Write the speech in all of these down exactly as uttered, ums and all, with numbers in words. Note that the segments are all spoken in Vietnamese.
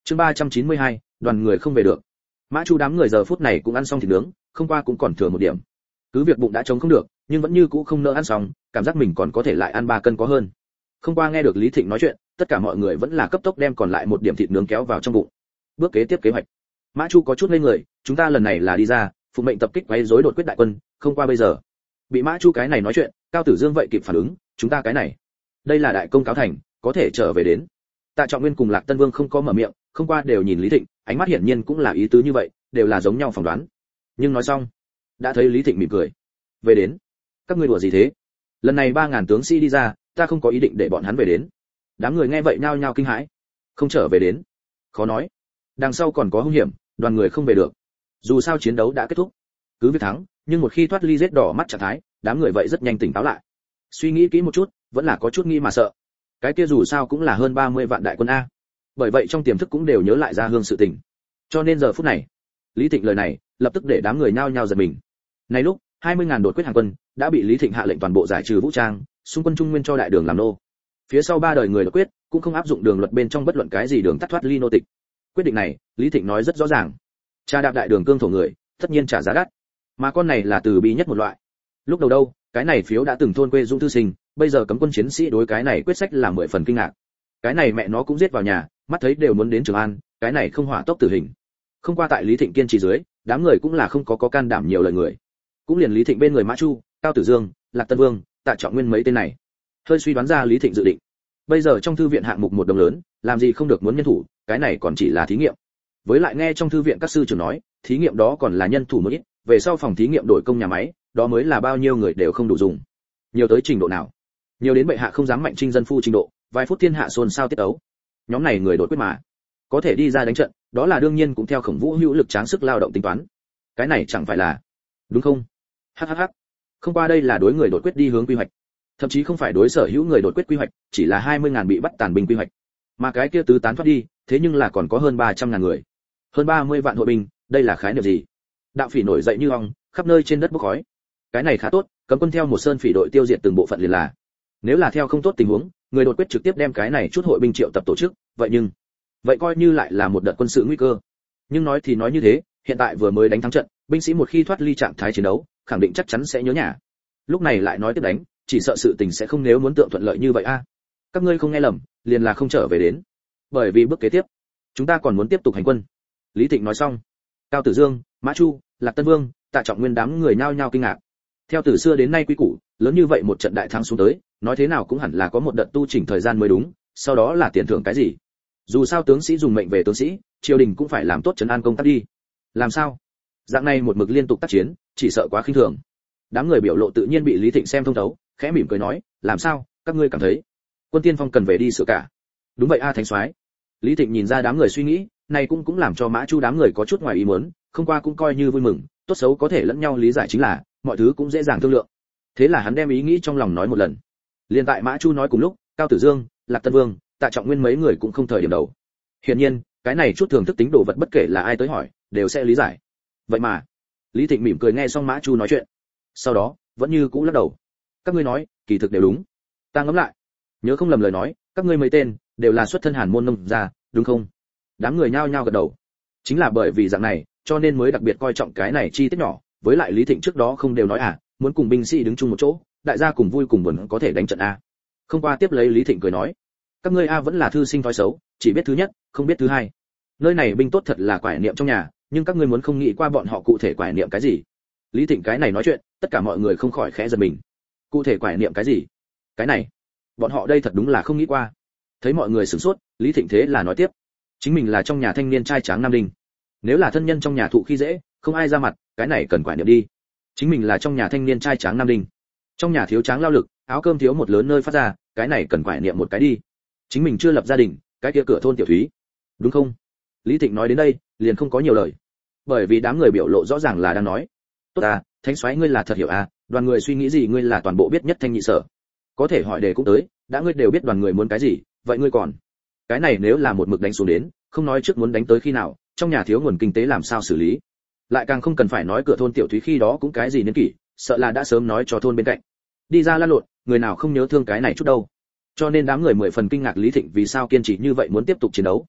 Chương ba trăm chín mươi hai, đoàn người không về được. Mã Chu đám người giờ phút này cũng ăn xong thịt nướng, không qua cũng còn thừa một điểm. Cứ việc bụng đã trống không được, nhưng vẫn như cũ không nỡ ăn xong, cảm giác mình còn có thể lại ăn ba cân có hơn. Không qua nghe được Lý Thịnh nói chuyện, tất cả mọi người vẫn là cấp tốc đem còn lại một điểm thịt nướng kéo vào trong bụng. Bước kế tiếp kế hoạch. Mã Chu có chút ngây người, chúng ta lần này là đi ra, phụ mệnh tập kích quấy rối đột quyết đại quân, không qua bây giờ. Bị Mã Chu cái này nói chuyện, Cao Tử Dương vậy kịp phản ứng, chúng ta cái này, đây là đại công cáo thành, có thể trở về đến. Tạ Trọng Nguyên cùng Lạc Tân Vương không có mở miệng, không qua đều nhìn Lý Thịnh, ánh mắt hiển nhiên cũng là ý tứ như vậy, đều là giống nhau phỏng đoán. Nhưng nói xong, đã thấy Lý Thịnh mỉm cười. Về đến? Các ngươi đùa gì thế? Lần này ba ngàn tướng sĩ đi ra, ta không có ý định để bọn hắn về đến. Đám người nghe vậy nhao nhao kinh hãi. Không trở về đến? Khó nói. Đằng sau còn có hung hiểm, đoàn người không về được. Dù sao chiến đấu đã kết thúc, cứ việc thắng, nhưng một khi thoát ly rết đỏ mắt trạng thái, đám người vậy rất nhanh tỉnh táo lại. Suy nghĩ kỹ một chút, vẫn là có chút nghi mà sợ. Cái kia dù sao cũng là hơn ba mươi vạn đại quân a. Bởi vậy trong tiềm thức cũng đều nhớ lại ra hương sự tình. Cho nên giờ phút này, Lý Thịnh lời này, lập tức để đám người nhao nhao giật mình. Này lúc, hai mươi ngàn đột quyết hàng quân đã bị Lý Thịnh hạ lệnh toàn bộ giải trừ vũ trang, xung quân trung nguyên cho đại đường làm nô. Phía sau ba đời người đột quyết cũng không áp dụng đường luật bên trong bất luận cái gì đường tắt thoát ly nô tịch. Quyết định này, Lý Thịnh nói rất rõ ràng. Cha đạp đại đường cương thổ người, tất nhiên trả giá đắt. Mà con này là từ bi nhất một loại. Lúc đầu đâu, cái này phiếu đã từng thôn quê dũng thư sinh, bây giờ cấm quân chiến sĩ đối cái này quyết sách là mười phần kinh ngạc. Cái này mẹ nó cũng giết vào nhà, mắt thấy đều muốn đến Trường An, cái này không hỏa tốc tử hình. Không qua tại Lý Thịnh kiên trì dưới, đám người cũng là không có có can đảm nhiều lời người. Cũng liền Lý Thịnh bên người Mã Chu, Cao Tử Dương, Lạc Tân Vương, Tạ Trọng Nguyên mấy tên này. Hơi suy đoán ra Lý Thịnh dự định. Bây giờ trong thư viện hạng mục một đồng lớn, làm gì không được muốn nhân thủ, cái này còn chỉ là thí nghiệm. Với lại nghe trong thư viện các sư trưởng nói, thí nghiệm đó còn là nhân thủ một ít, về sau phòng thí nghiệm đổi công nhà máy, đó mới là bao nhiêu người đều không đủ dùng. Nhiều tới trình độ nào? Nhiều đến bệ hạ không dám mạnh trinh dân phu trình độ, vài phút thiên hạ xôn xao tiết ấu. Nhóm này người đột quyết mà, có thể đi ra đánh trận, đó là đương nhiên cũng theo Khổng Vũ hữu lực tráng sức lao động tính toán. Cái này chẳng phải là, đúng không? Hắc hắc hắc. Không qua đây là đối người đột quyết đi hướng quy hoạch, thậm chí không phải đối sở hữu người đột quyết quy hoạch, chỉ là hai mươi ngàn bị bắt tàn binh quy hoạch. Mà cái kia tứ tán thoát đi, thế nhưng là còn có hơn ba trăm ngàn người. Hơn ba mươi vạn hội binh, đây là khái niệm gì? Đạo phỉ nổi dậy như ong, khắp nơi trên đất bốc khói. Cái này khá tốt, cấm quân theo một sơn phỉ đội tiêu diệt từng bộ phận liền là. Nếu là theo không tốt tình huống, người đột quyết trực tiếp đem cái này chút hội binh triệu tập tổ chức, vậy nhưng vậy coi như lại là một đợt quân sự nguy cơ. Nhưng nói thì nói như thế, hiện tại vừa mới đánh thắng trận, binh sĩ một khi thoát ly trạng thái chiến đấu, khẳng định chắc chắn sẽ nhớ nhà. Lúc này lại nói tiếp đánh, chỉ sợ sự tình sẽ không nếu muốn tượng thuận lợi như vậy a. Các ngươi không nghe lầm, liền là không trở về đến. Bởi vì bước kế tiếp, chúng ta còn muốn tiếp tục hành quân. Lý Thịnh nói xong, Cao Tử Dương, Mã Chu, Lạc Tân Vương, Tạ Trọng Nguyên đám người nhao nhao kinh ngạc. Theo từ xưa đến nay quy củ, lớn như vậy một trận đại thắng xuống tới, nói thế nào cũng hẳn là có một đợt tu chỉnh thời gian mới đúng, sau đó là tiền thưởng cái gì. Dù sao tướng sĩ dùng mệnh về tướng sĩ, triều đình cũng phải làm tốt trấn an công tác đi. Làm sao? Dạng này một mực liên tục tác chiến, chỉ sợ quá khinh thường. Đám người biểu lộ tự nhiên bị Lý Thịnh xem thông thấu, khẽ mỉm cười nói, làm sao, các ngươi cảm thấy quân tiên phong cần về đi sửa cả? Đúng vậy a thánh soái. Lý Thịnh nhìn ra đám người suy nghĩ, này cũng cũng làm cho Mã Chu đám người có chút ngoài ý muốn, không qua cũng coi như vui mừng, tốt xấu có thể lẫn nhau lý giải chính là, mọi thứ cũng dễ dàng thương lượng. Thế là hắn đem ý nghĩ trong lòng nói một lần. Liên tại Mã Chu nói cùng lúc, Cao Tử Dương, Lạc Tân Vương, Tạ Trọng Nguyên mấy người cũng không thời điểm đầu. Hiển nhiên, cái này chút thường thức tính đồ vật bất kể là ai tới hỏi, đều sẽ lý giải. Vậy mà, Lý Thịnh mỉm cười nghe xong Mã Chu nói chuyện. Sau đó, vẫn như cũ lắc đầu. Các ngươi nói, kỳ thực đều đúng. Ta ngẫm lại, nhớ không lầm lời nói, các ngươi mấy tên đều là xuất thân Hàn môn nông gia, đúng không? Đám người nhao nhao gật đầu. Chính là bởi vì dạng này, cho nên mới đặc biệt coi trọng cái này chi tiết nhỏ, với lại Lý Thịnh trước đó không đều nói à, muốn cùng binh sĩ đứng chung một chỗ, đại gia cùng vui cùng buồn có thể đánh trận a. Không qua tiếp lấy Lý Thịnh cười nói, các ngươi a vẫn là thư sinh thói xấu, chỉ biết thứ nhất, không biết thứ hai. Nơi này binh tốt thật là quải niệm trong nhà, nhưng các ngươi muốn không nghĩ qua bọn họ cụ thể quải niệm cái gì. Lý Thịnh cái này nói chuyện, tất cả mọi người không khỏi khẽ giật mình. Cụ thể quải niệm cái gì? Cái này, bọn họ đây thật đúng là không nghĩ qua. Thấy mọi người sửng sốt, Lý Thịnh thế là nói tiếp, chính mình là trong nhà thanh niên trai tráng nam đinh, nếu là thân nhân trong nhà thụ khi dễ, không ai ra mặt, cái này cần quải niệm đi. Chính mình là trong nhà thanh niên trai tráng nam đinh, trong nhà thiếu tráng lao lực, áo cơm thiếu một lớn nơi phát ra, cái này cần quải niệm một cái đi. Chính mình chưa lập gia đình, cái kia cửa thôn tiểu thúy, đúng không? Lý Thịnh nói đến đây, liền không có nhiều lời, bởi vì đám người biểu lộ rõ ràng là đang nói, tốt à, thánh soái ngươi là thật hiểu à, đoàn người suy nghĩ gì ngươi là toàn bộ biết nhất thanh nhị sở. Có thể hỏi đề cũng tới, đã ngươi đều biết đoàn người muốn cái gì, vậy ngươi còn cái này nếu là một mực đánh xuống đến, không nói trước muốn đánh tới khi nào, trong nhà thiếu nguồn kinh tế làm sao xử lý, lại càng không cần phải nói cửa thôn tiểu thúy khi đó cũng cái gì niên kỷ, sợ là đã sớm nói cho thôn bên cạnh đi ra lăn lộn, người nào không nhớ thương cái này chút đâu. Cho nên đám người mười phần kinh ngạc Lý Thịnh vì sao kiên trì như vậy muốn tiếp tục chiến đấu.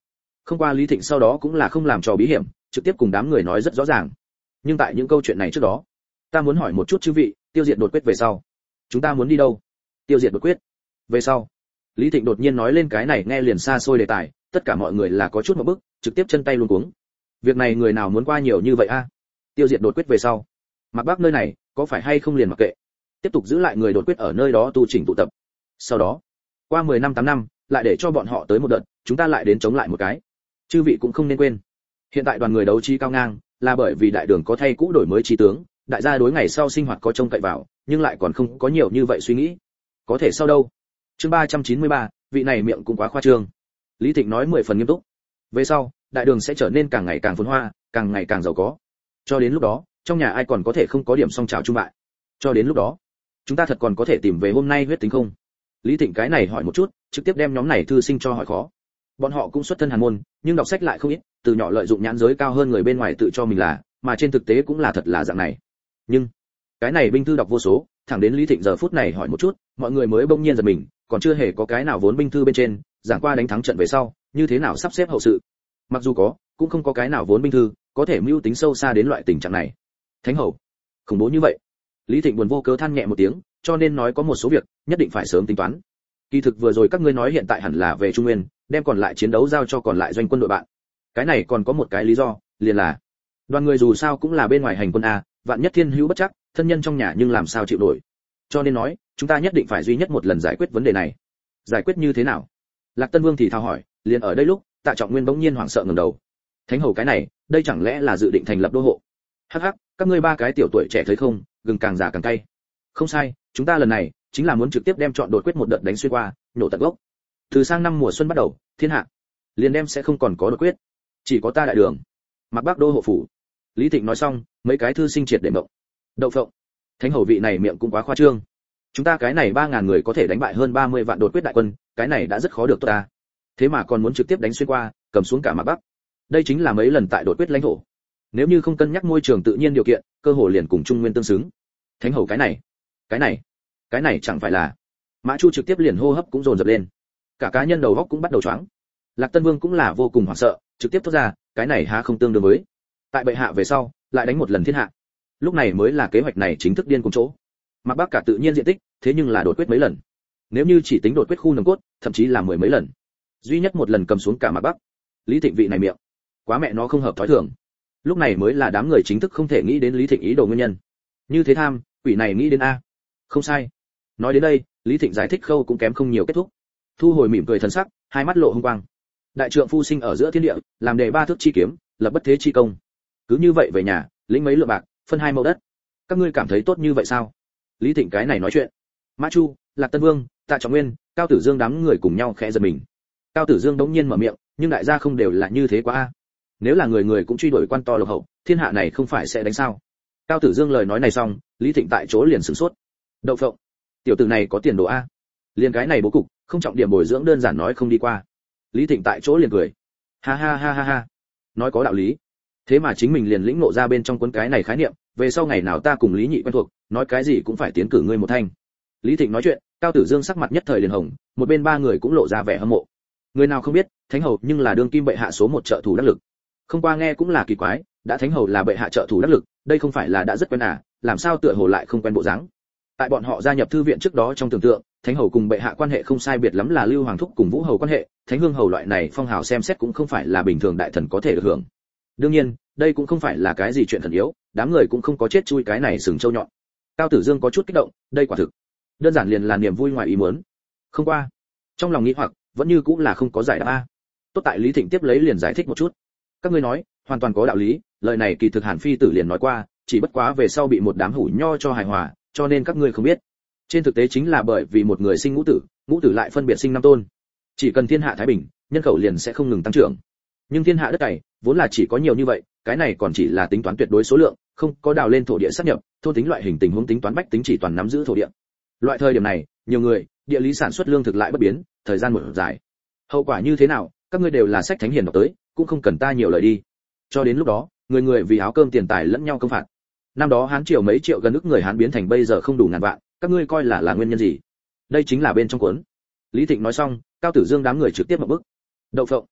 Không qua Lý Thịnh sau đó cũng là không làm trò bí hiểm, trực tiếp cùng đám người nói rất rõ ràng. Nhưng tại những câu chuyện này trước đó, ta muốn hỏi một chút chư vị, tiêu diệt đột quyết về sau, chúng ta muốn đi đâu? Tiêu diệt đột quyết về sau, Lý Thịnh đột nhiên nói lên cái này nghe liền xa xôi đề tài, tất cả mọi người là có chút một bức, trực tiếp chân tay luống cuống. Việc này người nào muốn qua nhiều như vậy a? Tiêu diệt đột quyết về sau, Mạc Bắc nơi này có phải hay không liền mặc kệ, tiếp tục giữ lại người đột quyết ở nơi đó tu chỉnh tụ tập. Sau đó, qua mười năm tám năm, lại để cho bọn họ tới một đợt, chúng ta lại đến chống lại một cái. Chư vị cũng không nên quên, hiện tại đoàn người đấu trí cao ngang, là bởi vì đại đường có thay cũ đổi mới trí tướng, đại gia đối ngày sau sinh hoạt có trông cậy vào, nhưng lại còn không có nhiều như vậy suy nghĩ. Có thể sau đâu? Chương ba trăm chín mươi ba, vị này miệng cũng quá khoa trương. Lý Thịnh nói mười phần nghiêm túc. Về sau, đại đường sẽ trở nên càng ngày càng phồn hoa, càng ngày càng giàu có. Cho đến lúc đó, trong nhà ai còn có thể không có điểm song trào chung bại. Cho đến lúc đó, chúng ta thật còn có thể tìm về hôm nay huyết tính không? Lý Thịnh cái này hỏi một chút, trực tiếp đem nhóm này thư sinh cho hỏi khó. Bọn họ cũng xuất thân hàn môn, nhưng đọc sách lại không ít, từ nhỏ lợi dụng nhãn giới cao hơn người bên ngoài tự cho mình là, mà trên thực tế cũng là thật là dạng này. Nhưng cái này binh thư đọc vô số, thẳng đến Lý Thịnh giờ phút này hỏi một chút, mọi người mới bỗng nhiên giật mình, còn chưa hề có cái nào vốn binh thư bên trên, giảng qua đánh thắng trận về sau, như thế nào sắp xếp hậu sự. Mặc dù có, cũng không có cái nào vốn binh thư có thể mưu tính sâu xa đến loại tình trạng này. Thánh hầu, khủng bố như vậy. Lý Thịnh buồn vô cớ than nhẹ một tiếng, cho nên nói có một số việc nhất định phải sớm tính toán. Kỳ thực vừa rồi các ngươi nói hiện tại hẳn là về Trung Nguyên, đem còn lại chiến đấu giao cho còn lại doanh quân đội bạn. Cái này còn có một cái lý do, liền là đoàn người dù sao cũng là bên ngoài hành quân a, vạn nhất thiên hữu bất chắc, thân nhân trong nhà nhưng làm sao chịu nổi. Cho nên nói, chúng ta nhất định phải duy nhất một lần giải quyết vấn đề này. Giải quyết như thế nào? Lạc Tân Vương thì thao hỏi, liền ở đây lúc, Tạ Trọng Nguyên bỗng nhiên hoảng sợ ngẩng đầu. Thánh hầu cái này, đây chẳng lẽ là dự định thành lập đô hộ? Hắc hắc, các ngươi ba cái tiểu tuổi trẻ thấy không, gừng càng già càng cay. Không sai, chúng ta lần này chính là muốn trực tiếp đem chọn đột quyết một đợt đánh xuyên qua, nhổ tận gốc. Từ sang năm mùa xuân bắt đầu, thiên hạ liền đem sẽ không còn có đột quyết, chỉ có ta đại đường, Mạc Bắc đô hộ phủ. Lý Thịnh nói xong, mấy cái thư sinh triệt để mộng. Đậu phộng, thánh hầu vị này miệng cũng quá khoa trương. Chúng ta cái này ba ngàn người có thể đánh bại hơn ba mươi vạn đột quyết đại quân, cái này đã rất khó được tốt ta. Thế mà còn muốn trực tiếp đánh xuyên qua, cầm xuống cả Mạc Bắc. Đây chính là mấy lần tại đột quyết lãnh thổ. Nếu như không cân nhắc môi trường tự nhiên điều kiện, cơ hội liền cùng Trung Nguyên tương xứng. Thánh hầu cái này, cái này, cái này chẳng phải là. Mã Chu trực tiếp liền hô hấp cũng dồn dập lên. Cả cá nhân đầu óc cũng bắt đầu choáng. Lạc Tân Vương cũng là vô cùng hoảng sợ, trực tiếp thốt ra, cái này há không tương đương với tại bệ hạ về sau, lại đánh một lần thiên hạ. Lúc này mới là kế hoạch này chính thức điên cùng chỗ. Mạc Bắc cả tự nhiên diện tích, thế nhưng là đột quyết mấy lần. Nếu như chỉ tính đột quyết khu nòng cốt, thậm chí là mười mấy lần. Duy nhất một lần cầm xuống cả Mạc Bắc. Lý Thịnh vị này miệng, quá mẹ nó không hợp thói thường. Lúc này mới là đám người chính thức không thể nghĩ đến Lý Thịnh ý đồ nguyên nhân. Như thế tham, quỷ này nghĩ đến a. Không sai. Nói đến đây, Lý Thịnh giải thích khâu cũng kém không nhiều kết thúc. Thu hồi mỉm cười thần sắc, hai mắt lộ hung quang. Đại trượng phu sinh ở giữa thiên địa, làm đề ba thước chi kiếm, lập bất thế chi công. Cứ như vậy về nhà, lĩnh mấy lượng bạc, phân hai mẫu đất. Các ngươi cảm thấy tốt như vậy sao? Lý Thịnh cái này nói chuyện. Mã Chu, Lạc Tân Vương, Tạ Trọng Nguyên, Cao Tử Dương đám người cùng nhau khẽ giật mình. Cao Tử Dương đống nhiên mở miệng, nhưng đại gia không đều là như thế quá a. Nếu là người người cũng truy đuổi quan to lộc hậu, thiên hạ này không phải sẽ đánh sao? Cao Tử Dương lời nói này xong, Lý Thịnh tại chỗ liền sửng sốt. Đậu phộng, tiểu tử này có tiền đồ a. Liền cái này bố cục, không trọng điểm bồi dưỡng đơn giản nói không đi qua. Lý Thịnh tại chỗ liền cười. Ha ha ha ha ha. Nói có đạo lý. Thế mà chính mình liền lĩnh ngộ ra bên trong cuốn cái này khái niệm, về sau ngày nào ta cùng Lý Nhị quen thuộc, nói cái gì cũng phải tiến cử ngươi một thanh. Lý Thịnh nói chuyện, Cao Tử Dương sắc mặt nhất thời liền hồng, một bên ba người cũng lộ ra vẻ hâm mộ. Người nào không biết, thánh hầu nhưng là đương kim bệ hạ số một trợ thủ đắc lực. Không qua nghe cũng là kỳ quái, đã thánh hầu là bệ hạ trợ thủ đắc lực, đây không phải là đã rất quen à, làm sao tựa hồ lại không quen bộ dáng. Tại bọn họ gia nhập thư viện trước đó trong tưởng tượng, thánh hầu cùng bệ hạ quan hệ không sai biệt lắm là Lưu Hoàng thúc cùng Vũ hầu quan hệ, thánh hương hầu loại này phong hào xem xét cũng không phải là bình thường đại thần có thể được hưởng. Đương nhiên, đây cũng không phải là cái gì chuyện thần yếu, đám người cũng không có chết chui cái này sừng châu nhọn. Cao Tử Dương có chút kích động, đây quả thực đơn giản liền là niềm vui ngoài ý muốn. Không qua, trong lòng nghĩ hoặc vẫn như cũng là không có giải đáp a. Tốt tại Lý Thịnh tiếp lấy liền giải thích một chút. Các ngươi nói, hoàn toàn có đạo lý, lời này kỳ thực Hàn phi tử liền nói qua, chỉ bất quá về sau bị một đám hủ nho cho hài hòa, cho nên các ngươi không biết. Trên thực tế chính là bởi vì một người sinh ngũ tử, ngũ tử lại phân biệt sinh năm tôn. Chỉ cần thiên hạ thái bình, nhân khẩu liền sẽ không ngừng tăng trưởng. Nhưng thiên hạ đất cày, vốn là chỉ có nhiều như vậy, cái này còn chỉ là tính toán tuyệt đối số lượng, không có đào lên thổ địa sát nhập, thôn tính loại hình tình huống tính toán bách tính chỉ toàn nắm giữ thổ địa. Loại thời điểm này, nhiều người, địa lý sản xuất lương thực lại bất biến, thời gian một dài. Hậu quả như thế nào, các ngươi đều là sách thánh hiền đọc tới, cũng không cần ta nhiều lời đi. Cho đến lúc đó, người người vì áo cơm tiền tài lẫn nhau công phạt. Năm đó Hán triều mấy triệu gần ức người Hán biến thành bây giờ không đủ ngàn vạn, các ngươi coi là là nguyên nhân gì? Đây chính là bên trong cuốn. Lý Thịnh nói xong, Cao Tử Dương đám người trực tiếp một bước. Đậu phộng,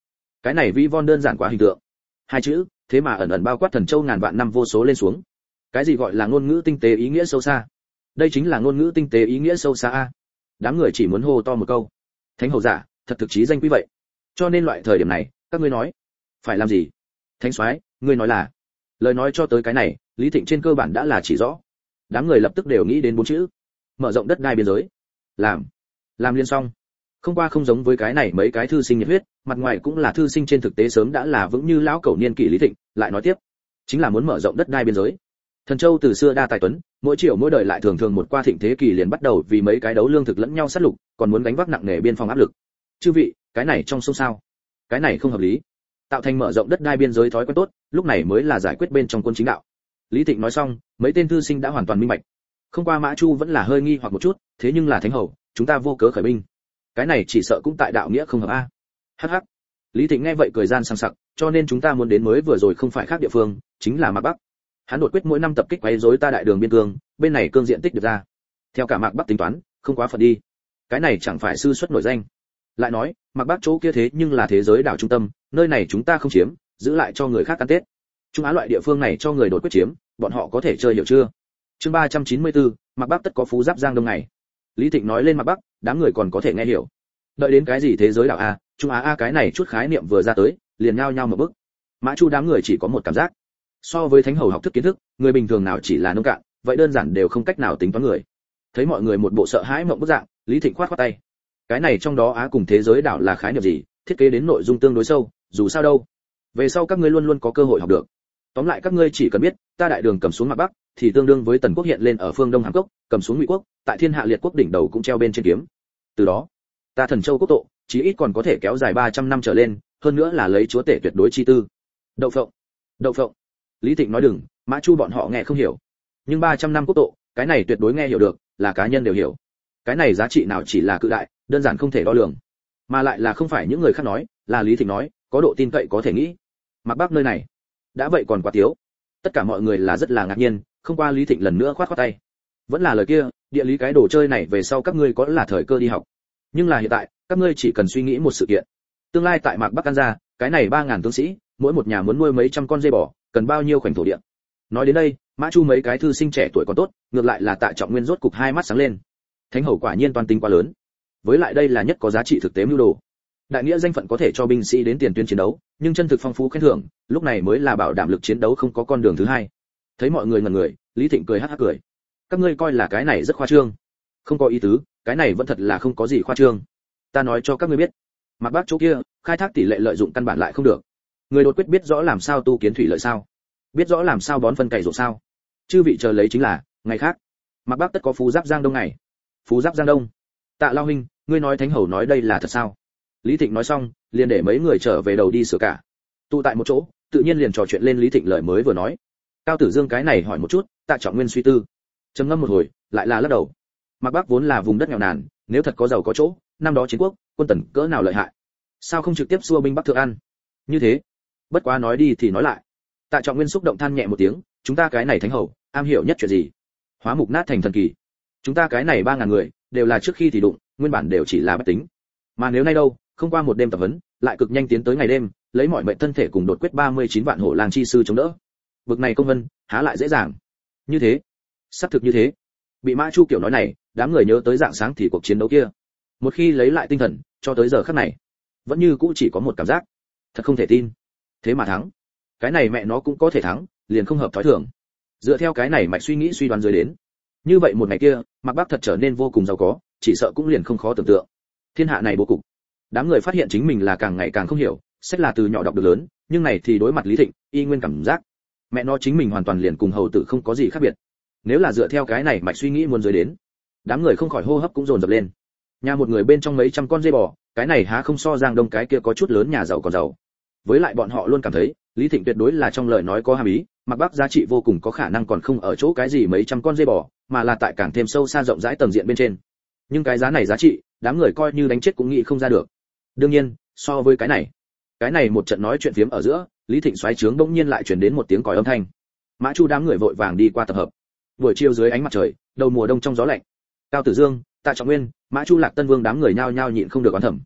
Cái này vi von đơn giản quá hình tượng. Hai chữ, thế mà ẩn ẩn bao quát Thần Châu ngàn vạn năm vô số lên xuống. Cái gì gọi là ngôn ngữ tinh tế ý nghĩa sâu xa? Đây chính là ngôn ngữ tinh tế ý nghĩa sâu xa a. Đám người chỉ muốn hô to một câu. Thánh hầu giả, thật thực chí danh quý vậy. Cho nên loại thời điểm này, các ngươi nói, phải làm gì? Thánh soái, ngươi nói là. Lời nói cho tới cái này, Lý Thịnh trên cơ bản đã là chỉ rõ. Đám người lập tức đều nghĩ đến bốn chữ: mở rộng đất đai biên giới. Làm, làm liên xong. Không qua không giống với cái này mấy cái thư sinh nhiệt huyết, mặt ngoài cũng là thư sinh trên thực tế sớm đã là vững như lão cẩu niên kỷ Lý Thịnh, lại nói tiếp, chính là muốn mở rộng đất đai biên giới. Thần Châu từ xưa đa tài tuấn, mỗi chiều mỗi đời lại thường thường một qua thịnh thế kỳ liền bắt đầu vì mấy cái đấu lương thực lẫn nhau sát lục, còn muốn gánh vác nặng nề biên phòng áp lực. Chư vị, cái này trong sông sao? Cái này không hợp lý. Tạo thành mở rộng đất đai biên giới thói quen tốt, lúc này mới là giải quyết bên trong quân chính đạo. Lý Thịnh nói xong, mấy tên thư sinh đã hoàn toàn minh bạch. Không qua Mã Chu vẫn là hơi nghi hoặc một chút, thế nhưng là thánh hầu, chúng ta vô cớ khởi binh. Cái này chỉ sợ cũng tại đạo nghĩa không hợp a. Hắc hắc. Lý Thịnh nghe vậy cười gian sang sặc, cho nên chúng ta muốn đến mới vừa rồi không phải khác địa phương, chính là Mạc Bắc. Hắn đột quyết mỗi năm tập kích quấy rối ta đại đường biên cương, bên này cương diện tích được ra. Theo cả Mạc Bắc tính toán, không quá phận đi. Cái này chẳng phải sư xuất nổi danh. Lại nói, Mạc Bắc chỗ kia thế nhưng là thế giới đảo trung tâm, nơi này chúng ta không chiếm, giữ lại cho người khác ăn Tết. Trung Á loại địa phương này cho người đột quyết chiếm, bọn họ có thể chơi hiểu chưa? Chương ba trăm chín mươi tư, Mạc Bắc tất có phú giáp giang đông này. Lý Thịnh nói lên Mạc Bắc, đám người còn có thể nghe hiểu. Đợi đến cái gì thế giới đảo a, Trung Á a cái này chút khái niệm vừa ra tới, liền nhao nhao một bước. Mã Chu đám người chỉ có một cảm giác. So với thánh hầu học thức kiến thức, người bình thường nào chỉ là nông cạn, vậy đơn giản đều không cách nào tính toán người. Thấy mọi người một bộ sợ hãi mộng bức dạng, Lý Thịnh khoát khoát tay. Cái này trong đó Á cùng thế giới đảo là khái niệm gì, thiết kế đến nội dung tương đối sâu, dù sao đâu. Về sau các ngươi luôn luôn có cơ hội học được. Tóm lại các ngươi chỉ cần biết, ta đại đường cầm xuống Mạc Bắc, thì tương đương với Tần quốc hiện lên ở phương Đông Hàn Quốc, cầm xuống Ngụy quốc, tại thiên hạ liệt quốc đỉnh đầu cũng treo bên trên kiếm. Từ đó, ta Thần Châu quốc tộ, chí ít còn có thể kéo dài ba trăm năm trở lên, hơn nữa là lấy chúa tể tuyệt đối chi tư. Đậu phộng, đậu phộng. Lý Thịnh nói đừng, Mã Chu bọn họ nghe không hiểu. Nhưng ba trăm năm quốc tộ, cái này tuyệt đối nghe hiểu được, là cá nhân đều hiểu. Cái này giá trị nào chỉ là cự đại, đơn giản không thể đo lường. Mà lại là không phải những người khác nói, là Lý Thịnh nói, có độ tin cậy có thể nghĩ. Mạc Bắc nơi này, đã vậy còn quá thiếu. Tất cả mọi người là rất là ngạc nhiên, không qua Lý Thịnh lần nữa khoát khoát tay. Vẫn là lời kia, địa lý cái đồ chơi này về sau các ngươi có là thời cơ đi học. Nhưng là hiện tại, các ngươi chỉ cần suy nghĩ một sự kiện. Tương lai tại Mạc Bắc An gia, cái này ba ngàn tướng sĩ, mỗi một nhà muốn nuôi mấy trăm con dê bò, cần bao nhiêu khoảnh thổ địa. Nói đến đây, Mã Chu mấy cái thư sinh trẻ tuổi còn tốt, ngược lại là Tạ Trọng Nguyên rốt cục hai mắt sáng lên. Thánh hầu quả nhiên toàn tính quá lớn. Với lại đây là nhất có giá trị thực tế mưu đồ. Đại nghĩa danh phận có thể cho binh sĩ đến tiền tuyến chiến đấu, nhưng chân thực phong phú khen thưởng, lúc này mới là bảo đảm lực chiến đấu không có con đường thứ hai. Thấy mọi người ngẩn người, Lý Thịnh cười hắc hắc cười. Các ngươi coi là cái này rất khoa trương. Không có ý tứ, cái này vẫn thật là không có gì khoa trương. Ta nói cho các ngươi biết, Mạc Bắc chỗ kia, khai thác tỷ lệ lợi dụng căn bản lại không được. Người đột quyết biết rõ làm sao tu kiến thủy lợi sao? Biết rõ làm sao bón phân cày ruộng sao? Chư vị chờ lấy chính là, ngày khác, Mạc Bắc tất có phú giáp giang đông này. Phú giáp giang đông. Tạ Lao huynh, ngươi nói thánh hầu nói đây là thật sao? Lý Thịnh nói xong, liền để mấy người trở về đầu đi sửa cả. Tụ tại một chỗ, tự nhiên liền trò chuyện lên Lý Thịnh lời mới vừa nói. Cao Tử Dương cái này hỏi một chút, Tạ Trọng Nguyên suy tư. Trầm ngâm một hồi, lại là lắc đầu. Mạc Bắc vốn là vùng đất nghèo nàn, nếu thật có giàu có chỗ, năm đó chiến quốc, quân Tần cỡ nào lợi hại. Sao không trực tiếp xua binh Bắc thượng ăn? Như thế. Bất quá nói đi thì nói lại. Tạ Trọng Nguyên xúc động than nhẹ một tiếng, chúng ta cái này thánh hầu, am hiểu nhất chuyện gì? Hóa mục nát thành thần kỳ. Chúng ta cái này ba ngàn người, đều là trước khi thì đụng, nguyên bản đều chỉ là bất tính. Mà nếu nay đâu, không qua một đêm tập huấn, lại cực nhanh tiến tới ngày đêm, lấy mọi mệnh thân thể cùng đột quyết ba mươi chín vạn hổ lang chi sư chống đỡ. Bực này công vân, há lại dễ dàng. Như thế, xác thực như thế. Bị Mã Chu kiểu nói này, đám người nhớ tới dạng sáng thì cuộc chiến đấu kia. Một khi lấy lại tinh thần, cho tới giờ khắc này, vẫn như cũ chỉ có một cảm giác, thật không thể tin. Thế mà thắng. Cái này mẹ nó cũng có thể thắng, liền không hợp thói thường. Dựa theo cái này mạch suy nghĩ suy đoán dưới đến, như vậy một ngày kia, Mạc Bắc thật trở nên vô cùng giàu có, chỉ sợ cũng liền không khó tưởng tượng. Thiên hạ này bố cục. Đám người phát hiện chính mình là càng ngày càng không hiểu, sách là từ nhỏ đọc được lớn, nhưng này thì đối mặt Lý Thịnh, y nguyên cảm giác mẹ nó chính mình hoàn toàn liền cùng hầu tử không có gì khác biệt. Nếu là dựa theo cái này mạch suy nghĩ muốn dưới đến, đám người không khỏi hô hấp cũng dồn dập lên. Nhà một người bên trong mấy trăm con dê bò, cái này há không so Giang Đông cái kia có chút lớn nhà giàu còn giàu. Với lại bọn họ luôn cảm thấy, Lý Thịnh tuyệt đối là trong lời nói có hàm ý, Mạc Bắc giá trị vô cùng có khả năng còn không ở chỗ cái gì mấy trăm con dê bò, mà là tại càng thêm sâu xa rộng rãi tầng diện bên trên. Nhưng cái giá này giá trị, đám người coi như đánh chết cũng nghĩ không ra được. Đương nhiên, so với cái này, cái này một trận nói chuyện phiếm ở giữa, Lý Thịnh xoáy trướng bỗng nhiên lại truyền đến một tiếng còi âm thanh. Mã Chu đám người vội vàng đi qua tập hợp. Buổi chiều dưới ánh mặt trời, đầu mùa đông trong gió lạnh. Cao Tử Dương, Tạ Trọng Nguyên, Mã Chu Lạc Tân Vương đám người nhao nhao nhịn không được oán thầm.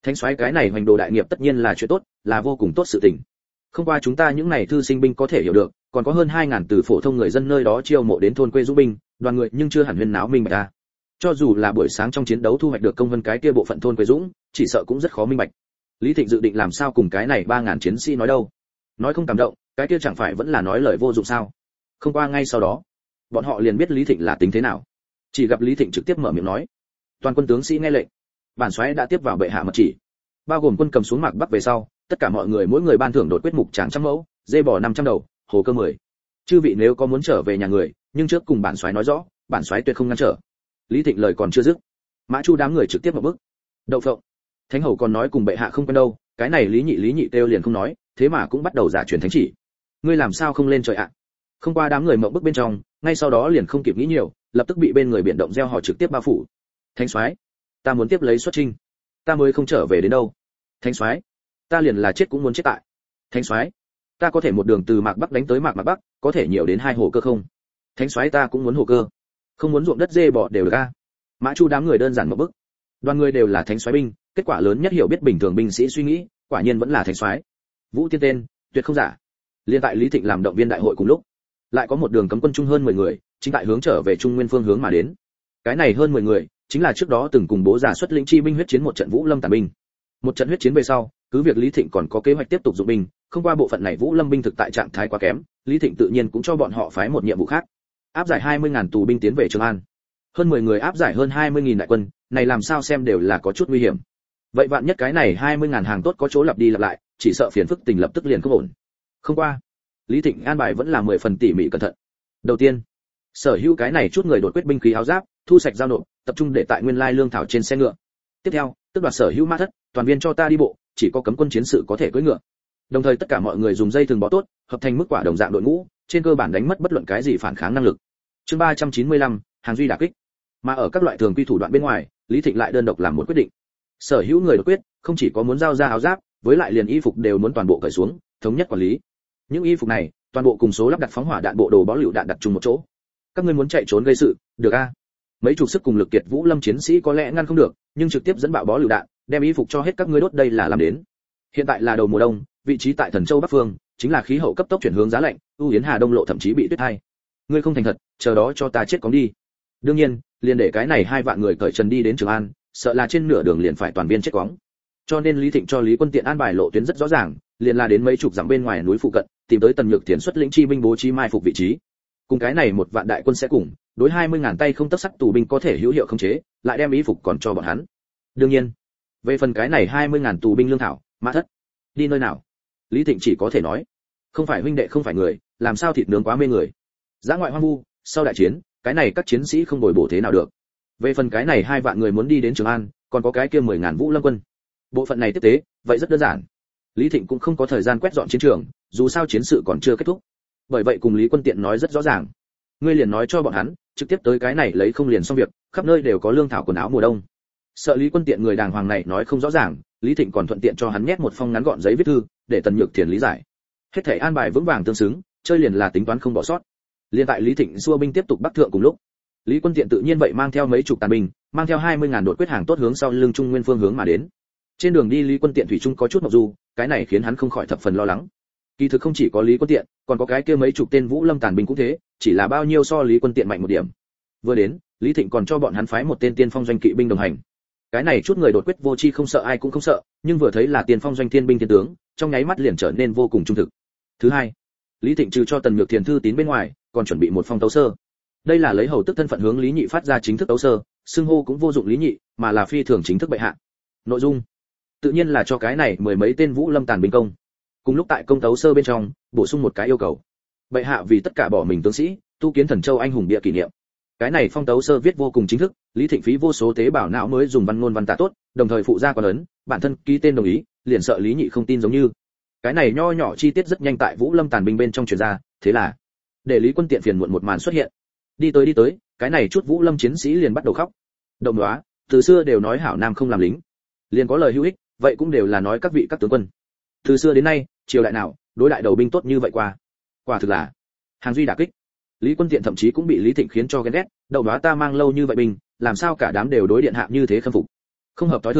Thánh soái cái này hoành đồ đại nghiệp tất nhiên là chuyện tốt, là vô cùng tốt sự tình. Không qua chúng ta những này thư sinh binh có thể hiểu được, còn có hơn hai ngàn từ phổ thông người dân nơi đó chiêu mộ đến thôn quê dũng binh, đoàn người nhưng chưa hẳn huyên náo minh bạch ta. Cho dù là buổi sáng trong chiến đấu thu hoạch được công vân cái kia bộ phận thôn quê dũng, chỉ sợ cũng rất khó minh bạch. Lý Thịnh dự định làm sao cùng cái này ba ngàn chiến sĩ nói đâu? Nói không cảm động, cái kia chẳng phải vẫn là nói lời vô dụng sao? Không qua ngay sau đó, bọn họ liền biết Lý Thịnh là tính thế nào. Chỉ gặp Lý Thịnh trực tiếp mở miệng nói: "Toàn quân tướng sĩ nghe lệnh, bản soái đã tiếp vào bệ hạ mật chỉ, bao gồm quân cầm xuống Mạc Bắc về sau, tất cả mọi người mỗi người ban thưởng đột quyết mục tràng trăm mẫu, dê bò năm trăm đầu, hồ cơ mười. Chư vị nếu có muốn trở về nhà người, nhưng trước cùng bản soái nói rõ, bản soái tuyệt không ngăn trở." Lý Thịnh lời còn chưa dứt, Mã Chu đám người trực tiếp một bước. Đậu phộng, Thánh hầu còn nói cùng bệ hạ không quen đâu, cái này Lý Nhị Lý Nhị kêu liền không nói, thế mà cũng bắt đầu giả truyền thánh chỉ. Ngươi làm sao không lên trời ạ? Không qua đám người mộng bức bên trong, ngay sau đó liền không kịp nghĩ nhiều, lập tức bị bên người biển động gieo họ trực tiếp bao phủ. Thánh soái, ta muốn tiếp lấy xuất chinh, ta mới không trở về đến đâu. Thánh soái, ta liền là chết cũng muốn chết tại. Thánh soái, ta có thể một đường từ Mạc Bắc đánh tới Mạc Mạc Bắc, có thể nhiều đến hai hồ cơ không? Thánh soái ta cũng muốn hồ cơ, không muốn ruộng đất dê bò đều được a. Mã Chu đám người đơn giản một bức. Đoàn người đều là thánh soái binh, kết quả lớn nhất hiểu biết bình thường binh sĩ suy nghĩ, quả nhiên vẫn là thánh soái. Vũ Tiên tên, tuyệt không giả. Liên tại Lý Thịnh làm động viên đại hội cùng lúc, lại có một đường cấm quân trung hơn mười người, chính tại hướng trở về Trung Nguyên phương hướng mà đến. Cái này hơn mười người, chính là trước đó từng cùng bố già xuất lĩnh chi binh huyết chiến một trận Vũ Lâm tàn binh. Một trận huyết chiến về sau, cứ việc Lý Thịnh còn có kế hoạch tiếp tục dụng binh, không qua bộ phận này Vũ Lâm binh thực tại trạng thái quá kém, Lý Thịnh tự nhiên cũng cho bọn họ phái một nhiệm vụ khác, áp giải hai mươi ngàn tù binh tiến về Trường An. Hơn mười người áp giải hơn hai mươi nghìn đại quân, này làm sao xem đều là có chút nguy hiểm. Vậy vạn nhất cái này hai mươi ngàn hàng tốt có chỗ lặp đi lặp lại, chỉ sợ phiền phức tình lập tức liền không ổn. Không qua, Lý Thịnh an bài vẫn là mười phần tỉ mỉ cẩn thận. Đầu tiên, sở hữu cái này chút người đột quyết binh khí áo giáp, thu sạch giao nộp, tập trung để tại nguyên lai lương thảo trên xe ngựa. Tiếp theo, tức đoạt sở hữu mã thất, toàn viên cho ta đi bộ, chỉ có cấm quân chiến sự có thể cưỡi ngựa. Đồng thời tất cả mọi người dùng dây thừng bó tốt, hợp thành mức quả đồng dạng đội ngũ, trên cơ bản đánh mất bất luận cái gì phản kháng năng lực. Chương ba trăm chín mươi lăm, hàng duy đả kích. Mà ở các loại thường quy thủ đoạn bên ngoài, Lý Thịnh lại đơn độc làm một quyết định. Sở hữu người đột quyết, không chỉ có muốn giao ra áo giáp, với lại liền y phục đều muốn toàn bộ cởi xuống, thống nhất quản lý. Những y phục này, toàn bộ cùng số lắp đặt phóng hỏa đạn bộ đồ bó lựu đạn đặt chung một chỗ. Các ngươi muốn chạy trốn gây sự, được a? Mấy chục sức cùng lực kiệt Vũ Lâm chiến sĩ có lẽ ngăn không được, nhưng trực tiếp dẫn bạo bó lựu đạn, đem y phục cho hết các ngươi đốt đây là làm đến. Hiện tại là đầu mùa đông, vị trí tại Thần Châu Bắc Phương, chính là khí hậu cấp tốc chuyển hướng giá lạnh, ưu yến hà đông lộ thậm chí bị tuyết hai. Ngươi không thành thật, chờ đó cho ta chết cóng đi. Đương nhiên, liền để cái này hai vạn người cởi trần đi đến Trường An, sợ là trên nửa đường liền phải toàn viên chết cóng. Cho nên Lý Thịnh cho Lý Quân Tiện an bài lộ tuyến rất rõ ràng, liền là đến mấy chục dặm bên ngoài núi phụ cận, tìm tới Tần Nhược Thiền xuất lĩnh chi binh bố trí mai phục vị trí. Cùng cái này một vạn đại quân sẽ cùng, đối hai mươi ngàn tay không tấc sắt tù binh có thể hữu hiệu khống chế, lại đem ý phục còn cho bọn hắn. Đương nhiên, về phần cái này hai mươi ngàn tù binh lương thảo, mã thất, đi nơi nào? Lý Thịnh chỉ có thể nói, không phải huynh đệ không phải người, làm sao thịt nướng quá mê người. Giã ngoại hoang vu, sau đại chiến, cái này các chiến sĩ không bồi bổ thế nào được. Về phần cái này hai vạn người muốn đi đến Trường An, còn có cái kia mười ngàn Vũ Lâm quân. Bộ phận này tiếp tế, vậy rất đơn giản. Lý Thịnh cũng không có thời gian quét dọn chiến trường, dù sao chiến sự còn chưa kết thúc. Bởi vậy cùng Lý Quân Tiện nói rất rõ ràng, ngươi liền nói cho bọn hắn, trực tiếp tới cái này lấy không liền xong việc, khắp nơi đều có lương thảo quần áo mùa đông. Sợ Lý Quân Tiện người đàng hoàng này nói không rõ ràng, Lý Thịnh còn thuận tiện cho hắn nhét một phong ngắn gọn giấy viết thư, để Tần Nhược Thiền lý giải. Hết thảy an bài vững vàng tương xứng, chơi liền là tính toán không bỏ sót. Liên tại Lý Thịnh xua binh tiếp tục bắc thượng cùng lúc, Lý Quân Tiện tự nhiên vậy mang theo mấy chục tàn binh, mang theo hai mươi ngàn đột quyết hàng tốt hướng sau lưng Trung Nguyên phương hướng mà đến. Trên đường đi Lý Quân Tiện thủy chung có chút ngọc du, cái này khiến hắn không khỏi thập phần lo lắng. Kỳ thực không chỉ có Lý Quân Tiện, còn có cái kia mấy chục tên Vũ Lâm tàn binh cũng thế, chỉ là bao nhiêu so Lý Quân Tiện mạnh một điểm. Vừa đến, Lý Thịnh còn cho bọn hắn phái một tên tiên phong doanh kỵ binh đồng hành. Cái này chút người đột quyết vô chi không sợ ai cũng không sợ, nhưng vừa thấy là tiên phong doanh thiên binh thiên tướng, trong nháy mắt liền trở nên vô cùng trung thực. Thứ hai, Lý Thịnh trừ cho Tần Nhược Thiền thư tín bên ngoài, còn chuẩn bị một phong tấu sơ. Đây là lấy hầu tức thân phận hướng Lý Nhị phát ra chính thức tấu sơ, xưng hô cũng vô dụng Lý Nhị, mà là phi thường chính thức bệ hạ. Nội dung, tự nhiên là cho cái này mười mấy tên Vũ Lâm tàn binh công. Cùng lúc tại công tấu sơ bên trong, bổ sung một cái yêu cầu. Bệ hạ vì tất cả bỏ mình tướng sĩ, tu kiến Thần Châu anh hùng bia kỷ niệm. Cái này phong tấu sơ viết vô cùng chính thức, Lý Thịnh phí vô số tế bào não mới dùng văn ngôn văn tả tốt, đồng thời phụ gia quan ấn, bản thân ký tên đồng ý, liền sợ Lý Nhị không tin giống như. Cái này nho nhỏ chi tiết rất nhanh tại Vũ Lâm tàn binh bên trong truyền ra, thế là để Lý Quân Tiện phiền muộn một màn xuất hiện. Đi tới đi tới, cái này chút Vũ Lâm chiến sĩ liền bắt đầu khóc. Động đóa, từ xưa đều nói hảo nam không làm lính, liền có lời hữu ích, vậy cũng đều là nói các vị các tướng quân. Từ xưa đến nay, triều đại nào, đối đại đầu binh tốt như vậy qua. Quả thực là hàng duy đả kích. Lý Quân Tiện thậm chí cũng bị Lý Thịnh khiến cho ghen ghét, đầu đóa ta mang lâu như vậy binh, làm sao cả đám đều đối điện hạ như thế khâm phục. Không hợp tối thường,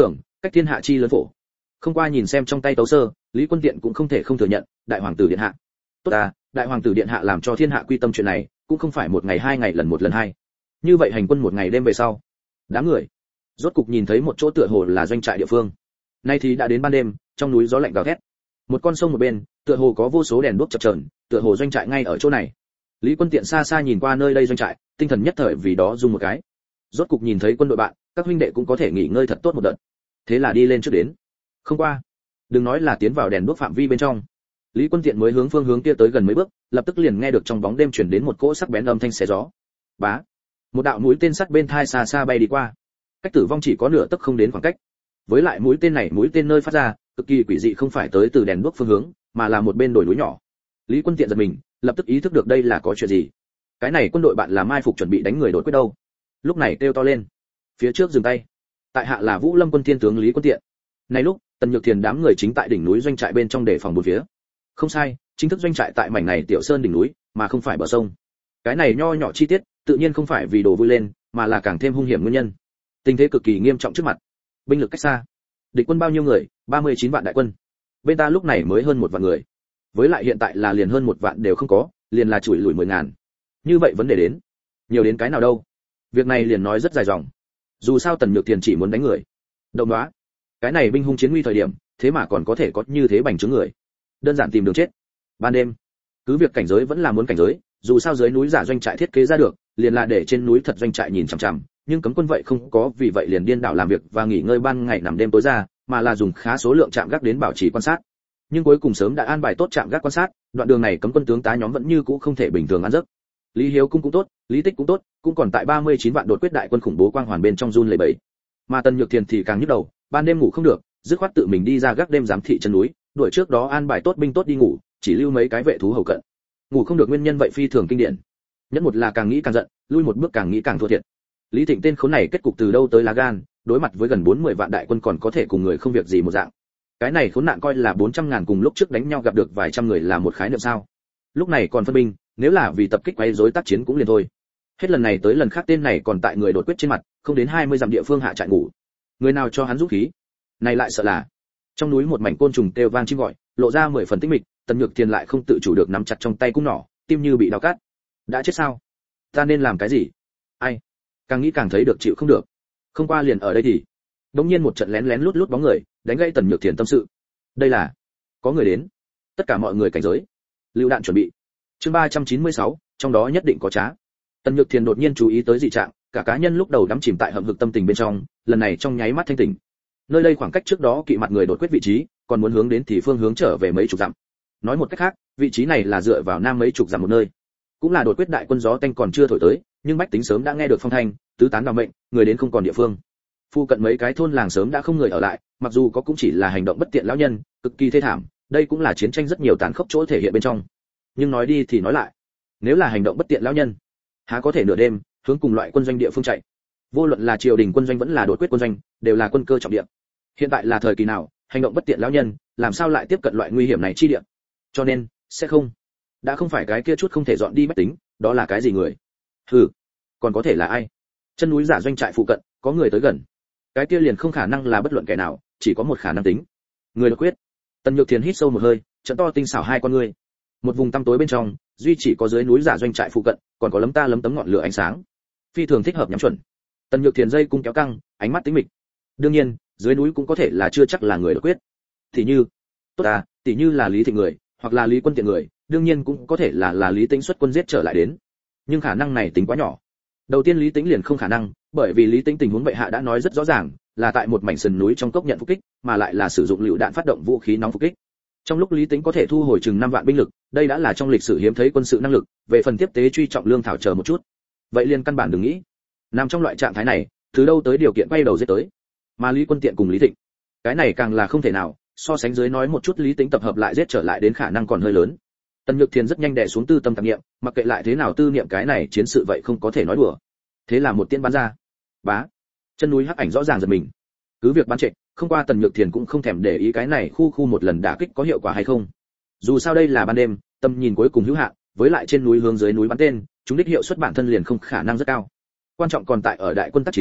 cách thiên hạ chi lớn phổ. Không qua nhìn xem trong tay tấu sơ, Lý Quân Tiện cũng không thể không thừa nhận, đại hoàng tử điện hạ. Tốt à, đại hoàng tử điện hạ làm cho thiên hạ quy tâm chuyện này, cũng không phải một ngày hai ngày lần một lần hai. Như vậy hành quân một ngày đêm về sau, đám người rốt cục nhìn thấy một chỗ tựa hồ là doanh trại địa phương. Nay thì đã đến ban đêm, trong núi gió lạnh gào thét. Một con sông một bên, tựa hồ có vô số đèn đuốc chập chờn, tựa hồ doanh trại ngay ở chỗ này. Lý Quân Tiện xa xa nhìn qua nơi đây doanh trại, tinh thần nhất thời vì đó rung một cái. Rốt cục nhìn thấy quân đội bạn, các huynh đệ cũng có thể nghỉ ngơi thật tốt một đợt. Thế là đi lên trước đến. Không qua, đừng nói là tiến vào đèn đuốc phạm vi bên trong. Lý Quân Tiện mới hướng phương hướng kia tới gần mấy bước, lập tức liền nghe được trong bóng đêm truyền đến một cỗ sắc bén âm thanh xé gió. Bá, một đạo mũi tên sắt bên thai xa xa bay đi qua. Cách tử vong chỉ có nửa tấc không đến khoảng cách. Với lại mũi tên này mũi tên nơi phát ra, cực kỳ quỷ dị không phải tới từ đèn đuốc phương hướng, mà là một bên đồi núi nhỏ. Lý Quân Tiện giật mình, lập tức ý thức được đây là có chuyện gì. Cái này quân đội bạn là mai phục chuẩn bị đánh người đột quyết đâu. Lúc này kêu to lên. Phía trước dừng tay. Tại hạ là Vũ Lâm quân thiên tướng Lý Quân Tiện. Này lúc, Tần Nhược Thiền đám người chính tại đỉnh núi doanh trại bên trong đề phòng bốn phía. Không sai, chính thức doanh trại tại mảnh này tiểu sơn đỉnh núi, mà không phải bờ sông. Cái này nho nhỏ chi tiết, tự nhiên không phải vì đồ vui lên, mà là càng thêm hung hiểm nguyên nhân. Tình thế cực kỳ nghiêm trọng trước mặt. Binh lực cách xa. Địch quân bao nhiêu người? ba mươi chín vạn đại quân. Bên ta lúc này mới hơn một vạn người. Với lại hiện tại là liền hơn một vạn đều không có, liền là chủi lủi mười ngàn. Như vậy vấn đề đến, nhiều đến cái nào đâu? Việc này liền nói rất dài dòng. Dù sao Tần Nhược Thiền chỉ muốn đánh người. Đồng đó, cái này binh hung chiến nguy thời điểm, thế mà còn có thể có như thế bành trướng người. Đơn giản tìm đường chết. Ban đêm, cứ việc cảnh giới vẫn là muốn cảnh giới, dù sao dưới núi giả doanh trại thiết kế ra được, liền là để trên núi thật doanh trại nhìn chằm chằm, nhưng cấm quân vậy không có vì vậy liền điên đảo làm việc và nghỉ ngơi ban ngày nằm đêm tối ra, mà là dùng khá số lượng trạm gác đến bảo trì quan sát. Nhưng cuối cùng sớm đã an bài tốt trạm gác quan sát, đoạn đường này cấm quân tướng tá nhóm vẫn như cũ không thể bình thường ăn giấc. Lý Hiếu cung cũng tốt, Lý Tích cũng tốt, cũng còn tại ba mươi chín vạn đột quyết đại quân khủng bố quang hoàn bên trong run lẩy bẩy. Mà Tần Nhược Thiền thì càng nhức đầu, ban đêm ngủ không được, dứt khoát tự mình đi ra gác đêm giám thị chân núi, đuổi trước đó an bài tốt binh tốt đi ngủ, chỉ lưu mấy cái vệ thú hầu cận. Ngủ không được nguyên nhân vậy phi thường kinh điển. Nhất một là càng nghĩ càng giận, lui một bước càng nghĩ càng thua thiệt. Lý Thịnh tên khốn này kết cục từ đâu tới lá gan, đối mặt với gần bốn mươi vạn đại quân còn có thể cùng người không việc gì một dạng. Cái này khốn nạn coi là bốn trăm ngàn cùng lúc trước đánh nhau gặp được vài trăm người là một khái niệm sao? Lúc này còn phân binh, nếu là vì tập kích quấy rối tác chiến cũng liền thôi. Hết lần này tới lần khác tên này còn tại người đột quyết trên mặt, không đến hai mươi dặm địa phương hạ trại ngủ. Người nào cho hắn dũng khí? Này lại sợ là. Trong núi một mảnh côn trùng kêu vang chim gọi, lộ ra mười phần tĩnh mịch, Tần Nhược Thiền lại không tự chủ được nắm chặt trong tay cung nỏ, tim như bị đau cắt. Đã chết sao? Ta nên làm cái gì? Ai? Càng nghĩ càng thấy được chịu không được. Không qua liền ở đây thì, đống nhiên một trận lén lén lút lút bóng người, đánh gãy Tần Nhược Thiền tâm sự. Đây là, có người đến. Tất cả mọi người cảnh giới. Lưu đạn chuẩn bị. Chương ba trăm chín mươi sáu, trong đó nhất định có trá. Tần Nhược Thiền đột nhiên chú ý tới dị trạng, cả cá nhân lúc đầu đắm chìm tại hậm hực tâm tình bên trong, lần này trong nháy mắt thanh tỉnh. Nơi đây khoảng cách trước đó kỵ mặt người đột quyết vị trí, còn muốn hướng đến thì phương hướng trở về mấy chục dặm. Nói một cách khác, vị trí này là dựa vào nam mấy chục dặm một nơi. Cũng là đột quyết đại quân gió tanh còn chưa thổi tới, nhưng bách tính sớm đã nghe được phong thanh, tứ tán vào mệnh, người đến không còn địa phương. Phu cận mấy cái thôn làng sớm đã không người ở lại, mặc dù có cũng chỉ là hành động bất tiện lão nhân, cực kỳ thê thảm, đây cũng là chiến tranh rất nhiều tàn khốc chỗ thể hiện bên trong. Nhưng nói đi thì nói lại, nếu là hành động bất tiện lão nhân, há có thể nửa đêm hướng cùng loại quân doanh địa phương chạy? Vô luận là triều đình quân doanh vẫn là đột quyết quân doanh, đều là quân cơ trọng địa. Hiện tại là thời kỳ nào, hành động bất tiện lão nhân, làm sao lại tiếp cận loại nguy hiểm này chi địa? Cho nên, sẽ không. Đã không phải cái kia chút không thể dọn đi bách tính, đó là cái gì người? Hừ, còn có thể là ai? Chân núi giả doanh trại phụ cận, có người tới gần. Cái kia liền không khả năng là bất luận kẻ nào, chỉ có một khả năng tính. Người đột quyết. Tần Nhược Thiền hít sâu một hơi, trận to tinh xảo hai con người. Một vùng tăm tối bên trong, duy chỉ có dưới núi giả doanh trại phụ cận, còn có lấm ta lấm tấm ngọn lửa ánh sáng. Phi thường thích hợp nhắm chuẩn. Tần Nhược Thiền dây cung kéo căng, ánh mắt tĩnh mịch. Đương nhiên, dưới núi cũng có thể là chưa chắc là người đột quyết. Thì như, tốt à, tỷ như là Lý Thịnh người, hoặc là Lý Quân Tiện người, đương nhiên cũng có thể là là Lý Tĩnh xuất quân giết trở lại đến. Nhưng khả năng này tính quá nhỏ. Đầu tiên Lý Tĩnh liền không khả năng, bởi vì Lý Tĩnh tình huống bệ hạ đã nói rất rõ ràng, là tại một mảnh sườn núi trong cốc nhận phục kích, mà lại là sử dụng lựu đạn phát động vũ khí nóng phục kích. Trong lúc Lý Tĩnh có thể thu hồi chừng năm vạn binh lực, đây đã là trong lịch sử hiếm thấy quân sự năng lực, về phần tiếp tế truy trọng lương thảo chờ một chút. Vậy liền căn bản đừng nghĩ. Nằm trong loại trạng thái này, từ đâu tới điều kiện quay đầu giết tới. Mà Lý Quân Tiện cùng Lý Thịnh, cái này càng là không thể nào, so sánh dưới nói một chút Lý Tĩnh tập hợp lại giết trở lại đến khả năng còn hơi lớn. Tần Nhược Thiền rất nhanh đè xuống tư tâm tạp niệm, mặc kệ lại thế nào tư niệm cái này chiến sự vậy không có thể nói đùa. Thế là một tiên bắn ra. Bá. Chân núi hắc ảnh rõ ràng giật mình. Cứ việc bắn trệ, không qua Tần Nhược Thiền cũng không thèm để ý cái này khu khu một lần đả kích có hiệu quả hay không. Dù sao đây là ban đêm, tầm nhìn cuối cùng hữu hạn, với lại trên núi hướng dưới núi bắn tên, chúng đích hiệu suất bản thân liền không khả năng rất cao. Quan trọng còn tại ở đại quân tác chiến,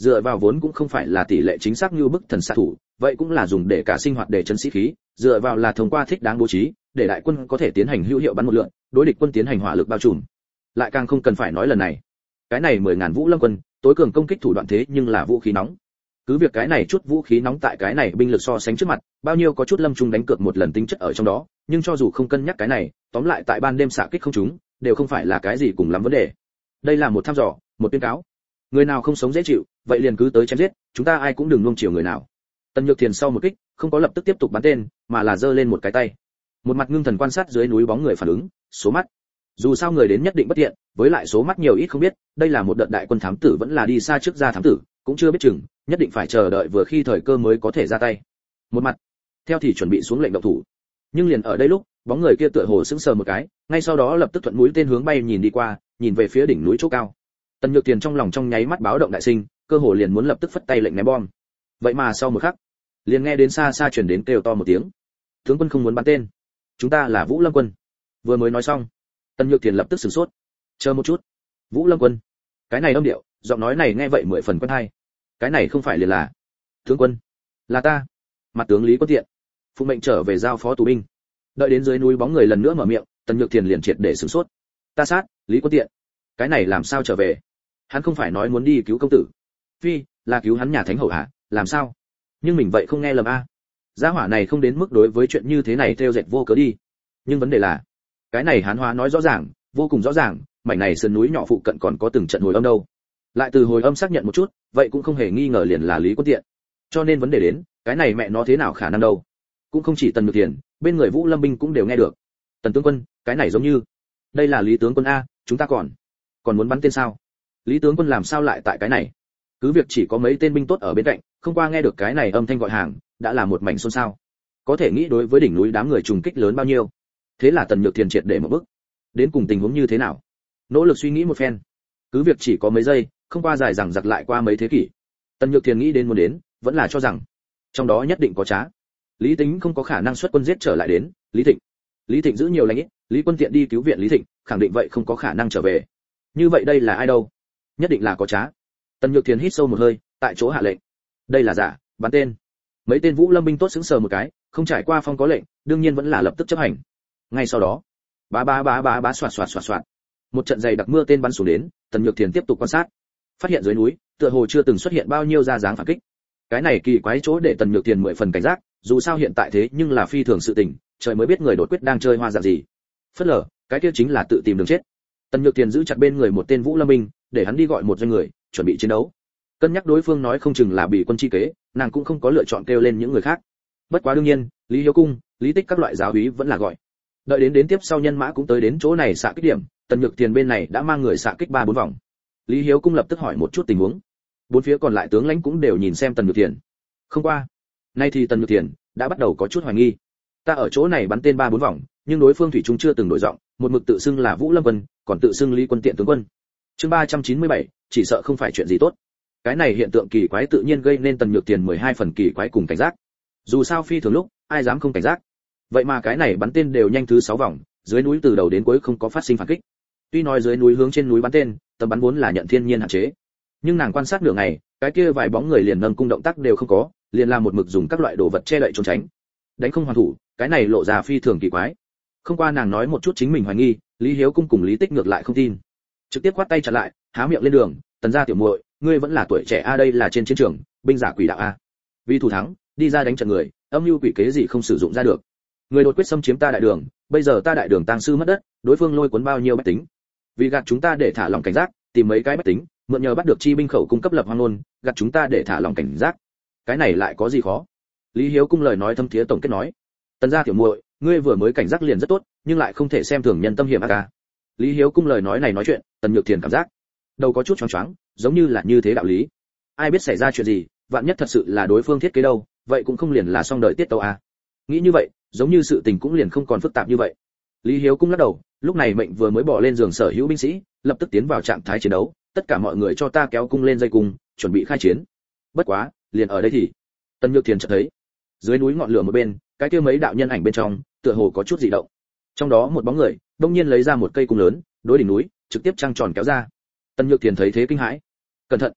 dựa vào vốn cũng không phải là tỷ lệ chính xác như bức thần xạ thủ, vậy cũng là dùng để cả sinh hoạt để chấn sĩ khí, dựa vào là thông qua thích đáng bố trí, để đại quân có thể tiến hành hữu hiệu bắn một lượt, đối địch quân tiến hành hỏa lực bao trùm. Lại càng không cần phải nói lần này, cái này mười ngàn vũ lâm quân, tối cường công kích thủ đoạn thế nhưng là vũ khí nóng. Cứ việc cái này chút vũ khí nóng tại cái này binh lực so sánh trước mặt, bao nhiêu có chút lâm trung đánh cược một lần tính chất ở trong đó, nhưng cho dù không cân nhắc cái này, tóm lại tại ban đêm xạ kích không trúng, đều không phải là cái gì cùng lắm vấn đề. Đây là một thăm dò, một tuyên cáo. Người nào không sống dễ chịu, vậy liền cứ tới chém giết, chúng ta ai cũng đừng nuông chiều người nào. Tần Nhược Thiền sau một kích, không có lập tức tiếp tục bắn tên, mà là giơ lên một cái tay. Một mặt ngưng thần quan sát dưới núi bóng người phản ứng, số mắt. Dù sao người đến nhất định bất tiện, với lại số mắt nhiều ít không biết, đây là một đợt đại quân thám tử vẫn là đi xa trước ra thám tử, cũng chưa biết chừng, nhất định phải chờ đợi vừa khi thời cơ mới có thể ra tay. Một mặt, theo thì chuẩn bị xuống lệnh động thủ. Nhưng liền ở đây lúc, bóng người kia tựa hồ sững sờ một cái, ngay sau đó lập tức thuận mũi tên hướng bay nhìn đi qua, nhìn về phía đỉnh núi chỗ cao. Tần Nhược Tiền trong lòng trong nháy mắt báo động đại sinh, cơ hồ liền muốn lập tức phất tay lệnh ném bom. Vậy mà sau một khắc, liền nghe đến xa xa truyền đến kêu to một tiếng. Tướng quân không muốn bắn tên, chúng ta là Vũ Lâm quân. Vừa mới nói xong, Tần Nhược Tiền lập tức sửng sốt. Chờ một chút, Vũ Lâm quân? Cái này âm điệu, giọng nói này nghe vậy mười phần quen tai. Cái này không phải liền là tướng quân, là ta, mặt tướng Lý Quân Tiện, phụ mệnh trở về giao phó tù binh. Đợi đến dưới núi bóng người lần nữa mở miệng, Tần Nhược Tiền liền triệt để sửng sốt. Ta sát, Lý Quân Tiện, cái này làm sao trở về? Hắn không phải nói muốn đi cứu công tử? Phi, là cứu hắn nhà thánh hậu hả? Làm sao? Nhưng mình vậy không nghe lầm a. Gia hỏa này không đến mức đối với chuyện như thế này theo dệt vô cớ đi. Nhưng vấn đề là, cái này Hán Hóa nói rõ ràng, vô cùng rõ ràng, mảnh này sườn núi nhỏ phụ cận còn có từng trận hồi âm đâu. Lại từ hồi âm xác nhận một chút, vậy cũng không hề nghi ngờ liền là Lý Quân Tiện. Cho nên vấn đề đến, cái này mẹ nó thế nào khả năng đâu? Cũng không chỉ Tần Nhược Tiền, bên người Vũ Lâm binh cũng đều nghe được. Tần tướng quân, cái này giống như, đây là Lý tướng quân a, chúng ta còn còn muốn bắn tên sao? Lý tướng quân làm sao lại tại cái này? Cứ việc chỉ có mấy tên binh tốt ở bên cạnh, không qua nghe được cái này âm thanh gọi hàng, đã là một mảnh xôn xao. Có thể nghĩ đối với đỉnh núi đám người trùng kích lớn bao nhiêu. Thế là Tần Nhược Thiền triệt để một bước. Đến cùng tình huống như thế nào? Nỗ lực suy nghĩ một phen. Cứ việc chỉ có mấy giây, không qua dài rằng giặc lại qua mấy thế kỷ. Tần Nhược Thiền nghĩ đến muốn đến, vẫn là cho rằng trong đó nhất định có trá. Lý Tính không có khả năng xuất quân giết trở lại đến, Lý Thịnh. Lý Thịnh giữ nhiều lãnh ít, Lý Quân Tiện đi cứu viện Lý Thịnh, khẳng định vậy không có khả năng trở về. Như vậy đây là ai đâu? Nhất định là có trá. Tần Nhược Thiền hít sâu một hơi, tại chỗ hạ lệnh. Đây là giả, bắn tên. Mấy tên Vũ Lâm binh tốt sững sờ một cái, không trải qua phong có lệnh, đương nhiên vẫn là lập tức chấp hành. Ngay sau đó, bá bá bá bá bá xoạt xoạt xoạt xoạt. Một trận dày đặc mưa tên bắn xuống đến, Tần Nhược Thiền tiếp tục quan sát. Phát hiện dưới núi, tựa hồ chưa từng xuất hiện bao nhiêu ra dáng phản kích. Cái này kỳ quái chỗ để Tần Nhược Thiền mười phần cảnh giác, dù sao hiện tại thế nhưng là phi thường sự tình, trời mới biết người đột quyết đang chơi hoa dạng gì. Phất lờ, cái kia chính là tự tìm đường chết. Tần Nhược Thiền giữ chặt bên người một tên Vũ Lâm binh, để hắn đi gọi một doanh người, chuẩn bị chiến đấu. Cân nhắc đối phương nói không chừng là bị quân chi kế, nàng cũng không có lựa chọn kêu lên những người khác. Bất quá đương nhiên, Lý Hiếu Cung, Lý Tích các loại giáo úy vẫn là gọi. Đợi đến đến tiếp sau nhân mã cũng tới đến chỗ này xạ kích điểm, Tần Nhược Thiền bên này đã mang người xạ kích ba bốn vòng. Lý Hiếu Cung lập tức hỏi một chút tình huống. Bốn phía còn lại tướng lãnh cũng đều nhìn xem Tần Nhược Thiền. Không qua, nay thì Tần Nhược Thiền đã bắt đầu có chút hoài nghi. Ta ở chỗ này bắn tên ba bốn vòng, nhưng đối phương thủy chung chưa từng đổi giọng, một mực tự xưng là Vũ Lâm Quân, còn tự xưng Lý Quân Tiện tướng quân. Chương ba trăm chín mươi bảy, chỉ sợ không phải chuyện gì tốt. Cái này hiện tượng kỳ quái tự nhiên gây nên Tần Nhược Thiền mười hai phần kỳ quái cùng cảnh giác. Dù sao phi thường lúc, ai dám không cảnh giác. Vậy mà cái này bắn tên đều nhanh thứ sáu vòng, dưới núi từ đầu đến cuối không có phát sinh phản kích. Tuy nói dưới núi hướng trên núi bắn tên, tầm bắn vốn là nhận thiên nhiên hạn chế. Nhưng nàng quan sát nửa ngày, cái kia vài bóng người liền nâng cung động tác đều không có, liền làm một mực dùng các loại đồ vật che đậy trốn tránh. Đánh không hoàn thủ, cái này lộ ra phi thường kỳ quái. Không qua nàng nói một chút chính mình hoài nghi, Lý Hiếu Cung cùng Lý Tích ngược lại không tin. Trực tiếp quát tay chặn lại, há miệng lên đường, Tần gia tiểu muội, ngươi vẫn là tuổi trẻ a, đây là trên chiến trường, binh giả quỷ đạo a. Vì thủ thắng, đi ra đánh trận người, âm mưu quỷ kế gì không sử dụng ra được. Người đột quyết xâm chiếm ta đại đường, bây giờ ta đại đường tang sư mất đất, đối phương lôi cuốn bao nhiêu bách tính. Vì gạt chúng ta để thả lòng cảnh giác, tìm mấy cái bách tính, mượn nhờ bắt được chi binh khẩu cung cấp lập hoang ngôn, gạt chúng ta để thả lòng cảnh giác. Cái này lại có gì khó? Lý Hiếu Cung lời nói thâm thiế tổng kết nói. Tần gia tiểu muội, ngươi vừa mới cảnh giác liền rất tốt, nhưng lại không thể xem thường nhân tâm hiểm ác a. Lý Hiếu Cung lời nói này nói chuyện, Tần Nhược Thiền cảm giác đầu có chút choáng choáng, giống như là như thế đạo lý. Ai biết xảy ra chuyện gì, vạn nhất thật sự là đối phương thiết kế đâu, vậy cũng không liền là xong đời tiết tấu a. Nghĩ như vậy, giống như sự tình cũng liền không còn phức tạp như vậy. Lý Hiếu Cung lắc đầu, lúc này mệnh vừa mới bỏ lên giường sở hữu binh sĩ, lập tức tiến vào trạng thái chiến đấu, tất cả mọi người cho ta kéo cung lên dây cung, chuẩn bị khai chiến. Bất quá, liền ở đây thì Tần Nhược Thiền chợt thấy, dưới núi ngọn lửa một bên, cái kia mấy đạo nhân ảnh bên trong, tựa hồ có chút dị động. Trong đó một bóng người, đông nhiên lấy ra một cây cung lớn, đối đỉnh núi, trực tiếp trăng tròn kéo ra. Tần Nhược Thiền thấy thế kinh hãi. Cẩn thận!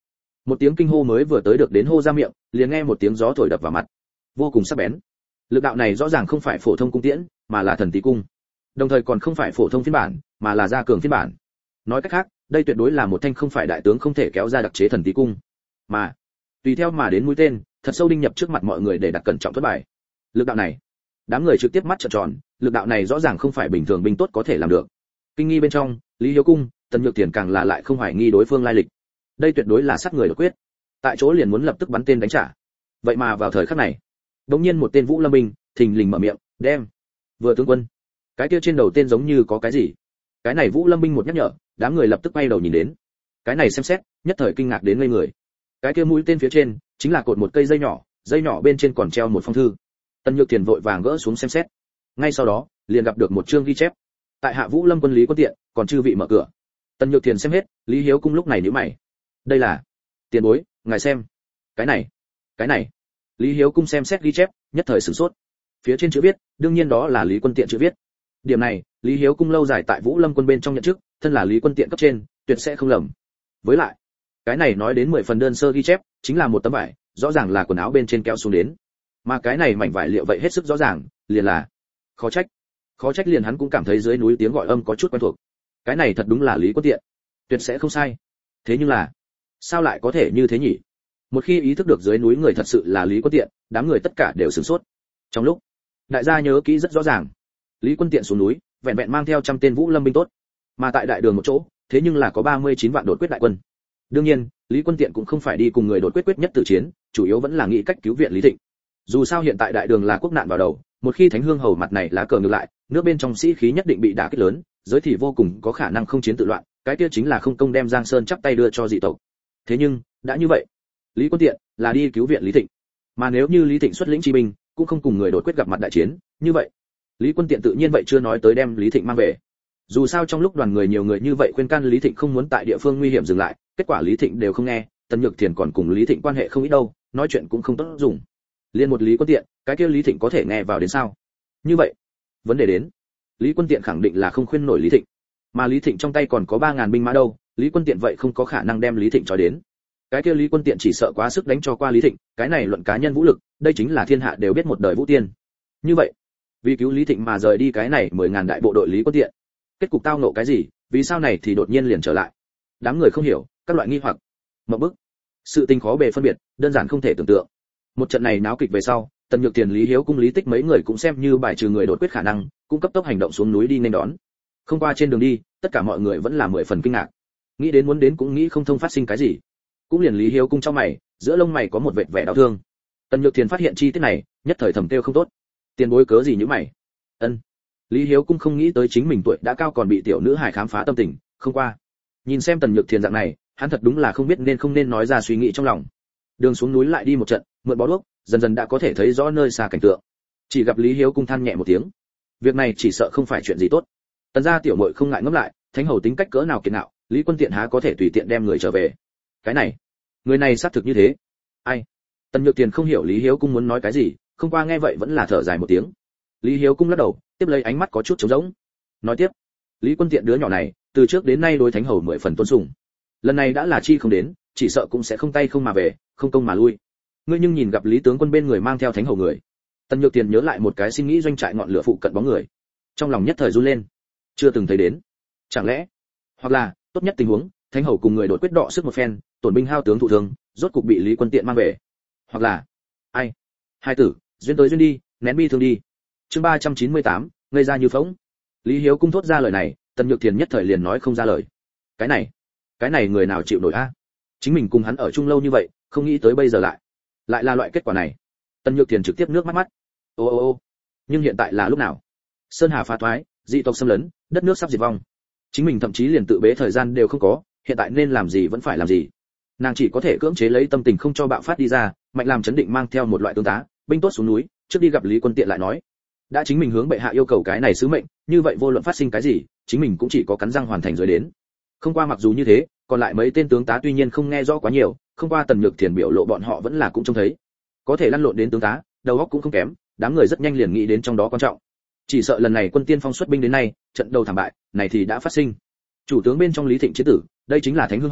Một tiếng kinh hô mới vừa tới được đến hô ra miệng, liền nghe một tiếng gió thổi đập vào mặt, vô cùng sắc bén. Lực đạo này rõ ràng không phải phổ thông cung tiễn, mà là thần tí cung. Đồng thời còn không phải phổ thông phiên bản, mà là gia cường phiên bản. Nói cách khác, đây tuyệt đối là một thanh không phải đại tướng không thể kéo ra đặc chế thần tí cung, mà tùy theo mà đến mũi tên, thật sâu đinh nhập trước mặt mọi người để đặt cẩn trọng thất bại. Lực đạo này, đám người trực tiếp mắt trợn tròn, lực đạo này rõ ràng không phải bình thường binh tốt có thể làm được. Kinh nghi bên trong, Lý Hiếu Cung, Tần Nhược Tiền càng là lại không hoài nghi đối phương lai lịch. Đây tuyệt đối là sát người đột quyết, tại chỗ liền muốn lập tức bắn tên đánh trả. Vậy mà vào thời khắc này, đột nhiên một tên Vũ Lâm binh thình lình mở miệng, "Đem." Vừa tướng quân, cái kia trên đầu tên giống như có cái gì. Cái này Vũ Lâm binh một nhắc nhở, đám người lập tức quay đầu nhìn đến. Cái này xem xét, nhất thời kinh ngạc đến ngây người. Cái kia mũi tên phía trên chính là cột một cây dây nhỏ, dây nhỏ bên trên còn treo một phong thư. Tần Nhược Tiền vội vàng gỡ xuống xem xét. Ngay sau đó, liền gặp được một chương ghi chép. Tại Hạ Vũ Lâm quân Lý Quân Tiện, còn chư vị mở cửa. Tần Nhược Tiền xem hết, Lý Hiếu Cung lúc này nhíu mày. Đây là tiền bối, ngài xem. Cái này, cái này. Lý Hiếu Cung xem xét ghi chép, nhất thời sửng sốt. Phía trên chữ viết, đương nhiên đó là Lý Quân Tiện chữ viết. Điểm này, Lý Hiếu Cung lâu dài tại Vũ Lâm quân bên trong nhận chức, thân là Lý Quân Tiện cấp trên, tuyệt sẽ không lầm. Với lại, cái này nói đến mười phần đơn sơ ghi chép, chính là một tấm vải, rõ ràng là quần áo bên trên kéo xuống đến. Mà cái này mảnh vải liệu vậy hết sức rõ ràng, liền là khó trách. Khó trách liền hắn cũng cảm thấy dưới núi tiếng gọi âm có chút quen thuộc. Cái này thật đúng là Lý Quân Tiện, tuyệt sẽ không sai. Thế nhưng là, sao lại có thể như thế nhỉ? Một khi ý thức được dưới núi người thật sự là Lý Quân Tiện, đám người tất cả đều sửng sốt. Trong lúc, đại gia nhớ kỹ rất rõ ràng, Lý Quân Tiện xuống núi, vẹn vẹn mang theo trăm tên Vũ Lâm binh tốt, mà tại đại đường một chỗ, thế nhưng là có ba mươi chín vạn đột quyết đại quân. Đương nhiên, Lý Quân Tiện cũng không phải đi cùng người đột quyết quyết nhất tử chiến, chủ yếu vẫn là nghĩ cách cứu viện Lý Thịnh. Dù sao hiện tại đại đường là quốc nạn vào đầu, một khi Thánh Hương hầu mặt này lá cờ ngược lại, nước bên trong sĩ khí nhất định bị đả kích lớn, giới thì vô cùng có khả năng không chiến tự loạn, cái kia chính là không công đem Giang Sơn chắp tay đưa cho dị tộc. Thế nhưng, đã như vậy, Lý Quân Tiện là đi cứu viện Lý Thịnh, mà nếu như Lý Thịnh xuất lĩnh chi binh, cũng không cùng người đột quyết gặp mặt đại chiến, như vậy, Lý Quân Tiện tự nhiên vậy chưa nói tới đem Lý Thịnh mang về. Dù sao trong lúc đoàn người nhiều người như vậy khuyên can Lý Thịnh không muốn tại địa phương nguy hiểm dừng lại, kết quả Lý Thịnh đều không nghe, Tần Nhược Thiền còn cùng Lý Thịnh quan hệ không ít đâu, nói chuyện cũng không tốt dùng. Liên một Lý Quân Tiện, cái kia Lý Thịnh có thể nghe vào đến sao? Như vậy, vấn đề đến, Lý Quân Tiện khẳng định là không khuyên nổi Lý Thịnh, mà Lý Thịnh trong tay còn có ba ngàn binh mã đâu, Lý Quân Tiện vậy không có khả năng đem Lý Thịnh trói đến. Cái kia Lý Quân Tiện chỉ sợ quá sức đánh cho qua Lý Thịnh, cái này luận cá nhân vũ lực, đây chính là thiên hạ đều biết một đời vũ tiên. Như vậy, vì cứu Lý Thịnh mà rời đi cái này mười ngàn đại bộ đội Lý Quân Tiện, kết cục tao ngộ cái gì, vì sao này thì đột nhiên liền trở lại? Đám người không hiểu, các loại nghi hoặc, mộng bức, sự tình khó bề phân biệt, đơn giản không thể tưởng tượng. Một trận này náo kịch về sau, Tần Nhược Tiền, Lý Hiếu Cung, Lý Tích mấy người cũng xem như bài trừ người đột quyết khả năng, cũng cấp tốc hành động xuống núi đi nên đón. Không qua trên đường đi, tất cả mọi người vẫn là mười phần kinh ngạc, nghĩ đến muốn đến cũng nghĩ không thông phát sinh cái gì. Cũng liền Lý Hiếu Cung trong mày, giữa lông mày có một vệt vẻ đau thương. Tần Nhược Tiền phát hiện chi tiết này, nhất thời thầm tiêu không tốt. Tiền bối cớ gì như mày? Ân. Lý Hiếu Cung không nghĩ tới chính mình tuổi đã cao còn bị tiểu nữ hài khám phá tâm tình, không qua. Nhìn xem Tần Nhược Thiền dạng này, hắn thật đúng là không biết nên không nên nói ra suy nghĩ trong lòng. Đường xuống núi lại đi một trận, mượn bó đuốc, dần dần đã có thể thấy rõ nơi xa cảnh tượng. Chỉ gặp Lý Hiếu Cung than nhẹ một tiếng. Việc này chỉ sợ không phải chuyện gì tốt. Tần gia tiểu muội không ngại ngẫm lại, thánh hầu tính cách cỡ nào kiệt ngạo, Lý Quân Tiện há có thể tùy tiện đem người trở về. Cái này, người này xác thực như thế. Ai? Tần Nhược Tiền không hiểu Lý Hiếu Cung muốn nói cái gì, không qua nghe vậy vẫn là thở dài một tiếng. Lý Hiếu Cung lắc đầu, tiếp lấy ánh mắt có chút trống rỗng. Nói tiếp, Lý Quân Tiện đứa nhỏ này, từ trước đến nay đối thánh hầu mười phần tôn sùng. Lần này đã là chi không đến, chỉ sợ cũng sẽ không tay không mà về, không công mà lui. Ngươi nhưng nhìn gặp Lý tướng quân bên người mang theo thánh hầu người. Tần Nhược Tiền nhớ lại một cái suy nghĩ doanh trại ngọn lửa phụ cận bóng người, trong lòng nhất thời run lên. Chưa từng thấy đến. Chẳng lẽ, hoặc là, tốt nhất tình huống, thánh hầu cùng người đột quyết đọ sức một phen, tổn binh hao tướng thụ thương, rốt cục bị Lý Quân Tiện mang về. Hoặc là, ai? Hai tử, duyên tới duyên đi, nén bi thương đi. Chương ba trăm chín mươi tám, ngây ra như phỗng. Lý Hiếu Cung thốt ra lời này, Tần Nhược Thiền nhất thời liền nói không ra lời. Cái này, cái này người nào chịu nổi a? Chính mình cùng hắn ở chung lâu như vậy, không nghĩ tới bây giờ lại, lại là loại kết quả này. Tần Nhược Thiền trực tiếp nước mắt mắt. Ô ô ô, nhưng hiện tại là lúc nào? Sơn Hà phá thoái, dị tộc xâm lấn, đất nước sắp diệt vong. Chính mình thậm chí liền tự bế thời gian đều không có, hiện tại nên làm gì vẫn phải làm gì. Nàng chỉ có thể cưỡng chế lấy tâm tình không cho bạo phát đi ra, mạnh làm chấn định mang theo một loại tướng tá, binh tốt xuống núi, trước đi gặp Lý Quân Tiện lại nói. Đã chính mình hướng bệ hạ yêu cầu cái này sứ mệnh, như vậy vô luận phát sinh cái gì, chính mình cũng chỉ có cắn răng hoàn thành rồi đến. Không qua mặc dù như thế, còn lại mấy tên tướng tá tuy nhiên không nghe rõ quá nhiều, không qua Tần Nhược Thiền biểu lộ bọn họ vẫn là cũng trông thấy. Có thể lăn lộn đến tướng tá, đầu óc cũng không kém, đám người rất nhanh liền nghĩ đến trong đó quan trọng. Chỉ sợ lần này quân tiên phong xuất binh đến nay, trận đầu thảm bại, này thì đã phát sinh. Chủ tướng bên trong Lý Thịnh chế tử, đây chính là Thánh Hương hầu,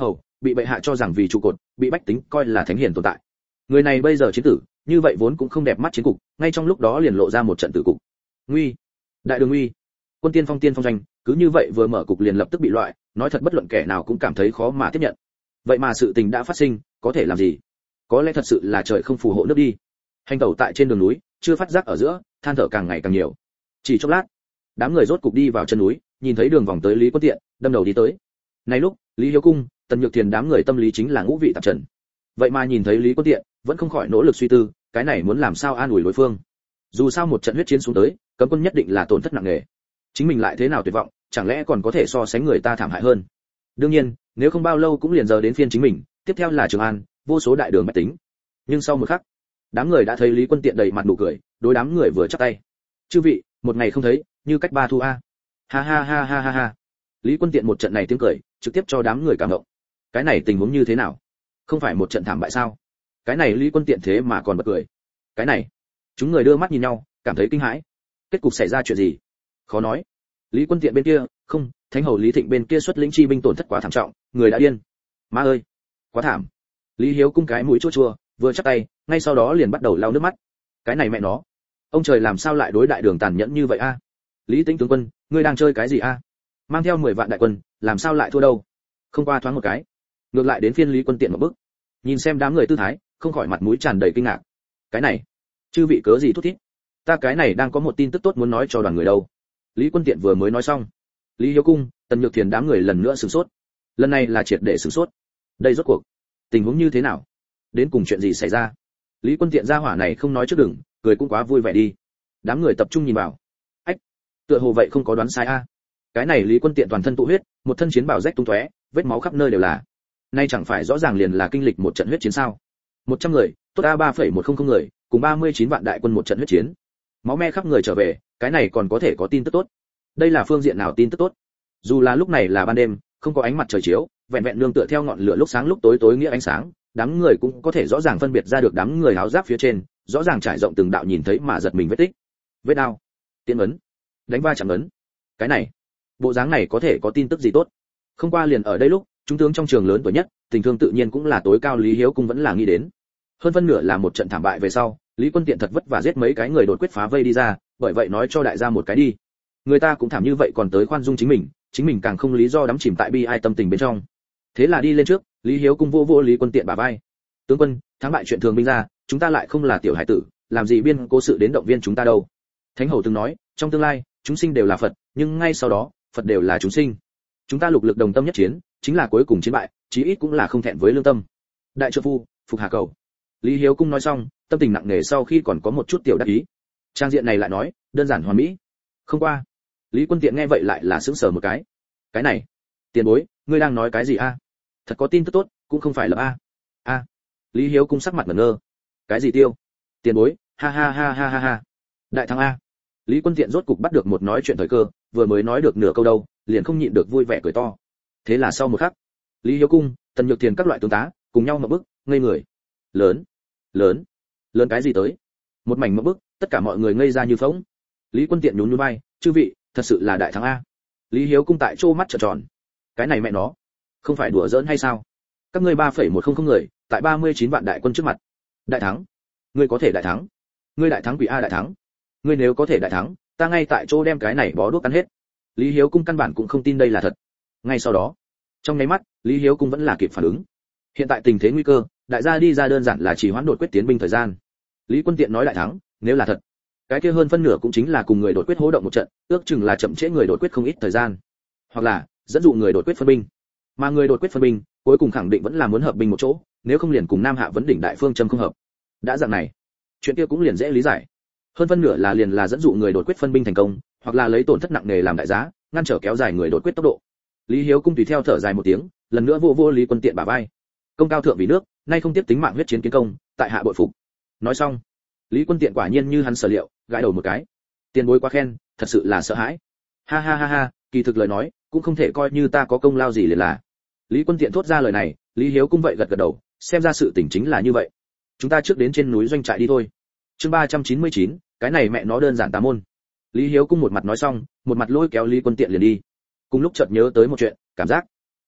bị bệ hạ cho rằng vì trụ cột, bị bách tính coi là thánh hiền tồn tại. Người này bây giờ chiến tử, như vậy vốn cũng không đẹp mắt chiến cục, ngay trong lúc đó liền lộ ra một trận tử cục. Nguy, đại đường nguy. Quân tiên phong tiên phong doanh, cứ như vậy vừa mở cục liền lập tức bị loại, nói thật bất luận kẻ nào cũng cảm thấy khó mà tiếp nhận. Vậy mà sự tình đã phát sinh, có thể làm gì? Có lẽ thật sự là trời không phù hộ nước đi. Hành tẩu tại trên đường núi, chưa phát giác ở giữa, than thở càng ngày càng nhiều. Chỉ chốc lát, đám người rốt cục đi vào chân núi, nhìn thấy đường vòng tới Lý Quân Tiện, đâm đầu đi tới. Này lúc, Lý Hiếu Cung, Tần Nhược Thiền đám người tâm lý chính là ngũ vị tạp trần. Vậy mà nhìn thấy Lý Quân Tiện, vẫn không khỏi nỗ lực suy tư, cái này muốn làm sao an ủi đối phương. Dù sao một trận huyết chiến xuống tới, cấm quân nhất định là tổn thất nặng nề. Chính mình lại thế nào tuyệt vọng, chẳng lẽ còn có thể so sánh người ta thảm hại hơn. Đương nhiên, nếu không bao lâu cũng liền giờ đến phiên chính mình, tiếp theo là Trường An, vô số đại đường bách tính. Nhưng sau một khắc, đám người đã thấy Lý Quân Tiện đầy mặt nụ cười, đối đám người vừa chắp tay. Chư vị, một ngày không thấy, như cách ba thu a. Ha ha ha ha ha ha. Lý Quân Tiện một trận này tiếng cười, trực tiếp cho đám người cảm động. Cái này tình huống như thế nào? Không phải một trận thảm bại sao? Cái này Lý Quân Tiện thế mà còn bật cười. Cái này, chúng người đưa mắt nhìn nhau, cảm thấy kinh hãi. Kết cục xảy ra chuyện gì? Khó nói. Lý Quân Tiện bên kia, không, Thánh hầu Lý Thịnh bên kia xuất lĩnh chi binh tổn thất quá thảm trọng, người đã điên. Má ơi, quá thảm. Lý Hiếu Cung cái mũi chua chua, vừa chắp tay, ngay sau đó liền bắt đầu lau nước mắt. Cái này mẹ nó, ông trời làm sao lại đối đại đường tàn nhẫn như vậy a? Lý Tĩnh tướng quân, ngươi đang chơi cái gì a? Mang theo mười vạn đại quân, làm sao lại thua đâu? Không qua thoáng một cái, ngược lại đến phiên Lý Quân Tiện một bước. Nhìn xem đám người tư thái, không khỏi mặt mũi tràn đầy kinh ngạc. Cái này, chư vị cớ gì thúc thiết? Ta cái này đang có một tin tức tốt muốn nói cho đoàn người đâu. Lý Quân Tiện vừa mới nói xong, Lý Hiếu Cung, Tần Nhược Thiền đám người lần nữa sửng sốt. Lần này là triệt để sửng sốt. Đây rốt cuộc tình huống như thế nào? Đến cùng chuyện gì xảy ra? Lý Quân Tiện ra hỏa này không nói trước đừng, cười cũng quá vui vẻ đi. Đám người tập trung nhìn vào. Ách, tựa hồ vậy không có đoán sai a. Cái này Lý Quân Tiện toàn thân tụ huyết, một thân chiến bào rách tung tóe, vết máu khắp nơi đều là. Nay chẳng phải rõ ràng liền là kinh lịch một trận huyết chiến sao? một trăm người, tốt a ba phẩy một không không người, cùng ba mươi chín vạn đại quân một trận huyết chiến. Máu me khắp người trở về, cái này còn có thể có tin tức tốt. Đây là phương diện nào tin tức tốt? Dù là lúc này là ban đêm, không có ánh mặt trời chiếu, vẹn vẹn nương tựa theo ngọn lửa lúc sáng lúc tối tối nghĩa ánh sáng, đám người cũng có thể rõ ràng phân biệt ra được đám người áo giáp phía trên, rõ ràng trải rộng từng đạo nhìn thấy mà giật mình vết tích. Vết đao, tiễn ấn, đánh va chạm ấn. Cái này, bộ dáng này có thể có tin tức gì tốt? Không qua liền ở đây lúc, trung tướng trong trường lớn tuổi nhất, tình thương tự nhiên cũng là tối cao Lý Hiếu Cung vẫn là nghĩ đến. Hơn phân nửa là một trận thảm bại về sau, Lý Quân Tiện thật vất vả giết mấy cái người đột quyết phá vây đi ra, bởi vậy nói cho đại gia một cái đi. Người ta cũng thảm như vậy còn tới khoan dung chính mình, chính mình càng không lý do đắm chìm tại bi ai tâm tình bên trong. Thế là đi lên trước, Lý Hiếu Cung vô vô Lý Quân Tiện bả vai. Tướng quân, thắng bại chuyện thường binh ra, chúng ta lại không là tiểu hải tử, làm gì biên cố sự đến động viên chúng ta đâu. Thánh hầu từng nói, trong tương lai, chúng sinh đều là Phật, nhưng ngay sau đó, Phật đều là chúng sinh. Chúng ta lục lực đồng tâm nhất chiến, chính là cuối cùng chiến bại, chí ít cũng là không thẹn với lương tâm. Đại trợ phu, phục hạ cầu. Lý Hiếu Cung nói xong, tâm tình nặng nề sau khi còn có một chút tiểu đắc ý. Trang diện này lại nói, đơn giản hoàn mỹ. Không qua, Lý Quân Tiện nghe vậy lại là sững sờ một cái. Cái này, tiền bối, ngươi đang nói cái gì a? Thật có tin tức tốt, cũng không phải là a. A. Lý Hiếu Cung sắc mặt ngẩn ngơ. Cái gì tiêu? Tiền bối, ha ha ha ha ha ha. Đại thắng a. Lý Quân Tiện rốt cục bắt được một nói chuyện thời cơ, vừa mới nói được nửa câu đâu, liền không nhịn được vui vẻ cười to. Thế là sau một khắc, Lý Hiếu Cung, Tần Nhược Thiền các loại tướng tá, cùng nhau ngậm bức, ngây người. Lớn, lớn, lớn cái gì tới? Một mảnh ngậm bức, tất cả mọi người ngây ra như phỗng. Lý Quân Tiện nhún nhún vai, chư vị, thật sự là đại thắng a. Lý Hiếu Cung tại chỗ mắt trợn tròn. Cái này mẹ nó, không phải đùa giỡn hay sao? Các ngươi ba phẩy một không không người, tại ba mươi chín vạn đại quân trước mặt. Đại thắng? Ngươi có thể đại thắng? Ngươi đại thắng quỷ a đại thắng? Ngươi nếu có thể đại thắng, ta ngay tại chỗ đem cái này bó đuốc ăn hết. Lý Hiếu Cung căn bản cũng không tin đây là thật. Ngay sau đó, trong nháy mắt, Lý Hiếu Cung vẫn là kịp phản ứng. Hiện tại tình thế nguy cơ, đại gia đi ra đơn giản là chỉ hoãn đột quyết tiến binh thời gian. Lý Quân Tiện nói đại thắng, nếu là thật, cái kia hơn phân nửa cũng chính là cùng người đột quyết hỗ động một trận, ước chừng là chậm trễ người đột quyết không ít thời gian, hoặc là dẫn dụ người đột quyết phân binh. Mà người đột quyết phân binh, cuối cùng khẳng định vẫn là muốn hợp binh một chỗ, nếu không liền cùng Nam Hạ vấn đỉnh đại phương châm không hợp. Đã dạng này, chuyện kia cũng liền dễ lý giải. Hơn phân nửa là liền là dẫn dụ người đột quyết phân binh thành công, hoặc là lấy tổn thất nặng nề làm đại giá, ngăn trở kéo dài người đột quyết tốc độ. Lý Hiếu Cung tùy theo thở dài một tiếng, lần nữa vô vô Lý Quân Tiện bả vai. Công cao thượng vì nước, nay không tiếp tính mạng huyết chiến kiến công, tại hạ bội phục. Nói xong, Lý Quân Tiện quả nhiên như hắn sở liệu, gãi đầu một cái. Tiền bối quá khen, thật sự là sợ hãi. Ha ha ha ha, kỳ thực lời nói, cũng không thể coi như ta có công lao gì liền là. Lý Quân Tiện thốt ra lời này, Lý Hiếu Cung vậy gật gật đầu, xem ra sự tình chính là như vậy. Chúng ta trước đến trên núi doanh trại đi thôi. Chương ba trăm chín mươi chín, cái này mẹ nó đơn giản tà môn. Lý Hiếu Cung một mặt nói xong, một mặt lôi kéo Lý Quân Tiện liền đi. Cùng lúc chợt nhớ tới một chuyện, cảm giác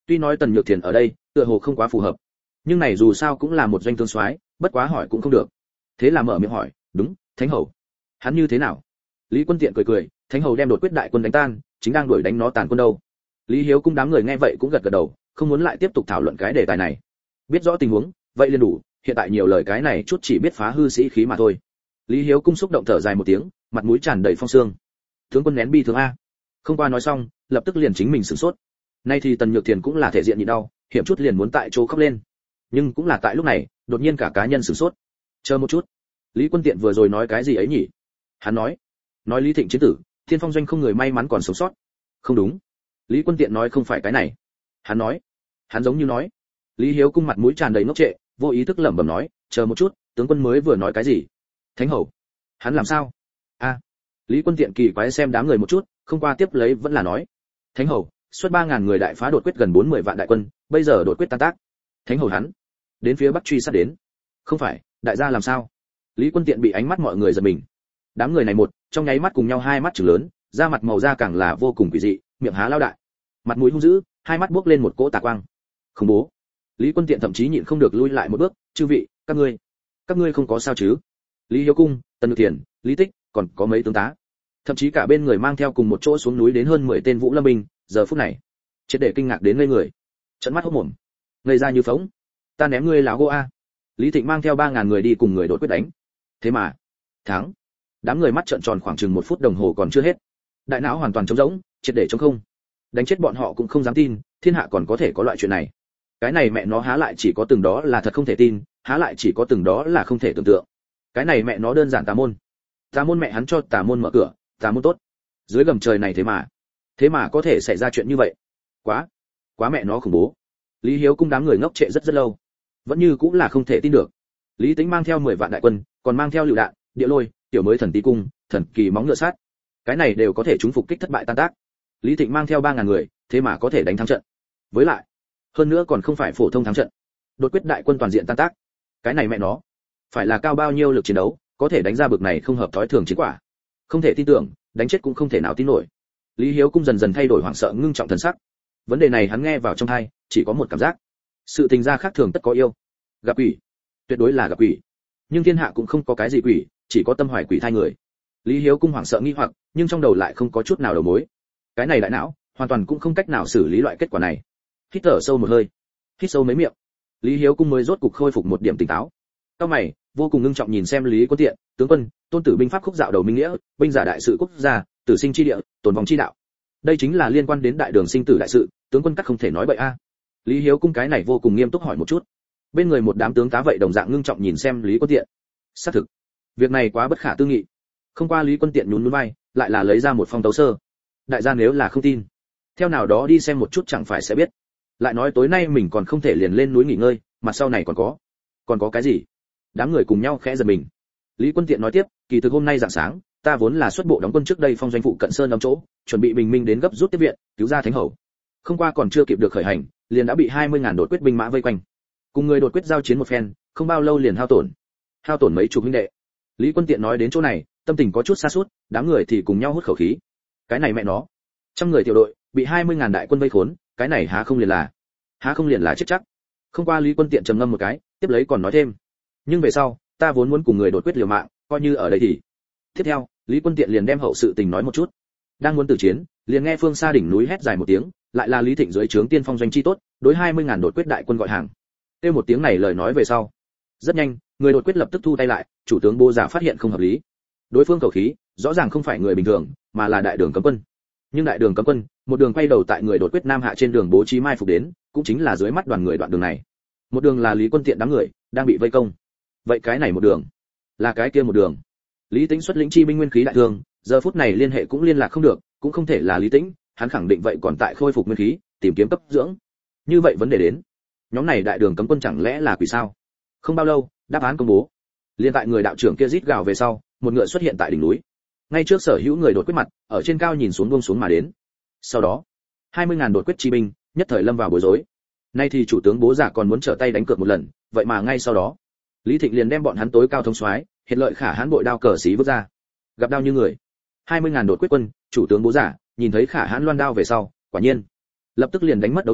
Tuy nói Tần Nhược Thiền ở đây, tựa hồ không quá phù hợp, nhưng này dù sao cũng là một doanh tướng soái, bất quá hỏi cũng không được. Thế là mở miệng hỏi, "Đúng, Thánh hầu. Hắn như thế nào?" Lý Quân Tiện cười cười, "Thánh hầu đem đột quyết đại quân đánh tan, chính đang đuổi đánh nó tàn quân đâu." Lý Hiếu Cung đám người nghe vậy cũng gật gật đầu, không muốn lại tiếp tục thảo luận cái đề tài này. Biết rõ tình huống, vậy liền đủ, hiện tại nhiều lời cái này chút chỉ biết phá hư sĩ khí mà thôi. Lý Hiếu Cung xúc động thở dài một tiếng, mặt mũi tràn đầy phong sương. Tướng quân nén bi thương a. Không qua nói xong, lập tức liền chính mình sửng sốt. Nay thì Tần Nhược Thiền cũng là thể diện nhịn đau, hiểm chút liền muốn tại chỗ khóc lên. Nhưng cũng là tại lúc này, đột nhiên cả cá nhân sửng sốt. Chờ một chút, Lý Quân Tiện vừa rồi nói cái gì ấy nhỉ? Hắn nói, nói Lý Thịnh chiến tử, Thiên Phong doanh không người may mắn còn sống sót. Không đúng. Lý Quân Tiện nói không phải cái này. Hắn nói, hắn giống như nói. Lý Hiếu Cung mặt mũi tràn đầy ngốc trệ, vô ý thức lẩm bẩm nói, chờ một chút, tướng quân mới vừa nói cái gì? Thánh hầu. Hắn làm sao? A. Lý Quân Tiện kỳ quái xem đám người một chút, không qua tiếp lấy vẫn là nói, Thánh hầu, xuất ba ngàn người đại phá đột quyết gần bốn mươi vạn đại quân, bây giờ đột quyết tan tác. Thánh hầu hắn đến phía bắc truy sát đến. Không phải, đại gia làm sao? Lý Quân Tiện bị ánh mắt mọi người giật mình. Đám người này một, trong nháy mắt cùng nhau hai mắt trừng lớn, da mặt màu da càng là vô cùng quỷ dị, miệng há lao đại, mặt mũi hung dữ, hai mắt buốc lên một cỗ tà quang. Khủng bố. Lý Quân Tiện thậm chí nhịn không được lui lại một bước, "Chư vị, các ngươi, các ngươi không có sao chứ?" Lý Hiếu Cung, Tần Nhược Thiền, Lý Tích, còn có mấy tướng tá, thậm chí cả bên người mang theo cùng một chỗ xuống núi đến hơn mười tên Vũ Lâm binh, giờ phút này, triệt để kinh ngạc đến ngây người, trợn mắt hốt mồm, ngây ra như phỗng. "Ta ném ngươi lão gỗ a." Lý Thịnh mang theo ba ngàn người đi cùng người đột quyết đánh. Thế mà, thắng. Đám người mắt trợn tròn khoảng chừng một phút đồng hồ còn chưa hết. Đại não hoàn toàn trống rỗng, triệt để trống không. Đánh chết bọn họ cũng không dám tin, thiên hạ còn có thể có loại chuyện này. Cái này mẹ nó há lại chỉ có từng đó là thật không thể tin, há lại chỉ có từng đó là không thể tưởng tượng. Cái này mẹ nó đơn giản tà môn. Tà môn mẹ hắn cho tà môn mở cửa, tà môn tốt. Dưới gầm trời này thế mà, thế mà có thể xảy ra chuyện như vậy. Quá, quá mẹ nó khủng bố. Lý Hiếu Cung đám người ngốc trệ rất rất lâu, vẫn như cũng là không thể tin được. Lý Tĩnh mang theo mười vạn đại quân, còn mang theo lựu đạn, địa lôi, tiểu mới thần tí cung, thần kỳ móng ngựa sát. Cái này đều có thể chúng phục kích thất bại tan tác. Lý Thịnh mang theo ba ngàn người, thế mà có thể đánh thắng trận. Với lại, hơn nữa còn không phải phổ thông thắng trận. Đột quyết đại quân toàn diện tan tác. Cái này mẹ nó, phải là cao bao nhiêu lực chiến đấu, có thể đánh ra bực này không hợp thói thường chiến quả. Không thể tin tưởng, đánh chết cũng không thể nào tin nổi. Lý Hiếu Cung dần dần thay đổi hoảng sợ ngưng trọng thần sắc. Vấn đề này hắn nghe vào trong tai, chỉ có một cảm giác. Sự tình gia khác thường tất có yêu. Gặp quỷ, tuyệt đối là gặp quỷ. Nhưng thiên hạ cũng không có cái gì quỷ, chỉ có tâm hoài quỷ thai người. Lý Hiếu Cung hoảng sợ nghi hoặc, nhưng trong đầu lại không có chút nào đầu mối. Cái này đại não, hoàn toàn cũng không cách nào xử lý loại kết quả này. Hít thở sâu một hơi, hít sâu mấy miệng, Lý Hiếu Cung mới rốt cục khôi phục một điểm tỉnh táo. Cao mày, vô cùng ngưng trọng nhìn xem Lý Quân Tiện, "Tướng quân, tôn tử binh pháp khúc dạo đầu minh nghĩa, binh giả đại sự quốc gia, tử sinh chi địa, tồn vong chi đạo. Đây chính là liên quan đến đại đường sinh tử đại sự, tướng quân các không thể nói bậy a." Lý Hiếu Cung cái này vô cùng nghiêm túc hỏi một chút. Bên người một đám tướng tá vậy đồng dạng ngưng trọng nhìn xem Lý Quân Tiện. Xác thực, việc này quá bất khả tư nghị. Không qua Lý Quân Tiện nhún nhún vai, lại là lấy ra một phong tấu sơ. Đại gia nếu là không tin, theo nào đó đi xem một chút chẳng phải sẽ biết. Lại nói tối nay mình còn không thể liền lên núi nghỉ ngơi, mà sau này còn có. Còn có cái gì? Đám người cùng nhau khẽ giật mình. Lý Quân Tiện nói tiếp, "Kỳ thực hôm nay rạng sáng, ta vốn là xuất bộ đóng quân trước đây phong doanh phụ cận sơn đóng chỗ, chuẩn bị bình minh đến gấp rút tiếp viện, cứu ra Thánh hầu. Không qua còn chưa kịp được khởi hành, liền đã bị hai mươi ngàn đột quyết binh mã vây quanh. Cùng người đột quyết giao chiến một phen, không bao lâu liền hao tổn. Hao tổn mấy chục huynh đệ." Lý Quân Tiện nói đến chỗ này, tâm tình có chút sa sút, đám người thì cùng nhau hút khẩu khí. Cái này mẹ nó, trăm người tiểu đội bị hai mươi ngàn đại quân vây khốn, cái này há không liền là, há không liền là chết chắc. Không qua Lý Quân Tiện trầm ngâm một cái, tiếp lấy còn nói thêm, "Nhưng về sau, ta vốn muốn cùng người đột quyết liều mạng, coi như ở đây thì." Tiếp theo, Lý Quân Tiện liền đem hậu sự tình nói một chút. Đang muốn tử chiến, liền nghe phương xa đỉnh núi hét dài một tiếng, lại là Lý Thịnh dưới trướng tiên phong doanh chi tốt, đối hai mươi ngàn đột quyết đại quân gọi hàng. Kêu một tiếng này lời nói về sau, rất nhanh, người đột quyết lập tức thu tay lại, chủ tướng Bố Giả phát hiện không hợp lý. Đối phương khẩu khí, rõ ràng không phải người bình thường, mà là đại đường cấm quân. Nhưng đại đường cấm quân, một đường quay đầu tại người đột quyết nam hạ trên đường bố trí mai phục đến, cũng chính là dưới mắt đoàn người đoạn đường này. Một đường là Lý Quân Tiện đám người đang bị vây công. Vậy cái này một đường, là cái kia một đường. Lý Tĩnh xuất lĩnh chi binh nguyên khí đại thương, giờ phút này liên hệ cũng liên lạc không được, cũng không thể là Lý Tĩnh, hắn khẳng định vậy còn tại khôi phục nguyên khí, tìm kiếm cấp dưỡng. Như vậy vấn đề đến, nhóm này đại đường cấm quân chẳng lẽ là quỷ sao? Không bao lâu, đáp án công bố. Liên tại người đạo trưởng kia rít gào về sau, một ngựa xuất hiện tại đỉnh núi. Ngay trước sở hữu người đột quyết mặt, ở trên cao nhìn xuống buông xuống mà đến. Sau đó, hai mươi ngàn đột quyết chi binh, nhất thời lâm vào bối rối. Nay thì chủ tướng Bố Giả còn muốn trở tay đánh cược một lần, vậy mà ngay sau đó, Lý Thịnh liền đem bọn hắn tối cao thống soái, hiện lợi Khả Hãn bội đao cờ xí vứt ra. Gặp đao như người. hai mươi ngàn đột quyết quân, chủ tướng Bố Giả, nhìn thấy Khả Hãn loan đao về sau, quả nhiên, lập tức liền đánh mất đấu trí,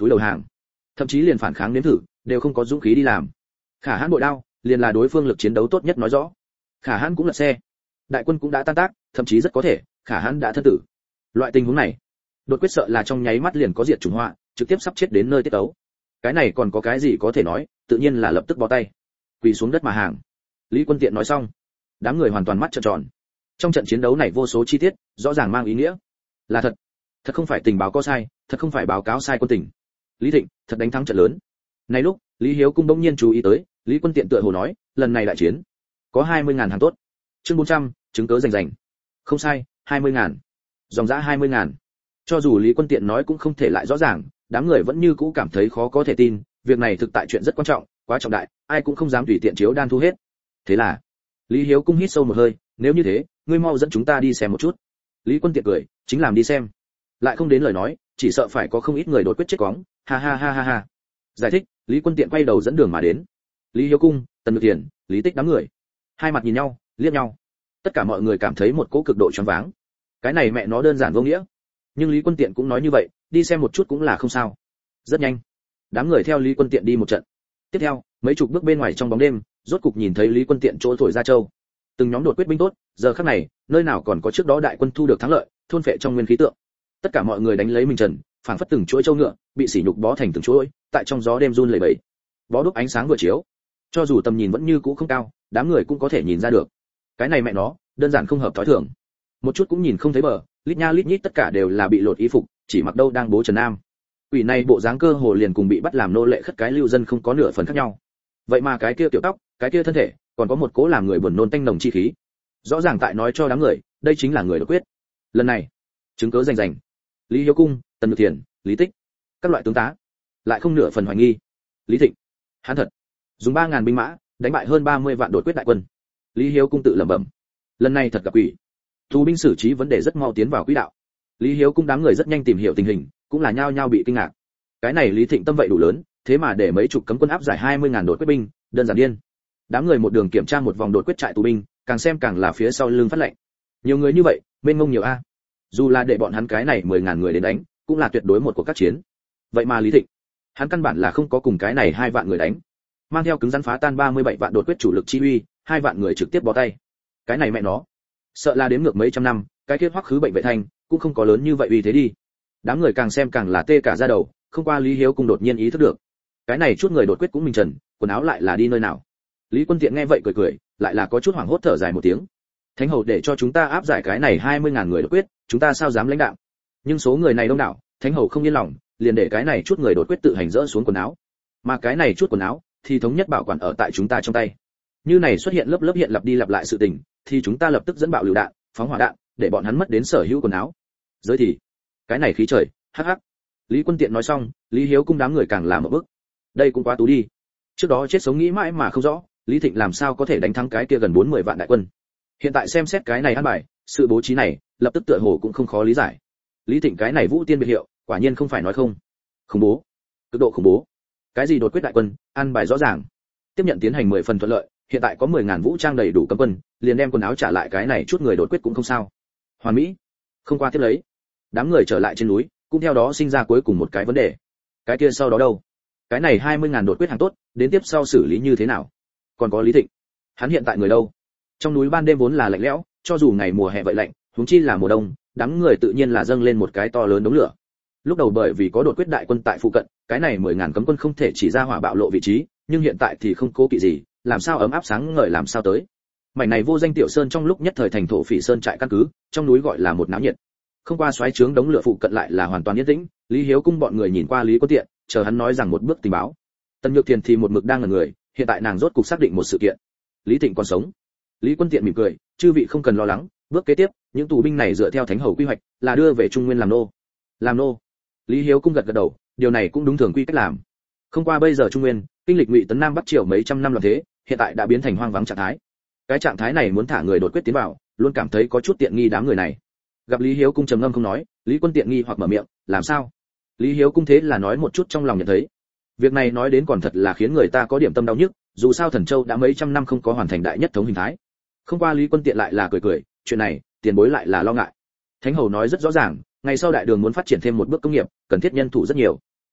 túi đầu hàng, thậm chí liền phản kháng nếm thử đều không có dũng khí đi làm. Khả Hãn bội đao, liền là đối phương lực chiến đấu tốt nhất nói rõ. Khả Hãn cũng lật xe, đại quân cũng đã tan tác, thậm chí rất có thể Khả Hãn đã thân tử. Loại tình huống này, đột quyết sợ là trong nháy mắt liền có diệt chủng họa, trực tiếp sắp chết đến nơi tiết tấu. Cái này còn có cái gì có thể nói, tự nhiên là lập tức bó tay, quỳ xuống đất mà hàng. Lý Quân Tiện nói xong, đám người hoàn toàn mắt trợn tròn. Trong trận chiến đấu này vô số chi tiết, rõ ràng mang ý nghĩa là thật, thật không phải tình báo có sai, thật không phải báo cáo sai quân tình. Lý Thịnh thật đánh thắng trận lớn. Này lúc, Lý Hiếu Cung bỗng nhiên chú ý tới, Lý Quân Tiện tựa hồ nói, lần này đại chiến có hai mươi ngàn hàng tốt. Chương bốn trăm, chứng cớ rành rành. Không sai, hai mươi ngàn. Dòng dã hai mươi ngàn. Cho dù Lý Quân Tiện nói cũng không thể lại rõ ràng, đám người vẫn như cũ cảm thấy khó có thể tin, việc này thực tại chuyện rất quan trọng, quá trọng đại, ai cũng không dám tùy tiện chiếu đan thu hết. Thế là, Lý Hiếu Cung hít sâu một hơi, nếu như thế, ngươi mau dẫn chúng ta đi xem một chút. Lý Quân Tiện cười, chính làm đi xem. Lại không đến lời nói, chỉ sợ phải có không ít người đột quyết chết quóng, ha ha ha ha ha. Giải thích, Lý Quân Tiện quay đầu dẫn đường mà đến. Lý Hiếu Cung, Tần Nhược Tiền, Lý Tích đám người, hai mặt nhìn nhau, liếc nhau. Tất cả mọi người cảm thấy một cỗ cực độ choáng váng. Cái này mẹ nó đơn giản vô nghĩa. Nhưng Lý Quân Tiện cũng nói như vậy, đi xem một chút cũng là không sao. Rất nhanh, đám người theo Lý Quân Tiện đi một trận. Tiếp theo, mấy chục bước bên ngoài trong bóng đêm, rốt cục nhìn thấy Lý Quân Tiện chỗ thổi ra châu. Từng nhóm đột quyết binh tốt, giờ khắc này, nơi nào còn có trước đó đại quân thu được thắng lợi, thôn phệ trong nguyên khí tượng. Tất cả mọi người đánh lấy mình trần, phảng phất từng chuỗi châu ngựa, bị sỉ nhục bó thành từng chuỗi, tại trong gió đêm run lẩy bẩy. Bó đuốc ánh sáng vừa chiếu, cho dù tầm nhìn vẫn như cũ không cao, đám người cũng có thể nhìn ra được. Cái này mẹ nó, đơn giản không hợp thói thường. Một chút cũng nhìn không thấy bờ, lít nha lít nhít tất cả đều là bị lột y phục, chỉ mặc đâu đang bố Trần Nam. Quỷ này bộ dáng cơ hồ liền cùng bị bắt làm nô lệ khất cái lưu dân không có nửa phần khác nhau. Vậy mà cái kia tiểu tóc, cái kia thân thể, còn có một cố làm người buồn nôn tanh nồng chi khí. Rõ ràng tại nói cho đám người, đây chính là người đột quyết. Lần này, chứng cớ rành rành. Lý Hiếu Cung, Tần Nhược Thiền, Lý Tích, các loại tướng tá, lại không nửa phần hoài nghi. Lý Thịnh, hắn thật dùng ba ngàn binh mã đánh bại hơn ba mươi vạn đột quyết đại quân. Lý Hiếu Cung tự lẩm bẩm, lần này thật gặp quỷ. Tù binh xử trí vấn đề rất mau tiến vào quỹ đạo. Lý Hiếu Cung đám người rất nhanh tìm hiểu tình hình, cũng là nhao nhao bị kinh ngạc. Cái này Lý Thịnh tâm vậy đủ lớn, thế mà để mấy chục cấm quân áp giải hai mươi ngàn đột quyết binh, đơn giản điên. Đám người một đường kiểm tra một vòng đột quyết trại tù binh, càng xem càng là phía sau lưng phát lệnh. Nhiều người như vậy, bên ngông nhiều a. Dù là để bọn hắn cái này mười ngàn người đến đánh, cũng là tuyệt đối một cuộc các chiến. Vậy mà Lý Thịnh, hắn căn bản là không có cùng cái này hai vạn người đánh, mang theo cứng rắn phá tan ba mươi bảy vạn đột quyết chủ lực chi uy, hai vạn người trực tiếp bó tay. Cái này mẹ nó, sợ là đến ngược mấy trăm năm, cái kia hoắc khứ bệnh vệ thành cũng không có lớn như vậy uy thế đi. Đám người càng xem càng là tê cả da đầu, không qua Lý Hiếu Cung đột nhiên ý thức được, cái này chút người đột quyết cũng mình trần, quần áo lại là đi nơi nào. Lý Quân Tiện nghe vậy cười cười, lại là có chút hoảng hốt thở dài một tiếng. Thánh hầu để cho chúng ta áp giải cái này hai mươi ngàn người đột quyết, chúng ta sao dám lãnh đạo? Nhưng số người này đông đảo, thánh hầu không yên lòng, liền để cái này chút người đột quyết tự hành dỡ xuống quần áo. Mà cái này chút quần áo thì thống nhất bảo quản ở tại chúng ta trong tay. Như này xuất hiện lớp lớp hiện lặp đi lặp lại sự tình, thì chúng ta lập tức dẫn bạo lựu đạn, phóng hỏa đạn, để bọn hắn mất đến sở hữu quần áo. Giới thì, cái này khí trời, hắc hắc. Lý Quân Tiện nói xong, Lý Hiếu Cung đám người càng làm một bước. Đây cũng quá tú đi. Trước đó chết sống nghĩ mãi mà không rõ, Lý Thịnh làm sao có thể đánh thắng cái kia gần bốn mươi vạn đại quân. Hiện tại xem xét cái này ăn bài, sự bố trí này, lập tức tựa hồ cũng không khó lý giải. Lý Thịnh cái này vũ tiên biệt hiệu, quả nhiên không phải nói không. Khủng bố, cực độ khủng bố. Cái gì đột quyết đại quân, ăn bài rõ ràng. Tiếp nhận tiến hành mười phần thuận lợi, hiện tại có mười ngàn vũ trang đầy đủ cấm quân, liền đem quần áo trả lại cái này chút người đột quyết cũng không sao. Hoàn mỹ. Không qua tiếp lấy, đám người trở lại trên núi, cũng theo đó sinh ra cuối cùng một cái vấn đề. Cái kia sau đó đâu? Cái này hai mươi ngàn đột quyết hàng tốt, đến tiếp sau xử lý như thế nào? Còn có Lý Thịnh, hắn hiện tại người đâu? Trong núi ban đêm vốn là lạnh lẽo, cho dù ngày mùa hè vậy lạnh, huống chi là mùa đông, đám người tự nhiên là dâng lên một cái to lớn đống lửa. Lúc đầu bởi vì có đột quyết đại quân tại phụ cận, cái này mười ngàn cấm quân không thể chỉ ra hỏa bạo lộ vị trí, nhưng hiện tại thì không cố kỵ gì, làm sao ấm áp sáng ngời làm sao tới. Mảnh này vô danh tiểu sơn trong lúc nhất thời thành thổ phỉ sơn trại căn cứ, trong núi gọi là một náo nhiệt. Không qua xoáy trướng đống lửa phụ cận lại là hoàn toàn yên tĩnh, Lý Hiếu Cung bọn người nhìn qua Lý Quân Tiện, chờ hắn nói rằng một bước tình báo. Tần Nhược Thiền thì một mực đang ngẩn người, hiện tại nàng rốt cục xác định một sự kiện. Lý Thịnh còn sống. Lý Quân Tiện mỉm cười, chư vị không cần lo lắng, bước kế tiếp, những tù binh này dựa theo thánh hầu quy hoạch, là đưa về Trung Nguyên làm nô. Làm nô? Lý Hiếu Cung gật gật đầu, điều này cũng đúng thường quy cách làm. Không qua bây giờ Trung Nguyên, kinh lịch Ngụy Tấn Nam Bắc Triều mấy trăm năm loạn thế, hiện tại đã biến thành hoang vắng trạng thái. Cái trạng thái này muốn thả người đột quyết tiến vào, luôn cảm thấy có chút tiện nghi đám người này. Gặp Lý Hiếu Cung trầm ngâm không nói, Lý Quân Tiện nghi hoặc mở miệng, làm sao? Lý Hiếu Cung thế là nói một chút trong lòng nhận thấy. Việc này nói đến còn thật là khiến người ta có điểm tâm đau nhức, dù sao Thần Châu đã mấy trăm năm không có hoàn thành đại nhất thống hình thái. Không qua Lý Quân Tiện lại là cười cười, chuyện này, tiền bối lại là lo ngại. Thánh hầu nói rất rõ ràng, ngày sau đại đường muốn phát triển thêm một bước công nghiệp, cần thiết nhân thủ rất nhiều.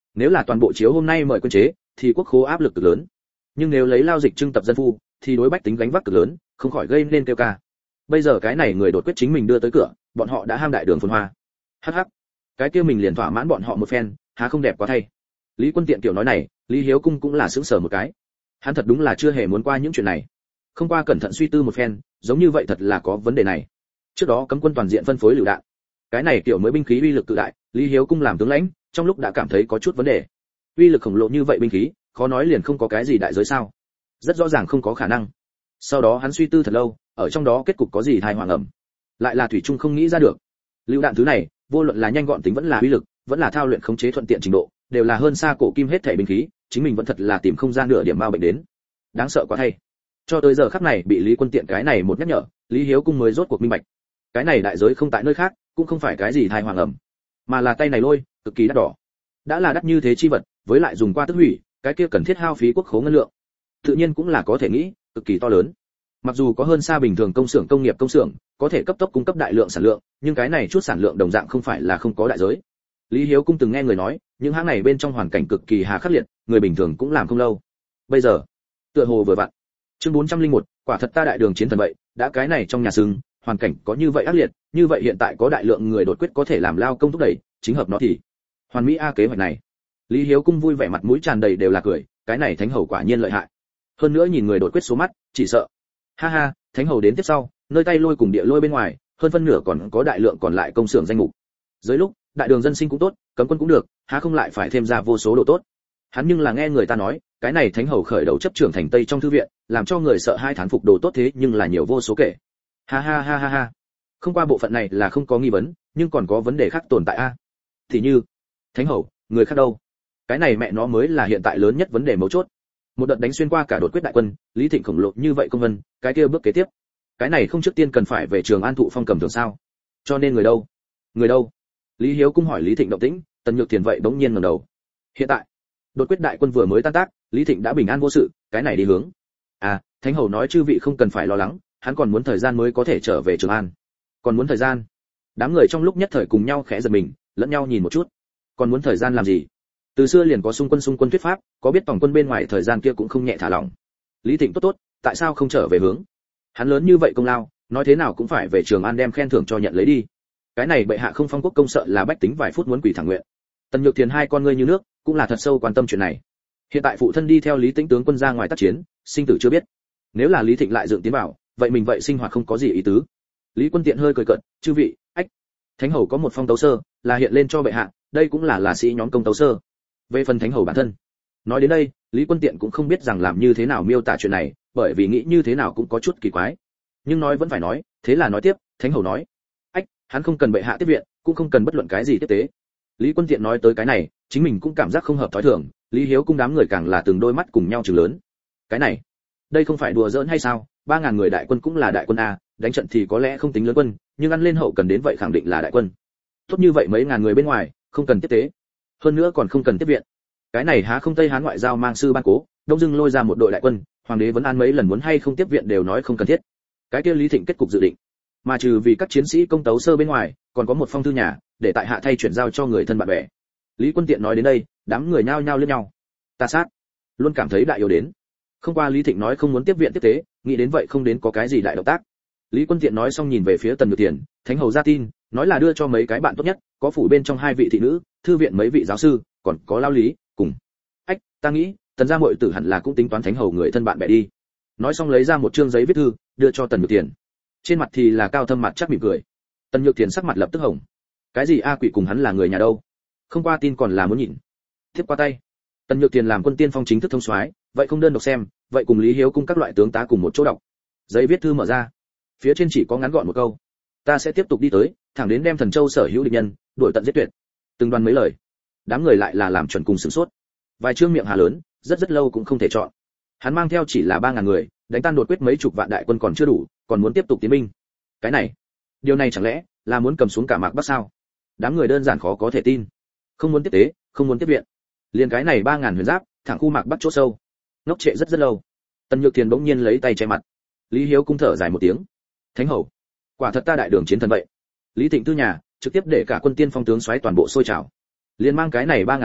Nếu là toàn bộ chiếu hôm nay mời quân chế thì quốc khố áp lực cực lớn, nhưng nếu lấy lao dịch trưng tập dân phu thì đối bách tính gánh vác cực lớn, không khỏi gây nên kêu ca. Bây giờ cái này người đột quyết chính mình đưa tới cửa, bọn họ đã ham đại đường phồn hoa. Hắc hắc, cái kia mình liền thỏa mãn bọn họ một phen, há không đẹp quá thay. Lý Quân Tiện kiểu nói này, Lý Hiếu Cung cũng là sững sờ một cái. Hắn thật đúng là chưa hề muốn qua những chuyện này. Không qua cẩn thận suy tư một phen, giống như vậy thật là có vấn đề này. Trước đó cấm quân toàn diện phân phối lựu đạn, cái này kiểu mới binh khí uy lực cự đại, Lý Hiếu Cung làm tướng lãnh, trong lúc đã cảm thấy có chút vấn đề. Uy lực khổng lồ như vậy binh khí, khó nói liền không có cái gì đại giới sao? Rất rõ ràng không có khả năng. Sau đó hắn suy tư thật lâu, ở trong đó kết cục có gì tai họa ngầm, lại là thủy chung không nghĩ ra được. Lựu đạn thứ này, vô luận là nhanh gọn tính vẫn là uy lực, vẫn là thao luyện khống chế thuận tiện trình độ, đều là hơn xa cổ kim hết thảy binh khí, chính mình vẫn thật là tìm không ra nửa điểm ma bệnh đến. Đáng sợ quá thay. Cho tới giờ khắc này bị Lý Quân Tiện cái này một nhắc nhở, Lý Hiếu Cung mới rốt cuộc minh bạch. Cái này đại giới không tại nơi khác, cũng không phải cái gì tai họa ngầm, mà là tay này lôi, cực kỳ đắt đỏ. Đã là đắt như thế chi vật, với lại dùng qua tức hủy, cái kia cần thiết hao phí quốc khố ngân lượng, tự nhiên cũng là có thể nghĩ, cực kỳ to lớn. Mặc dù có hơn xa bình thường công xưởng công nghiệp công xưởng, có thể cấp tốc cung cấp đại lượng sản lượng, nhưng cái này chút sản lượng đồng dạng không phải là không có đại giới. Lý Hiếu Cung từng nghe người nói, những hãng này bên trong hoàn cảnh cực kỳ hà khắc liệt, người bình thường cũng làm không lâu. Bây giờ, tựa hồ vừa vặn. Chương bốn trăm lẻ một, quả thật ta đại đường chiến thần vậy, đã cái này trong nhà sừng, hoàn cảnh có như vậy ác liệt, như vậy hiện tại có đại lượng người đột quyết có thể làm lao công thúc đẩy, chính hợp nó thì. Hoàn mỹ a kế hoạch này. Lý Hiếu Cung vui vẻ mặt mũi tràn đầy đều là cười, cái này thánh hầu quả nhiên lợi hại. Hơn nữa nhìn người đột quyết số mắt, chỉ sợ. Ha ha, thánh hầu đến tiếp sau, nơi tay lôi cùng địa lôi bên ngoài, hơn phân nửa còn có đại lượng còn lại công xưởng danh mục. Dưới lúc, đại đường dân sinh cũng tốt, cấm quân cũng được, há không lại phải thêm ra vô số đồ tốt. Hắn nhưng là nghe người ta nói, cái này thánh hầu khởi đầu chấp trưởng thành Tây trong thư viện, làm cho người sợ hai thán phục đồ tốt thế nhưng là nhiều vô số kể. Ha ha ha ha ha. Không qua bộ phận này là không có nghi vấn, nhưng còn có vấn đề khác tồn tại a. Thì như, thánh hầu, người khác đâu? Cái này mẹ nó mới là hiện tại lớn nhất vấn đề mấu chốt. Một đợt đánh xuyên qua cả đột quyết đại quân, Lý Thịnh khổng lồ như vậy công vân, cái kia bước kế tiếp. Cái này không trước tiên cần phải về Trường An thụ phong cầm thường sao? Cho nên người đâu? Người đâu? Lý Hiếu Cung hỏi Lý Thịnh động tĩnh, Tần Nhược Thiền vậy bỗng nhiên ngẩng đầu. Hiện tại, đột quyết đại quân vừa mới tan tác, Lý Thịnh đã bình an vô sự, cái này đi hướng. À, thánh hầu nói chư vị không cần phải lo lắng, hắn còn muốn thời gian mới có thể trở về Trường An. Còn muốn thời gian? Đám người trong lúc nhất thời cùng nhau khẽ giật mình, lẫn nhau nhìn một chút. Còn muốn thời gian làm gì? Từ xưa liền có xung quân xung quân thuyết pháp, có biết tổng quân bên ngoài thời gian kia cũng không nhẹ thả lỏng. Lý Thịnh tốt tốt, tại sao không trở về hướng? Hắn lớn như vậy công lao, nói thế nào cũng phải về Trường An đem khen thưởng cho nhận lấy đi. Cái này bệ hạ không phong quốc công sợ là bách tính vài phút muốn quỷ thẳng nguyện. Tần Nhược Thiền hai con ngươi như nước, cũng là thật sâu quan tâm chuyện này. Hiện tại phụ thân đi theo Lý Tĩnh tướng quân ra ngoài tác chiến, sinh tử chưa biết. Nếu là Lý Thịnh lại dựng tiến vào, vậy mình vậy sinh hoạt không có gì ý tứ. Lý Quân Tiện hơi cười cợt, chư vị, ách, thánh hầu có một phong tấu sơ, là hiện lên cho bệ hạ, đây cũng là là sĩ nhóm công tấu sơ. Về phần thánh hầu bản thân, nói đến đây, Lý Quân Tiện cũng không biết rằng làm như thế nào miêu tả chuyện này, bởi vì nghĩ như thế nào cũng có chút kỳ quái. Nhưng nói vẫn phải nói, thế là nói tiếp, thánh hầu nói, ách, hắn không cần bệ hạ tiếp viện, cũng không cần bất luận cái gì tiếp tế. Lý Quân Tiện nói tới cái này, chính mình cũng cảm giác không hợp thói thường, Lý Hiếu Cung đám người càng là từng đôi mắt cùng nhau trừng lớn. Cái này, đây không phải đùa giỡn hay sao? Ba ngàn người đại quân cũng là đại quân a, đánh trận thì có lẽ không tính lớn quân, nhưng ăn lên hậu cần đến vậy khẳng định là đại quân. Tốt như vậy mấy ngàn người bên ngoài, không cần tiếp tế, hơn nữa còn không cần tiếp viện. Cái này há không Tây Hán ngoại giao mang sư ban cố, đông dưng lôi ra một đội đại quân, hoàng đế vẫn an mấy lần muốn hay không tiếp viện đều nói không cần thiết. Cái kia Lý Thịnh kết cục dự định, mà trừ vì các chiến sĩ công tấu sơ bên ngoài, còn có một phong thư nhà, để tại hạ thay chuyển giao cho người thân bạn bè. Lý Quân Tiện nói đến đây, đám người nhao nhao liếc nhau. Ta sát, luôn cảm thấy đại yếu đến. Không qua Lý Thịnh nói không muốn tiếp viện tiếp tế, nghĩ đến vậy không đến có cái gì đại động tác. Lý Quân Tiện nói xong nhìn về phía Tần Nhược Thiền, thánh hầu ra tin, nói là đưa cho mấy cái bạn tốt nhất, có phủ bên trong hai vị thị nữ, thư viện mấy vị giáo sư, còn có lao lý, cùng. Ách, ta nghĩ, Tần gia muội tử hẳn là cũng tính toán thánh hầu người thân bạn bè đi. Nói xong lấy ra một chương giấy viết thư, đưa cho Tần Nhược Thiền. Trên mặt thì là cao thâm mặt chắc mỉm cười. Tần Nhược Thiền sắc mặt lập tức hồng. Cái gì a quỷ cùng hắn là người nhà đâu? Không qua tin còn là muốn nhìn. Tiếp qua tay. Tần Nhược Thiền làm quân tiên phong chính thức thông soái, vậy không đơn độc xem, vậy cùng Lý Hiếu Cung các loại tướng tá cùng một chỗ đọc. Giấy viết thư mở ra, phía trên chỉ có ngắn gọn một câu: ta sẽ tiếp tục đi tới, thẳng đến đem Thần Châu sở hữu địch nhân đuổi tận giết tuyệt. Từng đoàn mấy lời, đám người lại là làm chuẩn cùng sửng sốt. Vài chương miệng hà lớn, rất rất lâu cũng không thể chọn. Hắn mang theo chỉ là ba ngàn người, đánh tan đột quyết mấy chục vạn đại quân còn chưa đủ, còn muốn tiếp tục tiến binh. Cái này, điều này chẳng lẽ là muốn cầm xuống cả Mạc Bắc sao? Đám người đơn giản khó có thể tin. Không muốn tiếp tế, không muốn tiếp viện, liền cái này ba ngàn huyền giáp, thẳng khu Mạc Bắc chỗ sâu. Ngốc trệ rất rất lâu. Tần Nhược Thiền bỗng nhiên lấy tay che mặt. Lý Hiếu Cung thở dài một tiếng. Thánh hầu, quả thật ta đại đường chiến thần vậy. Lý Thịnh tư nhà, trực tiếp để cả quân tiên phong tướng xoáy toàn bộ sôi trào. Liên mang cái này ba ngàn người,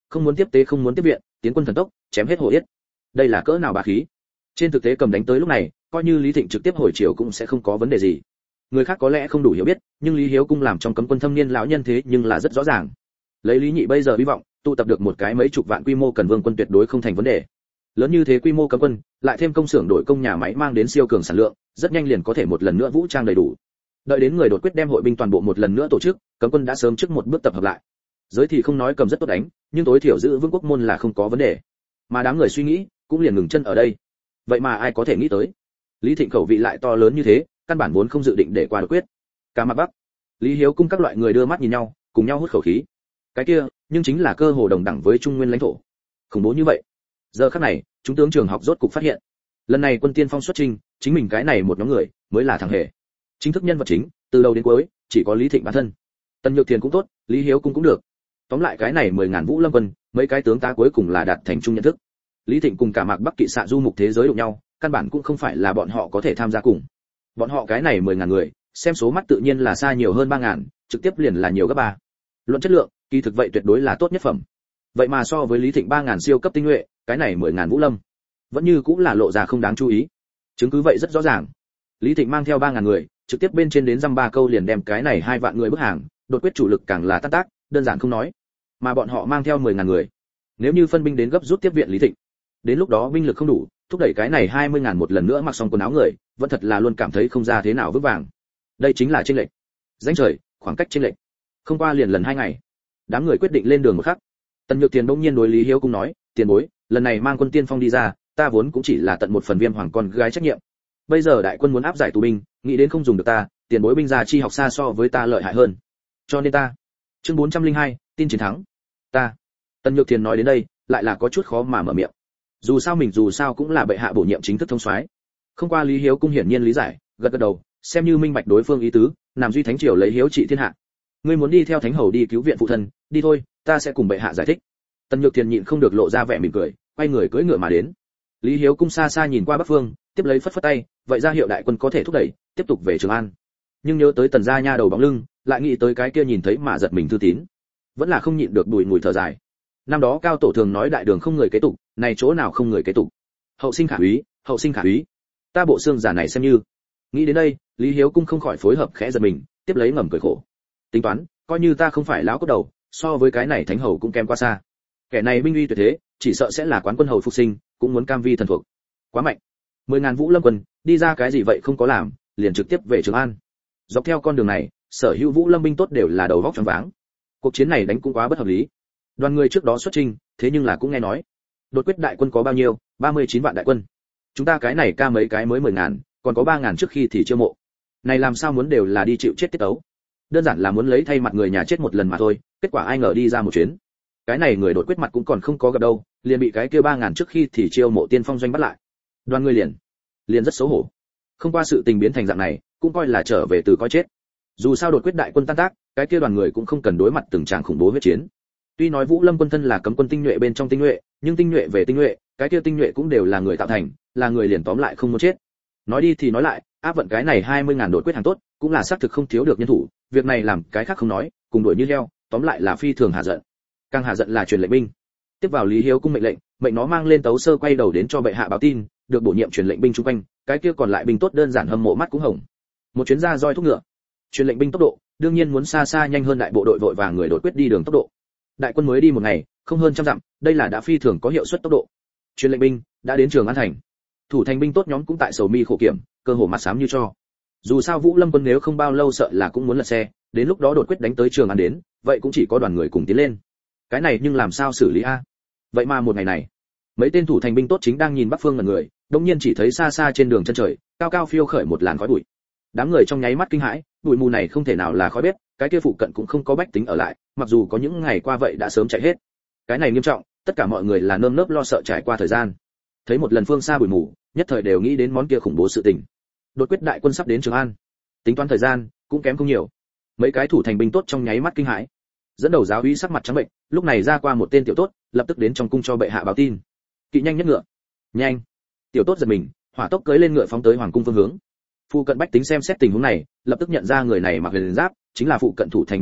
không muốn tiếp tế không muốn tiếp viện, tiến quân thần tốc, chém hết hồ yết. Đây là cỡ nào bá khí. Trên thực tế cầm đánh tới lúc này, coi như Lý Thịnh trực tiếp hồi chiều cũng sẽ không có vấn đề gì. Người khác có lẽ không đủ hiểu biết, nhưng Lý Hiếu Cung làm trong cấm quân thâm niên lão nhân thế nhưng là rất rõ ràng. Lấy Lý Nhị bây giờ hy vọng, tụ tập được một cái mấy chục vạn quy mô cần vương quân tuyệt đối không thành vấn đề. Lớn như thế quy mô cấm quân, lại thêm công xưởng đổi công nhà máy mang đến siêu cường sản lượng, rất nhanh liền có thể một lần nữa vũ trang đầy đủ. Đợi đến người đột quyết đem hội binh toàn bộ một lần nữa tổ chức, cấm quân đã sớm trước một bước tập hợp lại. Giới thì không nói cầm rất tốt đánh, nhưng tối thiểu giữ vững quốc môn là không có vấn đề. Mà đám người suy nghĩ, cũng liền ngừng chân ở đây. Vậy mà ai có thể nghĩ tới, Lý Thịnh khẩu vị lại to lớn như thế, căn bản vốn không dự định để qua đột quyết. Cả mặt Bắc, Lý Hiếu Cung các loại người đưa mắt nhìn nhau, cùng nhau hút khẩu khí. Cái kia, nhưng chính là cơ hồ đồng đẳng với Trung Nguyên lãnh thổ. Khủng bố như vậy. Giờ khắc này, chúng tướng trường học rốt cục phát hiện, lần này quân tiên phong xuất chinh, chính mình cái này một nhóm người mới là thằng hề. Chính thức nhân vật chính, từ đầu đến cuối, chỉ có Lý Thịnh bản thân. Tần Nhược Thiền cũng tốt, Lý Hiếu Cung cũng được. Tóm lại cái này mười ngàn Vũ Lâm quân, mấy cái tướng tá cuối cùng là đạt thành chung nhận thức. Lý Thịnh cùng cả Mạc Bắc kỵ xạ du mục thế giới đụng nhau, căn bản cũng không phải là bọn họ có thể tham gia cùng. Bọn họ cái này mười ngàn người, xem số mắt tự nhiên là xa nhiều hơn ba ngàn, trực tiếp liền là nhiều gấp ba. Luận chất lượng, kỳ thực vậy tuyệt đối là tốt nhất phẩm. Vậy mà so với Lý Thịnh ba ngàn siêu cấp tinh nhuệ, cái này mười ngàn Vũ Lâm, vẫn như cũng là lộ ra không đáng chú ý. Chứng cứ vậy rất rõ ràng. Lý Thịnh mang theo ba ngàn người, trực tiếp bên trên đến dăm ba câu liền đem cái này hai vạn người bức hàng, đột quyết chủ lực càng là tan tác, đơn giản không nói. Mà bọn họ mang theo mười ngàn người, nếu như phân binh đến gấp rút tiếp viện Lý Thịnh, đến lúc đó binh lực không đủ, thúc đẩy cái này hai mươi ngàn một lần nữa mặc xong quần áo người, vẫn thật là luôn cảm thấy không ra thế nào vững vàng. Đây chính là chênh lệch. Danh trời, khoảng cách chênh lệch. Không qua liền lần hai ngày, đám người quyết định lên đường một khắc. Tần Nhược Tiền bỗng nhiên đối Lý Hiếu Cung nói, tiền bối, lần này mang quân tiên phong đi ra, ta vốn cũng chỉ là tận một phần viêm hoàng con gái trách nhiệm. Bây giờ đại quân muốn áp giải tù binh, nghĩ đến không dùng được ta, tiền bối binh gia chi học xa so với ta lợi hại hơn. Cho nên ta. Chương bốn trăm lẻ hai, tin chiến thắng. Ta. Tần Nhược Thiền nói đến đây, lại là có chút khó mà mở miệng. Dù sao mình dù sao cũng là bệ hạ bổ nhiệm chính thức thông soái. Không qua Lý Hiếu Cung hiển nhiên lý giải, gật gật đầu, xem như minh bạch đối phương ý tứ, làm duy thánh triều lấy hiếu trị thiên hạ. Ngươi muốn đi theo thánh hầu đi cứu viện phụ thân, đi thôi, ta sẽ cùng bệ hạ giải thích. Tần Nhược Thiền nhịn không được lộ ra vẻ mỉm cười, quay người cưỡi ngựa mà đến. Lý Hiếu Cung xa xa nhìn qua Bắc Phương, tiếp lấy phất phất tay, vậy ra hiệu đại quân có thể thúc đẩy, tiếp tục về Trường An. Nhưng nhớ tới Tần gia nha đầu bóng lưng, lại nghĩ tới cái kia nhìn thấy mà giật mình thư tín, vẫn là không nhịn được bùi ngùi thở dài. Năm đó cao tổ thường nói đại đường không người kế tục, này chỗ nào không người kế tục. Hậu sinh khả úy, hậu sinh khả úy. Ta bộ xương giả này xem như. Nghĩ đến đây, Lý Hiếu Cung không khỏi phối hợp khẽ giật mình, tiếp lấy ngầm cười khổ. Tính toán, coi như ta không phải lão cốt đầu, so với cái này thánh hầu cũng kém quá xa. Kẻ này binh uy tuyệt thế, chỉ sợ sẽ là quán quân hầu phục sinh, cũng muốn cam vi thần thuộc. Quá mạnh. Mười ngàn Vũ Lâm quân, đi ra cái gì vậy không có làm, liền trực tiếp về Trường An. Dọc theo con đường này, sở hữu Vũ Lâm binh tốt đều là đầu vóc choáng váng. Cuộc chiến này đánh cũng quá bất hợp lý. Đoàn người trước đó xuất chinh, thế nhưng là cũng nghe nói, đột quyết đại quân có bao nhiêu, ba mươi chín vạn đại quân. Chúng ta cái này ca mấy cái mới mười ngàn, còn có ba ngàn trước khi thì chiêu mộ. Này làm sao muốn đều là đi chịu chết tiết tấu. Đơn giản là muốn lấy thay mặt người nhà chết một lần mà thôi, kết quả ai ngờ đi ra một chuyến. Cái này người đột quyết mặt cũng còn không có gặp đâu, liền bị cái kia ba ngàn trước khi thì chiêu mộ tiên phong doanh bắt lại. Đoàn người liền, liền rất xấu hổ. Không qua sự tình biến thành dạng này, cũng coi là trở về từ coi chết. Dù sao đột quyết đại quân tan tác, cái kia đoàn người cũng không cần đối mặt từng tràng khủng bố huyết chiến. Tuy nói Vũ Lâm quân thân là cấm quân tinh nhuệ bên trong tinh nhuệ, nhưng tinh nhuệ về tinh nhuệ, cái kia tinh nhuệ cũng đều là người tạo thành, là người liền tóm lại không muốn chết. Nói đi thì nói lại, áp vận cái này hai mươi ngàn đột quyết hàng tốt, cũng là xác thực không thiếu được nhân thủ, việc này làm cái khác không nói, cùng đuổi như heo, tóm lại là phi thường hạ giận. Càng hạ giận là truyền lệnh binh. Tiếp vào Lý Hiếu Cung mệnh lệnh, mệnh nó mang lên tấu sơ quay đầu đến cho bệ hạ báo tin, được bổ nhiệm truyền lệnh binh trung quanh, cái kia còn lại binh tốt đơn giản hâm mộ mắt cũng hồng. Một chuyến ra roi thúc ngựa. Truyền lệnh binh tốc độ, đương nhiên muốn xa xa nhanh hơn đại bộ đội vội vàng người đột quyết đi đường tốc độ. Đại quân mới đi một ngày, không hơn trăm dặm, đây là đã phi thường có hiệu suất tốc độ. Truyền lệnh binh đã đến Trường An thành. Thủ thành binh tốt nhóm cũng tại sầu mi khổ kiểm, cơ hồ mặt xám như cho. Dù sao Vũ Lâm quân nếu không bao lâu sợ là cũng muốn lật xe, đến lúc đó đột quyết đánh tới Trường An đến, vậy cũng chỉ có đoàn người cùng tiến lên. Cái này nhưng làm sao xử lý a? Vậy mà một ngày này, mấy tên thủ thành binh tốt chính đang nhìn Bắc phương ngẩn người, đột nhiên chỉ thấy xa xa trên đường chân trời, cao cao phiêu khởi một làn khói bụi. Đám người trong nháy mắt kinh hãi, bụi mù này không thể nào là khói bếp, cái kia phụ cận cũng không có bách tính ở lại, mặc dù có những ngày qua vậy đã sớm chạy hết. Cái này nghiêm trọng, tất cả mọi người là nơm nớp lo sợ trải qua thời gian. Thấy một lần phương xa bụi mù, nhất thời đều nghĩ đến món kia khủng bố sự tình. Đột quyết đại quân sắp đến Trường An. Tính toán thời gian, cũng kém không nhiều. Mấy cái thủ thành binh tốt trong nháy mắt kinh hãi. Dẫn đầu giáo úy sắc mặt trắng bệnh, lúc này ra qua một tên tiểu tốt, lập tức đến trong cung cho bệ hạ báo tin. Kỵ nhanh nhất ngựa. Nhanh. Tiểu tốt giật mình, hỏa tốc cưỡi lên ngựa phóng tới hoàng cung phương hướng. Phụ cận bách tính xem xét tình huống này, lập tức nhận ra người này mặc huyền giáp, chính là phụ cận thủ thành binh tốt,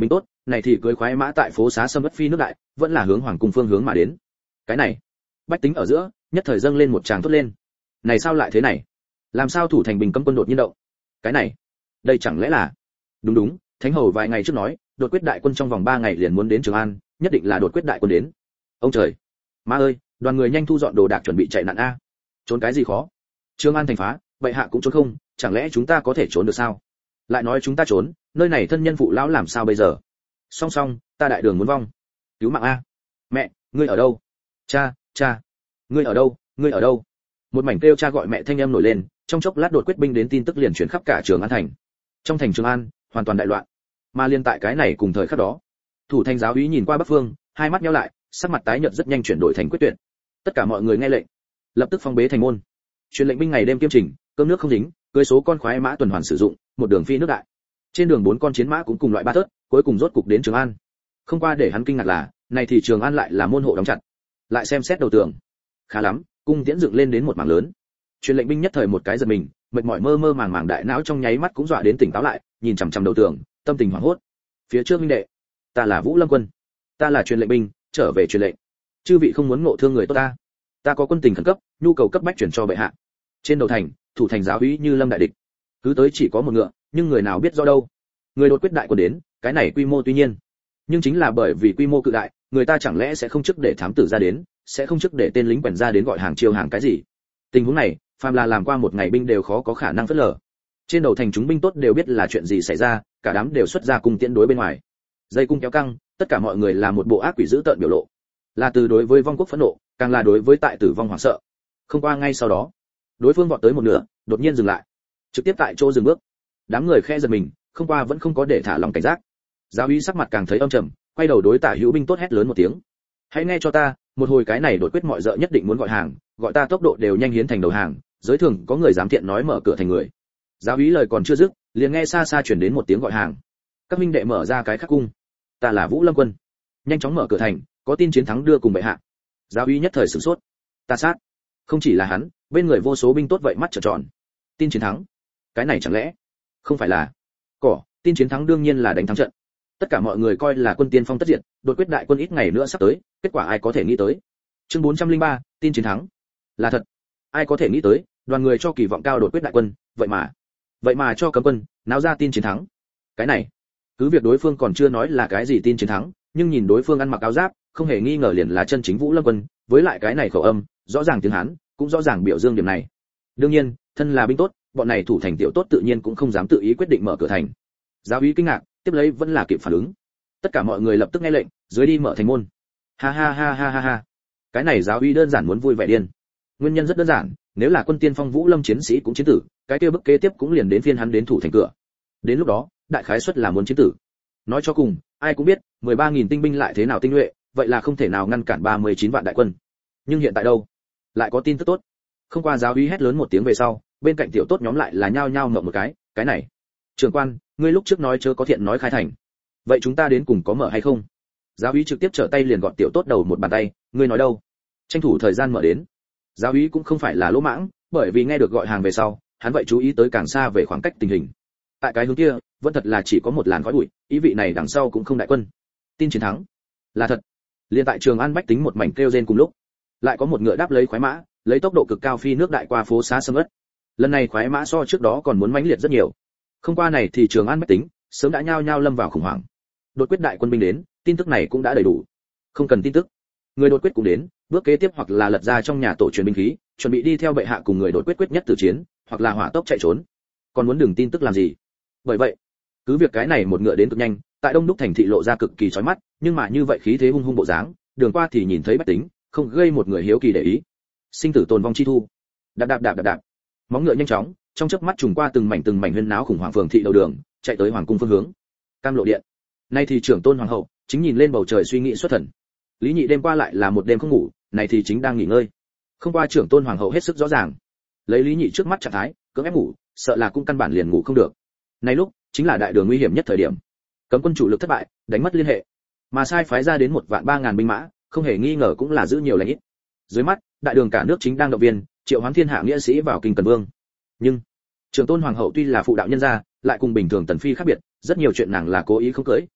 này thì cưới khoái mã tại phố xá sâm ất phi nước đại, vẫn là hướng hoàng cung phương hướng mà đến. Cái này, bách tính ở giữa, nhất thời dâng lên một tràng thốt lên. Này sao lại thế này? Làm sao thủ thành binh cấm quân đột nhiên động? Cái này, đây chẳng lẽ là? Đúng đúng, thánh hầu vài ngày trước nói, đột quyết đại quân trong vòng ba ngày liền muốn đến Trường An, nhất định là đột quyết đại quân đến. Ông trời, ma ơi, đoàn người nhanh thu dọn đồ đạc chuẩn bị chạy nạn a. Trốn cái gì khó? Trường An thành phá, bệ hạ cũng trốn không, chẳng lẽ chúng ta có thể trốn được sao? Lại nói chúng ta trốn, nơi này thân nhân phụ lão làm sao bây giờ? Song song, ta đại đường muốn vong. Cứu mạng a. Mẹ, ngươi ở đâu? Cha, cha, ngươi ở đâu? Ngươi ở đâu? Một mảnh kêu cha gọi mẹ thanh âm nổi lên, trong chốc lát đột quyết binh đến tin tức liền truyền khắp cả Trường An thành. Trong thành Trường An, hoàn toàn đại loạn. Mà liên tại cái này cùng thời khắc đó, thủ thành giáo úy nhìn qua bắc phương, hai mắt nheo lại, sắc mặt tái nhợt rất nhanh chuyển đổi thành quyết tuyệt. Tất cả mọi người nghe lệnh, lập tức phong bế thành môn. Truyền lệnh binh ngày đêm kiêm trình, cơm nước không dính, cưỡi số con khoái mã tuần hoàn sử dụng, một đường phi nước đại. Trên đường bốn con chiến mã cũng cùng loại ba thớt, cuối cùng rốt cục đến Trường An. Không qua để hắn kinh ngạc là, này thì Trường An lại là môn hộ đóng chặt. Lại xem xét đầu tường, khá lắm, cung tiễn dựng lên đến một mảng lớn. Truyền lệnh binh nhất thời một cái giật mình, mệt mỏi mơ mơ màng màng đại não trong nháy mắt cũng dọa đến tỉnh táo lại, nhìn chằm chằm đầu tường, tâm tình hoảng hốt. Phía trước huynh đệ, ta là Vũ Lâm quân, ta là truyền lệnh binh, trở về truyền lệnh. Chư vị không muốn ngộ thương người tốt ta, ta có quân tình khẩn cấp, nhu cầu cấp bách chuyển cho bệ hạ. Trên đầu thành, thủ thành giáo úy như lâm đại địch. Cứ tới chỉ có một ngựa, nhưng người nào biết do đâu. Người đột quyết đại quân đến, cái này quy mô tuy nhiên, nhưng chính là bởi vì quy mô cự đại, người ta chẳng lẽ sẽ không chức để thám tử ra đến, sẽ không chức để tên lính quèn ra đến gọi hàng chiêu hàng cái gì. Tình huống này, phàm là làm qua một ngày binh đều khó có khả năng phớt lờ. Trên đầu thành chúng binh tốt đều biết là chuyện gì xảy ra, cả đám đều xuất ra cung tiễn đối bên ngoài. Dây cung kéo căng, tất cả mọi người là một bộ ác quỷ dữ tợn biểu lộ, là từ đối với vong quốc phẫn nộ, càng là đối với tại tử vong hoảng sợ. Không qua ngay sau đó, đối phương vọt tới một nửa, đột nhiên dừng lại, trực tiếp tại chỗ dừng bước. Đám người khe giật mình, không qua vẫn không có để thả lòng cảnh giác. Giáo úy sắc mặt càng thấy âm trầm, quay đầu đối Tả Hữu binh tốt hét lớn một tiếng: hãy nghe cho ta, một hồi cái này đột quyết mọi dợ nhất định muốn gọi hàng, gọi ta tốc độ đều nhanh hiến thành đầu hàng, giới thường có người dám thiện nói mở cửa thành người. Giáo úy lời còn chưa dứt, liền nghe xa xa truyền đến một tiếng gọi hàng. Các minh đệ mở ra cái khắc cung, ta là Vũ Lâm quân, nhanh chóng mở cửa thành, có tin chiến thắng đưa cùng bệ hạ. Giáo úy nhất thời sửng sốt, ta sát. Không chỉ là hắn, bên người vô số binh tốt vậy mắt trợn tròn. Tin chiến thắng, cái này chẳng lẽ không phải là cỏ? Tin chiến thắng đương nhiên là đánh thắng trận. Tất cả mọi người coi là quân tiên phong tất diệt, đột quyết đại quân ít ngày nữa sắp tới, kết quả ai có thể nghĩ tới. Chương bốn trăm lẻ ba, tin chiến thắng là thật. Ai có thể nghĩ tới, đoàn người cho kỳ vọng cao đột quyết đại quân, vậy mà vậy mà cho cấm quân náo ra tin chiến thắng. Cái này, cứ việc đối phương còn chưa nói là cái gì tin chiến thắng, nhưng nhìn đối phương ăn mặc áo giáp, không hề nghi ngờ liền là chân chính Vũ Lâm quân, với lại cái này khẩu âm, rõ ràng tiếng Hán, cũng rõ ràng biểu dương điểm này. Đương nhiên, thân là binh tốt, bọn này thủ thành tiểu tốt tự nhiên cũng không dám tự ý quyết định mở cửa thành. Giáo úy kinh ngạc, tiếp lấy vẫn là kịp phản ứng. Tất cả mọi người lập tức nghe lệnh, dưới đi mở thành môn. Ha ha ha ha ha ha. Cái này giáo úy đơn giản muốn vui vẻ điên. Nguyên nhân rất đơn giản, nếu là quân tiên phong Vũ Lâm chiến sĩ cũng chiến tử, cái kia bức kế tiếp cũng liền đến phiên hắn đến thủ thành cửa. Đến lúc đó, đại khái suất là muốn chiến tử. Nói cho cùng, ai cũng biết, mười ba nghìn tinh binh lại thế nào tinh nhuệ, vậy là không thể nào ngăn cản ba mươi chín vạn đại quân. Nhưng hiện tại đâu? Lại có tin tức tốt. Không qua giáo úy hét lớn một tiếng về sau, bên cạnh tiểu tốt nhóm lại là nhao nhao ngậm một cái, cái này. Trưởng quan, ngươi lúc trước nói chớ có thiện nói khai thành. Vậy chúng ta đến cùng có mở hay không? Giáo úy trực tiếp trở tay liền gọt tiểu tốt đầu một bàn tay, ngươi nói đâu? Tranh thủ thời gian mở đến. Giáo úy cũng không phải là lỗ mãng, bởi vì nghe được gọi hàng về sau, hắn vậy chú ý tới càng xa về khoảng cách tình hình. Tại cái hướng kia, vẫn thật là chỉ có một làn khói bụi, ý vị này đằng sau cũng không đại quân. Tin chiến thắng là thật. Liên tại Trường An bách tính một mảnh kêu rên cùng lúc, lại có một ngựa đáp lấy khoái mã, lấy tốc độ cực cao phi nước đại qua phố xá sâm ất. Lần này khoái mã so trước đó còn muốn mãnh liệt rất nhiều. Không qua này thì Trường An bách tính sớm đã nhao nhao lâm vào khủng hoảng. Đột quyết đại quân binh đến, tin tức này cũng đã đầy đủ. Không cần tin tức, người đột quyết cũng đến, bước kế tiếp hoặc là lật ra trong nhà tổ truyền binh khí, chuẩn bị đi theo bệ hạ cùng người đột quyết quyết nhất tử chiến, hoặc là hỏa tốc chạy trốn. Còn muốn đừng tin tức làm gì? Bởi vậy, cứ việc cái này một ngựa đến cực nhanh, tại Đông Đúc thành thị lộ ra cực kỳ chói mắt, nhưng mà như vậy khí thế hung hung bộ dáng, đường qua thì nhìn thấy bách tính, không gây một người hiếu kỳ để ý. Sinh tử tồn vong chi thu. Đạp đạp đạp đạp đạp. Móng ngựa nhanh chóng, trong chớp mắt trùng qua từng mảnh từng mảnh huyên náo khủng hoảng phường thị đầu đường, chạy tới hoàng cung phương hướng. Cam Lộ điện. Nay thì trưởng tôn hoàng hậu chính nhìn lên bầu trời suy nghĩ xuất thần. Lý Nhị đêm qua lại là một đêm không ngủ, này thì chính đang nghỉ ngơi. Không qua trưởng tôn hoàng hậu hết sức rõ ràng, lấy Lý Nhị trước mắt trạng thái, cưỡng ép ngủ, sợ là cũng căn bản liền ngủ không được. Này lúc chính là đại đường nguy hiểm nhất thời điểm. Cấm quân chủ lực thất bại, đánh mất liên hệ, mà sai phái ra đến một vạn ba ngàn binh mã, không hề nghi ngờ cũng là giữ nhiều lãnh ít. Dưới mắt, đại đường cả nước chính đang động viên, triệu hoán thiên hạ nghĩa sĩ vào kinh Cần Vương. Nhưng trưởng tôn hoàng hậu tuy là phụ đạo nhân gia, lại cùng bình thường tần phi khác biệt, rất nhiều chuyện nàng là cố ý không cưới,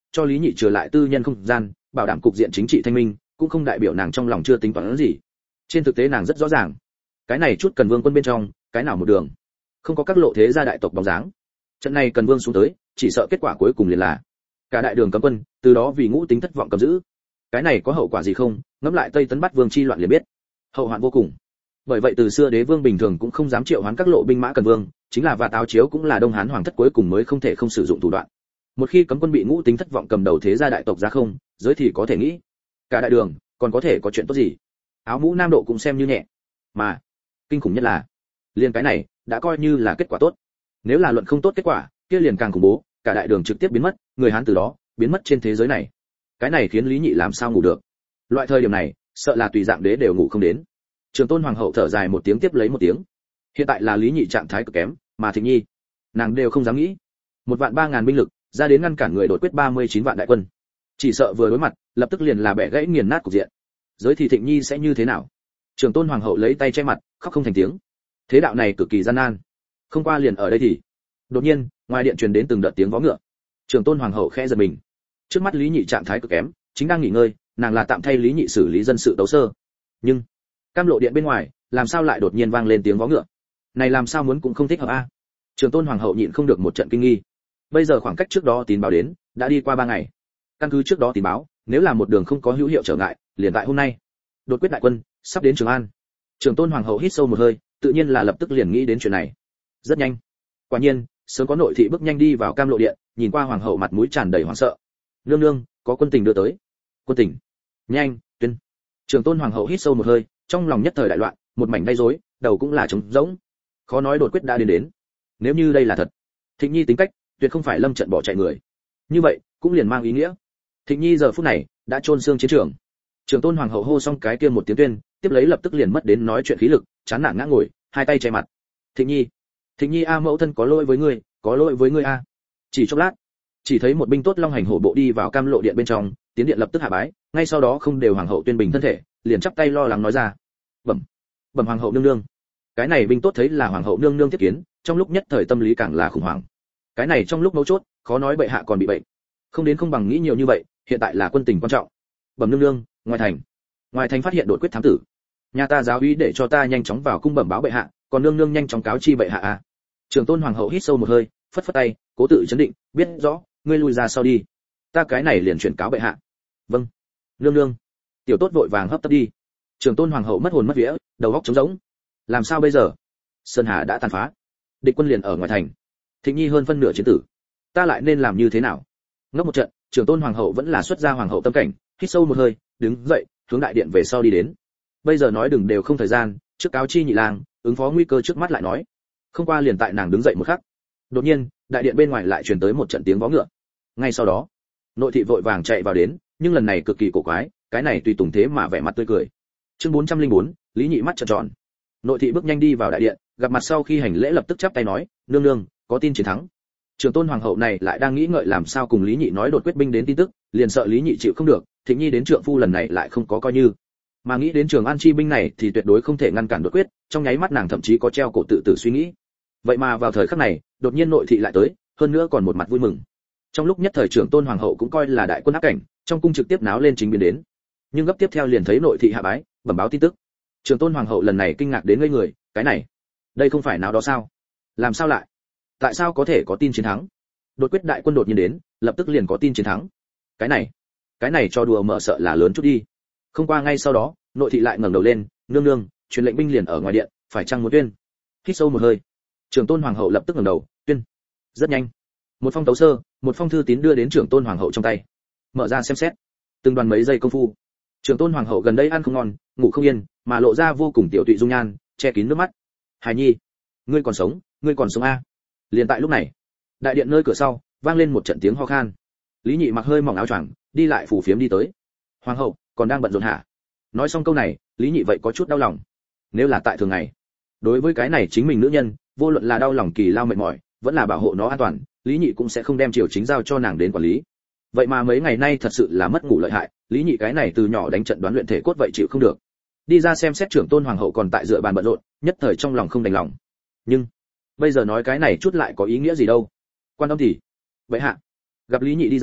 cho lý nhị trở lại tư nhân không gian, bảo đảm cục diện chính trị thanh minh, cũng không đại biểu nàng trong lòng chưa tính toán gì. Trên thực tế nàng rất rõ ràng, cái này chút Cần Vương quân bên trong, cái nào một đường, không có các lộ thế gia đại tộc bóng dáng. Trận này Cần Vương xuống tới, chỉ sợ kết quả cuối cùng liền là cả đại đường cấm quân, từ đó vì ngũ tính thất vọng cầm giữ. Cái này có hậu quả gì không, ngẫm lại Tây Tấn Bắt Vương chi loạn liền biết. Hậu hoạn vô cùng. Bởi vậy từ xưa đế vương bình thường cũng không dám triệu hoán các lộ binh mã Cần Vương, chính là và táo chiếu cũng là Đông Hán hoàng thất cuối cùng mới không thể không sử dụng thủ đoạn. Một khi cấm quân bị ngũ tính thất vọng cầm đầu thế gia đại tộc ra không, giới thì có thể nghĩ, cả đại đường còn có thể có chuyện tốt gì? Áo mũ Nam Độ cũng xem như nhẹ, mà kinh khủng nhất là, liền cái này đã coi như là kết quả tốt. Nếu là luận không tốt kết quả, kia liền càng khủng bố, cả đại đường trực tiếp biến mất, người Hán từ đó biến mất trên thế giới này. Cái này khiến Lý Nhị làm sao ngủ được? Loại thời điểm này, sợ là tùy dạng đế đều ngủ không đến. Trường Tôn hoàng hậu thở dài một tiếng tiếp lấy một tiếng. Hiện tại là Lý Nhị trạng thái cực kém, mà Thịnh Nhi, nàng đều không dám nghĩ. Một vạn ba ngàn binh lực, ra đến ngăn cản người đột quyết ba mươi chín vạn đại quân. Chỉ sợ vừa đối mặt, lập tức liền là bẻ gãy nghiền nát cục diện. Giới thì Thịnh Nhi sẽ như thế nào? Trường Tôn hoàng hậu lấy tay che mặt, khóc không thành tiếng. Thế đạo này cực kỳ gian nan. Không qua liền ở đây thì, đột nhiên, ngoài điện truyền đến từng đợt tiếng vó ngựa. Trường Tôn hoàng hậu khẽ giật mình. Trước mắt Lý Nhị trạng thái cực kém, chính đang nghỉ ngơi, nàng là tạm thay Lý Nhị xử lý dân sự tấu sơ. Nhưng, cam lộ điện bên ngoài, làm sao lại đột nhiên vang lên tiếng vó ngựa? Này làm sao muốn cũng không thích hợp a. Trường Tôn hoàng hậu nhịn không được một trận kinh nghi. Bây giờ khoảng cách trước đó tín báo đến, đã đi qua ba ngày. Căn cứ trước đó tín báo, nếu là một đường không có hữu hiệu trở ngại, liền tại hôm nay, đột quyết đại quân sắp đến Trường An. Trường Tôn hoàng hậu hít sâu một hơi, tự nhiên là lập tức liền nghĩ đến chuyện này. Rất nhanh. Quả nhiên, sớm có nội thị bước nhanh đi vào cam lộ điện, nhìn qua hoàng hậu mặt mũi tràn đầy hoảng sợ. Nương nương, có quân tình đưa tới. Quân tình? Nhanh, tuyên. Trường Tôn hoàng hậu hít sâu một hơi, trong lòng nhất thời đại loạn, một mảnh đay rối, đầu cũng là trống rỗng. Khó nói đột quyết đã đến đến. Nếu như đây là thật, Thịnh Nhi tính cách, tuyệt không phải lâm trận bỏ chạy người. Như vậy, cũng liền mang ý nghĩa, Thịnh Nhi giờ phút này đã chôn xương chiến trường. Trường Tôn hoàng hậu hô xong cái kia một tiếng tuyên, tiếp lấy lập tức liền mất đến nói chuyện khí lực, chán nản ngã ngồi, hai tay che mặt. Thịnh Nhi, Thịnh Nhi a, mẫu thân có lỗi với ngươi, có lỗi với ngươi a. Chỉ chốc lát, chỉ thấy một binh tốt long hành hổ bộ đi vào cam lộ điện bên trong, tiến điện lập tức hạ bái, ngay sau đó không đều hoàng hậu tuyên bình thân thể, liền chắp tay lo lắng nói ra: bẩm bẩm hoàng hậu nương nương. Cái này binh tốt thấy là hoàng hậu nương nương tiếp kiến, trong lúc nhất thời tâm lý càng là khủng hoảng. Cái này trong lúc mấu chốt, khó nói bệ hạ còn bị bệnh, không đến không bằng nghĩ nhiều như vậy, hiện tại là quân tình quan trọng. Bẩm nương nương, ngoài thành ngoài thành phát hiện đột quyết thám tử, nhà ta giáo úy để cho ta nhanh chóng vào cung bẩm báo bệ hạ, còn nương nương nhanh chóng cáo chi bệ hạ a. Trường Tôn hoàng hậu hít sâu một hơi, phất phất tay, cố tự chấn định, biết rõ, ngươi lui ra sau đi, ta cái này liền chuyển cáo bệ hạ. Vâng nương nương. Tiểu tốt vội vàng hấp tấp đi. Trường Tôn hoàng hậu mất hồn mất vía, đầu óc trống rỗng. Làm sao bây giờ? Sơn Hà đã tàn phá, địch quân liền ở ngoài thành, Thịnh Nhi hơn phân nửa chiến tử, ta lại nên làm như thế nào? Ngốc một trận, Trường Tôn hoàng hậu vẫn là xuất ra hoàng hậu tâm cảnh, hít sâu một hơi, đứng dậy, hướng đại điện về sau đi đến. Bây giờ nói đừng đều không thời gian, trước cáo chi nhị lang, ứng phó nguy cơ trước mắt lại nói. Không qua liền tại nàng đứng dậy một khắc, đột nhiên, đại điện bên ngoài lại truyền tới một trận tiếng vó ngựa. Ngay sau đó, nội thị vội vàng chạy vào đến, nhưng lần này cực kỳ cổ quái, cái này tùy tùng thế mà vẻ mặt tươi cười. Chương bốn trăm lẻ bốn, Lý Nhị mắt trợn tròn. Nội thị bước nhanh đi vào đại điện, gặp mặt sau khi hành lễ lập tức chắp tay nói: nương nương, có tin chiến thắng. Trường Tôn hoàng hậu này lại đang nghĩ ngợi làm sao cùng Lý Nhị nói đột quyết binh đến tin tức, liền sợ Lý Nhị chịu không được, Thịnh Nhi đến trượng phu lần này lại không có coi như. Mà nghĩ đến Trường An chi binh này thì tuyệt đối không thể ngăn cản đột quyết, trong nháy mắt nàng thậm chí có treo cổ tự tử suy nghĩ. Vậy mà vào thời khắc này, đột nhiên nội thị lại tới, hơn nữa còn một mặt vui mừng. Trong lúc nhất thời Trường Tôn hoàng hậu cũng coi là đại quân áp cảnh, trong cung trực tiếp náo lên chính biến đến. Nhưng gấp tiếp theo liền thấy nội thị hạ bái, bẩm báo tin tức. Trường Tôn hoàng hậu lần này kinh ngạc đến ngây người, cái này, đây không phải nào đó sao? Làm sao lại? Tại sao có thể có tin chiến thắng? Đột quyết đại quân đột nhiên đến, lập tức liền có tin chiến thắng. Cái này, cái này cho đùa mở sợ là lớn chút đi. Không qua ngay sau đó, nội thị lại ngẩng đầu lên, nương nương, truyền lệnh binh liền ở ngoài điện, phải chăng muốn tuyên? Hít sâu một hơi, Trường Tôn hoàng hậu lập tức ngẩng đầu, tuyên. Rất nhanh, một phong tấu sơ, một phong thư tín đưa đến Trường Tôn hoàng hậu trong tay. Mở ra xem xét, từng đoàn mấy giây công phu, Trường Tôn hoàng hậu gần đây ăn không ngon, ngủ không yên, mà lộ ra vô cùng tiểu tụy dung nhan, che kín nước mắt. Hải Nhi, ngươi còn sống, ngươi còn sống a. Liền tại lúc này, đại điện nơi cửa sau vang lên một trận tiếng ho khan. Lý Nhị mặc hơi mỏng áo choàng, đi lại phủ phiếm đi tới. Hoàng hậu còn đang bận rộn hả? Nói xong câu này, Lý Nhị vậy có chút đau lòng. Nếu là tại thường ngày, đối với cái này chính mình nữ nhân, vô luận là đau lòng kỳ lao mệt mỏi, vẫn là bảo hộ nó an toàn, Lý Nhị cũng sẽ không đem triều chính giao cho nàng đến quản lý. Vậy mà mấy ngày nay thật sự là mất ngủ lợi hại, Lý Nhị cái này từ nhỏ đánh trận đoán luyện thể cốt vậy chịu không được. Đi ra xem xét Trưởng Tôn hoàng hậu còn tại dựa bàn bận rộn, nhất thời trong lòng không đành lòng. Nhưng bây giờ nói cái này chút lại có ý nghĩa gì đâu? Quan âm thì, vậy hạ. Gặp Lý Nhị đi ra,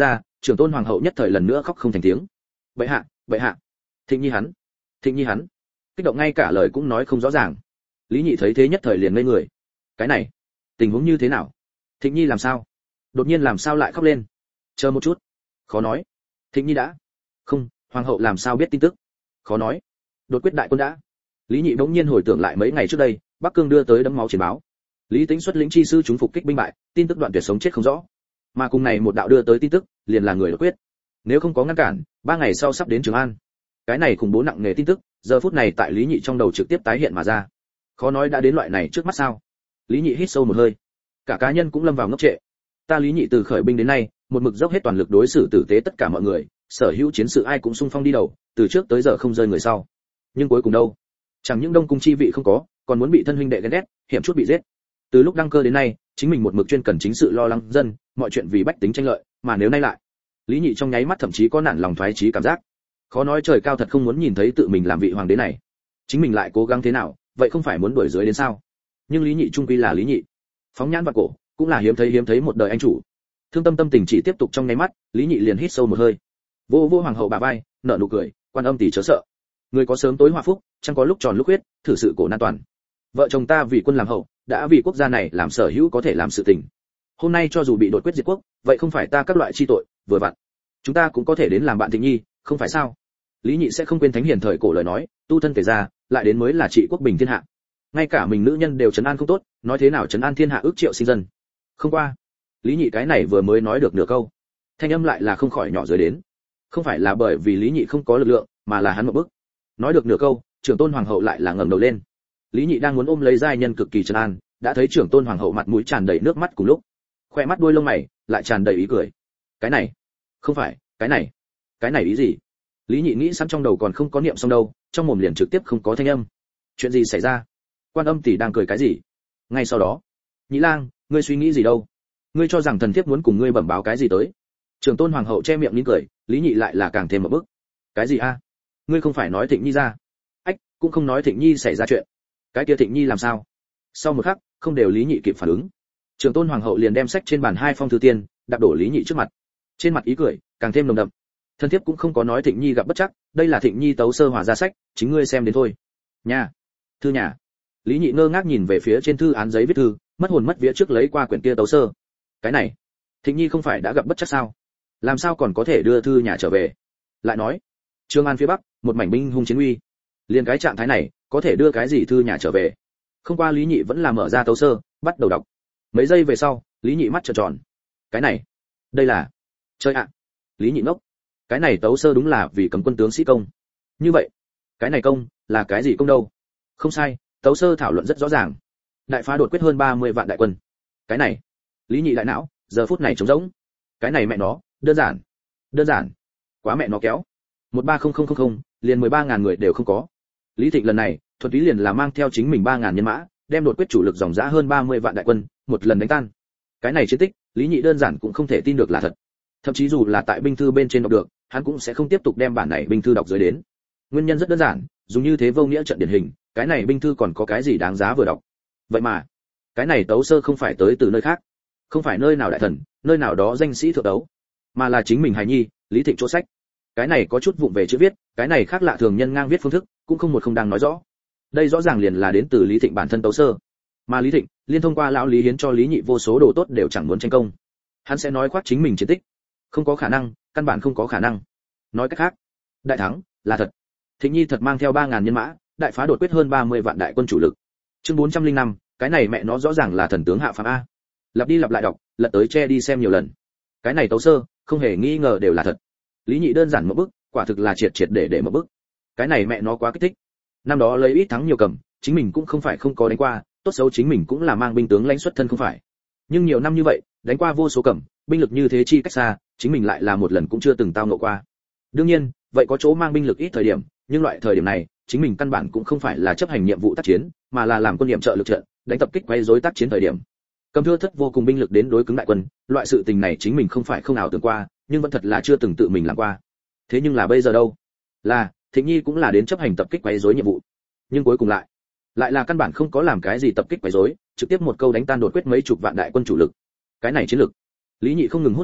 Trưởng tôn hoàng hậu nhất thời lần nữa khóc không thành tiếng. Bệ hạ, bệ hạ, Thịnh Nhi hắn, Thịnh Nhi hắn, kích động ngay cả lời cũng nói không rõ ràng. Lý Nhị thấy thế nhất thời liền ngây người. Cái này, tình huống như thế nào? Thịnh Nhi làm sao? Đột nhiên làm sao lại khóc lên? Chờ một chút, khó nói. Thịnh Nhi đã, không, hoàng hậu làm sao biết tin tức? Khó nói. Đột quyết đại quân đã. Lý Nhị bỗng nhiên hồi tưởng lại mấy ngày trước đây, Bắc Cương đưa tới đẫm máu chiến báo. Lý Tĩnh xuất lĩnh chi sư chúng phục kích binh bại, tin tức đoạn tuyệt sống chết không rõ. Mà cùng này một đạo đưa tới tin tức, liền là người đột quyết. Nếu không có ngăn cản, ba ngày sau sắp đến Trường An. Cái này khủng bố nặng nề tin tức, giờ phút này tại Lý Nhị trong đầu trực tiếp tái hiện mà ra. Khó nói đã đến loại này trước mắt sao? Lý Nhị hít sâu một hơi. Cả cá nhân cũng lâm vào ngốc trệ. Ta Lý Nhị từ khởi binh đến nay, một mực dốc hết toàn lực đối xử tử tế tất cả mọi người, sở hữu chiến sự ai cũng xung phong đi đầu, từ trước tới giờ không rơi người sau. Nhưng cuối cùng đâu? Chẳng những Đông cung chi vị không có, còn muốn bị thân huynh đệ ghen ghét, hiểm chút bị giết. Từ lúc đăng cơ đến nay, chính mình một mực chuyên cần chính sự lo lắng dân, mọi chuyện vì bách tính tranh lợi, mà nếu nay lại, Lý Nhị trong nháy mắt thậm chí có nản lòng thoái chí cảm giác. Khó nói trời cao thật không muốn nhìn thấy tự mình làm vị hoàng đế này. Chính mình lại cố gắng thế nào, vậy không phải muốn đuổi dưới đến sao? Nhưng Lý Nhị trung quy là Lý Nhị. Phóng nhãn vào cổ, cũng là hiếm thấy hiếm thấy một đời anh chủ. Thương tâm tâm tình chỉ tiếp tục trong nháy mắt, Lý Nhị liền hít sâu một hơi. Vô vô hoàng hậu bà vai, nở nụ cười, Quan Âm tỷ chớ sợ. Người có sớm tối hòa phúc, chẳng có lúc tròn lúc huyết, thử sự cổ nan toàn. Vợ chồng ta vì quân làm hậu, đã vì quốc gia này làm sở hữu có thể làm sự tình. Hôm nay cho dù bị đột quyết diệt quốc, vậy không phải ta các loại chi tội, vừa vặn. Chúng ta cũng có thể đến làm bạn Thịnh Nhi, không phải sao? Lý Nhị sẽ không quên thánh hiền thời cổ lời nói, tu thân tề gia, lại đến mới là trị quốc bình thiên hạ. Ngay cả mình nữ nhân đều trấn an không tốt, nói thế nào trấn an thiên hạ ước triệu sinh dân. Không qua, Lý Nhị cái này vừa mới nói được nửa câu, thanh âm lại là không khỏi nhỏ dưới đến. Không phải là bởi vì Lý Nhị không có lực lượng, mà là hắn một bước. Nói được nửa câu, trưởng tôn hoàng hậu lại là ngẩng đầu lên. Lý Nhị đang muốn ôm lấy giai nhân cực kỳ trấn an, đã thấy trưởng tôn hoàng hậu mặt mũi tràn đầy nước mắt cùng lúc, khoe mắt đuôi lông mày lại tràn đầy ý cười. Cái này, không phải, cái này, cái này ý gì? Lý Nhị nghĩ sẵn trong đầu còn không có niệm xong đâu, trong mồm liền trực tiếp không có thanh âm. Chuyện gì xảy ra? Quan Âm tỷ đang cười cái gì? Ngay sau đó, Nhị lang, ngươi suy nghĩ gì đâu? Ngươi cho rằng thần thiếp muốn cùng ngươi bẩm báo cái gì tới? Trưởng tôn hoàng hậu che miệng nín cười, Lý Nhị lại là càng thêm một bức. Cái gì a? Ngươi không phải nói Thịnh Nhi ra? Ách, cũng không nói Thịnh Nhi xảy ra chuyện. Cái kia Thịnh Nhi làm sao? Sau một khắc, không đều Lý Nhị kịp phản ứng. Trưởng tôn hoàng hậu liền đem sách trên bàn hai phong thư tiên, đạp đổ Lý Nhị trước mặt. Trên mặt ý cười càng thêm nồng đậm. Thần thiếp cũng không có nói Thịnh Nhi gặp bất chắc, đây là Thịnh Nhi tấu sơ hòa ra sách, chính ngươi xem đến thôi. Nhà, thư nhà. Lý Nhị ngơ ngác nhìn về phía trên thư án giấy viết thư, mất hồn mất vía trước lấy qua quyển kia tấu sơ. Cái này, Thịnh Nhi không phải đã gặp bất chắc sao? Làm sao còn có thể đưa thư nhà trở về? Lại nói, Trường An phía bắc, một mảnh binh hung chiến uy. Liên cái trạng thái này, có thể đưa cái gì thư nhà trở về? Không qua Lý Nhị vẫn là mở ra tấu sơ, bắt đầu đọc. Mấy giây về sau, Lý Nhị mắt trợn tròn. Cái này, đây là, chơi ạ. Lý Nhị ngốc. Cái này tấu sơ đúng là vì cấm quân tướng sĩ công. Như vậy, cái này công là cái gì công đâu? Không sai, tấu sơ thảo luận rất rõ ràng. Đại phá đột quyết hơn ba mươi vạn đại quân. Cái này, Lý Nhị đại não, giờ phút này trống rỗng. Cái này mẹ nó, đơn giản. Đơn giản. Quá mẹ nó kéo. một ba không không không không, liền mười ba ngàn người đều không có. Lý Thịnh lần này, thuần túy liền là mang theo chính mình ba ngàn nhân mã, đem đột quyết chủ lực dòng dã hơn ba mươi vạn đại quân, một lần đánh tan. Cái này chiến tích, Lý Nhị đơn giản cũng không thể tin được là thật. Thậm chí dù là tại binh thư bên trên đọc được, hắn cũng sẽ không tiếp tục đem bản này binh thư đọc dưới đến. Nguyên nhân rất đơn giản, dùng như thế vô nghĩa trận điển hình, cái này binh thư còn có cái gì đáng giá vừa đọc. Vậy mà, cái này tấu sơ không phải tới từ nơi khác, không phải nơi nào đại thần, nơi nào đó danh sĩ thượng đấu, mà là chính mình hài nhi, Lý Thịnh chỗ sách. Cái này có chút vụng về chữ viết, cái này khác lạ thường nhân ngang viết phương thức, cũng không một không đang nói rõ. Đây rõ ràng liền là đến từ Lý Thịnh bản thân tấu sơ. Mà Lý Thịnh, liên thông qua lão Lý hiến cho Lý Nhị vô số đồ tốt đều chẳng muốn tranh công. Hắn sẽ nói khoác chính mình chiến tích. Không có khả năng, căn bản không có khả năng. Nói cách khác, đại thắng là thật. Thịnh Nhi thật mang theo ba ngàn nhân mã, đại phá đột quyết hơn ba mươi vạn đại quân chủ lực. Chương bốn trăm linh năm, cái này mẹ nó rõ ràng là thần tướng hạ phàm a. Lặp đi lặp lại đọc, lật tới che đi xem nhiều lần. Cái này tấu sơ, không hề nghi ngờ đều là thật. Lý Nhị đơn giản một bức, quả thực là triệt triệt để để một bức. Cái này mẹ nó quá kích thích. Năm đó lấy ít thắng nhiều cầm, chính mình cũng không phải không có đánh qua, tốt xấu chính mình cũng là mang binh tướng lãnh xuất thân không phải. Nhưng nhiều năm như vậy, đánh qua vô số cầm, binh lực như thế chi cách xa, chính mình lại là một lần cũng chưa từng tao ngộ qua. Đương nhiên, vậy có chỗ mang binh lực ít thời điểm, nhưng loại thời điểm này, chính mình căn bản cũng không phải là chấp hành nhiệm vụ tác chiến, mà là làm quân nhiệm trợ lực trận, đánh tập kích quấy rối tác chiến thời điểm. Cầm thưa thất vô cùng binh lực đến đối cứng đại quân, loại sự tình này chính mình không phải không nào tưởng qua, nhưng vẫn thật là chưa từng tự mình làm qua. Thế nhưng là bây giờ đâu? Là, Thịnh Nhi cũng là đến chấp hành tập kích quấy rối nhiệm vụ. Nhưng cuối cùng lại, lại là căn bản không có làm cái gì tập kích quấy rối, trực tiếp một câu đánh tan đột quyết mấy chục vạn đại quân chủ lực. Cái này chiến lực. Lý Nhị không ngừng hút hơi lạnh,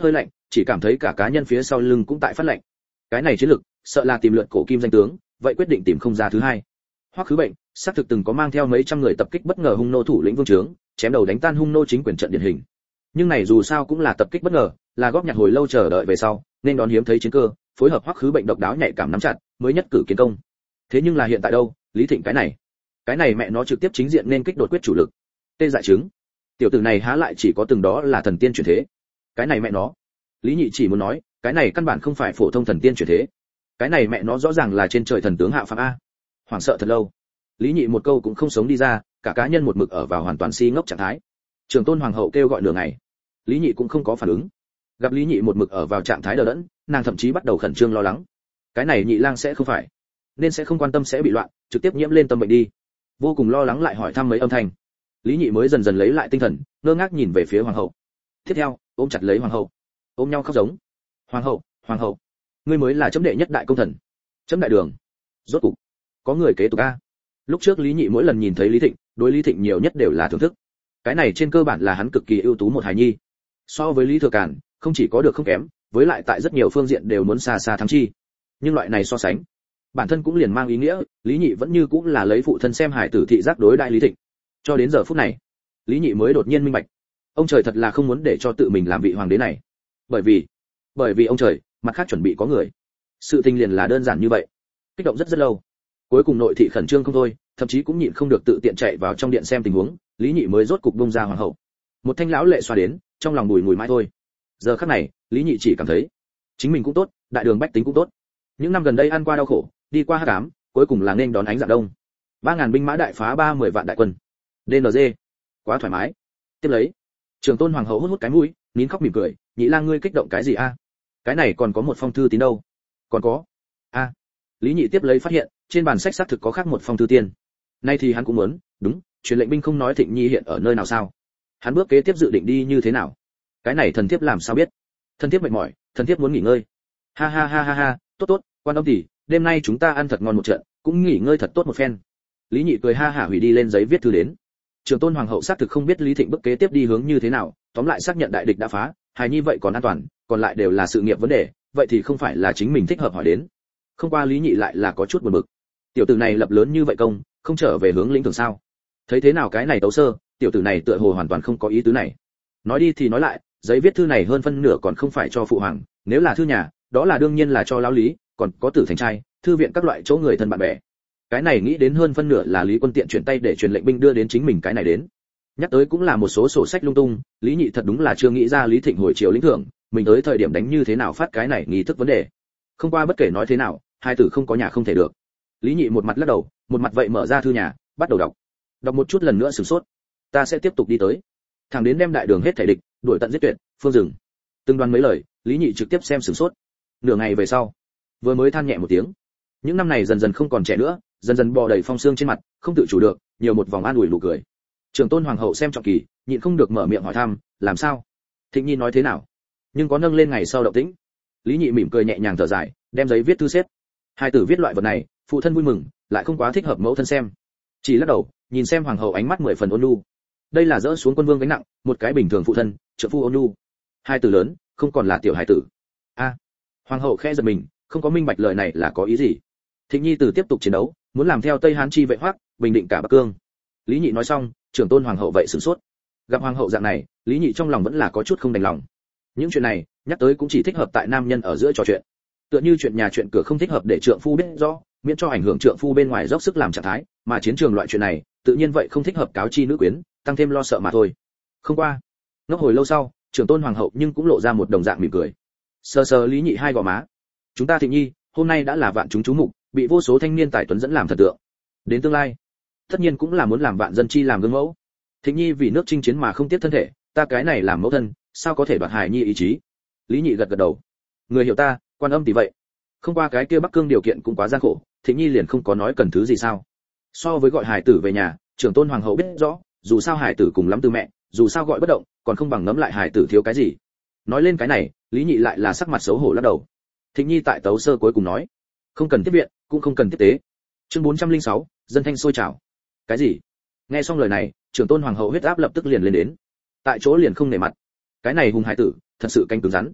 chỉ cảm thấy cả cá nhân phía sau lưng cũng tại phát lạnh. Cái này chiến lực, sợ là tìm lượt cổ kim danh tướng, vậy quyết định tìm không ra thứ hai. Hoắc Khứ Bệnh, xác thực từng có mang theo mấy trăm người tập kích bất ngờ hung nô thủ lĩnh Vương Trướng, chém đầu đánh tan hung nô chính quyền trận điển hình. Nhưng này dù sao cũng là tập kích bất ngờ, là góp nhặt hồi lâu chờ đợi về sau, nên đón hiếm thấy chiến cơ, phối hợp Hoắc Khứ Bệnh độc đáo nhạy cảm nắm chặt, mới nhất cử kiến công. Thế nhưng là hiện tại đâu, Lý Thịnh cái này, cái này mẹ nó trực tiếp chính diện nên kích đột quyết chủ lực. Tê dại chứng. Tiểu tử này há lại chỉ có từng đó là thần tiên chuyển thế. Cái này mẹ nó. Lý Nhị chỉ muốn nói, cái này căn bản không phải phổ thông thần tiên chuyển thế. Cái này mẹ nó rõ ràng là trên trời thần tướng hạ phàm a. Hoảng sợ thật lâu. Lý Nhị một câu cũng không sống đi ra, cả cá nhân một mực ở vào hoàn toàn si ngốc trạng thái. Trường Tôn Hoàng hậu kêu gọi nửa ngày, Lý Nhị cũng không có phản ứng. Gặp Lý Nhị một mực ở vào trạng thái đờ đẫn, nàng thậm chí bắt đầu khẩn trương lo lắng. Cái này Nhị lang sẽ không phải, nên sẽ không quan tâm sẽ bị loạn, trực tiếp nhiễm lên tâm bệnh đi. Vô cùng lo lắng lại hỏi thăm mấy âm thanh. Lý Nhị mới dần dần lấy lại tinh thần, ngơ ngác nhìn về phía hoàng hậu. Tiếp theo, ôm chặt lấy hoàng hậu, ôm nhau khóc giống. Hoàng hậu, hoàng hậu, ngươi mới là chấm đệ nhất đại công thần, chấm đại đường. Rốt cục, có người kế tục a. Lúc trước Lý Nhị mỗi lần nhìn thấy Lý Thịnh, đối Lý Thịnh nhiều nhất đều là thưởng thức. Cái này trên cơ bản là hắn cực kỳ ưu tú một hài nhi. So với Lý Thừa Càn, không chỉ có được không kém, với lại tại rất nhiều phương diện đều muốn xa xa thắng chi. Nhưng loại này so sánh, bản thân cũng liền mang ý nghĩa, Lý Nhị vẫn như cũng là lấy phụ thân xem hải tử thị giác đối đại Lý Thịnh. Cho đến giờ phút này, Lý Nhị mới đột nhiên minh bạch, ông trời thật là không muốn để cho tự mình làm vị hoàng đế này. Bởi vì, bởi vì ông trời, mặt khác chuẩn bị có người. Sự tình liền là đơn giản như vậy. Kích động rất rất lâu. Cuối cùng nội thị khẩn trương không thôi, thậm chí cũng nhịn không được tự tiện chạy vào trong điện xem tình huống, Lý Nhị mới rốt cục bung ra hoàng hậu. Một thanh lão lệ xoa đến, trong lòng bùi ngùi mãi thôi. Giờ khắc này, Lý Nhị chỉ cảm thấy, chính mình cũng tốt, đại đường bách tính cũng tốt. Những năm gần đây ăn qua đau khổ, đi qua hắc ám, cuối cùng là nên đón ánh dạng đông. Ba ngàn binh mã đại phá ba mươi vạn đại quân. đê en giê, quá thoải mái. Tiếp lấy, Trường Tôn Hoàng hậu hút hút cái mũi, nín khóc mỉm cười, Nhị lang ngươi kích động cái gì a? Cái này còn có một phong thư tín đâu? Còn có. A. À. Lý Nhị tiếp lấy phát hiện, trên bàn sách xác thực có khác một phong thư tiên. Nay thì hắn cũng muốn, đúng, truyền lệnh binh không nói Thịnh Nhi hiện ở nơi nào sao? Hắn bước kế tiếp dự định đi như thế nào? Cái này thần thiếp làm sao biết? Thần thiếp mệt mỏi, thần thiếp muốn nghỉ ngơi. Ha ha ha ha ha, tốt tốt, quan ông tỷ, đêm nay chúng ta ăn thật ngon một trận, cũng nghỉ ngơi thật tốt một phen. Lý Nhị cười ha hả hủy đi lên giấy viết thư đến. Trường Tôn Hoàng hậu xác thực không biết Lý Thịnh bước kế tiếp đi hướng như thế nào, tóm lại xác nhận đại địch đã phá, hài nhi vậy còn an toàn, còn lại đều là sự nghiệp vấn đề, vậy thì không phải là chính mình thích hợp hỏi đến. Không qua Lý Nhị lại là có chút buồn bực. Tiểu tử này lập lớn như vậy công, không trở về hướng lĩnh thưởng sao? Thấy thế nào cái này tấu sơ, tiểu tử này tựa hồ hoàn toàn không có ý tứ này. Nói đi thì nói lại, giấy viết thư này hơn phân nửa còn không phải cho phụ hoàng, nếu là thư nhà, đó là đương nhiên là cho lão Lý, còn có Tử Thành trai, thư viện các loại chỗ người thân bạn bè. Cái này nghĩ đến hơn phân nửa là Lý Quân tiện chuyển tay để truyền lệnh binh đưa đến chính mình cái này đến. Nhắc tới cũng là một số sổ sách lung tung, Lý Nhị thật đúng là chưa nghĩ ra Lý Thịnh hồi chiều lĩnh thưởng, mình tới thời điểm đánh như thế nào phát cái này nghi thức vấn đề. Không qua bất kể nói thế nào, hai tử không có nhà không thể được. Lý Nhị một mặt lắc đầu, một mặt vậy mở ra thư nhà, bắt đầu đọc. Đọc một chút lần nữa sửng sốt. Ta sẽ tiếp tục đi tới, thẳng đến đem đại đường hết thể địch, đuổi tận giết tuyệt, phương rừng. Từng đoán mấy lời, Lý Nhị trực tiếp xem sửng sốt. Nửa ngày về sau, vừa mới than nhẹ một tiếng. Những năm này dần dần không còn trẻ nữa, dần dần bò đầy phong xương trên mặt, không tự chủ được, nhiều một vòng an ủi nụ cười. Trường Tôn Hoàng hậu xem trọng kỳ, nhịn không được mở miệng hỏi thăm, làm sao? Thịnh Nhi nói thế nào? Nhưng có nâng lên ngày sau động tĩnh. Lý Nhị mỉm cười nhẹ nhàng thở dài, đem giấy viết thư xếp. Hai tử viết loại vật này, phụ thân vui mừng, lại không quá thích hợp mẫu thân xem. Chỉ lắc đầu, nhìn xem hoàng hậu ánh mắt mười phần ôn nhu. Đây là dỡ xuống quân vương gánh nặng, một cái bình thường phụ thân, trợ phu ôn nhu. Hai tử lớn, không còn là tiểu hài tử. A. À, hoàng hậu khẽ giật mình, không có minh bạch lời này là có ý gì. Thịnh Nhi từ tiếp tục chiến đấu, muốn làm theo Tây Hán chi vệ Hoắc, bình định cả Bắc Cương. Lý Nhị nói xong, Trưởng Tôn Hoàng hậu vậy sửng sốt. Gặp hoàng hậu dạng này, Lý Nhị trong lòng vẫn là có chút không đành lòng. Những chuyện này, nhắc tới cũng chỉ thích hợp tại nam nhân ở giữa trò chuyện. Tựa như chuyện nhà chuyện cửa không thích hợp để trượng phu biết rõ, miễn cho ảnh hưởng trượng phu bên ngoài dốc sức làm trạng thái, mà chiến trường loại chuyện này, tự nhiên vậy không thích hợp cáo chi nữ quyến, tăng thêm lo sợ mà thôi. Không qua, ngốc hồi lâu sau, Trưởng Tôn Hoàng hậu nhưng cũng lộ ra một đồng dạng mỉm cười. Sờ sờ Lý Nhị hai gò má. Chúng ta Thịnh Nhi, hôm nay đã là vạn chúng chú mục, bị vô số thanh niên tài tuấn dẫn làm thần tượng. Đến tương lai, tất nhiên cũng là muốn làm vạn dân chi làm gương mẫu. Thịnh Nhi vì nước chinh chiến mà không tiếc thân thể, ta cái này làm mẫu thân, sao có thể đoạt hài nhi ý chí? Lý Nhị gật gật đầu. Người hiểu ta, quan âm thì vậy. Không qua cái kia Bắc Cương điều kiện cũng quá gian khổ, Thịnh Nhi liền không có nói cần thứ gì sao? So với gọi hài tử về nhà, Trưởng Tôn Hoàng hậu biết rõ, dù sao hài tử cùng lắm từ mẹ, dù sao gọi bất động, còn không bằng ngẫm lại hài tử thiếu cái gì. Nói lên cái này, Lý Nhị lại là sắc mặt xấu hổ lắc đầu. Thịnh Nhi tại tấu sơ cuối cùng nói, không cần tiếp viện, cũng không cần tiếp tế. Chương bốn trăm lẻ sáu, dân thanh sôi trào. Cái gì? Nghe xong lời này, Trưởng Tôn Hoàng hậu huyết áp lập tức liền lên đến, tại chỗ liền không nể mặt. Cái này hùng hải tử, thật sự canh cứng rắn.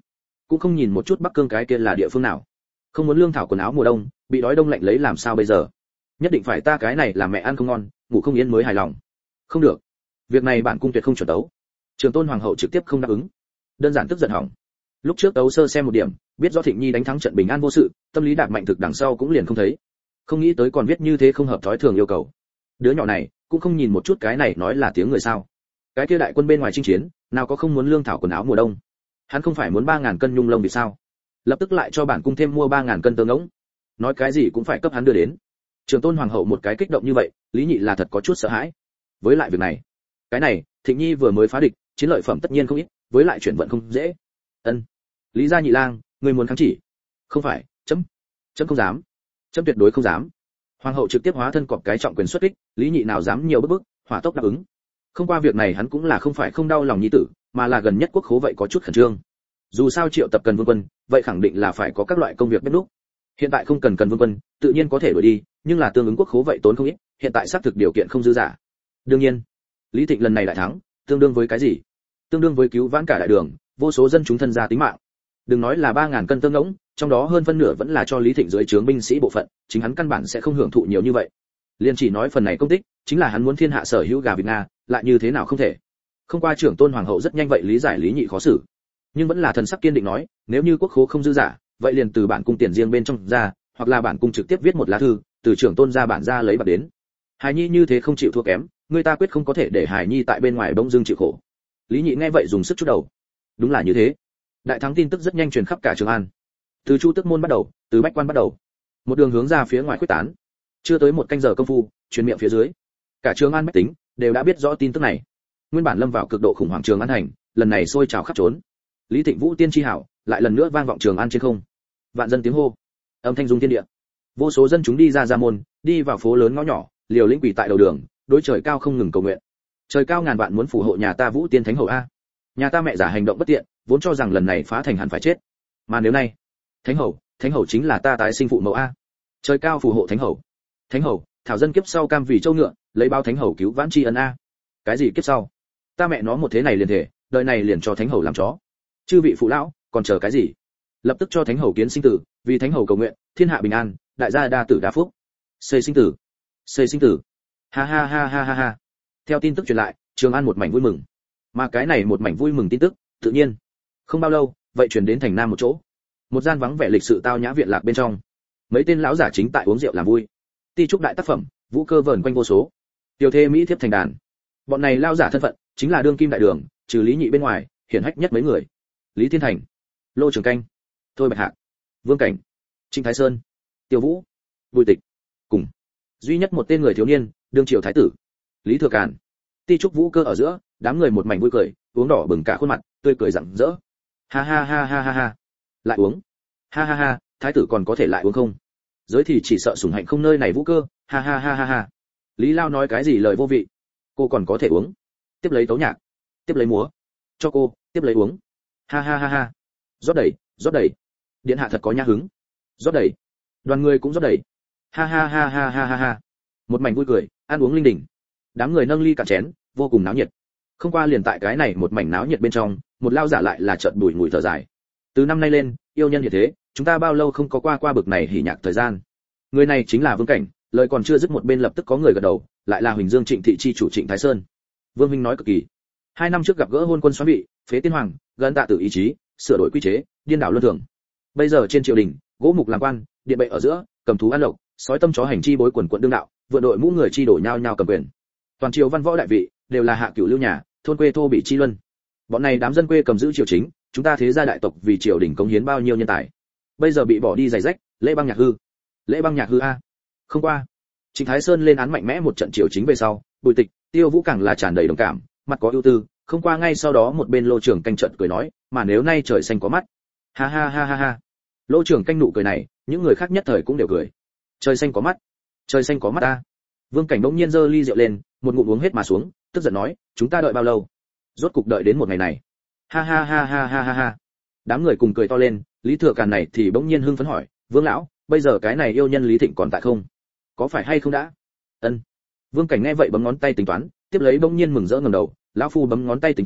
cũng không nhìn một chút Bắc Cương cái kia là địa phương nào. Không muốn lương thảo quần áo mùa đông, bị đói đông lạnh lấy làm sao bây giờ? Nhất định phải ta cái này làm mẹ ăn không ngon, ngủ không yên mới hài lòng. Không được, việc này bản cung tuyệt không chuẩn đấu. Trường Tôn hoàng hậu trực tiếp không đáp ứng, đơn giản tức giận hỏng. Lúc trước đấu sơ xem một điểm, biết rõ Thịnh Nhi đánh thắng trận bình an vô sự, tâm lý đạp mạnh thực đằng sau cũng liền không thấy. Không nghĩ tới còn viết như thế không hợp thói thường yêu cầu. Đứa nhỏ này cũng không nhìn một chút cái này nói là tiếng người sao? Cái kia đại quân bên ngoài chinh chiến, nào có không muốn lương thảo quần áo mùa đông? Hắn không phải muốn ba ngàn cân nhung lông vì sao? Lập tức lại cho bản cung thêm mua ba ngàn cân tơ ngỗng. Nói cái gì cũng phải cấp hắn đưa đến. Trường Tôn hoàng hậu một cái kích động như vậy, Lý Nhị là thật có chút sợ hãi. Với lại việc này, cái này, Thịnh Nhi vừa mới phá địch, chiến lợi phẩm tất nhiên không ít, với lại chuyển vận không dễ. Ân. Lý gia nhị lang, người muốn kháng chỉ? Không phải, chấm, chấm không dám, chấm tuyệt đối không dám. Hoàng hậu trực tiếp hóa thân cọp cái trọng quyền xuất kích, Lý Nhị nào dám nhiều bức bức, hỏa tốc đáp ứng. Không qua việc này hắn cũng là không phải không đau lòng nhi tử, mà là gần nhất quốc khố vậy có chút khẩn trương. Dù sao triệu tập cần vương quân, vậy khẳng định là phải có các loại công việc bếp núc. Hiện tại không cần cần vương quân, tự nhiên có thể đuổi đi, nhưng là tương ứng quốc khố vậy tốn không ít, hiện tại xác thực điều kiện không dư giả. Đương nhiên, Lý Thịnh lần này đại thắng, tương đương với cái gì? Tương đương với cứu vãn cả đại đường, vô số dân chúng thân gia tính mạng. Đừng nói là ba ngàn cân tương ngỗng, trong đó hơn phân nửa vẫn là cho Lý Thịnh dưới trướng binh sĩ bộ phận, chính hắn căn bản sẽ không hưởng thụ nhiều như vậy. Liên chỉ nói phần này công tích, chính là hắn muốn thiên hạ sở hữu gà vịt nga, lại như thế nào không thể. Không qua trưởng Tôn hoàng hậu rất nhanh vậy lý giải Lý Nhị khó xử, nhưng vẫn là thần sắc kiên định nói, nếu như quốc khố không dư giả, vậy liền từ bản cung tiền riêng bên trong ra, hoặc là bản cung trực tiếp viết một lá thư, từ trưởng Tôn ra bản ra lấy bạc đến. Hải Nhi như thế không chịu thua kém, người ta quyết không có thể để Hải Nhi tại bên ngoài bỗng dưng chịu khổ. Lý Nhị nghe vậy dùng sức chút đầu. Đúng là như thế. Đại thắng tin tức rất nhanh truyền khắp cả Trường An. Từ Chu Tước môn bắt đầu, từ Bách Quan bắt đầu, một đường hướng ra phía ngoài khuếch tán. Chưa tới một canh giờ công phu, truyền miệng phía dưới, cả Trường An bách tính đều đã biết rõ tin tức này. Nguyên bản lâm vào cực độ khủng hoảng Trường An thành, lần này sôi trào khắp trốn. Lý Thịnh Vũ tiên chi hảo, lại lần nữa vang vọng Trường An trên không. Vạn dân tiếng hô, âm thanh rung thiên địa. Vô số dân chúng đi ra ra môn, đi vào phố lớn ngõ nhỏ, liều lĩnh quỷ tại đầu đường, đối trời cao không ngừng cầu nguyện. Trời cao ngàn vạn muốn phù hộ nhà ta Vũ tiên thánh hầu a. Nhà ta mẹ giả hành động bất tiện, vốn cho rằng lần này phá thành hẳn phải chết. Mà nếu nay, thánh hầu, thánh hầu chính là ta tái sinh phụ mẫu a. Trời cao phù hộ thánh hầu. Thánh hầu, thảo dân kiếp sau cam vì châu ngựa, lấy bao thánh hầu cứu vãn tri ân a. Cái gì kiếp sau? Ta mẹ nó một thế này liền thể, đời này liền cho thánh hầu làm chó. Chư vị phụ lão, còn chờ cái gì? Lập tức cho thánh hầu kiến sinh tử, vì thánh hầu cầu nguyện, thiên hạ bình an, đại gia đa tử đa phúc. Xây sinh tử, xây sinh tử. Ha ha ha ha ha ha. Theo tin tức truyền lại, Trường An một mảnh vui mừng. Mà cái này một mảnh vui mừng tin tức, tự nhiên không bao lâu, vậy truyền đến thành Nam một chỗ. Một gian vắng vẻ lịch sự tao nhã viện lạc bên trong, mấy tên lão giả chính tại uống rượu làm vui. Ti trúc đại tác phẩm, vũ cơ vờn quanh vô số. Tiểu thê mỹ thiếp thành đàn. Bọn này lão giả thân phận, chính là đương kim đại đường, trừ Lý Nhị bên ngoài, hiển hách nhất mấy người. Lý Thiên Thành, Lô Trường Canh, Thôi Bạch Hạc, Vương Cảnh, Trịnh Thái Sơn, Tiêu Vũ, Bùi Tịch, cùng duy nhất một tên người thiếu niên, đương triều thái tử, Lý Thừa Càn. Ti trúc vũ cơ ở giữa, đám người một mảnh vui cười, uống đỏ bừng cả khuôn mặt, tươi cười rạng rỡ. Ha ha ha ha ha ha. Lại uống. Ha ha ha, thái tử còn có thể lại uống không? Giới thì chỉ sợ sủng hạnh không nơi này vũ cơ, ha ha ha ha ha. Lý Lao nói cái gì lời vô vị? Cô còn có thể uống. Tiếp lấy tấu nhạc, tiếp lấy múa. Cho cô, tiếp lấy uống. Ha ha ha ha. Rót đầy, rót đầy. Điện hạ thật có nhã hứng. Rót đầy. Đoàn người cũng rót đầy. Ha ha ha ha ha ha ha. Một mảnh vui cười, ăn uống linh đình. Đám người nâng ly cạn chén, vô cùng náo nhiệt. Không qua liền tại cái này một mảnh náo nhiệt bên trong, một lao giả lại là chợt bùi ngùi thở dài. Từ năm nay lên, yêu nhân như thế, chúng ta bao lâu không có qua qua bực này hỉ nhạc thời gian. Người này chính là Vương Cảnh, lời còn chưa dứt một bên lập tức có người gật đầu, lại là Huỳnh Dương Trịnh thị chi chủ Trịnh Thái Sơn. Vương huynh nói cực kỳ. Hai năm trước gặp gỡ hôn quân xoán vị, phế tiên hoàng, gần tạ tử ý chí, sửa đổi quy chế, điên đảo luân thường. Bây giờ trên triều đình, gỗ mục làm quan, điện bệ ở giữa, cầm thú ăn lộc, sói tâm chó hành chi bối quần quận đương đạo, vượn đội mũ người chi đổ nhau nhau cầm quyền. Toàn triều văn võ đại vị đều là hạ cửu lưu nhà, thôn quê thô bị chi luân. Bọn này đám dân quê cầm giữ triều chính, chúng ta thế gia đại tộc vì triều đình cống hiến bao nhiêu nhân tài, bây giờ bị bỏ đi giày rách, lễ băng nhạc hư. Lễ băng nhạc hư a. Không qua, Trịnh Thái Sơn lên án mạnh mẽ một trận triều chính về sau, Bùi Tịch, Tiêu Vũ càng là tràn đầy đồng cảm, mặt có ưu tư. Không qua ngay sau đó một bên Lô Trưởng Canh trận cười nói, mà nếu nay trời xanh có mắt. Ha ha ha ha ha. Lô Trưởng Canh nụ cười này, những người khác nhất thời cũng đều cười. Trời xanh có mắt, trời xanh có mắt a. Vương Cảnh bỗng nhiên giơ ly rượu lên, một ngụm uống hết mà xuống, tức giận nói, chúng ta đợi bao lâu? Rốt cục đợi đến một ngày này. Ha ha ha ha ha ha ha. Đám người cùng cười to lên, Lý Thừa Càn này thì bỗng nhiên hưng phấn hỏi, Vương lão, bây giờ cái này yêu nhân Lý Thịnh còn tại không? Có phải hay không đã? Ân. Vương Cảnh nghe vậy bấm ngón tay tính toán, tiếp lấy bỗng nhiên mừng rỡ ngẩng đầu, lão phu bấm ngón tay tính toán,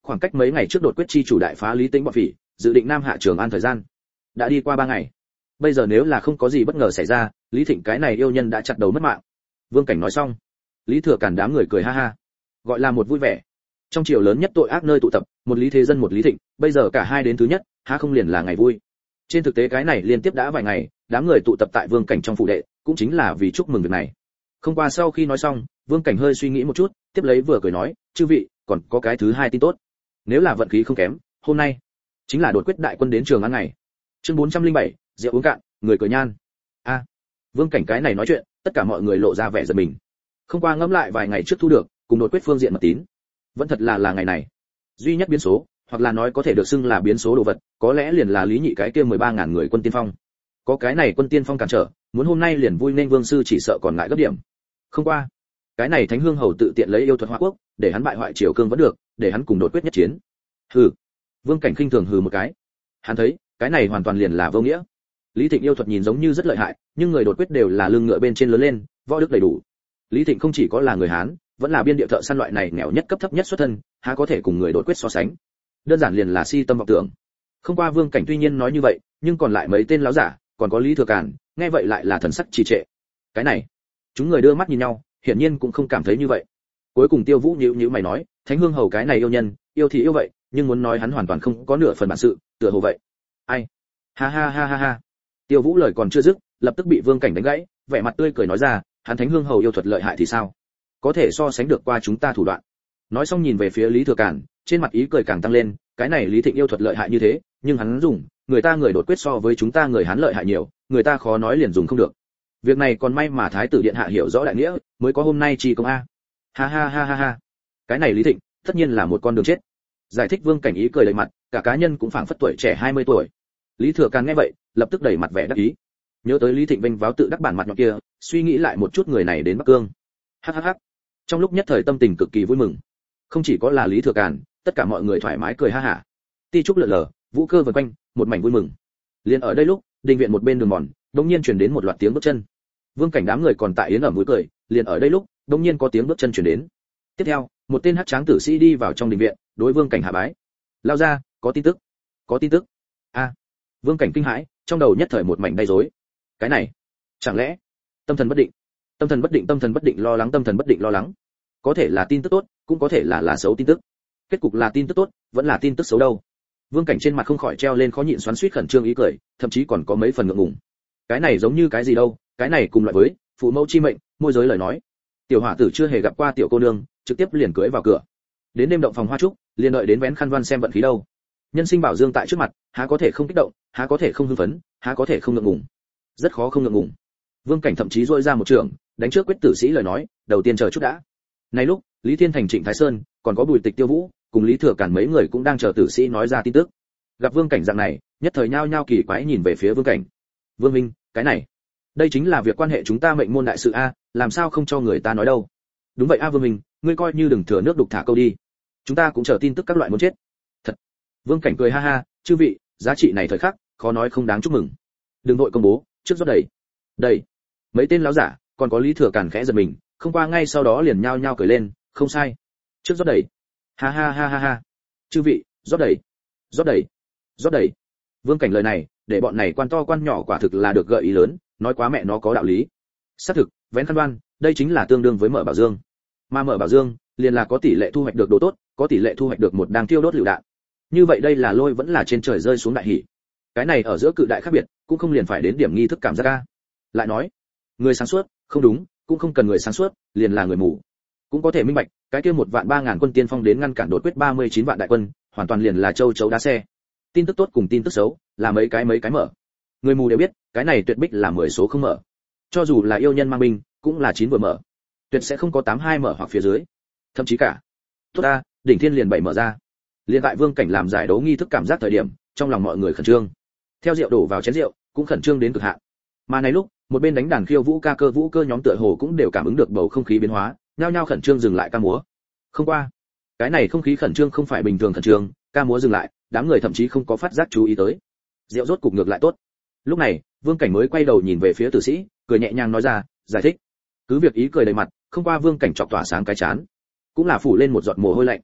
khoảng cách mấy ngày trước đột quyết chi chủ đại phá Lý Tĩnh bọn phỉ, dự định Nam Hạ Trường An thời gian đã đi qua ba ngày. Bây giờ nếu là không có gì bất ngờ xảy ra, Lý Thịnh cái này yêu nhân đã chặt đầu mất mạng. Vương Cảnh nói xong, Lý Thừa Càn đám người cười ha ha, gọi là một vui vẻ. Trong triều lớn nhất tội ác nơi tụ tập, một Lý Thế Dân một Lý Thịnh, bây giờ cả hai đến thứ nhất, há không liền là ngày vui. Trên thực tế cái này liên tiếp đã vài ngày, đám người tụ tập tại Vương Cảnh trong phủ đệ, cũng chính là vì chúc mừng việc này. Không qua sau khi nói xong, Vương Cảnh hơi suy nghĩ một chút, tiếp lấy vừa cười nói, chư vị, còn có cái thứ hai tin tốt. Nếu là vận khí không kém, hôm nay chính là đột quyết đại quân đến Trường An ngày. Chương bốn trăm lẻ bảy, rượu uống cạn, người cười nhan. A, Vương Cảnh cái này nói chuyện, tất cả mọi người lộ ra vẻ giật mình. Không qua ngẫm lại vài ngày trước thu được, cùng đột quyết phương diện mật tín, vẫn thật là là ngày này. Duy nhất biến số, hoặc là nói có thể được xưng là biến số đồ vật, có lẽ liền là Lý Nhị cái kia mười ba ngàn người quân tiên phong. Có cái này quân tiên phong cản trở, muốn hôm nay liền vui nên Vương sư chỉ sợ còn ngại gấp điểm. Không qua, cái này Thánh Hương hầu tự tiện lấy yêu thuật Hoa Quốc, để hắn bại hoại triều cương vẫn được, để hắn cùng đột quyết nhất chiến. Hừ. Vương Cảnh khinh thường hừ một cái. Hắn thấy, cái này hoàn toàn liền là vô nghĩa. Lý Thịnh yêu thuật nhìn giống như rất lợi hại, nhưng người đột quyết đều là lưng ngựa bên trên lớn lên, võ đức đầy đủ. Lý Thịnh không chỉ có là người Hán, vẫn là biên địa thợ săn loại này nghèo nhất cấp thấp nhất xuất thân, há có thể cùng người đột quyết so sánh. Đơn giản liền là si tâm vọng tưởng. Không qua Vương Cảnh tuy nhiên nói như vậy, nhưng còn lại mấy tên láo giả, còn có Lý Thừa Càn, nghe vậy lại là thần sắc trì trệ. Cái này, chúng người đưa mắt nhìn nhau, hiển nhiên cũng không cảm thấy như vậy. Cuối cùng Tiêu Vũ nhíu nhíu mày nói, Thánh Hương hầu cái này yêu nhân, yêu thì yêu vậy, nhưng muốn nói hắn hoàn toàn không có nửa phần bản sự, tựa hồ vậy. Ai? Ha ha ha ha ha. Tiêu Vũ lời còn chưa dứt, lập tức bị Vương Cảnh đánh gãy, vẻ mặt tươi cười nói ra, hắn Thánh Hương hầu yêu thuật lợi hại thì sao? Có thể so sánh được qua chúng ta thủ đoạn. Nói xong nhìn về phía Lý Thừa Càn, trên mặt ý cười càng tăng lên, cái này Lý Thịnh yêu thuật lợi hại như thế, nhưng hắn dùng, người ta người đột quyết so với chúng ta người Hán lợi hại nhiều, người ta khó nói liền dùng không được. Việc này còn may mà Thái tử điện hạ hiểu rõ đại nghĩa, mới có hôm nay chi công a. Ha ha ha ha ha. Cái này Lý Thịnh, tất nhiên là một con đường chết. Giải thích Vương Cảnh ý cười đầy mặt, cả cá nhân cũng phảng phất tuổi trẻ hai mươi tuổi. Lý Thừa Càn nghe vậy, lập tức đẩy mặt vẻ đắc ý. Nhớ tới Lý Thịnh vinh váo tự đắc bản mặt nhọn kia, suy nghĩ lại một chút người này đến Bắc Cương. Hắc hắc hắc. Trong lúc nhất thời tâm tình cực kỳ vui mừng. Không chỉ có là Lý Thừa Càn, tất cả mọi người thoải mái cười ha hả. Ti trúc lượn lờ, vũ cơ vần quanh, một mảnh vui mừng. Liên ở đây lúc, đình viện một bên đường mòn, đột nhiên truyền đến một loạt tiếng bước chân. Vương Cảnh đám người còn tại yến ẩm vui cười, liền ở đây lúc, đột nhiên có tiếng bước chân truyền đến. Tiếp theo, một tên hắc tráng tử sĩ đi vào trong đình viện, đối Vương Cảnh hạ bái. Lao ra, có tin tức. Có tin tức. A. Vương Cảnh kinh hãi, trong đầu nhất thời một mảnh đầy rối. Cái này, chẳng lẽ tâm thần bất định? Tâm thần bất định, tâm thần bất định lo lắng, tâm thần bất định lo lắng. Có thể là tin tức tốt, cũng có thể là là xấu tin tức. Kết cục là tin tức tốt, vẫn là tin tức xấu đâu? Vương Cảnh trên mặt không khỏi treo lên khó nhịn xoắn xuýt khẩn trương ý cười, thậm chí còn có mấy phần ngượng ngùng. Cái này giống như cái gì đâu, cái này cùng loại với phụ mẫu chi mệnh, môi giới lời nói. Tiểu hỏa tử chưa hề gặp qua tiểu cô nương, trực tiếp liền cưới vào cửa. Đến đêm động phòng hoa trúc, liền đợi đến vén khăn văn xem vận khí đâu. Nhân sinh bảo dương tại trước mặt, há có thể không kích động, há có thể không hưng phấn, há có thể không ngượng ngùng. Rất khó không ngượng ngùng. Vương Cảnh thậm chí rũa ra một trường, đánh trước quyết tử sĩ lời nói, đầu tiên chờ chút đã. Này lúc, Lý Thiên Thành, Trịnh Thái Sơn, còn có Bùi Tịch, Tiêu Vũ, cùng Lý Thừa Càn mấy người cũng đang chờ tử sĩ nói ra tin tức. Gặp Vương Cảnh dạng này, nhất thời nhao nhao kỳ quái nhìn về phía Vương Cảnh. Vương minh, cái này, đây chính là việc quan hệ chúng ta mệnh môn đại sự a, làm sao không cho người ta nói đâu? Đúng vậy a Vương minh, ngươi coi như đừng thừa nước đục thả câu đi. Chúng ta cũng chờ tin tức các loại muốn chết. Thật. Vương Cảnh cười ha ha, chư vị, giá trị này thời khắc, khó nói không đáng chúc mừng. Đừng vội công bố, trước rót đầy. Đầy. Mấy tên lão giả, còn có Lý Thừa Càn khẽ giật mình, không qua ngay sau đó liền nhao nhao cười lên, không sai. Trước rót đầy. Ha ha ha ha ha. Chư vị, rót đầy. Rót đầy. Rót đầy. Vương Cảnh lời này, để bọn này quan to quan nhỏ quả thực là được gợi ý lớn, nói quá mẹ nó có đạo lý. Xác thực, vén khăn đoan, đây chính là tương đương với mở bảo dương. Mà mở bảo dương, liền là có tỷ lệ thu hoạch được đồ tốt, có tỷ lệ thu hoạch được một đang tiêu đốt lựu đạn. Như vậy đây là lôi vẫn là trên trời rơi xuống đại hỉ. Cái này ở giữa cự đại khác biệt, cũng không liền phải đến điểm nghi thức cảm giác a. Lại nói, người sáng suốt, không đúng, cũng không cần người sáng suốt, liền là người mù. Cũng có thể minh bạch, cái kia một vạn ba ngàn quân tiên phong đến ngăn cản đột quyết ba mươi chín vạn đại quân, hoàn toàn liền là châu chấu đá xe. Tin tức tốt cùng tin tức xấu, là mấy cái mấy cái mở. Người mù đều biết, cái này tuyệt bích là mười số không mở. Cho dù là yêu nhân mang binh, cũng là chín vừa mở. Tuyệt sẽ không có tám hai mở hoặc phía dưới. Thậm chí cả, tốt a, đỉnh thiên liền bảy mở ra. Liên tại Vương Cảnh làm giải đấu nghi thức cảm giác thời điểm, trong lòng mọi người khẩn trương. Theo rượu đổ vào chén rượu, cũng khẩn trương đến cực hạn. Mà này lúc, một bên đánh đàn khiêu vũ ca cơ vũ cơ nhóm tựa hồ cũng đều cảm ứng được bầu không khí biến hóa, nhao nhao khẩn trương dừng lại ca múa. Không qua, cái này không khí khẩn trương không phải bình thường khẩn trương, ca múa dừng lại, đám người thậm chí không có phát giác chú ý tới. Rượu rốt cục ngược lại tốt. Lúc này, Vương Cảnh mới quay đầu nhìn về phía tử sĩ, cười nhẹ nhàng nói ra, giải thích. Cứ việc ý cười đầy mặt, không qua Vương Cảnh chọc tỏa sáng cái chán, cũng là phủ lên một giọt mồ hôi lạnh.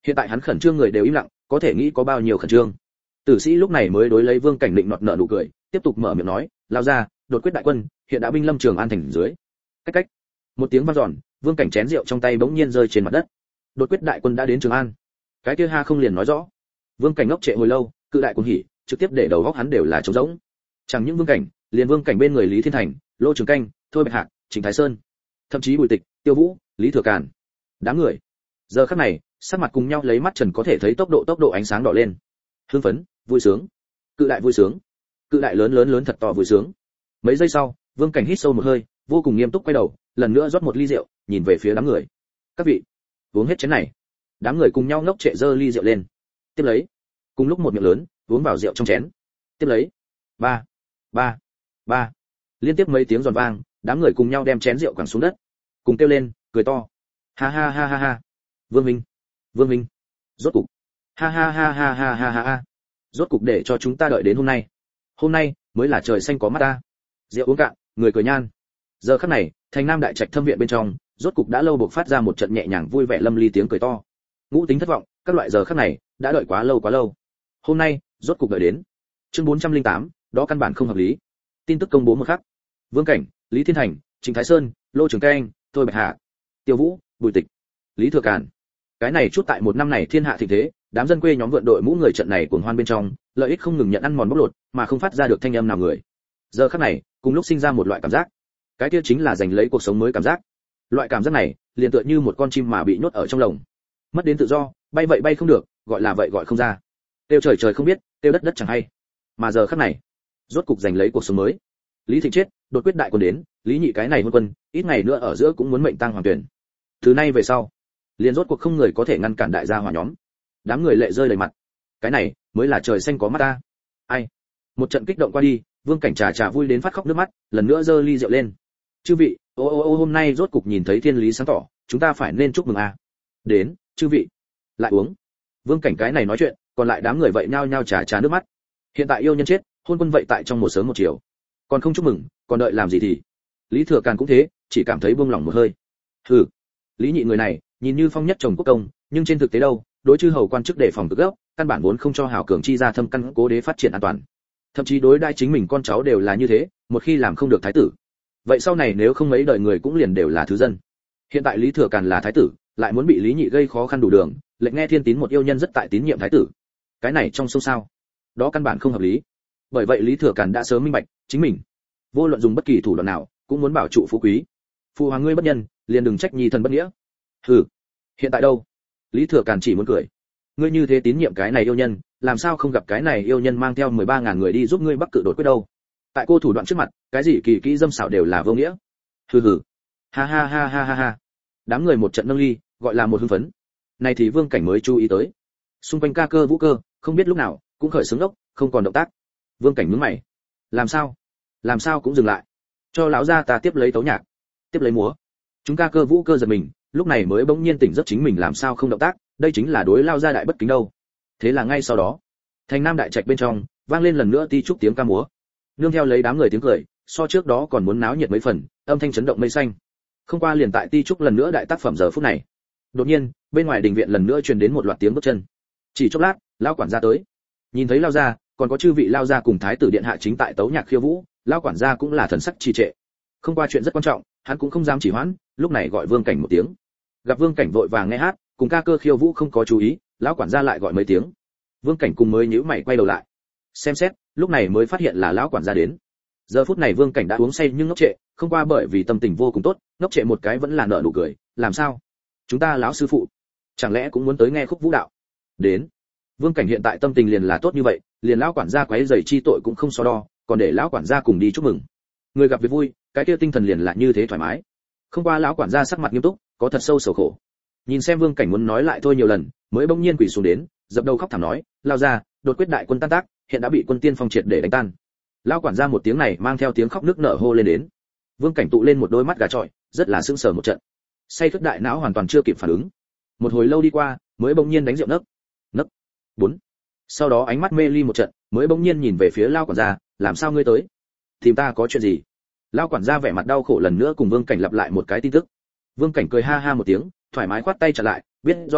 Hiện tại hắn khẩn trương người đều im lặng, có thể nghĩ có bao nhiêu khẩn trương. Tử sĩ lúc này mới đối lấy Vương Cảnh định nọt nợ nụ cười, tiếp tục mở miệng nói, lao ra, đột quyết đại quân hiện đã binh lâm Trường An thành dưới. Cách cách. Một tiếng vang dọn, Vương Cảnh chén rượu trong tay bỗng nhiên rơi trên mặt đất. Đột quyết đại quân đã đến Trường An. Cái kia ha không liền nói rõ. Vương Cảnh ngốc trệ hồi lâu, cự đại cuồng hỉ, trực tiếp để đầu góc hắn đều là trống rỗng. Chẳng những Vương Cảnh, liền Vương Cảnh bên người Lý Thiên Thành, Lô Trường Canh, Thôi Bạch Hạc, Trịnh Thái Sơn, thậm chí Bùi Tịch, Tiêu Vũ, Lý Thừa Càn, đám người giờ khắc này sắc mặt cùng nhau lấy mắt trần có thể thấy tốc độ tốc độ ánh sáng đỏ lên, hưng phấn, vui sướng, cự đại vui sướng, cự đại lớn lớn lớn thật to vui sướng. Mấy giây sau, Vương Cảnh hít sâu một hơi, vô cùng nghiêm túc quay đầu, lần nữa rót một ly rượu, nhìn về phía đám người. Các vị, uống hết chén này. Đám người cùng nhau ngốc trệ dơ ly rượu lên. Tiếp lấy, cùng lúc một miệng lớn, uống vào rượu trong chén. Tiếp lấy, ba, ba, ba, liên tiếp mấy tiếng giòn vang, đám người cùng nhau đem chén rượu quẳng xuống đất, cùng kêu lên, cười to. Ha ha ha ha ha. Vương Minh, Vương Minh, rốt cục. Ha ha ha ha ha ha ha ha. Rốt cục để cho chúng ta đợi đến hôm nay. Hôm nay mới là trời xanh có mắt ta. Rượu uống cạn, người cười nhan. Giờ khắc này, thành Nam đại trạch thâm viện bên trong, rốt cục đã lâu buộc phát ra một trận nhẹ nhàng vui vẻ lâm ly tiếng cười to. Ngũ tính thất vọng, các loại giờ khắc này đã đợi quá lâu quá lâu. Hôm nay, rốt cục đợi đến. Chương bốn trăm lẻ tám, đó căn bản không hợp lý. Tin tức công bố một khắc. Vương Cảnh, Lý Thiên Thành, Trịnh Thái Sơn, Lô Trường Canh, Thôi Bạch Hạ, Tiêu Vũ, Bùi Tịch, Lý Thừa Càn. Cái này chút tại một năm này thiên hạ thịnh thế, đám dân quê nhóm vượn đội mũ người trận này cuồng hoan bên trong, lợi ích không ngừng nhận ăn mòn bóc lột, mà không phát ra được thanh âm nào người. Giờ khắc này, cùng lúc sinh ra một loại cảm giác. Cái kia chính là giành lấy cuộc sống mới cảm giác. Loại cảm giác này, liền tựa như một con chim mà bị nhốt ở trong lồng, mất đến tự do, bay vậy bay không được, gọi là vậy gọi không ra. Tiêu trời trời không biết, tiêu đất đất chẳng hay. Mà giờ khắc này, rốt cục giành lấy cuộc sống mới. Lý Thịnh chết, đột quyết đại quân đến, Lý Nhị cái này hôn quân, ít ngày nữa ở giữa cũng muốn mệnh tang hoàng tuyển. Từ nay về sau, liền rốt cuộc không người có thể ngăn cản đại gia hỏa nhóm. Đám người lệ rơi đầy mặt. Cái này mới là trời xanh có mắt ta. Ai? Một trận kích động qua đi, Vương Cảnh trà trà vui đến phát khóc nước mắt, lần nữa giơ ly rượu lên. Chư vị, ô ô ô hôm nay rốt cục nhìn thấy thiên lý sáng tỏ, chúng ta phải nên chúc mừng a. À. Đến, chư vị. Lại uống. Vương Cảnh cái này nói chuyện, còn lại đám người vậy nhao nhao trà trà nước mắt. Hiện tại yêu nhân chết, hôn quân vậy tại trong một sớm một chiều. Còn không chúc mừng, còn đợi làm gì thì? Lý Thừa Càn cũng thế, chỉ cảm thấy buông lỏng một hơi. Hừ. Lý Nhị người này, nhìn như phong nhất chồng quốc công, nhưng trên thực tế đâu, đối chư hầu quan chức đề phòng cực gốc, căn bản vốn không cho hảo cường chi ra thâm căn cố đế phát triển an toàn. Thậm chí đối đãi chính mình con cháu đều là như thế, một khi làm không được thái tử, vậy sau này nếu không mấy đời người cũng liền đều là thứ dân. Hiện tại Lý Thừa Càn là thái tử, lại muốn bị Lý Nhị gây khó khăn đủ đường, lệnh nghe thiên tín một yêu nhân rất tại tín nhiệm thái tử. Cái này trong sâu sao, đó căn bản không hợp lý. Bởi vậy Lý Thừa Càn đã sớm minh bạch, chính mình vô luận dùng bất kỳ thủ đoạn nào, cũng muốn bảo trụ phú quý. Phụ hoàng ngươi bất nhân, liền đừng trách nhi thần bất nghĩa. Hừ. Hiện tại đâu? Lý Thừa Càn chỉ muốn cười. Ngươi như thế tín nhiệm cái này yêu nhân, làm sao không gặp cái này yêu nhân mang theo mười ba ngàn người đi giúp ngươi bắc cự đột quyết đâu? Tại cô thủ đoạn trước mặt, cái gì kỳ kỹ dâm xảo đều là vô nghĩa. Hừ hừ. Ha ha ha ha ha ha. Đám người một trận nâng ly, gọi là một hưng phấn. Này thì Vương Cảnh mới chú ý tới. Xung quanh ca cơ vũ cơ, không biết lúc nào cũng khởi sướng ốc, không còn động tác. Vương Cảnh nhướng mày. Làm sao? Làm sao cũng dừng lại. Cho lão gia ta tiếp lấy tấu nhạc, tiếp lấy múa. Chúng ca cơ vũ cơ giật mình, lúc này mới bỗng nhiên tỉnh giấc chính mình làm sao không động tác, đây chính là đối lao gia đại bất kính đâu. Thế là ngay sau đó, thành Nam đại trạch bên trong vang lên lần nữa ti trúc tiếng ca múa, nương theo lấy đám người tiếng cười, so trước đó còn muốn náo nhiệt mấy phần, âm thanh chấn động mây xanh. Không qua liền tại ti trúc lần nữa đại tác phẩm giờ phút này, đột nhiên bên ngoài đình viện lần nữa truyền đến một loạt tiếng bước chân. Chỉ chốc lát, lão quản gia tới. Nhìn thấy lao gia, còn có chư vị lao gia cùng thái tử điện hạ chính tại tấu nhạc khiêu vũ, lão quản gia cũng là thần sắc trì trệ. Không qua chuyện rất quan trọng, hắn cũng không dám chỉ hoãn, lúc này gọi Vương Cảnh một tiếng. Gặp Vương Cảnh vội vàng nghe hát, cùng ca cơ khiêu vũ không có chú ý, lão quản gia lại gọi mấy tiếng. Vương Cảnh cùng mới nhíu mày quay đầu lại, xem xét, lúc này mới phát hiện là lão quản gia đến. Giờ phút này Vương Cảnh đã uống say nhưng ngốc trệ, không qua bởi vì tâm tình vô cùng tốt, ngốc trệ một cái vẫn là nở nụ cười, làm sao? Chúng ta lão sư phụ, chẳng lẽ cũng muốn tới nghe khúc vũ đạo? Đến. Vương Cảnh hiện tại tâm tình liền là tốt như vậy, liền lão quản gia quấy rầy chi tội cũng không so đo, còn để lão quản gia cùng đi chúc mừng. Người gặp việc vui, cái kia tinh thần liền là như thế thoải mái. Không qua lão quản gia sắc mặt nghiêm túc, có thật sâu sầu khổ. Nhìn xem Vương Cảnh muốn nói lại thôi nhiều lần, mới bỗng nhiên quỳ xuống đến, dập đầu khóc thảm nói, lao ra, đột quyết đại quân tan tác, hiện đã bị quân tiên phong triệt để đánh tan. Lão quản gia một tiếng này mang theo tiếng khóc nức nở hô lên đến. Vương Cảnh tụ lên một đôi mắt gà trọi, rất là sững sờ một trận. Say khướt đại não hoàn toàn chưa kịp phản ứng. Một hồi lâu đi qua, mới bỗng nhiên đánh rượu nấc. Nấc. Bốn. Sau đó ánh mắt mê ly một trận, mới bỗng nhiên nhìn về phía lão quản gia, làm sao ngươi tới? Tìm ta có chuyện gì? Lão quản gia vẻ mặt đau khổ lần nữa cùng Vương Cảnh lặp lại một cái tin tức. Vương Cảnh cười ha ha một tiếng, thoải mái khoát tay trả lại, biết rõ,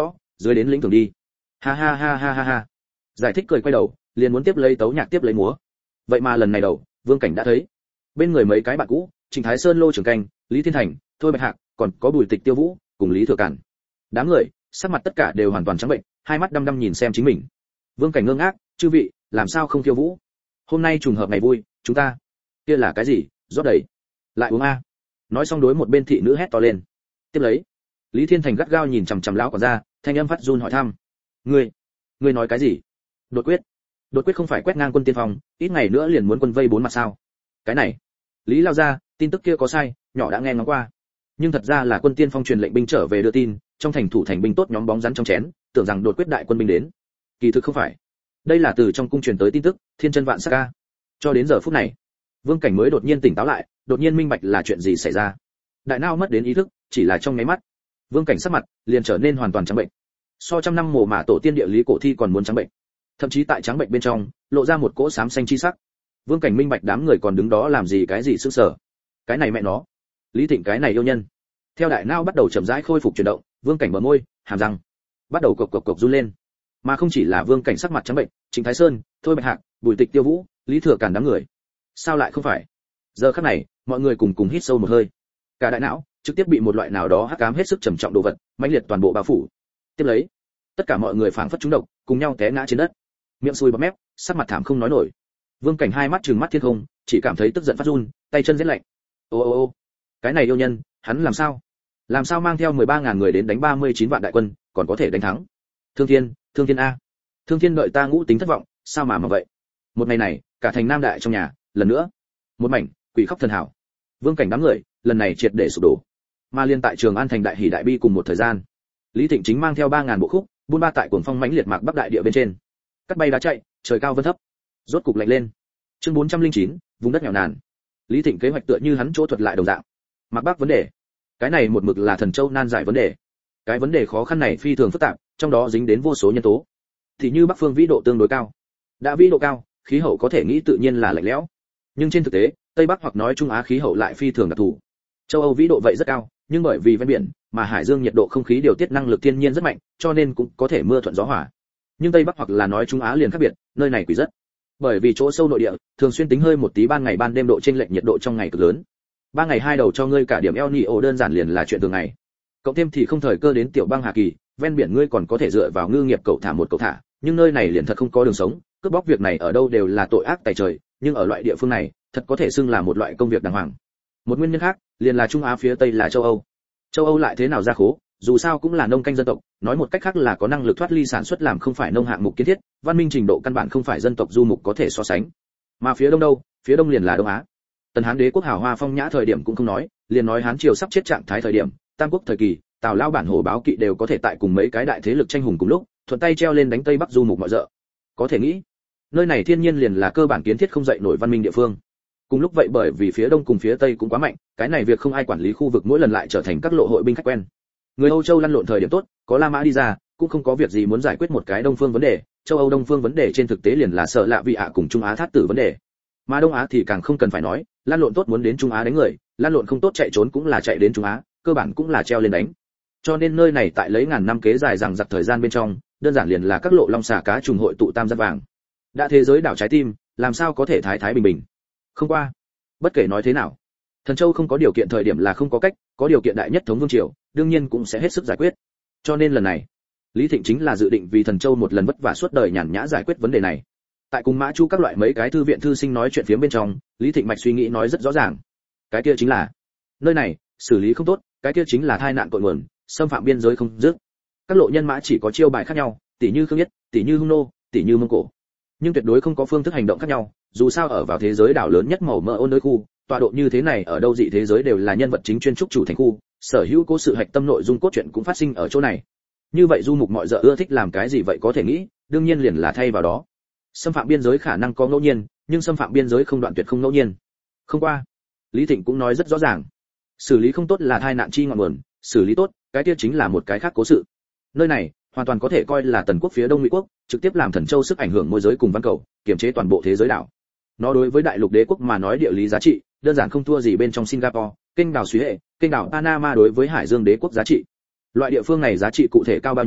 dưới đến lĩnh thưởng đi. Ha ha ha ha ha ha. Giải thích cười quay đầu, liền muốn tiếp lấy tấu nhạc tiếp lấy múa. Vậy mà lần này đầu, Vương Cảnh đã thấy. Bên người mấy cái bạn cũ, Trình Thái Sơn, Lô Trường Canh, Lý Thiên Thành, Thôi Bạch Hạc, còn có Bùi Tịch Tiêu Vũ, cùng Lý Thừa Cản. Đám người, sắc mặt tất cả đều hoàn toàn trắng bệnh, hai mắt đăm đăm nhìn xem chính mình. Vương Cảnh ngơ ngác, chư vị, làm sao không khiêu vũ? Hôm nay trùng hợp ngày vui, chúng ta. Kia là cái gì? Rót đầy. Lại uống a. Nói xong đối một bên thị nữ hét to lên. Tiếp lấy, Lý Thiên Thành gắt gao nhìn chằm chằm lão quản gia, thanh âm phát run hỏi thăm. Ngươi, ngươi nói cái gì? Đột quyết. Đột quyết không phải quét ngang quân tiên phong, ít ngày nữa liền muốn quân vây bốn mặt sao? Cái này, Lý lao ra, tin tức kia có sai, nhỏ đã nghe ngóng qua. Nhưng thật ra là quân tiên phong truyền lệnh binh trở về đưa tin, trong thành thủ thành binh tốt nhóm bóng rắn trong chén, tưởng rằng đột quyết đại quân binh đến. Kỳ thực không phải. Đây là từ trong cung truyền tới tin tức, thiên chân vạn sắc ca. Cho đến giờ phút này, Vương Cảnh mới đột nhiên tỉnh táo lại, đột nhiên minh bạch là chuyện gì xảy ra. Đại não mất đến ý thức, chỉ là trong mấy mắt. Vương Cảnh sắc mặt liền trở nên hoàn toàn trắng bệnh. So trăm năm mồ mả tổ tiên địa lý cổ thi còn muốn trắng bệnh. Thậm chí tại trắng bệnh bên trong, lộ ra một cỗ xám xanh chi sắc. Vương Cảnh minh bạch đám người còn đứng đó làm gì cái gì sững sờ. Cái này mẹ nó, Lý Thịnh cái này yêu nhân. Theo đại não bắt đầu chậm rãi khôi phục chuyển động, Vương Cảnh mở môi, hàm răng bắt đầu cộc cộc cộc run lên. Mà không chỉ là Vương Cảnh sắc mặt trắng bệnh, Trịnh Thái Sơn, Thôi Bạch Hạc, Bùi Tịch Tiêu Vũ, Lý Thừa Cản đám người. Sao lại không phải? Giờ khắc này, mọi người cùng cùng hít sâu một hơi. Cả đại não trực tiếp bị một loại nào đó hắc ám hết sức trầm trọng đồ vật, mãnh liệt toàn bộ bao phủ. Tiếp lấy, tất cả mọi người phảng phất trúng độc, cùng nhau té ngã trên đất. Miệng sùi bọt mép, sắc mặt thảm không nói nổi. Vương Cảnh hai mắt trừng mắt thiên không, chỉ cảm thấy tức giận phát run, tay chân rét lạnh. Ô ô ô, cái này yêu nhân, hắn làm sao? Làm sao mang theo mười ba ngàn người đến đánh ba mươi chín vạn đại quân, còn có thể đánh thắng? Thương Thiên, Thương Thiên a. Thương Thiên đợi ta ngũ tính thất vọng, sao mà mà vậy? Một ngày này, cả thành Nam Đại trong nhà, lần nữa, một mảnh quỷ khóc thần hào. Vương Cảnh đám người, lần này triệt để sụp đổ. Mà liên tại Trường An thành đại hỉ đại bi cùng một thời gian, Lý Thịnh chính mang theo ba ngàn bộ khúc, buôn ba tại cuồng phong mãnh liệt mạc bắc đại địa bên trên. Cắt bay đá chạy, trời cao vân thấp. Rốt cục lạnh lên. Chương bốn trăm linh chín, vùng đất nghèo nàn. Lý Thịnh kế hoạch tựa như hắn chỗ thuật lại đồng dạng. Mạc Bắc vấn đề, cái này một mực là Thần Châu nan giải vấn đề. Cái vấn đề khó khăn này phi thường phức tạp, trong đó dính đến vô số nhân tố. Thì như Bắc phương vĩ độ tương đối cao, đã vĩ độ cao, khí hậu có thể nghĩ tự nhiên là lạnh lẽo. Nhưng trên thực tế, Tây Bắc hoặc nói Trung Á khí hậu lại phi thường đặc thù. Châu Âu vĩ độ vậy rất cao, nhưng bởi vì ven biển, mà hải dương nhiệt độ không khí điều tiết năng lực thiên nhiên rất mạnh, cho nên cũng có thể mưa thuận gió hòa. Nhưng Tây Bắc hoặc là nói Trung Á liền khác biệt, nơi này quỷ rất. Bởi vì chỗ sâu nội địa, thường xuyên tính hơi một tí ban ngày ban đêm độ chênh lệch nhiệt độ trong ngày cực lớn. Ba ngày hai đầu cho ngươi cả điểm El Niño đơn giản liền là chuyện thường ngày. Cộng thêm thì không thời cơ đến tiểu bang Hà Kỳ, ven biển ngươi còn có thể dựa vào ngư nghiệp cậu thả một cậu thả, nhưng nơi này liền thật không có đường sống, cướp bóc việc này ở đâu đều là tội ác tày trời, nhưng ở loại địa phương này, thật có thể xưng là một loại công việc đàng hoàng. Một nguyên nhân khác, liền là Trung Á phía Tây là châu Âu. Châu Âu lại thế nào ra khố, dù sao cũng là nông canh dân tộc, nói một cách khác là có năng lực thoát ly sản xuất làm không phải nông hạng mục kiến thiết, văn minh trình độ căn bản không phải dân tộc du mục có thể so sánh. Mà phía đông đâu, phía đông liền là Đông Á. Tần Hán đế quốc hào hoa phong nhã thời điểm cũng không nói, liền nói Hán triều sắp chết trạng thái thời điểm, Tam quốc thời kỳ, Tào lao bản hồ báo kỵ đều có thể tại cùng mấy cái đại thế lực tranh hùng cùng lúc, thuận tay treo lên đánh Tây Bắc du mục mọi dợ. Có thể nghĩ, nơi này thiên nhiên liền là cơ bản kiến thiết không dậy nổi văn minh địa phương. Cùng lúc vậy bởi vì phía đông cùng phía tây cũng quá mạnh, cái này việc không ai quản lý khu vực mỗi lần lại trở thành các lộ hội binh khách quen. Người Âu Châu lăn lộn thời điểm tốt, có La Mã đi ra, cũng không có việc gì muốn giải quyết một cái Đông phương vấn đề, châu Âu Đông phương vấn đề trên thực tế liền là sợ lạ vị ạ cùng Trung Á thát tử vấn đề. Mà Đông Á thì càng không cần phải nói, lăn lộn tốt muốn đến Trung Á đánh người, lăn lộn không tốt chạy trốn cũng là chạy đến Trung Á, cơ bản cũng là treo lên đánh. Cho nên nơi này tại lấy ngàn năm kế dài rằng giặc thời gian bên trong, đơn giản liền là các lộ long xà cá trùng hội tụ tam giác vàng. Đã thế giới đảo trái tim, làm sao có thể thái thái bình bình. Không qua, bất kể nói thế nào, Thần Châu không có điều kiện thời điểm là không có cách, có điều kiện đại nhất thống vương triều, đương nhiên cũng sẽ hết sức giải quyết. Cho nên lần này, Lý Thịnh chính là dự định vì Thần Châu một lần vất vả suốt đời nhàn nhã giải quyết vấn đề này. Tại cùng Mã Chu các loại mấy cái thư viện thư sinh nói chuyện phía bên trong, Lý Thịnh mạch suy nghĩ nói rất rõ ràng. Cái kia chính là, nơi này xử lý không tốt, cái kia chính là tai nạn cội nguồn, xâm phạm biên giới không dứt. Các lộ nhân mã chỉ có chiêu bài khác nhau, tỷ như Khương Nhất, tỷ như Hung Nô, tỷ như Mông Cổ, nhưng tuyệt đối không có phương thức hành động khác nhau. Dù sao ở vào thế giới đảo lớn nhất màu mỡ ôn nơi khu, tọa độ như thế này ở đâu dị thế giới đều là nhân vật chính chuyên trúc chủ thành khu, sở hữu cố sự hạch tâm nội dung cốt truyện cũng phát sinh ở chỗ này. Như vậy du mục mọi dợ ưa thích làm cái gì vậy có thể nghĩ, đương nhiên liền là thay vào đó. Xâm phạm biên giới khả năng có ngẫu nhiên, nhưng xâm phạm biên giới không đoạn tuyệt không ngẫu nhiên. Không qua, Lý Thịnh cũng nói rất rõ ràng, xử lý không tốt là tai nạn chi ngọn nguồn, xử lý tốt, cái kia chính là một cái khác cố sự. Nơi này hoàn toàn có thể coi là Tần quốc phía Đông Ngụy quốc, trực tiếp làm Thần Châu sức ảnh hưởng môi giới cùng văn cầu, kiểm chế toàn bộ thế giới đảo. Nó đối với đại lục đế quốc mà nói địa lý giá trị, đơn giản không thua gì bên trong Singapore, kênh đảo Suez hệ, kênh đảo Panama đối với Hải Dương đế quốc giá trị. Loại địa phương này giá trị cụ thể cao bao nhiêu,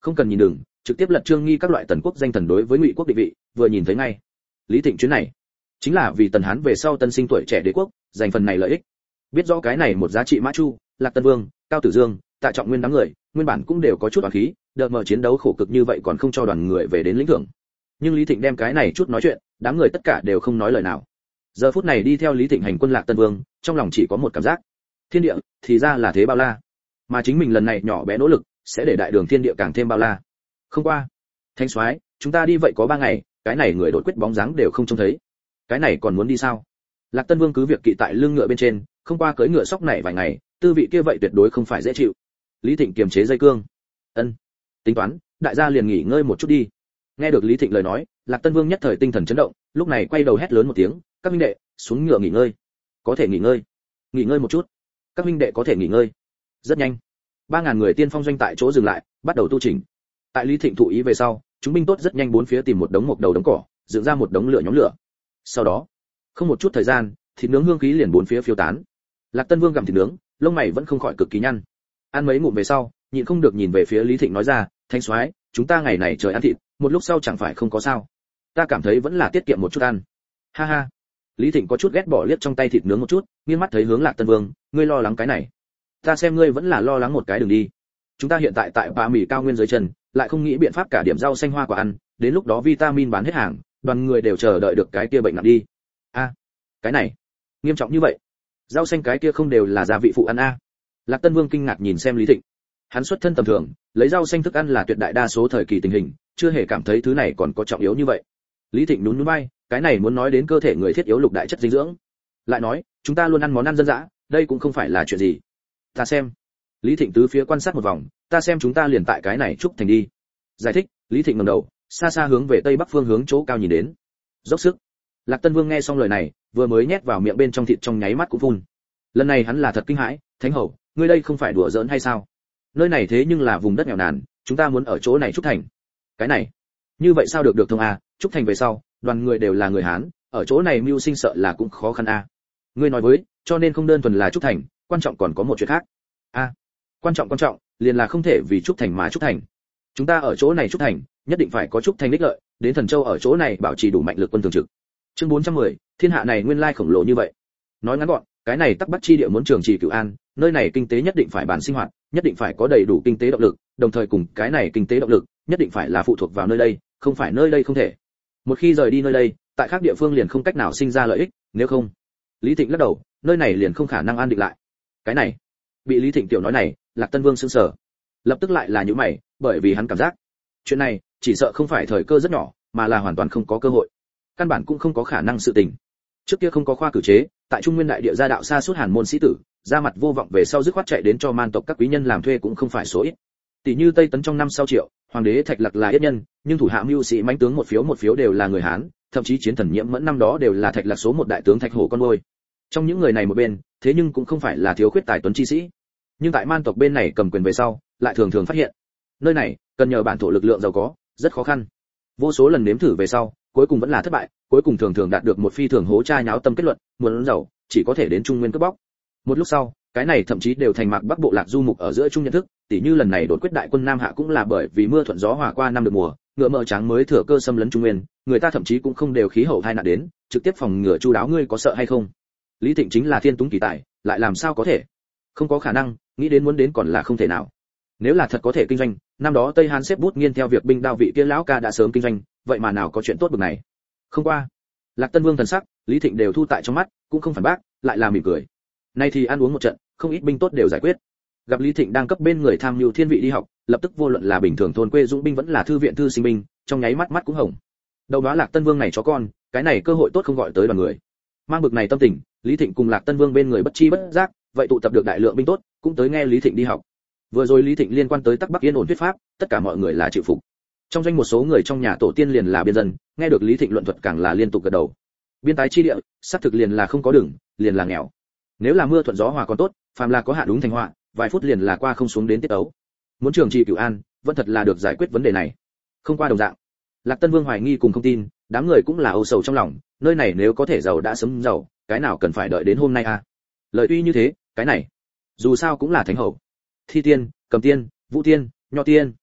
không cần nhìn đường, trực tiếp lật Trương Nghi các loại tần quốc danh thần đối với Ngụy quốc định vị, vừa nhìn thấy ngay. Lý Thịnh chuyến này chính là vì Tần Hán về sau tân sinh tuổi trẻ đế quốc, giành phần này lợi ích. Biết rõ cái này một giá trị Mã Chu, Lạc Tân Vương, Cao Tử Dương, Tạ Trọng Nguyên đám người, nguyên bản cũng đều có chút oán khí, đợt mở chiến đấu khổ cực như vậy còn không cho đoàn người về đến lĩnh thưởng. Nhưng Lý Thịnh đem cái này chút nói chuyện, đám người tất cả đều không nói lời nào. Giờ phút này đi theo Lý Thịnh hành quân Lạc Tân Vương, trong lòng chỉ có một cảm giác, thiên địa thì ra là thế bao la, mà chính mình lần này nhỏ bé nỗ lực sẽ để đại đường thiên địa càng thêm bao la. Không qua, Thánh soái, chúng ta đi vậy có ba ngày, cái này người đột quyết bóng dáng đều không trông thấy, cái này còn muốn đi sao? Lạc Tân Vương cứ việc kỵ tại lưng ngựa bên trên, không qua cưỡi ngựa sóc này vài ngày, tư vị kia vậy tuyệt đối không phải dễ chịu. Lý Thịnh kiềm chế dây cương, ân, tính toán, đại gia liền nghỉ ngơi một chút đi. Nghe được Lý Thịnh lời nói, Lạc Tân Vương nhất thời tinh thần chấn động, lúc này quay đầu hét lớn một tiếng, các huynh đệ, xuống ngựa nghỉ ngơi. Có thể nghỉ ngơi, nghỉ ngơi một chút. Các huynh đệ có thể nghỉ ngơi. Rất nhanh, ba ngàn người tiên phong doanh tại chỗ dừng lại, bắt đầu tu chỉnh. Tại Lý Thịnh thụ ý về sau, chúng binh tốt rất nhanh bốn phía tìm một đống mộc đầu đống cỏ, dựng ra một đống lửa nhóm lửa. Sau đó, không một chút thời gian, thịt nướng hương khí liền bốn phía phiêu tán. Lạc Tân Vương gặm thịt nướng, lông mày vẫn không khỏi cực kỳ nhăn. Ăn mấy ngụm về sau, nhịn không được nhìn về phía Lý Thịnh nói ra, Thánh soái, chúng ta ngày này trời ăn thịt, một lúc sau chẳng phải không có sao? Ta cảm thấy vẫn là tiết kiệm một chút ăn. Ha ha. Lý Thịnh có chút ghét bỏ liếc trong tay thịt nướng một chút, nghiêng mắt thấy hướng Lạc Tân Vương, ngươi lo lắng cái này? Ta xem ngươi vẫn là lo lắng một cái đường đi. Chúng ta hiện tại tại Bạ Mỉ cao nguyên dưới chân, lại không nghĩ biện pháp cả điểm rau xanh hoa quả ăn, đến lúc đó vitamin bán hết hàng, đoàn người đều chờ đợi được cái kia bệnh nặng đi. A, cái này, nghiêm trọng như vậy? Rau xanh cái kia không đều là gia vị phụ ăn a? Lạc Tân Vương kinh ngạc nhìn xem Lý Thịnh. Hắn xuất thân tầm thường, lấy rau xanh thức ăn là tuyệt đại đa số thời kỳ tình hình, chưa hề cảm thấy thứ này còn có trọng yếu như vậy. Lý Thịnh nhún nhún vai, cái này muốn nói đến cơ thể người thiết yếu lục đại chất dinh dưỡng. Lại nói, chúng ta luôn ăn món ăn dân dã, đây cũng không phải là chuyện gì. Ta xem. Lý Thịnh tứ phía quan sát một vòng, ta xem chúng ta liền tại cái này trúc thành đi. Giải thích, Lý Thịnh ngẩng đầu, xa xa hướng về tây bắc phương hướng chỗ cao nhìn đến. Dốc sức. Lạc Tân Vương nghe xong lời này, vừa mới nhét vào miệng bên trong thịt trong nháy mắt cũng phun. Lần này hắn là thật kinh hãi, Thánh hầu, ngươi đây không phải đùa giỡn hay sao? Nơi này thế nhưng là vùng đất nghèo nàn, chúng ta muốn ở chỗ này trúc thành. Cái này, như vậy sao được được thông a? Trúc thành về sau, đoàn người đều là người Hán, ở chỗ này mưu sinh sợ là cũng khó khăn a. Ngươi nói với, cho nên không đơn thuần là trúc thành, quan trọng còn có một chuyện khác. A, quan trọng quan trọng, liền là không thể vì trúc thành mà trúc thành. Chúng ta ở chỗ này trúc thành, nhất định phải có trúc thành đích lợi, đến Thần Châu ở chỗ này bảo trì đủ mạnh lực quân thường trực. Chương bốn trăm mười, thiên hạ này nguyên lai khổng lồ như vậy. Nói ngắn gọn, cái này Tắc Bắc chi địa muốn trường trì cửu an, nơi này kinh tế nhất định phải bản sinh hoạt, nhất định phải có đầy đủ kinh tế động lực, đồng thời cùng cái này kinh tế động lực, nhất định phải là phụ thuộc vào nơi đây, không phải nơi đây không thể. Một khi rời đi nơi đây, tại các địa phương liền không cách nào sinh ra lợi ích, nếu không. Lý Thịnh lắc đầu, nơi này liền không khả năng an định lại. Cái này, bị Lý Thịnh tiểu nói này, Lạc Tân Vương sững sờ. Lập tức lại là nhíu mày, bởi vì hắn cảm giác, chuyện này, chỉ sợ không phải thời cơ rất nhỏ, mà là hoàn toàn không có cơ hội. Căn bản cũng không có khả năng sự tình. Trước kia không có khoa cử chế, tại Trung Nguyên đại địa gia đạo xa suốt Hàn môn sĩ tử, ra mặt vô vọng về sau dứt khoát chạy đến cho man tộc các quý nhân làm thuê cũng không phải số ít. Tỷ như Tây Tấn trong năm sau Triệu, hoàng đế Thạch Lạc là yết nhân, nhưng thủ hạ mưu sĩ mãnh tướng một phiếu một phiếu đều là người Hán, thậm chí chiến thần Nhiễm Mẫn năm đó đều là Thạch Lạc số một đại tướng Thạch Hổ con nuôi. Trong những người này một bên, thế nhưng cũng không phải là thiếu khuyết tài tuấn chi sĩ. Nhưng tại man tộc bên này cầm quyền về sau, lại thường thường phát hiện, nơi này cần nhờ bản thổ lực lượng giàu có, rất khó khăn. Vô số lần nếm thử về sau, cuối cùng vẫn là thất bại, cuối cùng thường thường đạt được một phi thường hố tra nháo tâm kết luận, muốn giàu, chỉ có thể đến Trung Nguyên cướp bóc. Một lúc sau, cái này thậm chí đều thành mạc Bắc bộ lạc du mục ở giữa trung nhận thức, tỉ như lần này đột quyết đại quân Nam Hạ cũng là bởi vì mưa thuận gió hòa qua năm được mùa, ngựa mỡ trắng mới thừa cơ xâm lấn Trung Nguyên, người ta thậm chí cũng không đều khí hậu hai nạn đến, trực tiếp phòng ngừa chu đáo, ngươi có sợ hay không? Lý Thịnh chính là thiên túng kỳ tài, lại làm sao có thể? Không có khả năng, nghĩ đến muốn đến còn là không thể nào. Nếu là thật có thể kinh doanh, năm đó Tây Hán xếp bút nghiên theo việc binh đao vị kia lão ca đã sớm kinh doanh, vậy mà nào có chuyện tốt bực này. Không qua, Lạc Tân Vương thần sắc, Lý Thịnh đều thu tại trong mắt, cũng không phản bác, lại là mỉm cười. Nay thì ăn uống một trận, không ít binh tốt đều giải quyết. Gặp Lý Thịnh đang cấp bên người tham nhu thiên vị đi học, lập tức vô luận là bình thường thôn quê dũng binh vẫn là thư viện thư sinh binh, trong nháy mắt mắt cũng hồng. Đầu đó Lạc Tân Vương này chó con, cái này cơ hội tốt không gọi tới đoàn người. Mang bực này tâm tình, Lý Thịnh cùng Lạc Tân Vương bên người bất chi bất giác, vậy tụ tập được đại lượng binh tốt, cũng tới nghe Lý Thịnh đi học. Vừa rồi Lý Thịnh liên quan tới Tắc Bắc yên ổn thuyết pháp, tất cả mọi người là chịu phục. Trong doanh một số người trong nhà tổ tiên liền là biên dân, nghe được Lý Thịnh luận thuật càng là liên tục gật đầu. Biên tái chi địa, xác thực liền là không có đường, liền là nghèo. Nếu là mưa thuận gió hòa còn tốt, phàm là có hạ đúng thành họa, vài phút liền là qua không xuống đến tiết ấu. Muốn trường trì cửu an, vẫn thật là được giải quyết vấn đề này. Không qua đồng dạng. Lạc Tân Vương hoài nghi cùng không tin, đám người cũng là âu sầu trong lòng, nơi này nếu có thể giàu đã sớm giàu, cái nào cần phải đợi đến hôm nay a? À? Lời tuy như thế, cái này, dù sao cũng là thánh hậu. Thi tiên, Cầm tiên, Vũ tiên, Nho tiên.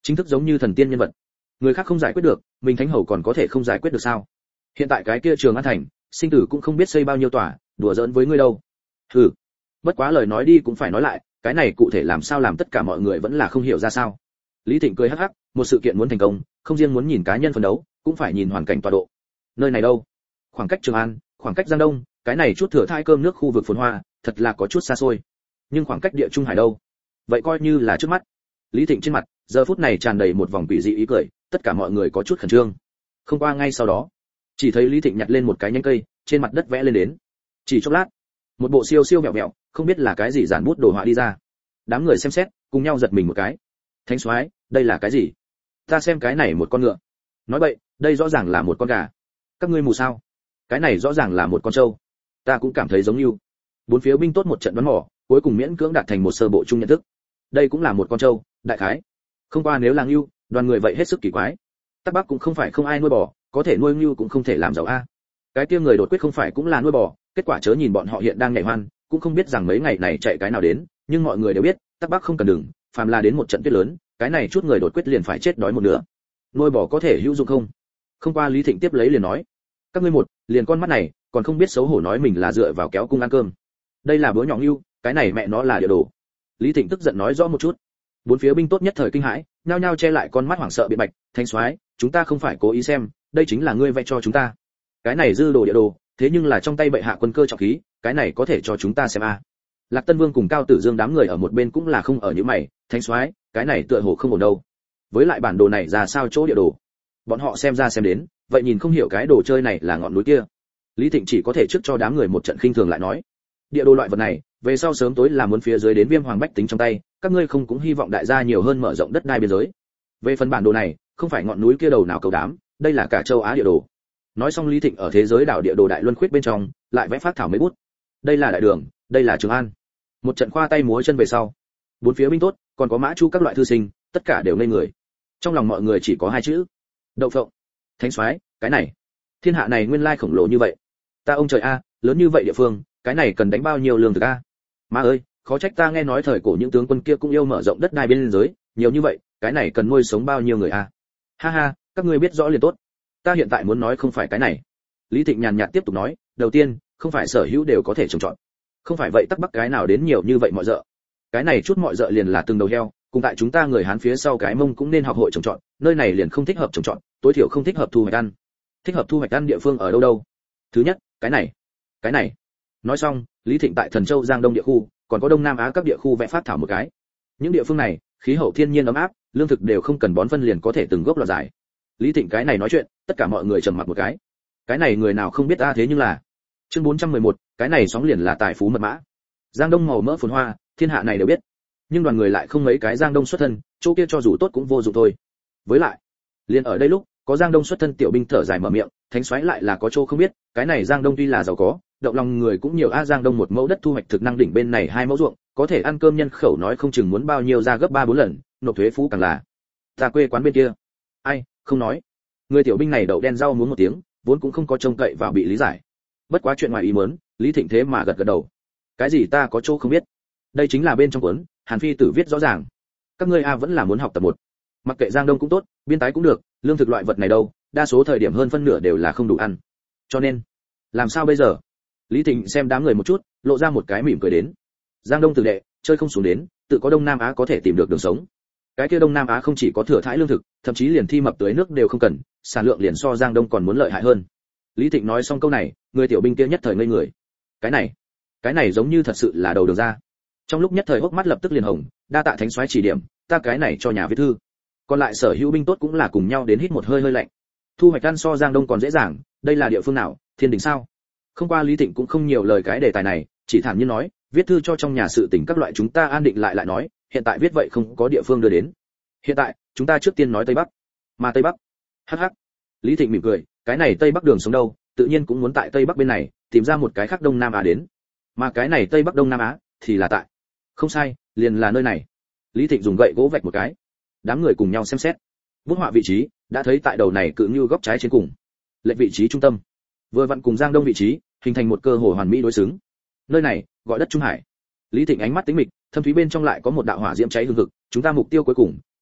chính thức giống như thần tiên nhân vật. Người khác không giải quyết được, mình thánh hầu còn có thể không giải quyết được sao? Hiện tại cái kia Trường An thành, sinh tử cũng không biết xây bao nhiêu tòa, đùa giỡn với ngươi đâu. Hừ. Bất quá lời nói đi cũng phải nói lại, cái này cụ thể làm sao làm tất cả mọi người vẫn là không hiểu ra sao. Lý Thịnh cười hắc hắc, một sự kiện muốn thành công, không riêng muốn nhìn cá nhân phấn đấu, cũng phải nhìn hoàn cảnh tọa độ. Nơi này đâu? Khoảng cách Trường An, khoảng cách Giang Đông, cái này chút thừa thai cơm nước khu vực phồn hoa, thật là có chút xa xôi. Nhưng khoảng cách địa trung hải đâu? Vậy coi như là trước mắt. Lý Thịnh trên mặt, giờ phút này tràn đầy một vòng quỷ dị ý cười, tất cả mọi người có chút khẩn trương. Không qua ngay sau đó, chỉ thấy Lý Thịnh nhặt lên một cái nhánh cây, trên mặt đất vẽ lên đến. Chỉ chốc lát, một bộ siêu siêu mẹo mẹo, không biết là cái gì dàn bút đồ họa đi ra. Đám người xem xét, cùng nhau giật mình một cái. Thánh soái, đây là cái gì? Ta xem cái này một con ngựa. Nói vậy, đây rõ ràng là một con gà. Các ngươi mù sao? Cái này rõ ràng là một con trâu. Ta cũng cảm thấy giống như. Bốn phía binh tốt một trận bắn mỏ, cuối cùng miễn cưỡng đạt thành một sơ bộ chung nhận thức. Đây cũng là một con trâu, đại khái. Không qua nếu là ngưu, đoàn người vậy hết sức kỳ quái. Tắc Bắc cũng không phải không ai nuôi bò, có thể nuôi ngưu cũng không thể làm giàu a. Cái kia người đột quyết không phải cũng là nuôi bò, kết quả chớ nhìn bọn họ hiện đang nhảy hoan, cũng không biết rằng mấy ngày này chạy cái nào đến, nhưng mọi người đều biết, Tắc Bắc không cần đừng, phàm là đến một trận tuyết lớn, cái này chút người đột quyết liền phải chết đói một nửa. Nuôi bò có thể hữu dụng không? Không qua Lý Thịnh tiếp lấy liền nói, các ngươi một, liền con mắt này, còn không biết xấu hổ nói mình là dựa vào kéo cung ăn cơm. Đây là bữa nhỏ ngưu, cái này mẹ nó là địa đồ. Lý Thịnh tức giận nói rõ một chút. Bốn phía binh tốt nhất thời kinh hãi, nhao nhao che lại con mắt hoảng sợ biện bạch, Thánh soái, chúng ta không phải cố ý xem, đây chính là ngươi vẽ cho chúng ta. Cái này dư đồ địa đồ, thế nhưng là trong tay bệ hạ quân cơ trọng khí, cái này có thể cho chúng ta xem a. À. Lạc Tân Vương cùng Cao Tử Dương đám người ở một bên cũng là không ở những mày, Thánh soái, cái này tựa hồ không ổn đâu. Với lại bản đồ này ra sao chỗ địa đồ? Bọn họ xem ra xem đến, vậy nhìn không hiểu cái đồ chơi này là ngọn núi kia. Lý Thịnh chỉ có thể trước cho đám người một trận khinh thường lại nói, địa đồ loại vật này, về sau sớm tối là muốn phía dưới đến Viêm Hoàng bách tính trong tay, các ngươi không cũng hy vọng đại gia nhiều hơn mở rộng đất đai biên giới. Về phần bản đồ này, không phải ngọn núi kia đầu nào cầu đám, đây là cả châu Á địa đồ. Nói xong Lý Thịnh ở thế giới đảo địa đồ đại luân khuyết bên trong, lại vẽ phát thảo mấy bút. Đây là đại đường, đây là Trường An. Một trận khoa tay múa chân về sau, bốn phía binh tốt, còn có mã chu các loại thư sinh, tất cả đều ngây người. Trong lòng mọi người chỉ có hai chữ: đậu phộng. Thánh soái, cái này, thiên hạ này nguyên lai khổng lồ như vậy. Ta ông trời a, lớn như vậy địa phương, cái này cần đánh bao nhiêu lương thực a? Má ơi, khó trách ta nghe nói thời cổ những tướng quân kia cũng yêu mở rộng đất đai biên giới, nhiều như vậy, cái này cần nuôi sống bao nhiêu người a? Ha ha, các ngươi biết rõ liền tốt. Ta hiện tại muốn nói không phải cái này. Lý Thịnh nhàn nhạt tiếp tục nói, đầu tiên, không phải sở hữu đều có thể trồng trọt. Không phải vậy Tắc Bắc cái nào đến nhiều như vậy mọi dợ. Cái này chút mọi dợ liền là từng đầu heo, cùng tại chúng ta người Hán phía sau cái Mông cũng nên học hội trồng trọt, nơi này liền không thích hợp trồng trọt, tối thiểu không thích hợp thu hoạch ăn. Thích hợp thu hoạch ăn địa phương ở đâu đâu? Thứ nhất, cái này. Cái này. Nói xong, Lý Thịnh tại Thần Châu Giang Đông địa khu, còn có Đông Nam Á các địa khu vẽ phát thảo một cái. Những địa phương này, khí hậu thiên nhiên ấm áp, lương thực đều không cần bón phân liền có thể từng gốc lọt giải. Lý Thịnh cái này nói chuyện, tất cả mọi người trầm mặc một cái. Cái này người nào không biết ta thế nhưng là. Chương bốn trăm mười một, cái này sóng liền là tài phú mật mã. Giang Đông màu mỡ phồn hoa, thiên hạ này đều biết. Nhưng đoàn người lại không mấy cái Giang Đông xuất thân, chỗ kia cho dù tốt cũng vô dụng thôi. Với lại, liền ở đây lúc, có Giang Đông xuất thân tiểu binh thở dài mở miệng, Thánh soái lại là có chỗ không biết, cái này Giang Đông tuy là giàu có, động lòng người cũng nhiều a. Giang Đông một mẫu đất thu hoạch thực năng đỉnh bên này hai mẫu ruộng, có thể ăn cơm nhân khẩu nói không chừng muốn bao nhiêu ra gấp ba bốn lần, nộp thuế phú càng là. Ta quê quán bên kia, ai, không nói. Người tiểu binh này đậu đen rau muốn một tiếng, vốn cũng không có trông cậy vào bị lý giải. Bất quá chuyện ngoài ý muốn, Lý Thịnh thế mà gật gật đầu. Cái gì ta có chỗ không biết? Đây chính là bên trong cuốn, Hàn Phi Tử viết rõ ràng. Các ngươi a vẫn là muốn học tập một. Mặc kệ Giang Đông cũng tốt, biên tái cũng được, lương thực loại vật này đâu, đa số thời điểm hơn phân nửa đều là không đủ ăn. Cho nên, làm sao bây giờ? Lý Thịnh xem đám người một chút, lộ ra một cái mỉm cười đến. Giang Đông tử đệ, chơi không xuống đến, tự có Đông Nam Á có thể tìm được đường sống. Cái kia Đông Nam Á không chỉ có thừa thãi lương thực, thậm chí liền thi mập tưới nước đều không cần, sản lượng liền so Giang Đông còn muốn lợi hại hơn. Lý Thịnh nói xong câu này, người tiểu binh kia nhất thời ngây người. Cái này, cái này giống như thật sự là đầu đường ra. Trong lúc nhất thời hốc mắt lập tức liền hồng, đa tạ Thánh soái chỉ điểm, ta cái này cho nhà viết thư. Còn lại sở hữu binh tốt cũng là cùng nhau đến hít một hơi hơi lạnh. Thu hoạch ăn so Giang Đông còn dễ dàng, đây là địa phương nào, Thiên Đình sao? Không qua Lý Thịnh cũng không nhiều lời cái đề tài này, chỉ thản nhiên nói, viết thư cho trong nhà sự tình các loại chúng ta an định lại lại nói, hiện tại viết vậy không có địa phương đưa đến. Hiện tại, chúng ta trước tiên nói Tây Bắc. Mà Tây Bắc? Hắc hắc. Lý Thịnh mỉm cười, cái này Tây Bắc đường sống đâu, tự nhiên cũng muốn tại Tây Bắc bên này, tìm ra một cái khác Đông Nam Á đến. Mà cái này Tây Bắc Đông Nam Á thì là tại. Không sai, liền là nơi này. Lý Thịnh dùng gậy gỗ vạch một cái. Đám người cùng nhau xem xét. Bút họa vị trí, đã thấy tại đầu này cự như góc trái trên cùng. Lệch vị trí trung tâm. Vừa vặn cùng Giang Đông vị trí, hình thành một cơ hồ hoàn mỹ đối xứng. Nơi này, gọi đất Trung Hải. Lý Thịnh ánh mắt tính mịch, thâm thúy bên trong lại có một đạo hỏa diễm cháy hừng hực, chúng ta mục tiêu cuối cùng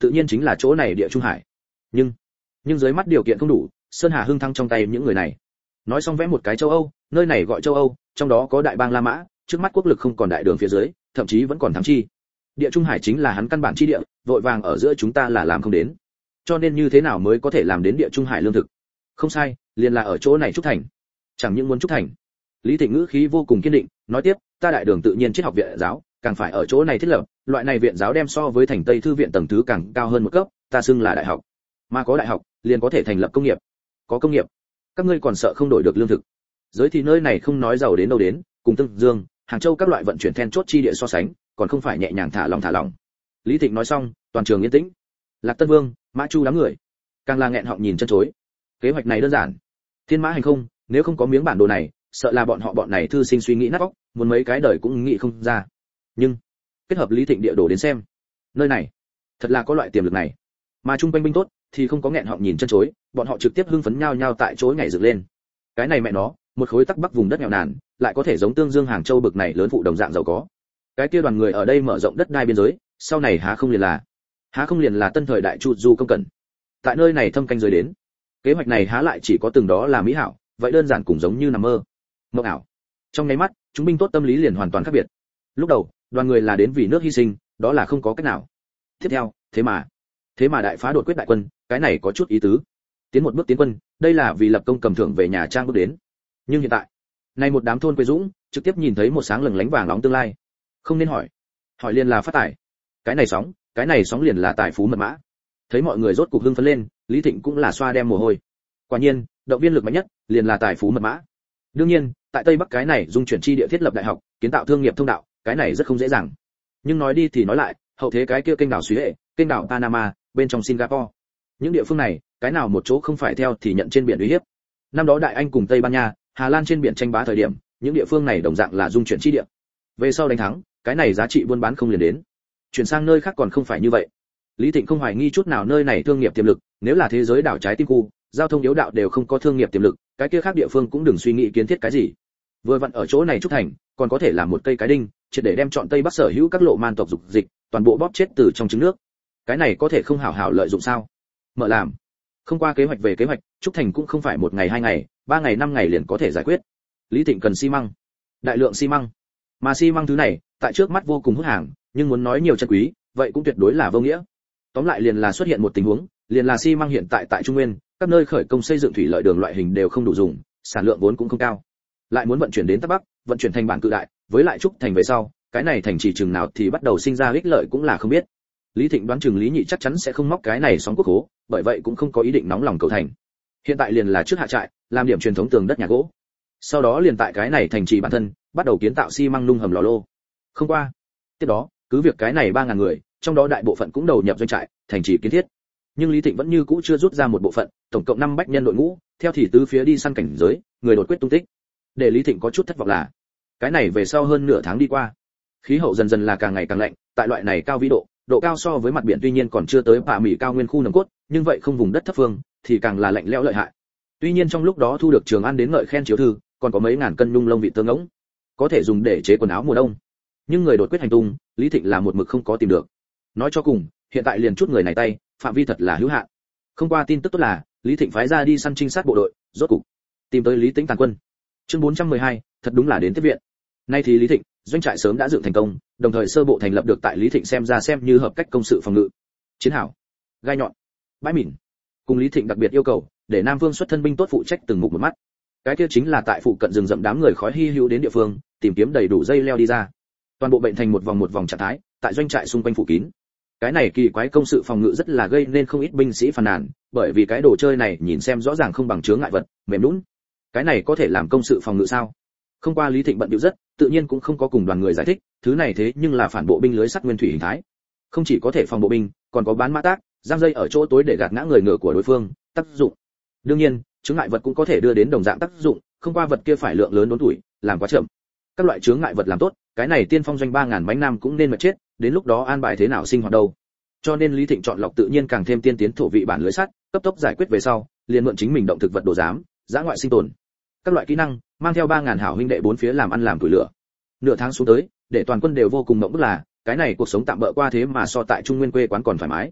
tự nhiên chính là chỗ này Địa Trung Hải. Nhưng, nhưng dưới mắt điều kiện không đủ, Sơn Hà Hưng thăng trong tay những người này. Nói xong vẽ một cái châu Âu, nơi này gọi châu Âu, trong đó có đại bang La Mã, trước mắt quốc lực không còn đại đường phía dưới, thậm chí vẫn còn thắng chi. Địa Trung Hải chính là hắn căn bản chi địa, vội vàng ở giữa chúng ta là làm không đến. Cho nên như thế nào mới có thể làm đến Địa Trung Hải lương thực? Không sai, liền là ở chỗ này trúc thành. Chẳng những muốn trúc thành. Lý Thịnh ngữ khí vô cùng kiên định, nói tiếp, ta đại đường tự nhiên triết học viện giáo, càng phải ở chỗ này thiết lập, loại này viện giáo đem so với thành Tây thư viện tầng thứ càng cao hơn một cấp, ta xưng là đại học. Mà có đại học, liền có thể thành lập công nghiệp. Có công nghiệp, các ngươi còn sợ không đổi được lương thực. Giới thì nơi này không nói giàu đến đâu đến, cùng Tương Dương, Hàng Châu các loại vận chuyển then chốt chi địa so sánh, còn không phải nhẹ nhàng thả lòng thả lòng. Lý Thịnh nói xong, toàn trường yên tĩnh. Lạc Tân Vương, Mã Chu đám người, càng là nghẹn họng nhìn chân chối. Kế hoạch này đơn giản, thiên mã hành không, nếu không có miếng bản đồ này, sợ là bọn họ bọn này thư sinh suy nghĩ nát óc, muốn mấy cái đời cũng nghĩ không ra. Nhưng kết hợp Lý Thịnh địa đồ đến xem, nơi này thật là có loại tiềm lực này. Mà trung quanh binh tốt thì không có nghẹn họng nhìn chân chối, bọn họ trực tiếp hưng phấn nhao nhao tại chỗ nhảy dựng lên. Cái này mẹ nó, một khối tắc bắc vùng đất nghèo nàn, lại có thể giống Tương Dương Hàng Châu bực này lớn phụ đồng dạng giàu có. Cái kia đoàn người ở đây mở rộng đất đai biên giới, sau này há không liền là há không liền là tân thời đại chu du công cận. Tại nơi này thâm canh giới đến, kế hoạch này há lại chỉ có từng đó là mỹ hảo, vậy đơn giản cũng giống như nằm mơ mộng ảo. Trong nháy mắt, chúng binh tốt tâm lý liền hoàn toàn khác biệt. Lúc đầu, đoàn người là đến vì nước hy sinh, đó là không có cách nào. Tiếp theo, thế mà thế mà đại phá đột quyết đại quân, cái này có chút ý tứ. Tiến một bước tiến quân, đây là vì lập công cầm thưởng về nhà trang bước đến. Nhưng hiện tại, nay một đám thôn quê dũng, trực tiếp nhìn thấy một sáng lừng lánh vàng nóng tương lai. Không nên hỏi, hỏi liền là phát tài. Cái này sóng, cái này sóng liền là tài phú mật mã. Thấy mọi người rốt cục hưng phấn lên, Lý Thịnh cũng là xoa đem mồ hôi. Quả nhiên, động viên lực mạnh nhất liền là tài phú mật mã. Đương nhiên, tại Tây Bắc cái này dung chuyển chi địa thiết lập đại học, kiến tạo thương nghiệp thông đạo, cái này rất không dễ dàng. Nhưng nói đi thì nói lại, hậu thế cái kia kênh đảo Suối Hệ, kênh đảo Panama, bên trong Singapore, những địa phương này, cái nào một chỗ không phải theo thì nhận trên biển uy hiếp. Năm đó Đại Anh cùng Tây Ban Nha, Hà Lan trên biển tranh bá thời điểm, những địa phương này đồng dạng là dung chuyển chi địa. Về sau đánh thắng, cái này giá trị buôn bán không liền đến. Chuyển sang nơi khác còn không phải như vậy. Lý Thịnh không hoài nghi chút nào nơi này thương nghiệp tiềm lực, nếu là thế giới đảo trái tim khu, giao thông yếu đạo đều không có thương nghiệp tiềm lực, cái kia khác địa phương cũng đừng suy nghĩ kiến thiết cái gì. Vừa vặn ở chỗ này trúc thành, còn có thể làm một cây cái đinh, triệt để đem chọn Tây Bắc sở hữu các lộ man tộc dục dịch, toàn bộ bóp chết từ trong trứng nước. Cái này có thể không hảo hảo lợi dụng sao? Mở làm. Không qua kế hoạch về kế hoạch, trúc thành cũng không phải một ngày hai ngày, ba ngày năm ngày liền có thể giải quyết. Lý Thịnh cần xi măng, đại lượng xi măng. Mà xi măng thứ này, tại trước mắt vô cùng hút hàng, nhưng muốn nói nhiều chân quý, vậy cũng tuyệt đối là vô nghĩa. Tóm lại liền là xuất hiện một tình huống, liền là xi măng hiện tại tại Trung Nguyên, các nơi khởi công xây dựng thủy lợi đường loại hình đều không đủ dùng, sản lượng vốn cũng không cao. Lại muốn vận chuyển đến Tây Bắc, vận chuyển thành bản cự đại, với lại trúc thành về sau, cái này thành trì chừng nào thì bắt đầu sinh ra ích lợi cũng là không biết. Lý Thịnh đoán chừng Lý Nhị chắc chắn sẽ không móc cái này sóng quốc hố, bởi vậy cũng không có ý định nóng lòng cầu thành. Hiện tại liền là trước hạ trại, làm điểm truyền thống tường đất nhà gỗ. Sau đó liền tại cái này thành trì bản thân, bắt đầu kiến tạo xi măng nung hầm lò lô. Không qua, tiếp đó, cứ việc cái này ba ngàn người, trong đó đại bộ phận cũng đầu nhập doanh trại, thành trì kiến thiết. Nhưng Lý Thịnh vẫn như cũ chưa rút ra một bộ phận, tổng cộng năm bách nhân đội ngũ, theo thì tứ phía đi săn cảnh giới, người đột quyết tung tích. Để Lý Thịnh có chút thất vọng là, cái này về sau hơn nửa tháng đi qua, khí hậu dần dần là càng ngày càng lạnh, tại loại này cao vĩ độ, độ cao so với mặt biển tuy nhiên còn chưa tới Pà Mỹ cao nguyên khu nồng cốt, nhưng vậy không vùng đất thấp phương thì càng là lạnh lẽo lợi hại. Tuy nhiên trong lúc đó thu được Trường An đến ngợi khen chiếu thư, còn có mấy ngàn cân nhung lông vị tương ngỗng, có thể dùng để chế quần áo mùa đông. Nhưng người đột quyết hành tung, Lý Thịnh là một mực không có tìm được. Nói cho cùng, hiện tại liền chút người này tay, phạm vi thật là hữu hạn. Không qua tin tức tốt là, Lý Thịnh phái ra đi săn trinh sát bộ đội, rốt cục tìm tới Lý Tĩnh tàn quân. Chương bốn trăm mười hai, thật đúng là đến tiếp viện. Nay thì Lý Thịnh, doanh trại sớm đã dựng thành công, đồng thời sơ bộ thành lập được tại Lý Thịnh xem ra xem như hợp cách công sự phòng ngự. Chiến hảo, gai nhọn, bãi mìn. Cùng Lý Thịnh đặc biệt yêu cầu, để Nam Vương xuất thân binh tốt phụ trách từng mục một mắt. Cái kia chính là tại phụ cận rừng rậm đám người khói hi hữu đến địa phương, tìm kiếm đầy đủ dây leo đi ra. Toàn bộ bệnh thành một vòng một vòng trạng thái, tại doanh trại xung quanh phủ kín. Cái này kỳ quái công sự phòng ngự rất là gây nên không ít binh sĩ phàn nàn, bởi vì cái đồ chơi này nhìn xem rõ ràng không bằng chướng ngại vật, mềm nhũn. Cái này có thể làm công sự phòng ngự sao? Không qua Lý Thịnh bận bịu rất, tự nhiên cũng không có cùng đoàn người giải thích, thứ này thế nhưng là phản bộ binh lưới sắt nguyên thủy hình thái. Không chỉ có thể phòng bộ binh, còn có bán mã tác, giăng dây ở chỗ tối để gạt ngã người ngựa của đối phương, tác dụng. Đương nhiên, chướng ngại vật cũng có thể đưa đến đồng dạng tác dụng, không qua vật kia phải lượng lớn đốn tuổi, làm quá chậm. Các loại chướng ngại vật làm tốt, cái này tiên phong doanh ba ngàn bánh nam cũng nên mà chết, đến lúc đó an bài thế nào sinh hoạt đâu. Cho nên Lý Thịnh chọn lọc tự nhiên càng thêm tiên tiến thổ vị bản lưới sắt, cấp tốc giải quyết về sau, liền mượn chính mình động thực vật đồ giám, giã ngoại sinh tồn. Các loại kỹ năng, mang theo ba ngàn hảo huynh đệ bốn phía làm ăn làm tuổi lửa. Nửa tháng xuống tới, để toàn quân đều vô cùng mộng bức là, cái này cuộc sống tạm bỡ qua thế mà so tại Trung Nguyên quê quán còn thoải mái.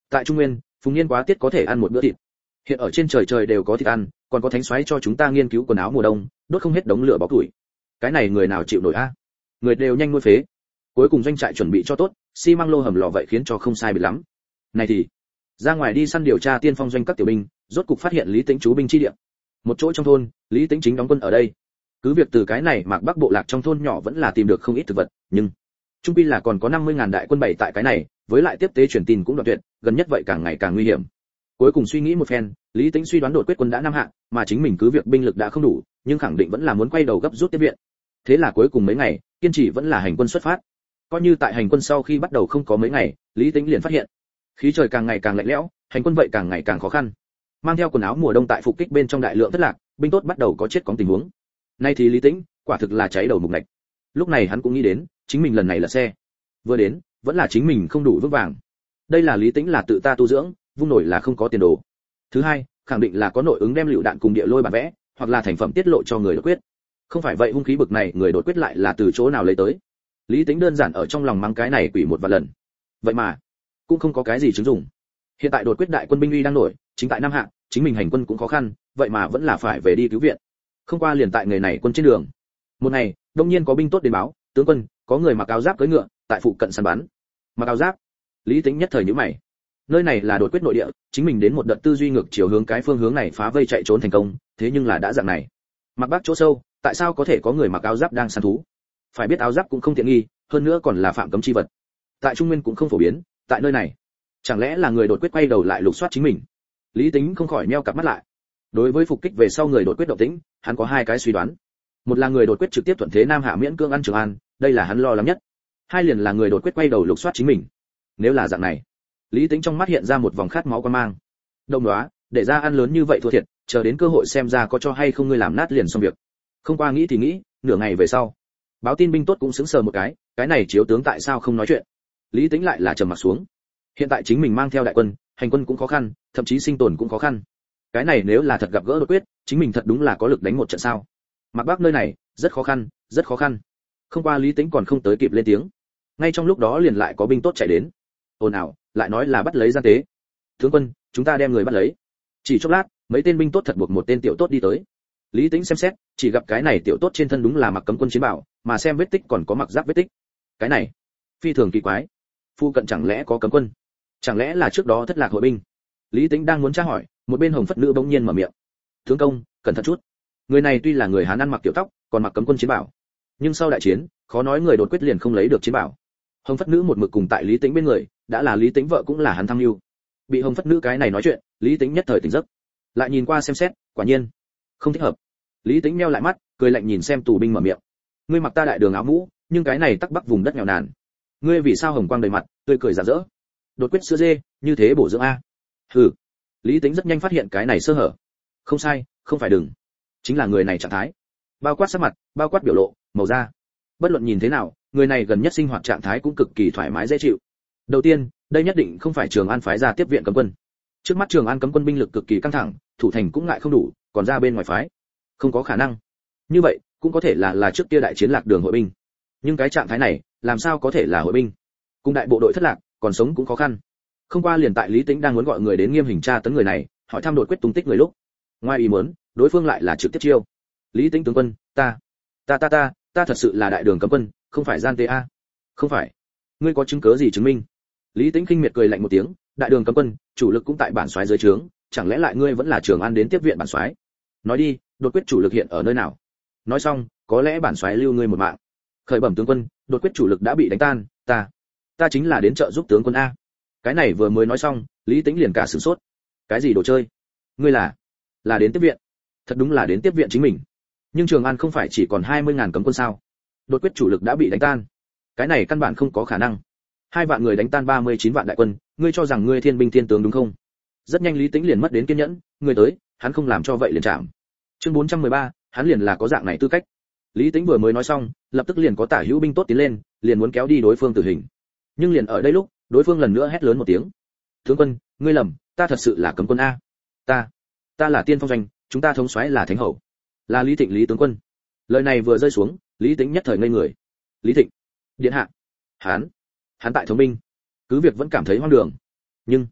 Tại Trung Nguyên, Phùng Niên quá tiết có thể ăn một bữa thịt. Hiện ở trên trời trời đều có thịt ăn, còn có thánh soái cho chúng ta nghiên cứu quần áo mùa đông, đốt không hết đống lửa bó củi. Cái này người nào chịu nổi a? Người đều nhanh nuôi phế. Cuối cùng doanh trại chuẩn bị cho tốt, xi măng lô hầm lò vậy khiến cho không sai biệt lắm. Này thì, ra ngoài đi săn điều tra tiên phong doanh các tiểu binh, rốt cục phát hiện Lý Tĩnh trú binh chi địa. Một chỗ trong thôn, Lý Tĩnh chính đóng quân ở đây. Cứ việc từ cái này Mạc Bắc bộ lạc trong thôn nhỏ vẫn là tìm được không ít thực vật, nhưng trung quy là còn có năm mươi ngàn đại quân bày tại cái này, với lại tiếp tế truyền tin cũng đoạn tuyệt, gần nhất vậy càng ngày càng nguy hiểm. Cuối cùng suy nghĩ một phen, Lý Tĩnh suy đoán đột quyết quân đã năm hạ, mà chính mình cứ việc binh lực đã không đủ, nhưng khẳng định vẫn là muốn quay đầu gấp rút tiếp viện. Thế là cuối cùng mấy ngày, kiên trì vẫn là hành quân xuất phát. Coi như tại hành quân sau khi bắt đầu không có mấy ngày, Lý Tĩnh liền phát hiện, khí trời càng ngày càng lạnh lẽo, hành quân vậy càng ngày càng khó khăn. Mang theo quần áo mùa đông tại phục kích bên trong đại lượng thất lạc, binh tốt bắt đầu có chết cóng tình huống. Nay thì Lý Tĩnh, quả thực là cháy đầu mục lạch. Lúc này hắn cũng nghĩ đến, chính mình lần này là xe. Vừa đến, vẫn là chính mình không đủ vững vàng. Đây là Lý Tĩnh là tự ta tu dưỡng, vung nổi là không có tiền đồ. Thứ hai, khẳng định là có nội ứng đem lựu đạn cùng địa lôi bản vẽ, hoặc là thành phẩm tiết lộ cho người đột quyết. Không phải vậy hung khí bực này người đột quyết lại là từ chỗ nào lấy tới? Lý Tĩnh đơn giản ở trong lòng mắng cái này quỷ một vài lần. Vậy mà, cũng không có cái gì chứng dụng. Hiện tại đột quyết đại quân binh uy đang nổi, chính tại Nam Hạ, chính mình hành quân cũng khó khăn, vậy mà vẫn là phải về đi cứu viện. Không qua liền tại người này quân trên đường. Một ngày, đông nhiên có binh tốt đến báo, tướng quân, có người mặc áo giáp cưỡi ngựa, tại phụ cận săn bắn. Mặc áo giáp? Lý Tĩnh nhất thời nhíu mày. Nơi này là đột quyết nội địa, chính mình đến một đợt tư duy ngược chiều hướng cái phương hướng này phá vây chạy trốn thành công, thế nhưng là đã dạng này. Mặc Bắc chỗ sâu, tại sao có thể có người mặc áo giáp đang săn thú? Phải biết áo giáp cũng không tiện nghi, hơn nữa còn là phạm cấm chi vật. Tại Trung Nguyên cũng không phổ biến, tại nơi này, chẳng lẽ là người đột quyết quay đầu lại lục soát chính mình? Lý Tĩnh không khỏi nheo cặp mắt lại. Đối với phục kích về sau người đột quyết động tĩnh, hắn có hai cái suy đoán. Một là người đột quyết trực tiếp thuận thế Nam Hạ miễn cương ăn Trường An, đây là hắn lo lắng nhất. Hai liền là người đột quyết quay đầu lục soát chính mình. Nếu là dạng này, Lý Tĩnh trong mắt hiện ra một vòng khát máu quan mang. Đông đoá, để ra ăn lớn như vậy thua thiệt, chờ đến cơ hội xem ra có cho hay không ngươi làm nát liền xong việc. Không qua nghĩ thì nghĩ, nửa ngày về sau, báo tin binh tốt cũng sững sờ một cái, cái này chiếu tướng tại sao không nói chuyện? Lý Tĩnh lại là trầm mặt xuống. Hiện tại chính mình mang theo đại quân, hành quân cũng khó khăn, thậm chí sinh tồn cũng khó khăn. Cái này nếu là thật gặp gỡ đột quyết, chính mình thật đúng là có lực đánh một trận sao? Mặc Bắc nơi này, rất khó khăn, rất khó khăn. Không qua Lý Tĩnh còn không tới kịp lên tiếng. Ngay trong lúc đó liền lại có binh tốt chạy đến. Ồn ào, lại nói là bắt lấy gian tế. Tướng quân, chúng ta đem người bắt lấy. Chỉ chốc lát, mấy tên binh tốt thật buộc một tên tiểu tốt đi tới. Lý Tĩnh xem xét, chỉ gặp cái này tiểu tốt trên thân đúng là mặc cấm quân chiến bảo, mà xem vết tích còn có mặc giáp vết tích. Cái này, phi thường kỳ quái. Phu cận chẳng lẽ có cấm quân? Chẳng lẽ là trước đó thất lạc hội binh? Lý Tĩnh đang muốn tra hỏi, một bên hồng phất nữ bỗng nhiên mở miệng. Tướng công, cẩn thận chút. Người này tuy là người Hán ăn mặc tiểu tóc, còn mặc cấm quân chiến bảo, nhưng sau đại chiến, khó nói người đột quyết liền không lấy được chiến bảo. Hồng phất nữ một mực cùng tại Lý Tĩnh bên người, đã là Lý Tĩnh vợ cũng là hắn tham mưu. Bị hồng phất nữ cái này nói chuyện, Lý Tĩnh nhất thời tỉnh giấc. Lại nhìn qua xem xét, quả nhiên không thích hợp. Lý Tĩnh meo lại mắt, cười lạnh nhìn xem tù binh mở miệng. Ngươi mặc ta đại đường áo mũ, nhưng cái này tắc bắc vùng đất nghèo nàn. Ngươi vì sao hồng quang đầy mặt, tươi cười rạng rỡ? Đột quyết sữa dê, như thế bổ dưỡng a. Hừ. Lý Tĩnh rất nhanh phát hiện cái này sơ hở. Không sai, không phải đừng. Chính là người này trạng thái. Bao quát sắc mặt, bao quát biểu lộ, màu da. Bất luận nhìn thế nào, người này gần nhất sinh hoạt trạng thái cũng cực kỳ thoải mái dễ chịu. Đầu tiên, đây nhất định không phải Trường An phái ra tiếp viện cấm quân. Trước mắt Trường An cấm quân binh lực cực kỳ căng thẳng, thủ thành cũng ngại không đủ, còn ra bên ngoài phái, không có khả năng. Như vậy, cũng có thể là là trước kia đại chiến lạc đường hội binh. Nhưng cái trạng thái này, làm sao có thể là hội binh? Cùng đại bộ đội thất lạc, còn sống cũng khó khăn. Không qua liền tại Lý Tĩnh đang muốn gọi người đến nghiêm hình tra tấn người này, hỏi thăm đột quyết tung tích người lúc, ngoài ý muốn, đối phương lại là trực tiếp chiêu. Lý Tĩnh tướng quân, ta, ta ta ta, ta thật sự là đại đường cấm quân, không phải gian tế a. Không phải. Ngươi có chứng cứ gì chứng minh? Lý Tĩnh khinh miệt cười lạnh một tiếng, đại đường cấm quân, chủ lực cũng tại bản soái dưới trướng, chẳng lẽ lại ngươi vẫn là Trường An đến tiếp viện bản soái? Nói đi, đột quyết chủ lực hiện ở nơi nào? Nói xong, có lẽ bản soái lưu ngươi một mạng. Khởi bẩm tướng quân, đột quyết chủ lực đã bị đánh tan, ta, ta chính là đến trợ giúp tướng quân a. Cái này vừa mới nói xong, Lý Tĩnh liền cả sửng sốt. Cái gì đồ chơi? Ngươi là, là đến tiếp viện? Thật đúng là đến tiếp viện chính mình. Nhưng Trường An không phải chỉ còn hai mươi ngàn cấm quân sao? Đột quyết chủ lực đã bị đánh tan. Cái này căn bản không có khả năng. Hai vạn người đánh tan ba mươi chín vạn đại quân, ngươi cho rằng ngươi thiên binh thiên tướng đúng không? Rất nhanh Lý Tĩnh liền mất đến kiên nhẫn, người tới, hắn không làm cho vậy liền chạm. Chương bốn trăm mười ba, hắn liền là có dạng này tư cách. Lý Tĩnh vừa mới nói xong, lập tức liền có tả hữu binh tốt tiến lên, liền muốn kéo đi đối phương tử hình. Nhưng liền ở đây lúc, đối phương lần nữa hét lớn một tiếng. Tướng quân, ngươi lầm, ta thật sự là cấm quân a. Ta, ta là tiên phong doanh, chúng ta thống soái là thánh hậu, là Lý Thịnh Lý tướng quân. Lời này vừa rơi xuống, Lý Tĩnh nhất thời ngây người. Lý Thịnh, điện hạ, hắn, hắn tại thống binh, cứ việc vẫn cảm thấy hoang đường, nhưng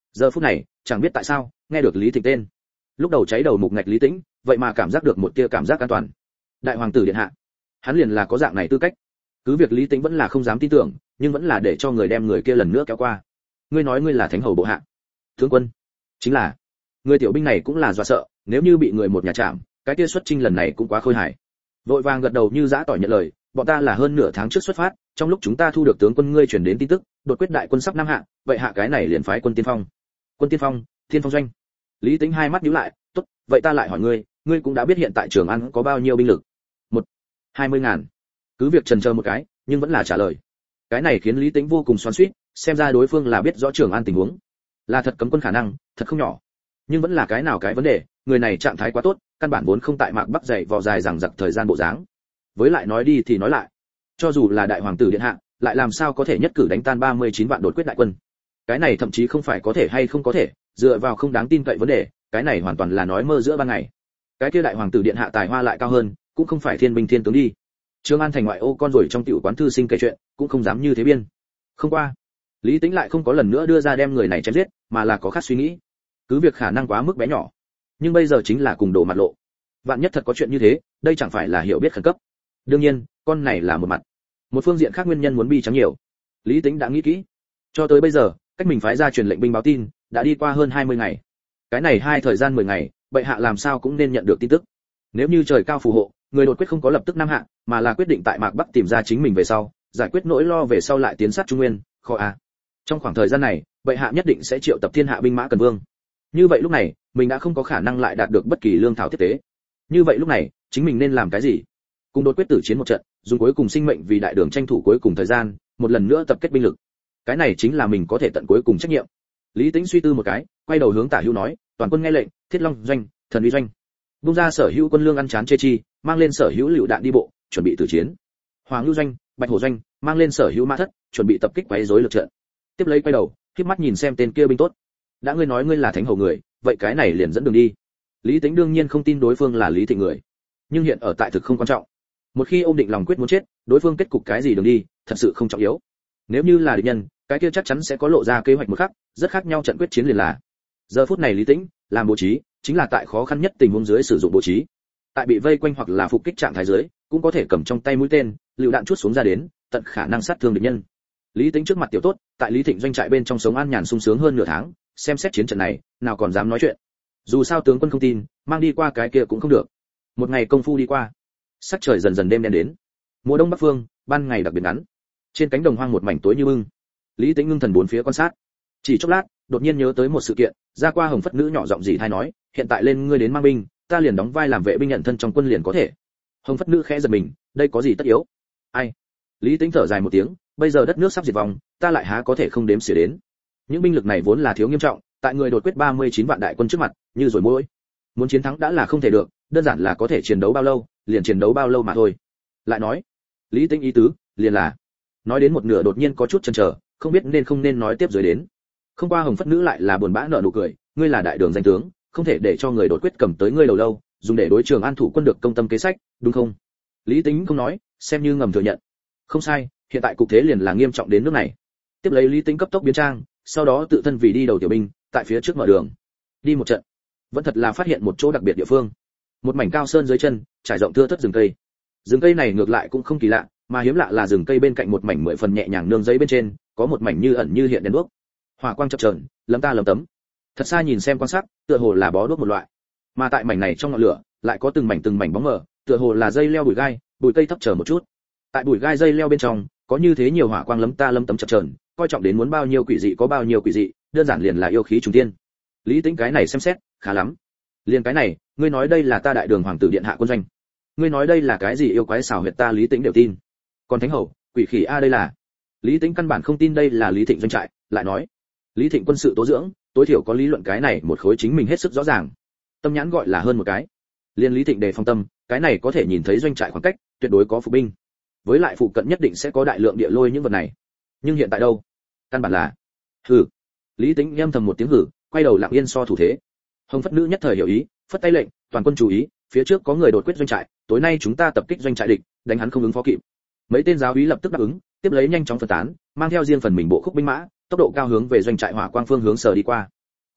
Giờ phút này, chẳng biết tại sao, nghe được Lý Thịnh tên. Lúc đầu cháy đầu mục ngạch Lý Tĩnh, vậy mà cảm giác được một tia cảm giác an toàn. Đại hoàng tử điện hạ, hắn liền là có dạng này tư cách. Cứ việc Lý Tĩnh vẫn là không dám tin tưởng, nhưng vẫn là để cho người đem người kia lần nữa kéo qua. Ngươi nói ngươi là thánh hầu bộ hạ? Tướng quân, chính là. Người tiểu binh này cũng là dọa sợ, nếu như bị người một nhà chạm, cái kia xuất chinh lần này cũng quá khôi hài. Vội vàng gật đầu như dã tỏi nhận lời, bọn ta là hơn nửa tháng trước xuất phát, trong lúc chúng ta thu được tướng quân ngươi truyền đến tin tức, đột quyết đại quân sắp nam hạ, vậy hạ cái này liền phái quân tiên phong. Quân tiên phong, Thiên Phong doanh. Lý Tĩnh hai mắt nhíu lại, tốt, vậy ta lại hỏi ngươi, ngươi cũng đã biết hiện tại Trường An có bao nhiêu binh lực? Một, hai mươi ngàn. Cứ việc chần chờ một cái, nhưng vẫn là trả lời. Cái này khiến Lý Tĩnh vô cùng xoắn xuýt, xem ra đối phương là biết rõ Trường An tình huống, là thật cấm quân khả năng, thật không nhỏ. Nhưng vẫn là cái nào cái vấn đề, người này trạng thái quá tốt, căn bản vốn không tại Mạc Bắc dậy vò dài rằng giặc thời gian bộ dáng. Với lại nói đi thì nói lại, cho dù là đại hoàng tử điện hạ, lại làm sao có thể nhất cử đánh tan ba mươi chín vạn đột quyết đại quân? Cái này thậm chí không phải có thể hay không có thể, dựa vào không đáng tin cậy vấn đề, cái này hoàn toàn là nói mơ giữa ban ngày. Cái kia đại hoàng tử điện hạ tài hoa lại cao hơn, cũng không phải thiên binh thiên tướng đi. Trương An thành ngoại ô con rồi trong tiểu quán thư sinh kể chuyện, cũng không dám như thế biên. Không qua, Lý Tĩnh lại không có lần nữa đưa ra đem người này chém giết, mà là có khác suy nghĩ. Cứ việc khả năng quá mức bé nhỏ, nhưng bây giờ chính là cùng đổ mặt lộ. Vạn nhất thật có chuyện như thế, đây chẳng phải là hiểu biết khẩn cấp. Đương nhiên, con này là một mặt. Một phương diện khác nguyên nhân muốn bi trắng nhiều. Lý Tĩnh đã nghĩ kỹ. Cho tới bây giờ, cách mình phái ra truyền lệnh binh báo tin, đã đi qua hơn hai mươi ngày. Cái này hai thời gian mười ngày, bệ hạ làm sao cũng nên nhận được tin tức. Nếu như trời cao phù hộ, người đột quyết không có lập tức nam hạ, mà là quyết định tại Mạc Bắc tìm ra chính mình về sau, giải quyết nỗi lo về sau lại tiến sát Trung Nguyên, khó à. Trong khoảng thời gian này, bệ hạ nhất định sẽ triệu tập thiên hạ binh mã cần vương. Như vậy lúc này, mình đã không có khả năng lại đạt được bất kỳ lương thảo tiếp tế. Như vậy lúc này, chính mình nên làm cái gì? Cùng đột quyết tử chiến một trận, dùng cuối cùng sinh mệnh vì đại đường tranh thủ cuối cùng thời gian, một lần nữa tập kết binh lực. Cái này chính là mình có thể tận cuối cùng trách nhiệm. Lý Tĩnh suy tư một cái, quay đầu hướng Tả Hữu nói, toàn quân nghe lệnh, Thiết Long doanh, Thần Uy doanh. Bung ra sở hữu quân lương ăn chán chê chi, mang lên sở hữu lựu đạn đi bộ, chuẩn bị tử chiến. Hoàng Lưu doanh, Bạch Hổ doanh, mang lên sở hữu mã thất, chuẩn bị tập kích quấy rối lực trận. Tiếp lấy quay đầu, khép mắt nhìn xem tên kia binh tốt. Đã ngươi nói ngươi là thánh hầu người, vậy cái này liền dẫn đường đi. Lý Tĩnh đương nhiên không tin đối phương là Lý Thịnh người, nhưng hiện ở tại thực không quan trọng. Một khi ôm định lòng quyết muốn chết, đối phương kết cục cái gì đường đi, thật sự không trọng yếu. Nếu như là địch nhân, cái kia chắc chắn sẽ có lộ ra kế hoạch một khắc, rất khác nhau trận quyết chiến liền là. Giờ phút này Lý Tĩnh làm bố trí, chính là tại khó khăn nhất tình huống dưới sử dụng bố trí. Tại bị vây quanh hoặc là phục kích trạng thái dưới, cũng có thể cầm trong tay mũi tên, lựu đạn chuốt xuống ra đến, tận khả năng sát thương địch nhân. Lý Tĩnh trước mặt tiểu tốt, tại Lý Thịnh doanh trại bên trong sống an nhàn sung sướng hơn nửa tháng, xem xét chiến trận này, nào còn dám nói chuyện. Dù sao tướng quân không tin, mang đi qua cái kia cũng không được. Một ngày công phu đi qua, sắc trời dần dần đêm đen đến. Mùa đông bắc phương, ban ngày đặc biệt ngắn. Trên cánh đồng hoang một mảnh tối như mưng. Lý Tĩnh ngưng thần bốn phía quan sát. Chỉ chốc lát, đột nhiên nhớ tới một sự kiện, ra qua Hồng Phất nữ nhỏ giọng gì thay nói, hiện tại lên ngươi đến mang binh, ta liền đóng vai làm vệ binh nhận thân trong quân liền có thể. Hồng Phất nữ khẽ giật mình, đây có gì tất yếu? Ai? Lý Tĩnh thở dài một tiếng, bây giờ đất nước sắp diệt vong, ta lại há có thể không đếm xỉa đến. Những binh lực này vốn là thiếu nghiêm trọng, tại người đột quyết ba mươi chín vạn đại quân trước mặt, như rồi mỗi. Muốn chiến thắng đã là không thể được, đơn giản là có thể chiến đấu bao lâu, liền chiến đấu bao lâu mà thôi. Lại nói, Lý Tĩnh ý tứ, liền là nói đến một nửa đột nhiên có chút chần chờ, không biết nên không nên nói tiếp dưới đến. Không qua Hồng Phất nữ lại là buồn bã nở nụ cười, ngươi là đại đường danh tướng, không thể để cho người đột quyết cầm tới ngươi đầu lâu, dùng để đối Trường An thủ quân được công tâm kế sách, đúng không? Lý Tĩnh không nói, xem như ngầm thừa nhận. Không sai, hiện tại cục thế liền là nghiêm trọng đến nước này. Tiếp lấy Lý Tĩnh cấp tốc biến trang, sau đó tự thân vì đi đầu tiểu binh, tại phía trước mở đường. Đi một trận, vẫn thật là phát hiện một chỗ đặc biệt địa phương. Một mảnh cao sơn dưới chân, trải rộng thưa thớt rừng cây. Rừng cây này ngược lại cũng không kỳ lạ, mà hiếm lạ là rừng cây bên cạnh một mảnh mười phần nhẹ nhàng nương giấy bên trên, có một mảnh như ẩn như hiện đèn đuốc. Hỏa quang chập chờn, lấm ta lấm tấm. Thật xa nhìn xem quan sát, tựa hồ là bó đuốc một loại. Mà tại mảnh này trong ngọn lửa, lại có từng mảnh từng mảnh bóng mờ, tựa hồ là dây leo bụi gai, bụi cây thấp chờ một chút. Tại bụi gai dây leo bên trong, có như thế nhiều hỏa quang lấm ta lấm tấm chập chờn, coi trọng đến muốn bao nhiêu quỷ dị có bao nhiêu quỷ dị, đơn giản liền là yêu khí trùng thiên. Lý Tĩnh cái này xem xét, khá lắm. Liền cái này, ngươi nói đây là ta đại đường hoàng tử điện hạ quân doanh. Ngươi nói đây là cái gì yêu quái xảo huyệt ta Lý Tĩnh đều tin. Còn thánh hầu, quỷ khỉ a đây là. Lý Tĩnh căn bản không tin đây là Lý Thịnh doanh trại, lại nói, Lý Thịnh quân sự tố dưỡng, tối thiểu có lý luận cái này một khối chính mình hết sức rõ ràng. Tâm nhãn gọi là hơn một cái. Liên Lý Thịnh đề phòng tâm, cái này có thể nhìn thấy doanh trại khoảng cách, tuyệt đối có phục binh. Với lại phụ cận nhất định sẽ có đại lượng địa lôi những vật này. Nhưng hiện tại đâu? Căn bản là hừ. Lý Tĩnh nhâm thầm một tiếng hừ, quay đầu lặng yên so thủ thế. Hồng Phất nữ nhất thời hiểu ý, phất tay lệnh, toàn quân chú ý, phía trước có người đột quyết doanh trại, tối nay chúng ta tập kích doanh trại địch, đánh hắn không ứng phó kịp. Mấy tên giáo úy lập tức đáp ứng, tiếp lấy nhanh chóng phân tán, mang theo riêng phần mình bộ khúc binh mã, tốc độ cao hướng về doanh trại hỏa quang phương hướng sở đi qua.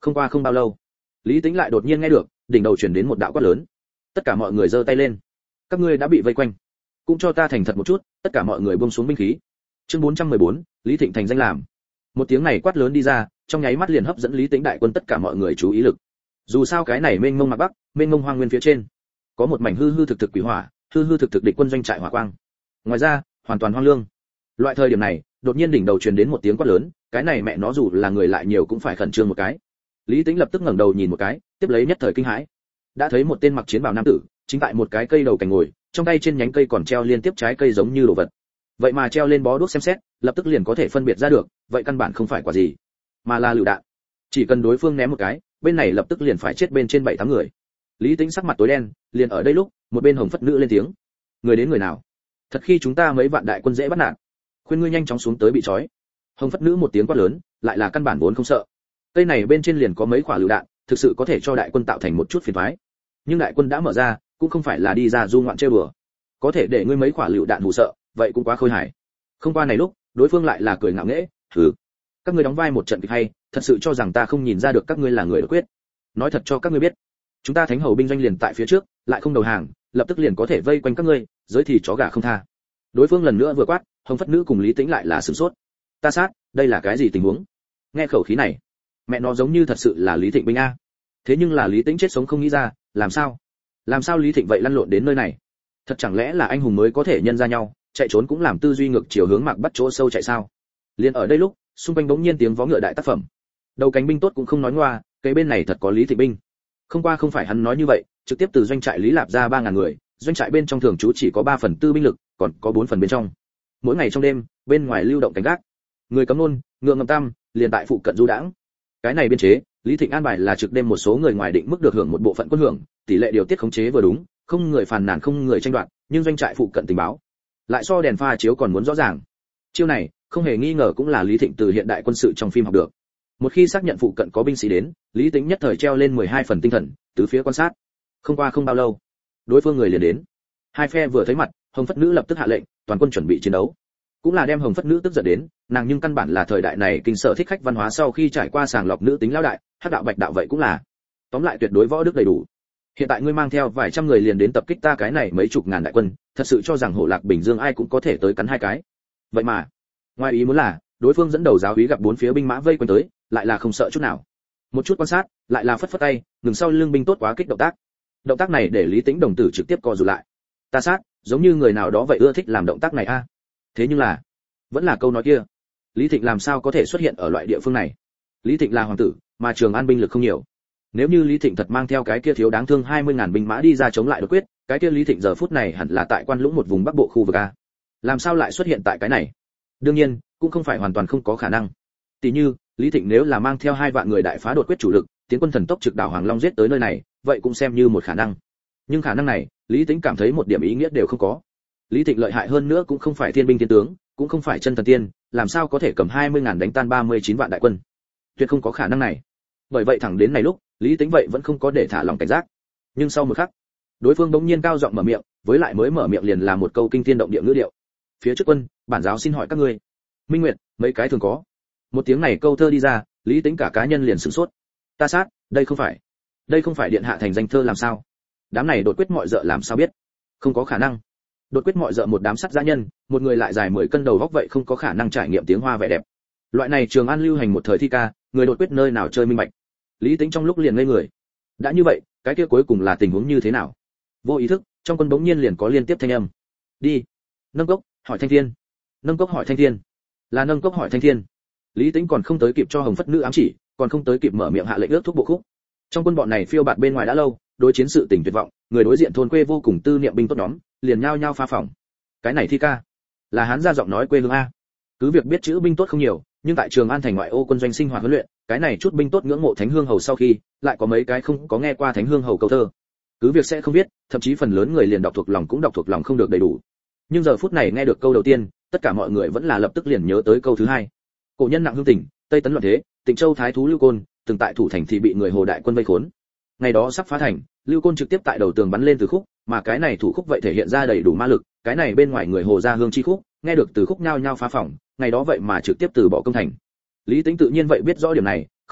Không qua không bao lâu, Lý Tĩnh lại đột nhiên nghe được đỉnh đầu truyền đến một đạo quát lớn. Tất cả mọi người giơ tay lên. Các ngươi đã bị vây quanh, cũng cho ta thành thật một chút. Tất cả mọi người buông xuống binh khí. Chương bốn trăm mười bốn, Lý Thịnh thành danh làm. Một tiếng này quát lớn đi ra, trong nháy mắt liền hấp dẫn Lý Tĩnh đại quân tất cả mọi người chú ý lực. Dù sao cái này mênh mông mặt bắc, mênh mông hoang nguyên phía trên, có một mảnh hư hư thực thực quỷ hỏa, hư hư thực thực địch quân doanh trại hỏa quang. Ngoài ra, hoàn toàn hoang lương. Loại thời điểm này, đột nhiên đỉnh đầu truyền đến một tiếng quát lớn, cái này mẹ nó dù là người lại nhiều cũng phải khẩn trương một cái. Lý Tĩnh lập tức ngẩng đầu nhìn một cái, tiếp lấy nhất thời kinh hãi. Đã thấy một tên mặc chiến bào nam tử, chính tại một cái cây đầu cành ngồi, trong tay trên nhánh cây còn treo liên tiếp trái cây giống như đồ vật. Vậy mà treo lên bó đuốc xem xét, lập tức liền có thể phân biệt ra được, vậy căn bản không phải quả gì, mà là lựu đạn. Chỉ cần đối phương ném một cái, bên này lập tức liền phải chết bên trên bảy tám người. Lý Tĩnh sắc mặt tối đen, liền ở đây lúc, một bên Hồng Phất Nữ lên tiếng: "Người đến người nào? Thật khi chúng ta mấy vạn đại quân dễ bắt nạt, khuyên ngươi nhanh chóng xuống tới bị trói." Hồng Phất Nữ một tiếng quát lớn, lại là căn bản vốn không sợ. Cây này bên trên liền có mấy quả lựu đạn, thực sự có thể cho đại quân tạo thành một chút phiền toái. Nhưng đại quân đã mở ra, cũng không phải là đi ra du ngoạn chơi đùa, có thể để ngươi mấy quả lựu đạn hù sợ, vậy cũng quá khôi hài. Không qua này lúc, đối phương lại là cười ngạo nghễ: "Hừ, các ngươi đóng vai một trận kịch hay, thật sự cho rằng ta không nhìn ra được các ngươi là người đột quyết. Nói thật cho các ngươi biết, chúng ta Thánh Hầu binh doanh liền tại phía trước, lại không đầu hàng, lập tức liền có thể vây quanh các ngươi, giới thì chó gà không tha." Đối phương lần nữa vừa quát, Hồng Phất Nữ cùng Lý Tĩnh lại là sửng sốt. Ta sát, đây là cái gì tình huống? Nghe khẩu khí này, mẹ nó giống như thật sự là Lý Thịnh binh a. Thế nhưng là Lý Tĩnh chết sống không nghĩ ra, làm sao? Làm sao Lý Thịnh vậy lăn lộn đến nơi này? Thật chẳng lẽ là anh hùng mới có thể nhân ra nhau, chạy trốn cũng làm tư duy ngược chiều hướng Mạc bắt chỗ sâu chạy sao? Liên ở đây lúc, xung quanh bỗng nhiên tiếng vó ngựa đại tác phẩm. Đầu cánh binh tốt cũng không nói ngoa, cái bên này thật có Lý Thịnh binh. Không qua không phải hắn nói như vậy, trực tiếp từ doanh trại Lý Lạp ra ba ngàn người, doanh trại bên trong thường trú chỉ có ba phần tư binh lực, còn có bốn phần bên trong. Mỗi ngày trong đêm, bên ngoài lưu động cảnh gác. Người cấm nôn, ngựa ngầm tam, liền tại phụ cận du đãng. Cái này biên chế, Lý Thịnh an bài là trực đêm một số người ngoài định mức được hưởng một bộ phận quân hưởng, tỷ lệ điều tiết khống chế vừa đúng, không người phàn nàn không người tranh đoạt, nhưng doanh trại phụ cận tình báo lại so đèn pha chiếu còn muốn rõ ràng. Chiêu này, không hề nghi ngờ cũng là Lý Thịnh từ hiện đại quân sự trong phim học được. Một khi xác nhận phụ cận có binh sĩ đến, Lý Tĩnh nhất thời treo lên mười hai phần tinh thần, tứ phía quan sát. Không qua không bao lâu, đối phương người liền đến. Hai phe vừa thấy mặt, Hồng Phất Nữ lập tức hạ lệnh, toàn quân chuẩn bị chiến đấu. Cũng là đem Hồng Phất Nữ tức giận đến, nàng nhưng căn bản là thời đại này kinh sợ thích khách văn hóa sau khi trải qua sàng lọc nữ tính lão đại, hắc đạo bạch đạo vậy cũng là. Tóm lại tuyệt đối võ đức đầy đủ. Hiện tại ngươi mang theo vài trăm người liền đến tập kích ta cái này mấy chục ngàn đại quân, thật sự cho rằng Hổ Lạc Bình Dương ai cũng có thể tới cắn hai cái. Vậy mà, ngoài ý muốn là, đối phương dẫn đầu giáo úy gặp bốn phía binh mã vây quanh tới, lại là không sợ chút nào. Một chút quan sát, lại là phất phất tay, ngừng sau lưng binh tốt quá kích động tác. Động tác này để Lý Tĩnh đồng tử trực tiếp co rụt lại. Ta sát, giống như người nào đó vậy ưa thích làm động tác này a. Thế nhưng là, vẫn là câu nói kia, Lý Thịnh làm sao có thể xuất hiện ở loại địa phương này? Lý Thịnh là hoàng tử, mà Trường An binh lực không nhiều. Nếu như Lý Thịnh thật mang theo cái kia thiếu đáng thương hai mươi ngàn binh mã đi ra chống lại đột quyết, cái kia Lý Thịnh giờ phút này hẳn là tại Quan Lũng một vùng bắc bộ khu vực a. Làm sao lại xuất hiện tại cái này? Đương nhiên, cũng không phải hoàn toàn không có khả năng. Tỷ như, Lý Thịnh nếu là mang theo hai vạn người đại phá đột quyết chủ lực, tiến quân thần tốc trực đảo Hoàng Long giết tới nơi này, vậy cũng xem như một khả năng. Nhưng khả năng này, Lý Tĩnh cảm thấy một điểm ý nghĩa đều không có. Lý Thịnh lợi hại hơn nữa cũng không phải thiên binh thiên tướng, cũng không phải chân thần tiên, làm sao có thể cầm hai mươi ngàn đánh tan ba mươi chín vạn đại quân? Tuyệt không có khả năng này. Bởi vậy thẳng đến này lúc, Lý Tĩnh vậy vẫn không có để thả lòng cảnh giác. Nhưng sau một khắc, đối phương bỗng nhiên cao giọng mở miệng, với lại mới mở miệng liền là một câu kinh thiên động địa ngữ điệu. Phía trước quân, bản giáo xin hỏi các ngươi. Minh Nguyệt, mấy cái thường có. Một tiếng này câu thơ đi ra, Lý Tĩnh cả cá nhân liền sửng sốt. Ta sát, đây không phải, đây không phải điện hạ thành danh thơ làm sao? Đám này đột quyết mọi dợ làm sao biết? Không có khả năng. Đột quyết mọi dợ một đám sắt dã nhân, một người lại dài mười cân đầu góc vậy không có khả năng trải nghiệm tiếng hoa vẻ đẹp. Loại này Trường An lưu hành một thời thi ca, người đột quyết nơi nào chơi minh bạch. Lý Tĩnh trong lúc liền ngây người. Đã như vậy, cái kia cuối cùng là tình huống như thế nào? Vô ý thức, trong quân bỗng nhiên liền có liên tiếp thanh âm. Đi, nâng cốc, hỏi Thanh Thiên. Nâng cốc hỏi Thanh Thiên. Là nâng cốc hỏi Thanh Thiên. Lý Tĩnh còn không tới kịp cho Hồng Phất Nữ ám chỉ, còn không tới kịp mở miệng hạ lệnh ước thúc bộ khúc. Trong quân bọn này phiêu bạt bên ngoài đã lâu, đối chiến sự tình tuyệt vọng, người đối diện thôn quê vô cùng tư niệm binh tốt nhóm, liền nhao nhao phá phòng. Cái này thi ca, là hắn ra giọng nói quê hương a. Cứ việc biết chữ binh tốt không nhiều, nhưng tại Trường An thành ngoại ô quân doanh sinh hoạt huấn luyện, cái này chút binh tốt ngưỡng mộ Thánh Hương Hầu sau khi, lại có mấy cái không có nghe qua Thánh Hương Hầu câu thơ. Cứ việc sẽ không biết, thậm chí phần lớn người liền đọc thuộc lòng cũng đọc thuộc lòng không được đầy đủ. Nhưng giờ phút này nghe được câu đầu tiên, tất cả mọi người vẫn là lập tức liền nhớ tới câu thứ hai. Cổ nhân nặng hương tình, Tây tấn loạn thế, Tịnh Châu thái thú Lưu Côn, từng tại thủ thành thì bị người Hồ đại quân vây khốn. Ngày đó sắp phá thành, Lưu Côn trực tiếp tại đầu tường bắn lên từ khúc, mà cái này thủ khúc vậy thể hiện ra đầy đủ ma lực, cái này bên ngoài người Hồ ra hương chi khúc, nghe được từ khúc nhao nhao phá phòng, ngày đó vậy mà trực tiếp từ bỏ công thành. Lý Tĩnh tự nhiên vậy biết rõ điểm này,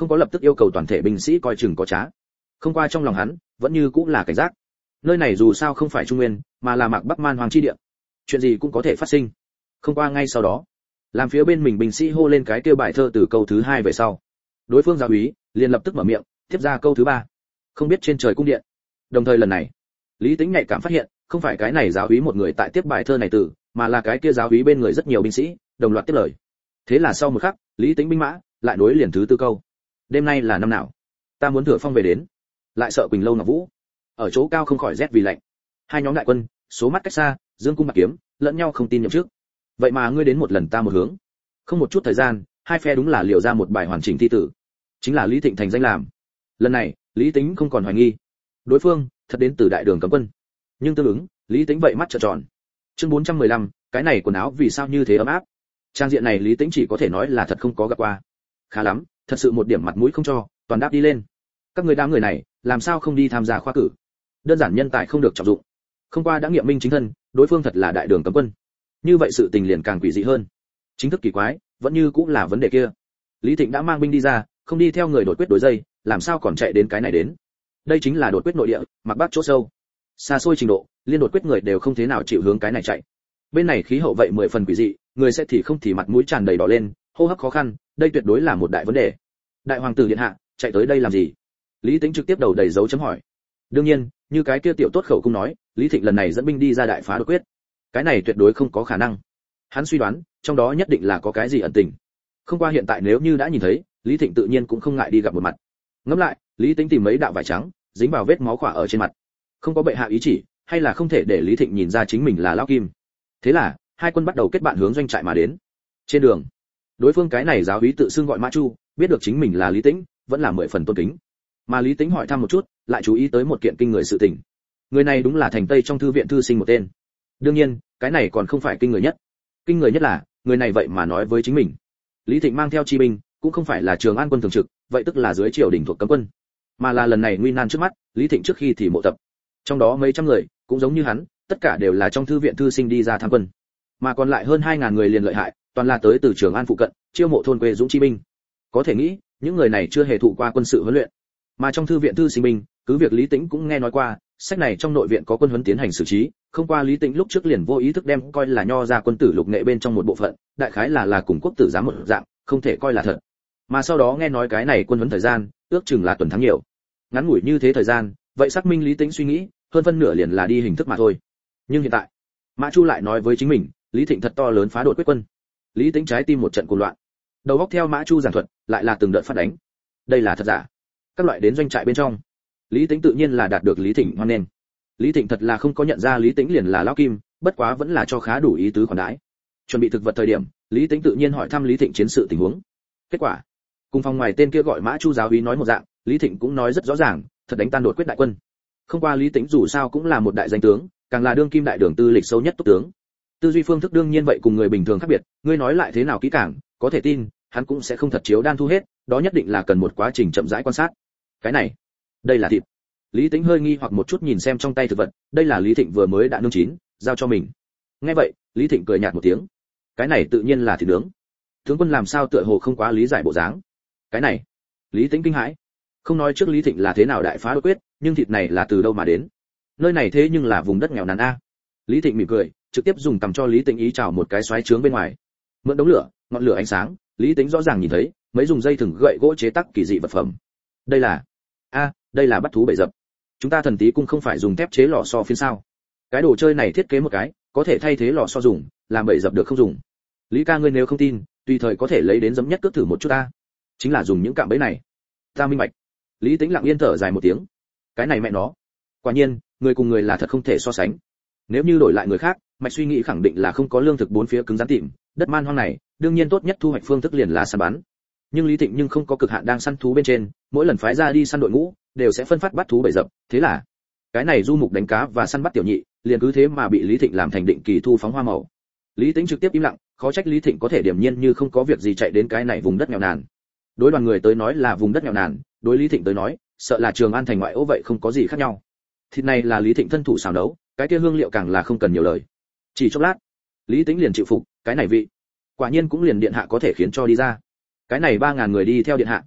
không có lập tức yêu cầu toàn thể binh sĩ coi chừng có trá. Không qua trong lòng hắn vẫn như cũng là cảnh giác. Nơi này dù sao không phải Trung Nguyên, mà là Mạc Bắc Man Hoàng chi địa, chuyện gì cũng có thể phát sinh. Không qua ngay sau đó, làm phía bên mình binh sĩ hô lên cái kêu bài thơ từ câu thứ hai về sau, đối phương giáo úy liền lập tức mở miệng tiếp ra câu thứ ba, không biết trên trời cung điện. Đồng thời lần này, Lý Tĩnh nhạy cảm phát hiện, không phải cái này giáo úy một người tại tiếp bài thơ này từ, mà là cái kia giáo úy bên người rất nhiều binh sĩ đồng loạt tiếp lời. Thế là sau một khắc, Lý Tĩnh binh mã lại nối liền thứ tư câu. Đêm nay là năm nào? Ta muốn thừa phong về đến. Lại sợ Quỳnh Lâu Ngọc Vũ. Ở chỗ cao không khỏi rét vì lạnh. Hai nhóm đại quân, số mắt cách xa, dương cung bạc kiếm, lẫn nhau không tin nhậm trước. Vậy mà ngươi đến một lần ta một hướng. Không một chút thời gian, hai phe đúng là liều ra một bài hoàn chỉnh thi tử. Chính là Lý Thịnh thành danh làm. Lần này, Lý Tĩnh không còn hoài nghi. Đối phương thật đến từ đại đường cấm quân. Nhưng tương ứng, Lý Tĩnh vậy mắt trợn tròn. Chương bốn trăm mười lăm, cái này quần áo vì sao như thế ấm áp. Trang diện này Lý Tĩnh chỉ có thể nói là thật không có gặp qua. Khá lắm, thật sự một điểm mặt mũi không cho, toàn đáp đi lên. Các người đám người này, làm sao không đi tham gia khoa cử? Đơn giản nhân tài không được trọng dụng. Không qua đã nghiệm minh chính thân, đối phương thật là đại đường cấm quân. Như vậy sự tình liền càng quỷ dị hơn. Chính thức kỳ quái, vẫn như cũng là vấn đề kia. Lý Thịnh đã mang binh đi ra, không đi theo người đột quyết đối dây, làm sao còn chạy đến cái này đến? Đây chính là đột quyết nội địa, Mạc Bắc chỗ sâu. Xa xôi trình độ, liên đột quyết người đều không thế nào chịu hướng cái này chạy. Bên này khí hậu vậy mười phần quỷ dị, người sẽ thì không thì mặt mũi tràn đầy đỏ lên, hô hấp khó khăn, đây tuyệt đối là một đại vấn đề. Đại hoàng tử điện hạ, chạy tới đây làm gì? Lý Tĩnh trực tiếp đầu đầy dấu chấm hỏi. Đương nhiên, như cái kia tiểu tốt khẩu cung nói, Lý Thịnh lần này dẫn binh đi ra đại phá đột quyết. Cái này tuyệt đối không có khả năng. Hắn suy đoán, trong đó nhất định là có cái gì ẩn tình. Không qua hiện tại nếu như đã nhìn thấy, Lý Thịnh tự nhiên cũng không ngại đi gặp một mặt. Ngẫm lại, Lý Tĩnh tìm mấy đạo vải trắng, dính vào vết máu khỏa ở trên mặt. Không có bệ hạ ý chỉ, hay là không thể để Lý Thịnh nhìn ra chính mình là lão kim. Thế là, hai quân bắt đầu kết bạn hướng doanh trại mà đến. Trên đường, đối phương cái này giáo úy tự xưng gọi Mã Chu, biết được chính mình là Lý Tĩnh, vẫn là mười phần tôn kính. Mà Lý Tĩnh hỏi thăm một chút, lại chú ý tới một kiện kinh người sự tình. Người này đúng là thành Tây trong thư viện thư sinh một tên. Đương nhiên, cái này còn không phải kinh người nhất. Kinh người nhất là, người này vậy mà nói với chính mình. Lý Thịnh mang theo chi binh, cũng không phải là Trường An quân thường trực, vậy tức là dưới triều đình thuộc cấm quân, mà là lần này nguy nan trước mắt, Lý Thịnh trước khi thì mộ tập. Trong đó mấy trăm người, cũng giống như hắn, tất cả đều là trong thư viện thư sinh đi ra tham quân. Mà còn lại hơn hai ngàn người liền lợi hại, toàn là tới từ Trường An phụ cận, chiêu mộ thôn quê dũng chi binh. Có thể nghĩ, những người này chưa hề thụ qua quân sự huấn luyện. Mà trong thư viện thư sinh binh, cứ việc Lý Tĩnh cũng nghe nói qua, sách này trong nội viện có quân huấn tiến hành xử trí, không qua Lý Tĩnh lúc trước liền vô ý thức đem coi là nho ra quân tử lục nghệ bên trong một bộ phận, đại khái là là cùng quốc tử giám một dạng, không thể coi là thật. Mà sau đó nghe nói cái này quân huấn thời gian, ước chừng là tuần tháng nhiều. Ngắn ngủi như thế thời gian, vậy xác minh Lý Tĩnh suy nghĩ, hơn phân nửa liền là đi hình thức mà thôi. Nhưng hiện tại, Mã Chu lại nói với chính mình, Lý Thịnh thật to lớn phá đột quyết quân. Lý Tĩnh trái tim một trận cuồng loạn. Đầu óc theo Mã Chu giảng thuật, lại là từng đợt phát đánh. Đây là thật giả? Các loại đến doanh trại bên trong, Lý Tĩnh tự nhiên là đạt được Lý Thịnh hoan nghênh. Lý Thịnh thật là không có nhận ra Lý Tĩnh liền là lão kim, bất quá vẫn là cho khá đủ ý tứ khoản đãi. Chuẩn bị thực vật thời điểm, Lý Tĩnh tự nhiên hỏi thăm Lý Thịnh chiến sự tình huống. Kết quả, cùng phòng ngoài tên kia gọi Mã Chu giáo úy nói một dạng, Lý Thịnh cũng nói rất rõ ràng, thật đánh tan đột quyết đại quân. Không qua Lý Tĩnh dù sao cũng là một đại danh tướng, càng là đương kim đại đường tư lịch sâu nhất túc tướng. Tư duy phương thức đương nhiên vậy cùng người bình thường khác biệt, ngươi nói lại thế nào kỹ càng, có thể tin, hắn cũng sẽ không thật chiếu đan thu hết, đó nhất định là cần một quá trình chậm rãi quan sát. Cái này, đây là thịt. Lý Tĩnh hơi nghi hoặc một chút nhìn xem trong tay thực vật, đây là Lý Thịnh vừa mới đã nướng chín, giao cho mình. Nghe vậy, Lý Thịnh cười nhạt một tiếng. Cái này tự nhiên là thịt nướng. Tướng quân làm sao tựa hồ không quá lý giải bộ dáng. Cái này, Lý Tĩnh kinh hãi. Không nói trước Lý Thịnh là thế nào đại phá đột quyết, nhưng thịt này là từ đâu mà đến? Nơi này thế nhưng là vùng đất nghèo nàn a. Lý Thịnh mỉm cười, trực tiếp dùng tầm cho Lý Tĩnh ý chào một cái xoáy trướng bên ngoài. Mượn đống lửa, ngọn lửa ánh sáng, Lý Tĩnh rõ ràng nhìn thấy, mấy dùng dây thừng gậy gỗ chế tác kỳ dị vật phẩm. Đây là a, đây là bắt thú bẫy dập. Chúng ta thần tí cung không phải dùng thép chế lò xo phiến sao? Cái đồ chơi này thiết kế một cái, có thể thay thế lò xo dùng, làm bẫy dập được không dùng. Lý ca ngươi nếu không tin, tùy thời có thể lấy đến giấm nhất cước thử một chút ta. Chính là dùng những cạm bẫy này. Ta minh bạch. Lý Tĩnh lặng yên thở dài một tiếng. Cái này mẹ nó. Quả nhiên, người cùng người là thật không thể so sánh. Nếu như đổi lại người khác, mạch suy nghĩ khẳng định là không có lương thực bốn phía cứng rắn tìm, đất man hoang này, đương nhiên tốt nhất thu hoạch phương thức liền là săn bắn. Nhưng Lý Thịnh nhưng không có cực hạn đang săn thú bên trên, mỗi lần phái ra đi săn đội ngũ, đều sẽ phân phát bắt thú bẫy dập, thế là cái này du mục đánh cá và săn bắt tiểu nhị, liền cứ thế mà bị Lý Thịnh làm thành định kỳ thu phóng hoa màu. Lý Tĩnh trực tiếp im lặng, khó trách Lý Thịnh có thể điểm nhiên như không có việc gì chạy đến cái này vùng đất nghèo nàn. Đối đoàn người tới nói là vùng đất nghèo nàn, đối Lý Thịnh tới nói, sợ là Trường An thành ngoại ô vậy không có gì khác nhau. Thịt này là Lý Thịnh thân thủ xào nấu, cái kia hương liệu càng là không cần nhiều lời. Chỉ chốc lát, Lý Tĩnh liền chịu phục, cái này vị, quả nhiên cũng liền điện hạ có thể khiến cho đi ra. Cái này ba ngàn người đi theo điện hạ,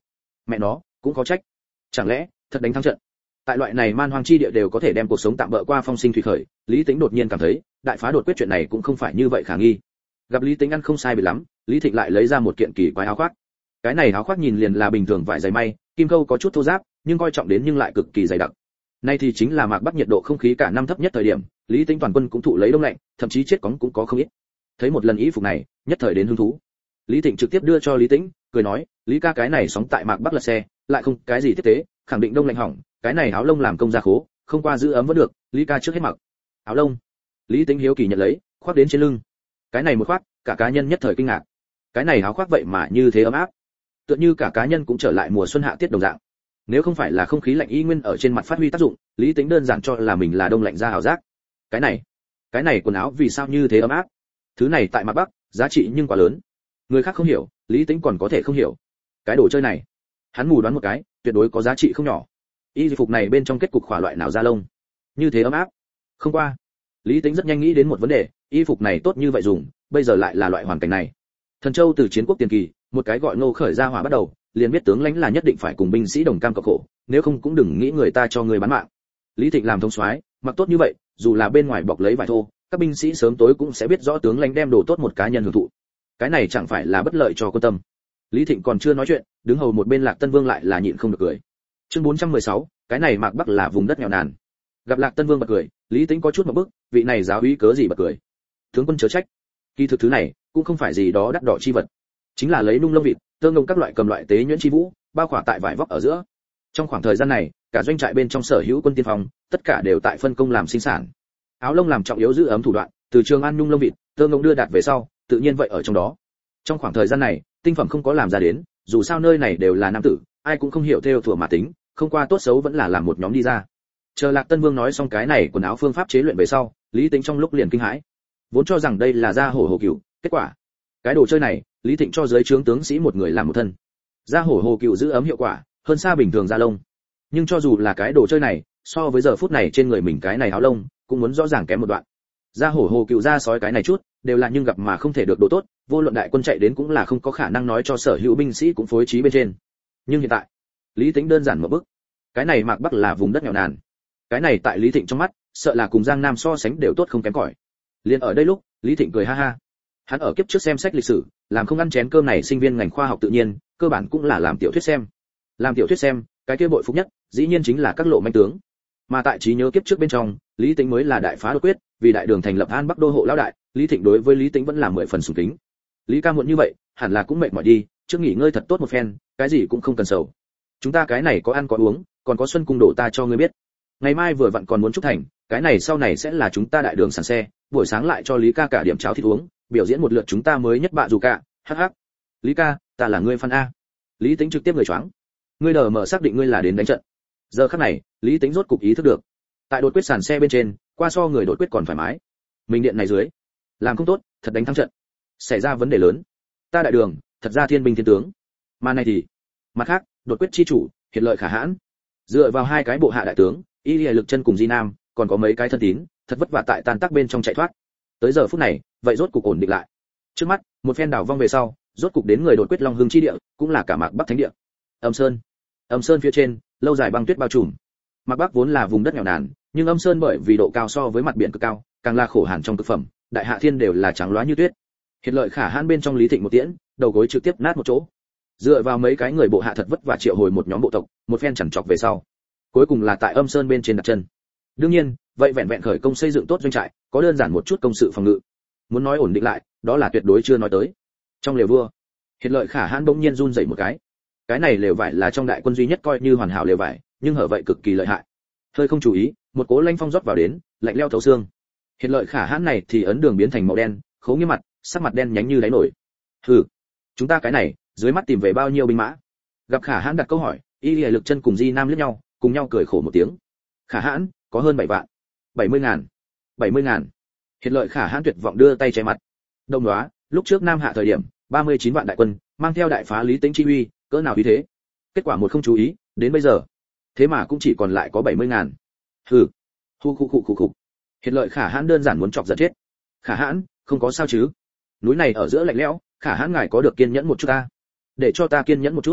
mẹ nó cũng có trách, chẳng lẽ thật đánh thắng trận. Tại loại này man hoang chi địa đều có thể đem cuộc sống tạm bỡ qua phong sinh thủy khởi, Lý Tĩnh đột nhiên cảm thấy đại phá đột quyết chuyện này cũng không phải như vậy khả nghi. Gặp Lý Tĩnh ăn không sai biệt lắm, Lý Thịnh lại lấy ra một kiện kỳ quái áo khoác. Cái này áo khoác nhìn liền là bình thường vải dày may, kim câu có chút thô ráp, nhưng coi trọng đến nhưng lại cực kỳ dày đặc. Nay thì chính là Mạc Bắc nhiệt độ không khí cả năm thấp nhất thời điểm, Lý Tĩnh toàn quân cũng thụ lấy đông lạnh, thậm chí chết cóng cũng có không ít. Thấy một lần y phục này, nhất thời đến hứng thú. Lý Thịnh trực tiếp đưa cho Lý Tĩnh, cười nói, Lý ca cái này sóng tại Mạc Bắc lật xe, lại không cái gì tiếp tế, khẳng định đông lạnh hỏng, cái này áo lông làm công gia khố, không qua giữ ấm vẫn được, Lý ca trước hết mặc. Áo lông. Lý Tĩnh hiếu kỳ nhận lấy, khoác đến trên lưng. Cái này một khoác, cả cá nhân nhất thời kinh ngạc. Cái này áo khoác vậy mà như thế ấm áp, tựa như cả cá nhân cũng trở lại mùa xuân hạ tiết đồng dạng. Nếu không phải là không khí lạnh y nguyên ở trên mặt phát huy tác dụng, Lý Tĩnh đơn giản cho là mình là đông lạnh ra ảo giác. Cái này, cái này quần áo vì sao như thế ấm áp? Thứ này tại Mạc Bắc, giá trị nhưng quá lớn. Người khác không hiểu, Lý Tĩnh còn có thể không hiểu. Cái đồ chơi này, hắn mù đoán một cái, tuyệt đối có giá trị không nhỏ. Y phục này bên trong kết cục khỏa loại nào da lông, như thế ấm áp. Không qua, Lý Tĩnh rất nhanh nghĩ đến một vấn đề, y phục này tốt như vậy dùng, bây giờ lại là loại hoàn cảnh này. Thần Châu từ chiến quốc tiền kỳ, một cái gọi Ngô Khởi ra hỏa bắt đầu, liền biết tướng lãnh là nhất định phải cùng binh sĩ đồng cam cộng khổ, nếu không cũng đừng nghĩ người ta cho người bán mạng. Lý Thịnh làm thống soái, mặc tốt như vậy, dù là bên ngoài bọc lấy vải thô, các binh sĩ sớm tối cũng sẽ biết rõ tướng lãnh đem đồ tốt một cá nhân hưởng thụ. Cái này chẳng phải là bất lợi cho quân tâm. Lý Thịnh còn chưa nói chuyện, đứng hầu một bên Lạc Tân Vương lại là nhịn không được cười. Chương bốn trăm mười sáu, cái này Mạc Bắc là vùng đất nghèo nàn. Gặp Lạc Tân Vương bật cười, Lý Tĩnh có chút một bức, vị này giáo úy cớ gì bật cười? Tướng quân chớ trách. Kỳ thực thứ này cũng không phải gì đó đắt đỏ chi vật, chính là lấy nung lông vịt, tơ ngông các loại cầm loại tế nhuyễn chi vũ, bao khỏa tại vải vóc ở giữa. Trong khoảng thời gian này, cả doanh trại bên trong sở hữu quân tiên phong, tất cả đều tại phân công làm sinh sản. Áo lông làm trọng yếu giữ ấm thủ đoạn, từ Trường An nung lông vịt, tơ ngông đưa đạt về sau, tự nhiên vậy ở trong đó. Trong khoảng thời gian này, tinh phẩm không có làm ra đến, dù sao nơi này đều là nam tử, ai cũng không hiểu theo thừa mà tính, không qua tốt xấu vẫn là làm một nhóm đi ra. Chờ Lạc Tân Vương nói xong cái này quần áo phương pháp chế luyện về sau, Lý Tĩnh trong lúc liền kinh hãi, vốn cho rằng đây là da hổ hồ cừu, kết quả cái đồ chơi này, Lý Thịnh cho dưới trướng tướng sĩ một người làm một thân. Da hổ hồ cừu giữ ấm hiệu quả hơn xa bình thường da lông, nhưng cho dù là cái đồ chơi này, so với giờ phút này trên người mình cái này áo lông, cũng muốn rõ ràng kém một đoạn. Da hổ hồ cừu da sói cái này chút, đều là nhưng gặp mà không thể được đồ tốt, vô luận đại quân chạy đến cũng là không có khả năng nói cho sở hữu binh sĩ cũng phối trí bên trên. Nhưng hiện tại, Lý Tĩnh đơn giản một bức, cái này Mạc Bắc là vùng đất nghèo nàn. Cái này tại Lý Thịnh trong mắt, sợ là cùng Giang Nam so sánh đều tốt không kém cỏi. Liên ở đây lúc, Lý Thịnh cười ha ha. Hắn ở kiếp trước xem sách lịch sử, làm không ăn chén cơm này sinh viên ngành khoa học tự nhiên, cơ bản cũng là làm tiểu thuyết xem. Làm tiểu thuyết xem, cái kia bội phục nhất, dĩ nhiên chính là các lộ manh tướng. Mà tại trí nhớ kiếp trước bên trong, Lý Tĩnh mới là đại phá đột quyết, vì đại đường thành lập An Bắc đô hộ lão đại, Lý Thịnh đối với Lý Tĩnh vẫn là mười phần sủng kính. Lý ca muộn như vậy, hẳn là cũng mệt mỏi đi, trước nghỉ ngơi thật tốt một phen, cái gì cũng không cần sầu. Chúng ta cái này có ăn có uống, còn có xuân cung đổ ta cho ngươi biết. Ngày mai vừa vặn còn muốn chúc thành, cái này sau này sẽ là chúng ta đại đường sàn xe, buổi sáng lại cho Lý ca cả điểm cháo thịt uống, biểu diễn một lượt chúng ta mới nhất bạ dù cả, hắc hắc. Lý ca, ta là ngươi fan a. Lý Tĩnh trực tiếp người choáng. Ngươi đờ mở xác định ngươi là đến đánh trận. Giờ khắc này, Lý Tĩnh rốt cục ý thức được. Tại đột quyết sàn xe bên trên, qua so người đột quyết còn thoải mái. Mình điện này dưới, làm không tốt, thật đánh thắng trận. Xảy ra vấn đề lớn. Ta đại đường, thật ra thiên binh thiên tướng. Mà này thì, mặt khác, đột quyết chi chủ, hiện lợi khả hãn. Dựa vào hai cái bộ hạ đại tướng, Y Lìa Lực Chân cùng Di Nam, còn có mấy cái thân tín, thật vất vả tại tan tác bên trong chạy thoát. Tới giờ phút này, vậy rốt cục ổn định lại. Trước mắt, một phen đảo vong về sau, rốt cục đến người đột quyết Long Hưng chi địa, cũng là cả Mạc Bắc thánh địa. Âm Sơn. Âm Sơn phía trên, lâu dài băng tuyết bao trùm. Mạc Bắc vốn là vùng đất nghèo nàn, nhưng Âm Sơn bởi vì độ cao so với mặt biển cực cao, càng là khổ hàn trong cực phẩm, đại hạ thiên đều là trắng loá như tuyết. Hiện lợi khả hãn bên trong Lý Thịnh một tiễn, đầu gối trực tiếp nát một chỗ. Dựa vào mấy cái người bộ hạ thật vất vả triệu hồi một nhóm bộ tộc, một phen chằn chọc về sau, cuối cùng là tại Âm Sơn bên trên đặt chân. Đương nhiên, vậy vẹn vẹn khởi công xây dựng tốt doanh trại, có đơn giản một chút công sự phòng ngự. Muốn nói ổn định lại, đó là tuyệt đối chưa nói tới. Trong lều vua, Hiện lợi khả hãn bỗng nhiên run rẩy một cái. Cái này lều vải là trong đại quân duy nhất coi như hoàn hảo lều vải, nhưng hở vậy cực kỳ lợi hại. Hơi không chú ý, một cỗ lanh phong rót vào đến, lạnh lẽo thấu xương. Hiện lợi khả hãn này thì ấn đường biến thành màu đen, khố nghiêm mặt, sắc mặt đen nhánh như đáy nổi. Hừ, chúng ta cái này, dưới mắt tìm về bao nhiêu binh mã? Gặp khả hãn đặt câu hỏi, Y Lìa Lực Chân cùng Di Nam liếc nhau, cùng nhau cười khổ một tiếng. Khả hãn, có hơn bảy vạn. Bảy mươi ngàn. Bảy mươi ngàn. Hiện lợi khả hãn tuyệt vọng đưa tay che mặt. Đông đoá, lúc trước Nam Hạ thời điểm, ba mươi chín vạn đại quân, mang theo đại phá Lý Tĩnh chi uy, cỡ nào uy thế. Kết quả một không chú ý, đến bây giờ, thế mà cũng chỉ còn lại có bảy mươi ngàn. Hừ. Hu khu khu khu khu. Hiện lợi khả hãn đơn giản muốn chọc giận chết. Khả hãn, không có sao chứ? Núi này ở giữa lạnh lẽo, khả hãn ngài có được kiên nhẫn một chút ta. Để cho ta kiên nhẫn một chút.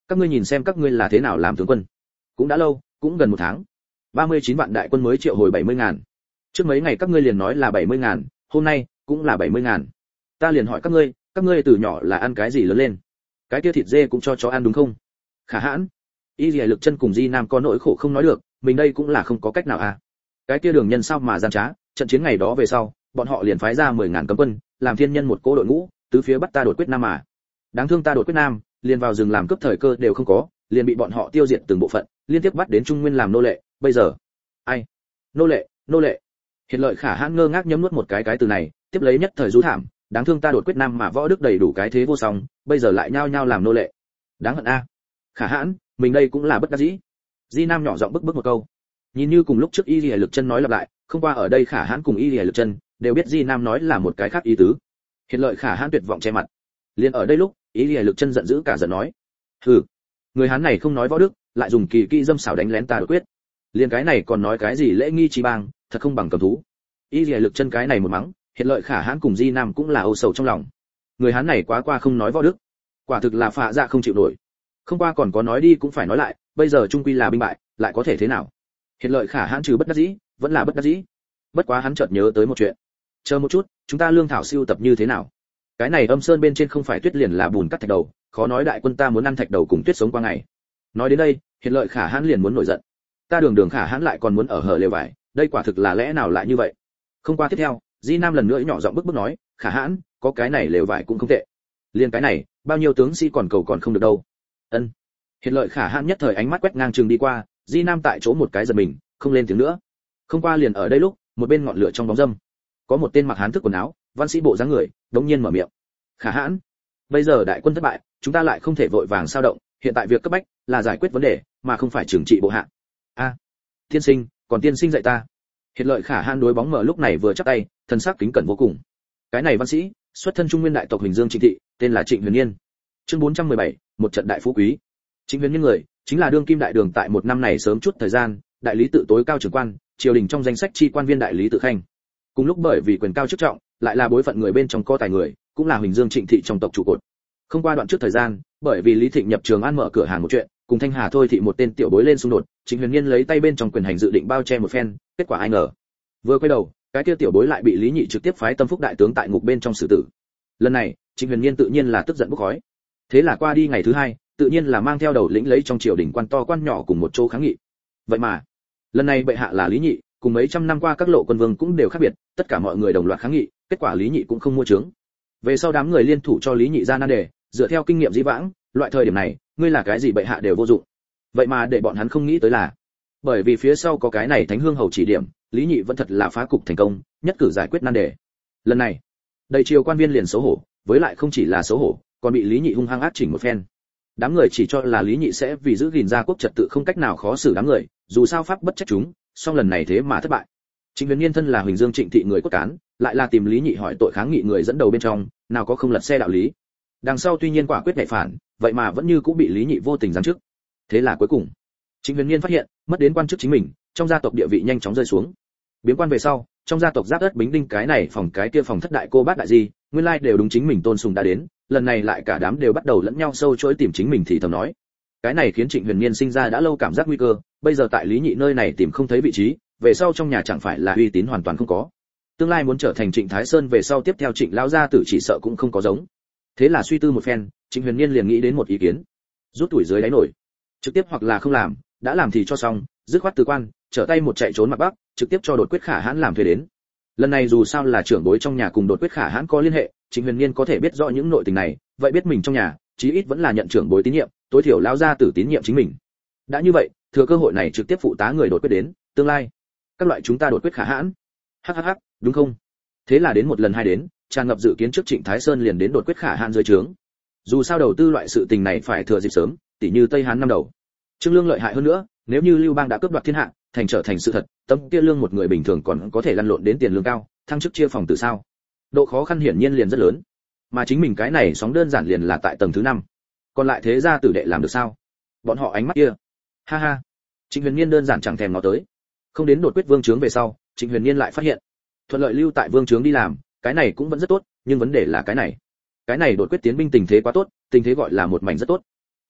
các ngươi nhìn xem các ngươi là thế nào làm tướng quân. Cũng đã lâu, cũng gần một tháng. ba mươi chín vạn đại quân mới triệu hồi bảy mươi ngàn. Trước mấy ngày các ngươi liền nói là bảy mươi ngàn, hôm nay cũng là bảy mươi ngàn. Ta liền hỏi các ngươi, các ngươi từ nhỏ là ăn cái gì lớn lên? Cái kia thịt dê cũng cho chó ăn đúng không? Khả hãn, Y Lìa Lực Chân cùng Di Nam có nỗi khổ không nói được, mình đây cũng là không có cách nào à. Cái kia Đường Nhân sao mà gian trá, trận chiến ngày đó về sau, bọn họ liền phái ra mười ngàn cấm quân, làm thiên nhân một cỗ đội ngũ, tứ phía bắt ta đột quyết nam mà. Đáng thương ta đột quyết nam, liền vào rừng làm cướp thời cơ đều không có, liền bị bọn họ tiêu diệt từng bộ phận, liên tiếp bắt đến Trung Nguyên làm nô lệ, bây giờ, ai? Nô lệ, nô lệ. Hiện Lợi Khả hãn ngơ ngác nhấm nuốt một cái cái từ này, tiếp lấy nhất thời rú thảm, đáng thương ta đột quyết nam mà võ đức đầy đủ cái thế vô song, bây giờ lại nhao nhao làm nô lệ. Đáng hận a. Khả hãn, mình đây cũng là bất đắc dĩ. Di Nam nhỏ giọng bức bức một câu. Nhìn như cùng lúc trước Y Lìa Lực Chân nói lặp lại, không qua ở đây Khả hãn cùng Y Lìa Lực Chân đều biết Di Nam nói là một cái khác ý tứ. Hiện Lợi Khả hãn tuyệt vọng che mặt. Liên ở đây lúc, Y Lìa Lực Chân giận dữ cả giận nói: "Hừ, người Hán này không nói võ đức, lại dùng kỳ kỹ dâm xảo đánh lén ta đột quyết. Liên cái này còn nói cái gì lễ nghi trí bang, thật không bằng cầm thú." Y Lìa Lực Chân cái này một mắng, Hiện Lợi Khả hãn cùng Di Nam cũng là âu sầu trong lòng. Người Hán này quá qua không nói võ đức, quả thực là phạ dạ không chịu nổi. Không qua còn có nói đi cũng phải nói lại, bây giờ trung quy là binh bại, lại có thể thế nào? Hiện Lợi Khả hãn trừ bất đắc dĩ, vẫn là bất đắc dĩ. Bất quá hắn chợt nhớ tới một chuyện. Chờ một chút, chúng ta lương thảo siêu tập như thế nào? Cái này Âm Sơn bên trên không phải tuyết liền là bùn cắt thạch đầu, khó nói đại quân ta muốn ăn thạch đầu cùng tuyết sống qua ngày. Nói đến đây, Hiện Lợi Khả hãn liền muốn nổi giận. Ta Đường Đường Khả hãn lại còn muốn ở hở lều vải, đây quả thực là lẽ nào lại như vậy? Không qua tiếp theo, Di Nam lần nữa nhỏ giọng bức bức nói, Khả hãn, có cái này lều vải cũng không tệ. Liên cái này, bao nhiêu tướng sĩ còn cầu còn không được đâu. Ân. Hiện Lợi Khả hãn nhất thời ánh mắt quét ngang trường đi qua, Di Nam tại chỗ một cái giật mình, không lên tiếng nữa. Không qua liền ở đây lúc, một bên ngọn lửa trong bóng râm, có một tên mặc hán thức quần áo, văn sĩ bộ dáng người, đống nhiên mở miệng. Khả hãn, bây giờ đại quân thất bại, chúng ta lại không thể vội vàng sao động, hiện tại việc cấp bách là giải quyết vấn đề, mà không phải trừng trị bộ hạ. A, à, tiên sinh, còn tiên sinh dạy ta. Hiện Lợi Khả hãn đối bóng mở lúc này vừa chắp tay, thần sắc kính cẩn vô cùng. Cái này văn sĩ, xuất thân Trung Nguyên đại tộc Huỳnh Dương Trịnh thị, tên là Trịnh Huyền Nhiên. Chương bốn trăm mười bảy, một trận đại phú quý. Trịnh Huyền Nhiên người, chính là đương kim đại đường tại một năm này sớm chút thời gian, đại lý tự tối cao trưởng quan, triều đình trong danh sách chi quan viên đại lý tự khanh. Cùng lúc bởi vì quyền cao chức trọng, lại là bối phận người bên trong có tài người, cũng là Huỳnh Dương Trịnh thị trong tộc trụ cột. Không qua đoạn trước thời gian, bởi vì Lý Thịnh nhập Trường An mở cửa hàng một chuyện, cùng Thanh Hà Thôi thị một tên tiểu bối lên xung đột, Trịnh Huyền Nhiên lấy tay bên trong quyền hành dự định bao che một phen, kết quả ai ngờ, vừa quay đầu, cái kia tiểu bối lại bị Lý Nhị trực tiếp phái Tâm Phúc đại tướng tại ngục bên trong xử tử. Lần này, Trịnh Huyền Nhiên tự nhiên là tức giận bốc khói. Thế là qua đi ngày thứ hai, tự nhiên là mang theo đầu lĩnh lấy trong triều đình quan to quan nhỏ cùng một chỗ kháng nghị. Vậy mà, lần này bệ hạ là Lý Nhị, cùng mấy trăm năm qua các lộ quân vương cũng đều khác biệt, tất cả mọi người đồng loạt kháng nghị, kết quả Lý Nhị cũng không mua trướng. Về sau đám người liên thủ cho Lý Nhị ra nan đề, dựa theo kinh nghiệm dĩ vãng, loại thời điểm này, ngươi là cái gì bệ hạ đều vô dụng. Vậy mà để bọn hắn không nghĩ tới là, bởi vì phía sau có cái này Thánh Hương hầu chỉ điểm, Lý Nhị vẫn thật là phá cục thành công, nhất cử giải quyết nan đề. Lần này, đầy triều quan viên liền xấu hổ, với lại không chỉ là xấu hổ, còn bị Lý Nhị hung hăng ác chỉnh một phen. Đám người chỉ cho là Lý Nhị sẽ vì giữ gìn gia quốc trật tự không cách nào khó xử đám người, dù sao pháp bất trách chúng, song lần này thế mà thất bại. Trịnh Huyền Nhiên thân là Huỳnh Dương Trịnh thị người cốt cán, lại là tìm Lý Nhị hỏi tội kháng nghị người dẫn đầu bên trong, nào có không lật xe đạo lý. Đằng sau tuy nhiên quả quyết nhạy phản, vậy mà vẫn như cũng bị Lý Nhị vô tình giáng chức. Thế là cuối cùng, Trịnh Huyền Nhiên phát hiện, mất đến quan chức chính mình, trong gia tộc địa vị nhanh chóng rơi xuống. Biếm quan về sau, trong gia tộc giáp đất bính đinh cái này phòng cái kia phòng thất đại cô bác đại gì, nguyên lai đều đúng chính mình tôn sùng đã đến, lần này lại cả đám đều bắt đầu lẫn nhau sâu chối tìm chính mình thì thầm nói. Cái này khiến Trịnh Huyền Nhiên sinh ra đã lâu cảm giác nguy cơ, bây giờ tại Lý Nhị nơi này tìm không thấy vị trí, về sau trong nhà chẳng phải là uy tín hoàn toàn không có. Tương lai muốn trở thành Trịnh Thái Sơn về sau tiếp theo Trịnh lão gia tử chỉ sợ cũng không có giống. Thế là suy tư một phen, Trịnh Huyền Nhiên liền nghĩ đến một ý kiến. Rút tuổi dưới đáy nổi, trực tiếp hoặc là không làm, đã làm thì cho xong, dứt khoát từ quan, trở tay một chạy trốn mặt bắc, trực tiếp cho Đột Quyết Khả hãn làm thuê đến. Lần này dù sao là trưởng bối trong nhà cùng Đột Quyết Khả hãn có liên hệ, Trịnh Huyền Nhiên có thể biết rõ những nội tình này, vậy biết mình trong nhà, chí ít vẫn là nhận trưởng bối tín nhiệm, tối thiểu lão gia tử tín nhiệm chính mình. Đã như vậy, thừa cơ hội này trực tiếp phụ tá người Đột Quyết đến, tương lai các loại chúng ta Đột Quyết Khả hãn. Hắc hắc hắc, đúng không? Thế là đến một lần hai đến, tràn ngập dự kiến trước Trịnh Thái Sơn liền đến Đột Quyết Khả hãn dưới trướng. Dù sao đầu tư loại sự tình này phải thừa dịp sớm, tỉ như Tây Hán năm đầu. Trương Lương lợi hại hơn nữa, nếu như Lưu Bang đã cướp đoạt thiên hạ, thành trở thành sự thật, tấm kia lương một người bình thường còn có thể lăn lộn đến tiền lương cao, thăng chức chia phòng từ sao? Độ khó khăn hiển nhiên liền rất lớn. Mà chính mình cái này sóng đơn giản liền là tại tầng thứ năm. Còn lại thế gia tử đệ làm được sao? Bọn họ ánh mắt kia. Ha ha. Trịnh Huyền Nhiên đơn giản chẳng thèm ngó tới. Không đến Đột Quyết vương trướng về sau, Trịnh Huyền Nhiên lại phát hiện, thuận lợi lưu tại vương trướng đi làm, cái này cũng vẫn rất tốt, nhưng vấn đề là cái này. Cái này Đột Quyết tiến binh tình thế quá tốt, tình thế gọi là một mảnh rất tốt.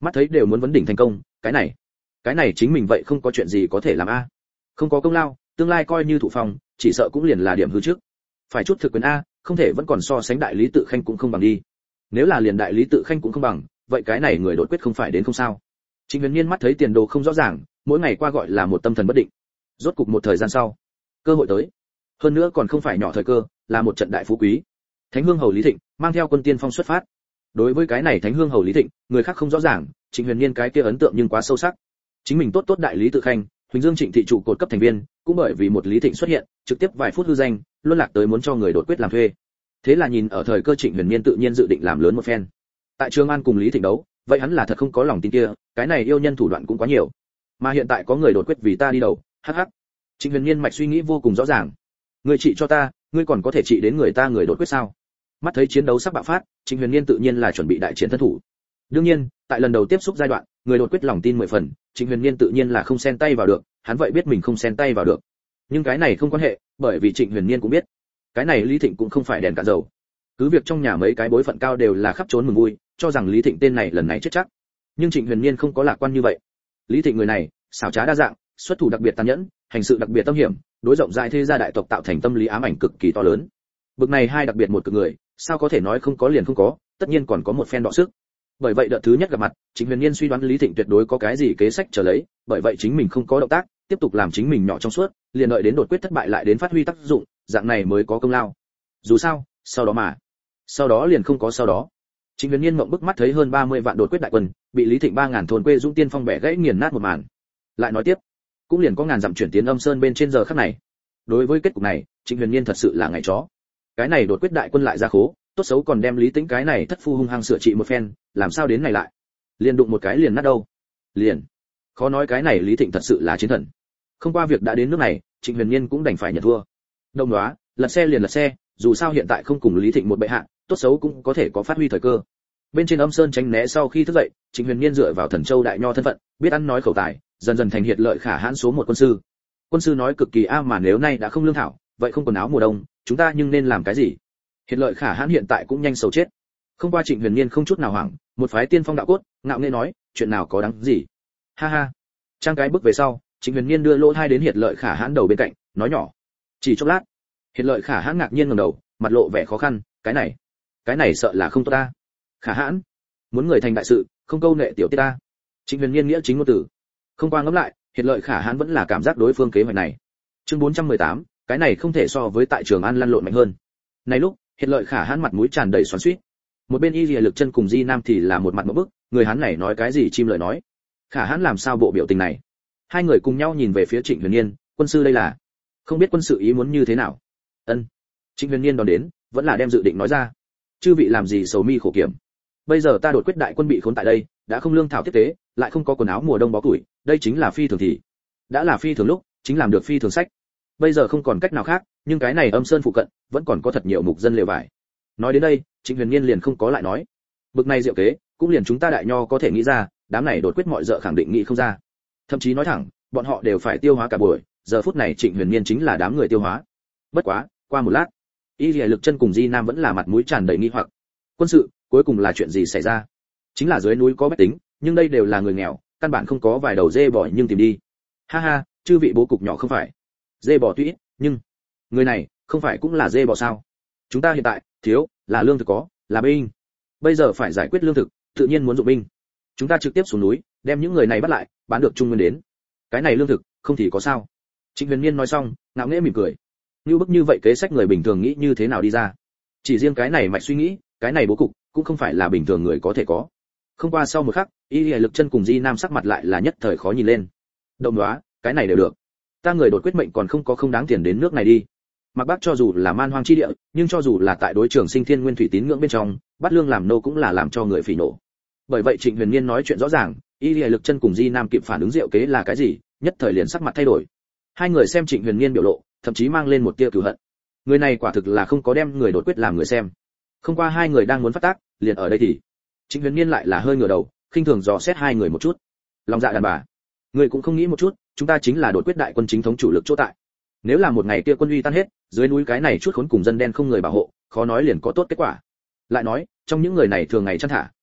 mắt thấy đều muốn vấn đỉnh thành công, cái này cái này chính mình vậy không có chuyện gì có thể làm a. Không có công lao, tương lai coi như thụ phong, chỉ sợ cũng liền là điểm hư trước. Phải chút thực quyền a, không thể vẫn còn so sánh đại lý tự khanh cũng không bằng đi. Nếu là liền đại lý tự khanh cũng không bằng, vậy cái này người đột quyết không phải đến không sao. Trịnh Huyền Niên mắt thấy tiền đồ không rõ ràng, mỗi ngày qua gọi là một tâm thần bất định. Rốt cục một thời gian sau, cơ hội tới. Hơn nữa còn không phải nhỏ thời cơ, là một trận đại phú quý. Thánh Hương hầu Lý Thịnh mang theo quân tiên phong xuất phát. Đối với cái này Thánh Hương hầu Lý Thịnh, người khác không rõ ràng, Trịnh Huyền Niên cái kia ấn tượng nhưng quá sâu sắc. Chính mình tốt tốt đại lý tự khanh, Huỳnh Dương Trịnh thị trụ cột cấp thành viên, cũng bởi vì một Lý Thịnh xuất hiện, trực tiếp vài phút hư danh, luân lạc tới muốn cho người đột quyết làm thuê. Thế là nhìn ở thời cơ Trịnh Huyền Niên tự nhiên dự định làm lớn một phen. Tại Trường An cùng Lý Thịnh đấu, vậy hắn là thật không có lòng tin kia, cái này yêu nhân thủ đoạn cũng quá nhiều. Mà hiện tại có người đột quyết vì ta đi đầu, hắc hắc. Trịnh Huyền Niên mạch suy nghĩ vô cùng rõ ràng. Ngươi trị cho ta, ngươi còn có thể trị đến người ta người đột quyết sao? Mắt thấy chiến đấu sắp bạo phát, Trịnh Huyền Niên tự nhiên là chuẩn bị đại chiến thân thủ. Đương nhiên, tại lần đầu tiếp xúc giai đoạn, người đột quyết lòng tin mười phần, Trịnh Huyền Niên tự nhiên là không xen tay vào được, hắn vậy biết mình không xen tay vào được. Nhưng cái này không quan hệ, bởi vì Trịnh Huyền Niên cũng biết, cái này Lý Thịnh cũng không phải đèn cạn dầu. Cứ việc trong nhà mấy cái bối phận cao đều là khắp trốn mừng vui, cho rằng Lý Thịnh tên này lần này chết chắc. Nhưng Trịnh Huyền Niên không có lạc quan như vậy. Lý Thịnh người này, xảo trá đa dạng, xuất thủ đặc biệt tàn nhẫn, hành sự đặc biệt tâm hiểm, đối rộng rãi thế gia đại tộc tạo thành tâm lý ám ảnh cực kỳ to lớn. Bực này hai đặc biệt một cực người, sao có thể nói không có liền không có, tất nhiên còn có một phen đọ sức. Bởi vậy đợt thứ nhất gặp mặt, Trịnh Huyền Niên suy đoán Lý Thịnh tuyệt đối có cái gì kế sách trở lấy, bởi vậy chính mình không có động tác, tiếp tục làm chính mình nhỏ trong suốt, liền đợi đến đột quyết thất bại lại đến phát huy tác dụng, dạng này mới có công lao. Dù sao, sau đó mà, sau đó liền không có sau đó. Trịnh Huyền Niên mộng bức mắt thấy hơn ba mươi vạn đột quyết đại quân, bị Lý Thịnh ba ngàn thôn quê dũng tiên phong bẻ gãy nghiền nát một màn. Lại nói tiếp, cũng liền có ngàn dặm chuyển tiến Âm Sơn bên trên giờ khắc này. Đối với kết cục này, Trịnh Huyền Niên thật sự là ngày chó. Cái này đột quyết đại quân lại ra khố, tốt xấu còn đem Lý Tĩnh cái này thất phu hung hăng sửa trị một phen, làm sao đến này lại liền đụng một cái liền nát đâu. Liền, khó nói cái này Lý Thịnh thật sự là chiến thần. Không qua việc đã đến nước này, Trịnh Huyền Niên cũng đành phải nhận thua. Đông đoá, lật xe liền lật xe, dù sao hiện tại không cùng Lý Thịnh một bệ hạ, tốt xấu cũng có thể có phát huy thời cơ. Bên trên Âm Sơn tránh né sau khi thức dậy, Trịnh Huyền Niên dựa vào Thần Châu đại nho thân phận, biết ăn nói khẩu tài, dần dần thành hiệt lợi khả hãn số một quân sư. Quân sư nói cực kỳ a mà nếu nay đã không lương thảo, vậy không quần áo mùa đông, chúng ta nhưng nên làm cái gì? Hiệt lợi khả hãn hiện tại cũng nhanh sầu chết. Không qua Trịnh Huyền Niên không chút nào hoảng, một phái tiên phong đạo cốt, ngạo nghễ nói, chuyện nào có đáng gì? Ha ha. Trang cái bước về sau, Trịnh Huyền Niên đưa lỗ hai đến hiệt lợi khả hãn đầu bên cạnh, nói nhỏ. Chỉ chốc lát, hiệt lợi khả hãn ngạc nhiên ngẩng đầu, mặt lộ vẻ khó khăn, cái này, cái này sợ là không tốt ta. Khả hãn, muốn người thành đại sự, không câu nệ tiểu tiết ta. Trịnh Huyền Niên nghĩa chính ngôn từ. Không qua ngẫm lại, hiệt lợi khả hãn vẫn là cảm giác đối phương kế hoạch này. Chương bốn trăm mười tám, cái này không thể so với tại Trường An lăn lộn mạnh hơn. Này lúc, hiệt lợi khả hãn mặt mũi tràn đầy xoắn xuýt. Một bên Y Lìa Lực Chân cùng Di Nam thì là một mặt ngộp bức, người hắn này nói cái gì chim lời nói. Khả hãn làm sao bộ biểu tình này? Hai người cùng nhau nhìn về phía Trịnh Huyền Niên, quân sư đây là, không biết quân sự ý muốn như thế nào. Ân. Trịnh Huyền Niên đón đến, vẫn là đem dự định nói ra. Chư vị làm gì sầu mi khổ kiểm? Bây giờ ta đột quyết đại quân bị khốn tại đây, đã không lương thảo tiếp tế, lại không có quần áo mùa đông bó củi, đây chính là phi thường thì. Đã là phi thường lúc, chính làm được phi thường sách. Bây giờ không còn cách nào khác, nhưng cái này Âm Sơn phụ cận, vẫn còn có thật nhiều mục dân lều vải. Nói đến đây, Trịnh Huyền Niên liền không có lại nói. Bực này diệu kế, cũng liền chúng ta đại nho có thể nghĩ ra, đám này đột quyết mọi dợ khẳng định nghĩ không ra. Thậm chí nói thẳng, bọn họ đều phải tiêu hóa cả buổi, giờ phút này Trịnh Huyền Niên chính là đám người tiêu hóa. Bất quá, qua một lát, Y Lìa Lực Chân cùng Di Nam vẫn là mặt mũi tràn đầy nghi hoặc. Quân sự, cuối cùng là chuyện gì xảy ra? Chính là dưới núi có bách tính, nhưng đây đều là người nghèo, căn bản không có vài đầu dê bò nhưng tìm đi. Ha ha, chư vị bố cục nhỏ không phải. Dê bò tuy ít, nhưng người này không phải cũng là dê bò sao? Chúng ta hiện tại thiếu là lương thực có, là binh. Bây giờ phải giải quyết lương thực, tự nhiên muốn dụng binh. Chúng ta trực tiếp xuống núi, đem những người này bắt lại, bán được trung nguyên đến. Cái này lương thực, không thì có sao? Trịnh Huyền Niên nói xong, ngạo nghễ mỉm cười. Như bức như vậy kế sách người bình thường nghĩ như thế nào đi ra? Chỉ riêng cái này mạch suy nghĩ, cái này bố cục, cũng không phải là bình thường người có thể có. Không qua sau một khắc, Y Lìa Lực Chân cùng Di Nam sắc mặt lại là nhất thời khó nhìn lên. Động đoá, cái này đều được. Ta người đột quyết mệnh còn không có không đáng tiền đến nước này đi. Mặc Bác cho dù là man hoang chi địa, nhưng cho dù là tại đối trường sinh thiên nguyên thủy tín ngưỡng bên trong, bắt lương làm nô cũng là làm cho người phỉ nổ. Bởi vậy Trịnh Huyền Niên nói chuyện rõ ràng, Y Lìa Lực Chân cùng Di Nam kịp phản ứng diệu kế là cái gì, nhất thời liền sắc mặt thay đổi. Hai người xem Trịnh Huyền Niên biểu lộ, thậm chí mang lên một tia cừu hận. Người này quả thực là không có đem người đột quyết làm người xem. Không qua hai người đang muốn phát tác, liền ở đây thì Trịnh Huyền Niên lại là hơi ngửa đầu, khinh thường dò xét hai người một chút. Lòng dạ đàn bà, người cũng không nghĩ một chút, chúng ta chính là đột quyết đại quân chính thống chủ lực chỗ tại. Nếu là một ngày kia quân uy tan hết, dưới núi cái này chút khốn cùng dân đen không người bảo hộ, khó nói liền có tốt kết quả. Lại nói, trong những người này thường ngày chăn thả,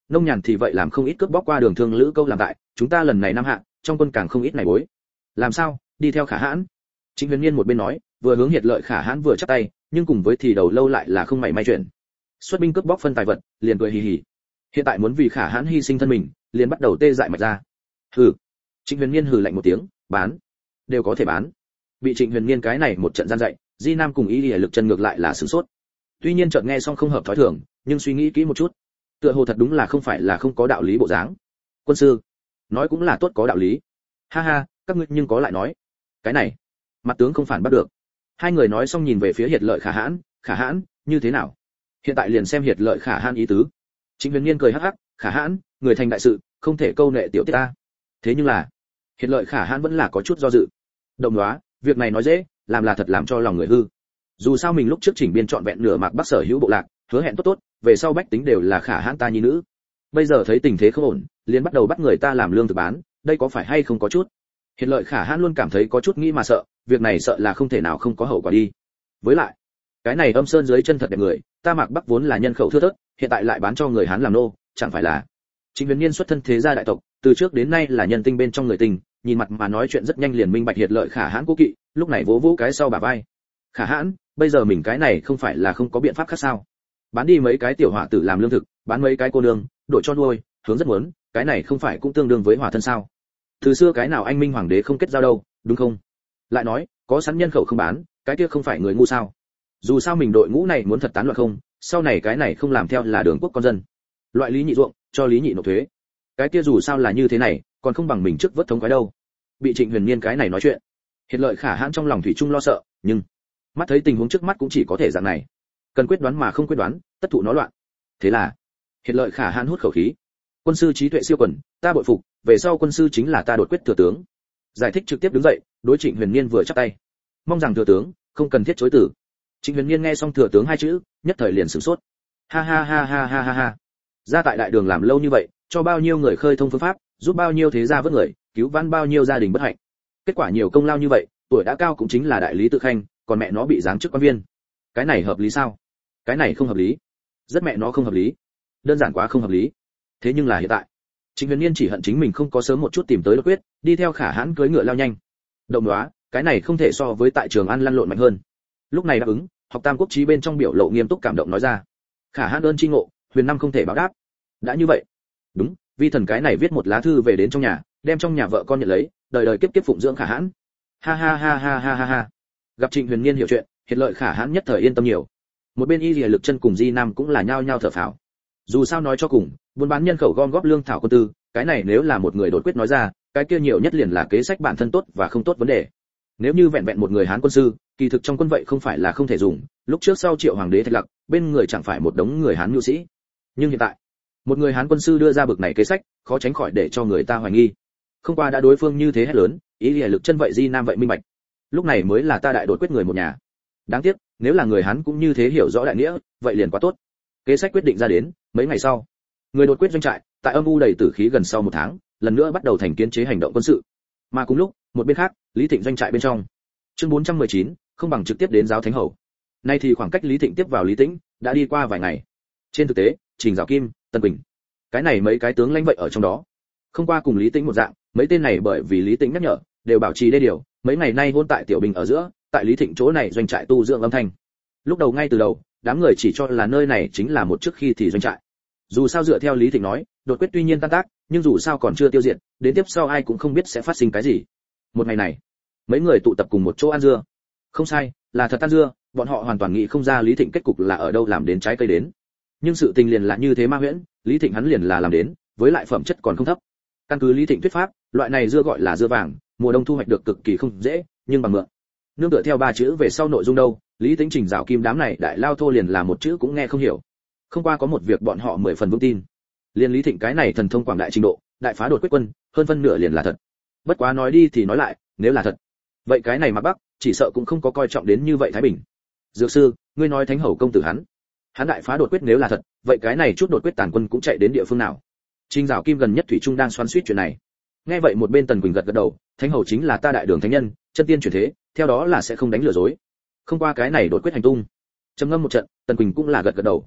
nông nhàn thì vậy làm không ít cướp bóc qua đường thương lữ câu làm tại, chúng ta lần này năm hạ, trong quân càng không ít này bối. Làm sao? Đi theo Khả Hãn. Trịnh Huyền Niên một bên nói, vừa hướng Hiệt Lợi Khả Hãn vừa chắp tay, nhưng cùng với thì đầu lâu lại là không mảy may chuyện. Xuất binh cướp bóc phân tài vật, liền cười hì hì. Hiện tại muốn vì Khả Hãn hy sinh thân mình, liền bắt đầu tê dại mạch ra. Hừ. Trịnh Huyền Niên hừ lạnh một tiếng, bán, đều có thể bán. Bị Trịnh Huyền Niên cái này một trận gian dạy, Di Nam cùng Y Lệ Lực chân ngược lại là sửng sốt. Tuy nhiên chợt nghe xong không hợp thói thường, nhưng suy nghĩ kỹ một chút, tựa hồ thật đúng là không phải là không có đạo lý bộ dáng. Quân sư, nói cũng là tốt có đạo lý. Ha ha, các ngươi nhưng có lại nói. Cái này, mặt tướng không phản bắt được. Hai người nói xong nhìn về phía Hiệt Lợi Khả Hãn, Khả Hãn, như thế nào? Hiện tại liền xem Hiệt Lợi Khả Hãn ý tứ. Trịnh Huyền Niên cười hắc hắc, Khả Hãn, người thành đại sự, không thể câu nệ tiểu tiết ta. Thế nhưng là, Hiệt Lợi Khả Hãn vẫn là có chút do dự. Đồng đoá, việc này nói dễ, làm là thật làm cho lòng người hư. Dù sao mình lúc trước chỉnh biên trọn vẹn nửa mạc bắc sở hữu bộ lạc, hứa hẹn tốt tốt, về sau bách tính đều là Khả Hãn ta nhi nữ. Bây giờ thấy tình thế không ổn, liền bắt đầu bắt người ta làm lương thực bán, đây có phải hay không có chút? Hiệt Lợi Khả Hãn luôn cảm thấy có chút nghĩ mà sợ, việc này sợ là không thể nào không có hậu quả đi. Với lại, cái này Âm Sơn dưới chân thật đẹp người, ta Mạc Bắc vốn là nhân khẩu thưa thớt, hiện tại lại bán cho người Hán làm nô, chẳng phải là? Trịnh Huyền Niên xuất thân thế gia đại tộc, từ trước đến nay là nhân tinh bên trong người tình, nhìn mặt mà nói chuyện rất nhanh liền minh bạch Hiệt Lợi Khả Hãn cố kỵ, lúc này vỗ vỗ cái sau bả vai. Khả Hãn, bây giờ mình cái này không phải là không có biện pháp khác sao? Bán đi mấy cái tiểu hỏa tử làm lương thực, bán mấy cái cô nương, đổi cho nuôi, hướng rất muốn, cái này không phải cũng tương đương với hòa thân sao? Từ xưa cái nào anh minh hoàng đế không kết giao đâu, đúng không? Lại nói, có sẵn nhân khẩu không bán, cái kia không phải người ngu sao? Dù sao mình đội ngũ này muốn thật tán loạn không, sau này cái này không làm theo là đường quốc con dân. Loại lý nhị ruộng, cho lý nhị nộp thuế. Cái kia dù sao là như thế này, còn không bằng mình trước vớt thống quái đâu. Bị Trịnh Huyền Niên cái này nói chuyện, Hiệt Lợi Khả Hãn trong lòng thủy chung lo sợ, nhưng mắt thấy tình huống trước mắt cũng chỉ có thể dạng này. Cần quyết đoán mà không quyết đoán, tất thụ nó loạn. Thế là, Hiệt Lợi Khả Hãn hút khẩu khí. Quân sư trí tuệ siêu quần, ta bội phục, về sau quân sư chính là ta đột quyết thừa tướng. Giải thích trực tiếp đứng dậy, đối Trịnh Huyền Niên vừa chắp tay. Mong rằng thừa tướng, không cần thiết chối từ. Trịnh Huyền Niên nghe xong thừa tướng hai chữ, nhất thời liền sửng sốt. Ha ha ha ha ha ha ha. Ra tại đại đường làm lâu như vậy, cho bao nhiêu người khơi thông phương pháp, giúp bao nhiêu thế gia vớt người, cứu vãn bao nhiêu gia đình bất hạnh. Kết quả nhiều công lao như vậy, tuổi đã cao cũng chính là đại lý tự khanh, còn mẹ nó bị giáng chức quan viên. Cái này hợp lý sao? Cái này không hợp lý. Rất mẹ nó không hợp lý. Đơn giản quá không hợp lý. Thế nhưng là hiện tại, Trịnh Huyền Niên chỉ hận chính mình không có sớm một chút tìm tới đột quyết, đi theo Khả Hãn cưỡi ngựa lao nhanh. Động đoá, cái này không thể so với tại Trường An lăn lộn mạnh hơn. Lúc này đáp ứng, học Tam Quốc chí bên trong biểu lộ nghiêm túc cảm động nói ra. Khả Hãn ơn chi ngộ, huyền năm không thể báo đáp. Đã như vậy, đúng, vi thần cái này viết một lá thư về đến trong nhà, đem trong nhà vợ con nhận lấy, đời đời kiếp kiếp phụng dưỡng Khả Hãn. Ha ha ha ha ha ha ha. Gặp Trịnh Huyền Niên hiểu chuyện, Hiệt Lợi Khả Hãn nhất thời yên tâm nhiều. Một bên Y Lệ Lực chân cùng Di Nam cũng là nhao nhao thở phào. Dù sao nói cho cùng, buôn bán nhân khẩu gom góp lương thảo quân tư, cái này nếu là một người đột quyết nói ra, cái kia nhiều nhất liền là kế sách bản thân tốt và không tốt vấn đề. Nếu như vẹn vẹn một người Hán quân sư, kỳ thực trong quân vậy không phải là không thể dùng, lúc trước sau Triệu hoàng đế Thạch Lặc, bên người chẳng phải một đống người Hán nhu sĩ. Nhưng hiện tại, một người Hán quân sư đưa ra bực này kế sách, khó tránh khỏi để cho người ta hoài nghi. Không qua đã đối phương như thế hết lớn, Y Lệ Lực chân vậy Di Nam vậy minh bạch. Lúc này mới là ta đại đột quyết người một nhà. Đáng tiếc, nếu là người Hán cũng như thế hiểu rõ đại nghĩa, vậy liền quá tốt. Kế sách quyết định ra đến, mấy ngày sau, người đột quyết doanh trại, tại âm u đầy tử khí gần sau một tháng, lần nữa bắt đầu thành kiến chế hành động quân sự. Mà cùng lúc, một bên khác, Lý Thịnh doanh trại bên trong. Chương bốn trăm mười chín, không bằng trực tiếp đến giáo thánh hầu. Nay thì khoảng cách Lý Thịnh tiếp vào Lý Tĩnh, đã đi qua vài ngày. Trên thực tế, Trình Giảo Kim, Tân Quỳnh, cái này mấy cái tướng lãnh vậy ở trong đó. Không qua cùng Lý Tĩnh một dạng, mấy tên này bởi vì Lý Tĩnh nhắc nhở, đều bảo trì đê điều, mấy ngày nay hôn tại tiểu bình ở giữa, tại Lý Thịnh chỗ này doanh trại tu dưỡng âm thanh. Lúc đầu ngay từ đầu, đám người chỉ cho là nơi này chính là một trước khi thì doanh trại. Dù sao dựa theo Lý Thịnh nói, đột quyết tuy nhiên tan tác, nhưng dù sao còn chưa tiêu diệt, đến tiếp sau ai cũng không biết sẽ phát sinh cái gì. Một ngày này, mấy người tụ tập cùng một chỗ ăn dưa. Không sai, là thật ăn dưa, bọn họ hoàn toàn nghĩ không ra Lý Thịnh kết cục là ở đâu làm đến trái cây đến. Nhưng sự tình liền là như thế ma huyễn, Lý Thịnh hắn liền là làm đến, với lại phẩm chất còn không thấp. Căn cứ Lý Thịnh thuyết pháp, loại này dưa gọi là dưa vàng, mùa đông thu hoạch được cực kỳ không dễ, nhưng bằng mượn. Nương tựa theo ba chữ về sau nội dung đâu, Lý Tĩnh Trình Giảo Kim đám này đại lao thô liền là một chữ cũng nghe không hiểu. Không qua có một việc bọn họ mười phần vững tin. Liên Lý Thịnh cái này thần thông quảng đại trình độ, đại phá đột quyết quân, hơn phân nửa liền là thật. Bất quá nói đi thì nói lại, nếu là thật, vậy cái này mà Bắc, chỉ sợ cũng không có coi trọng đến như vậy Thái Bình. Dược sư, ngươi nói Thánh hầu công tử hắn, hắn đại phá đột quyết nếu là thật, vậy cái này chút đột quyết tàn quân cũng chạy đến địa phương nào? Trình Giảo Kim gần nhất thủy trung đang xoắn xuýt chuyện này. Nghe vậy một bên Tần Quỳnh gật gật đầu, Thánh hầu chính là ta đại đường thánh nhân, chân tiên chuyển thế, theo đó là sẽ không đánh lừa dối. Không qua cái này đột quyết hành tung. Trầm ngâm một trận, Tần Quỳnh cũng là gật gật đầu.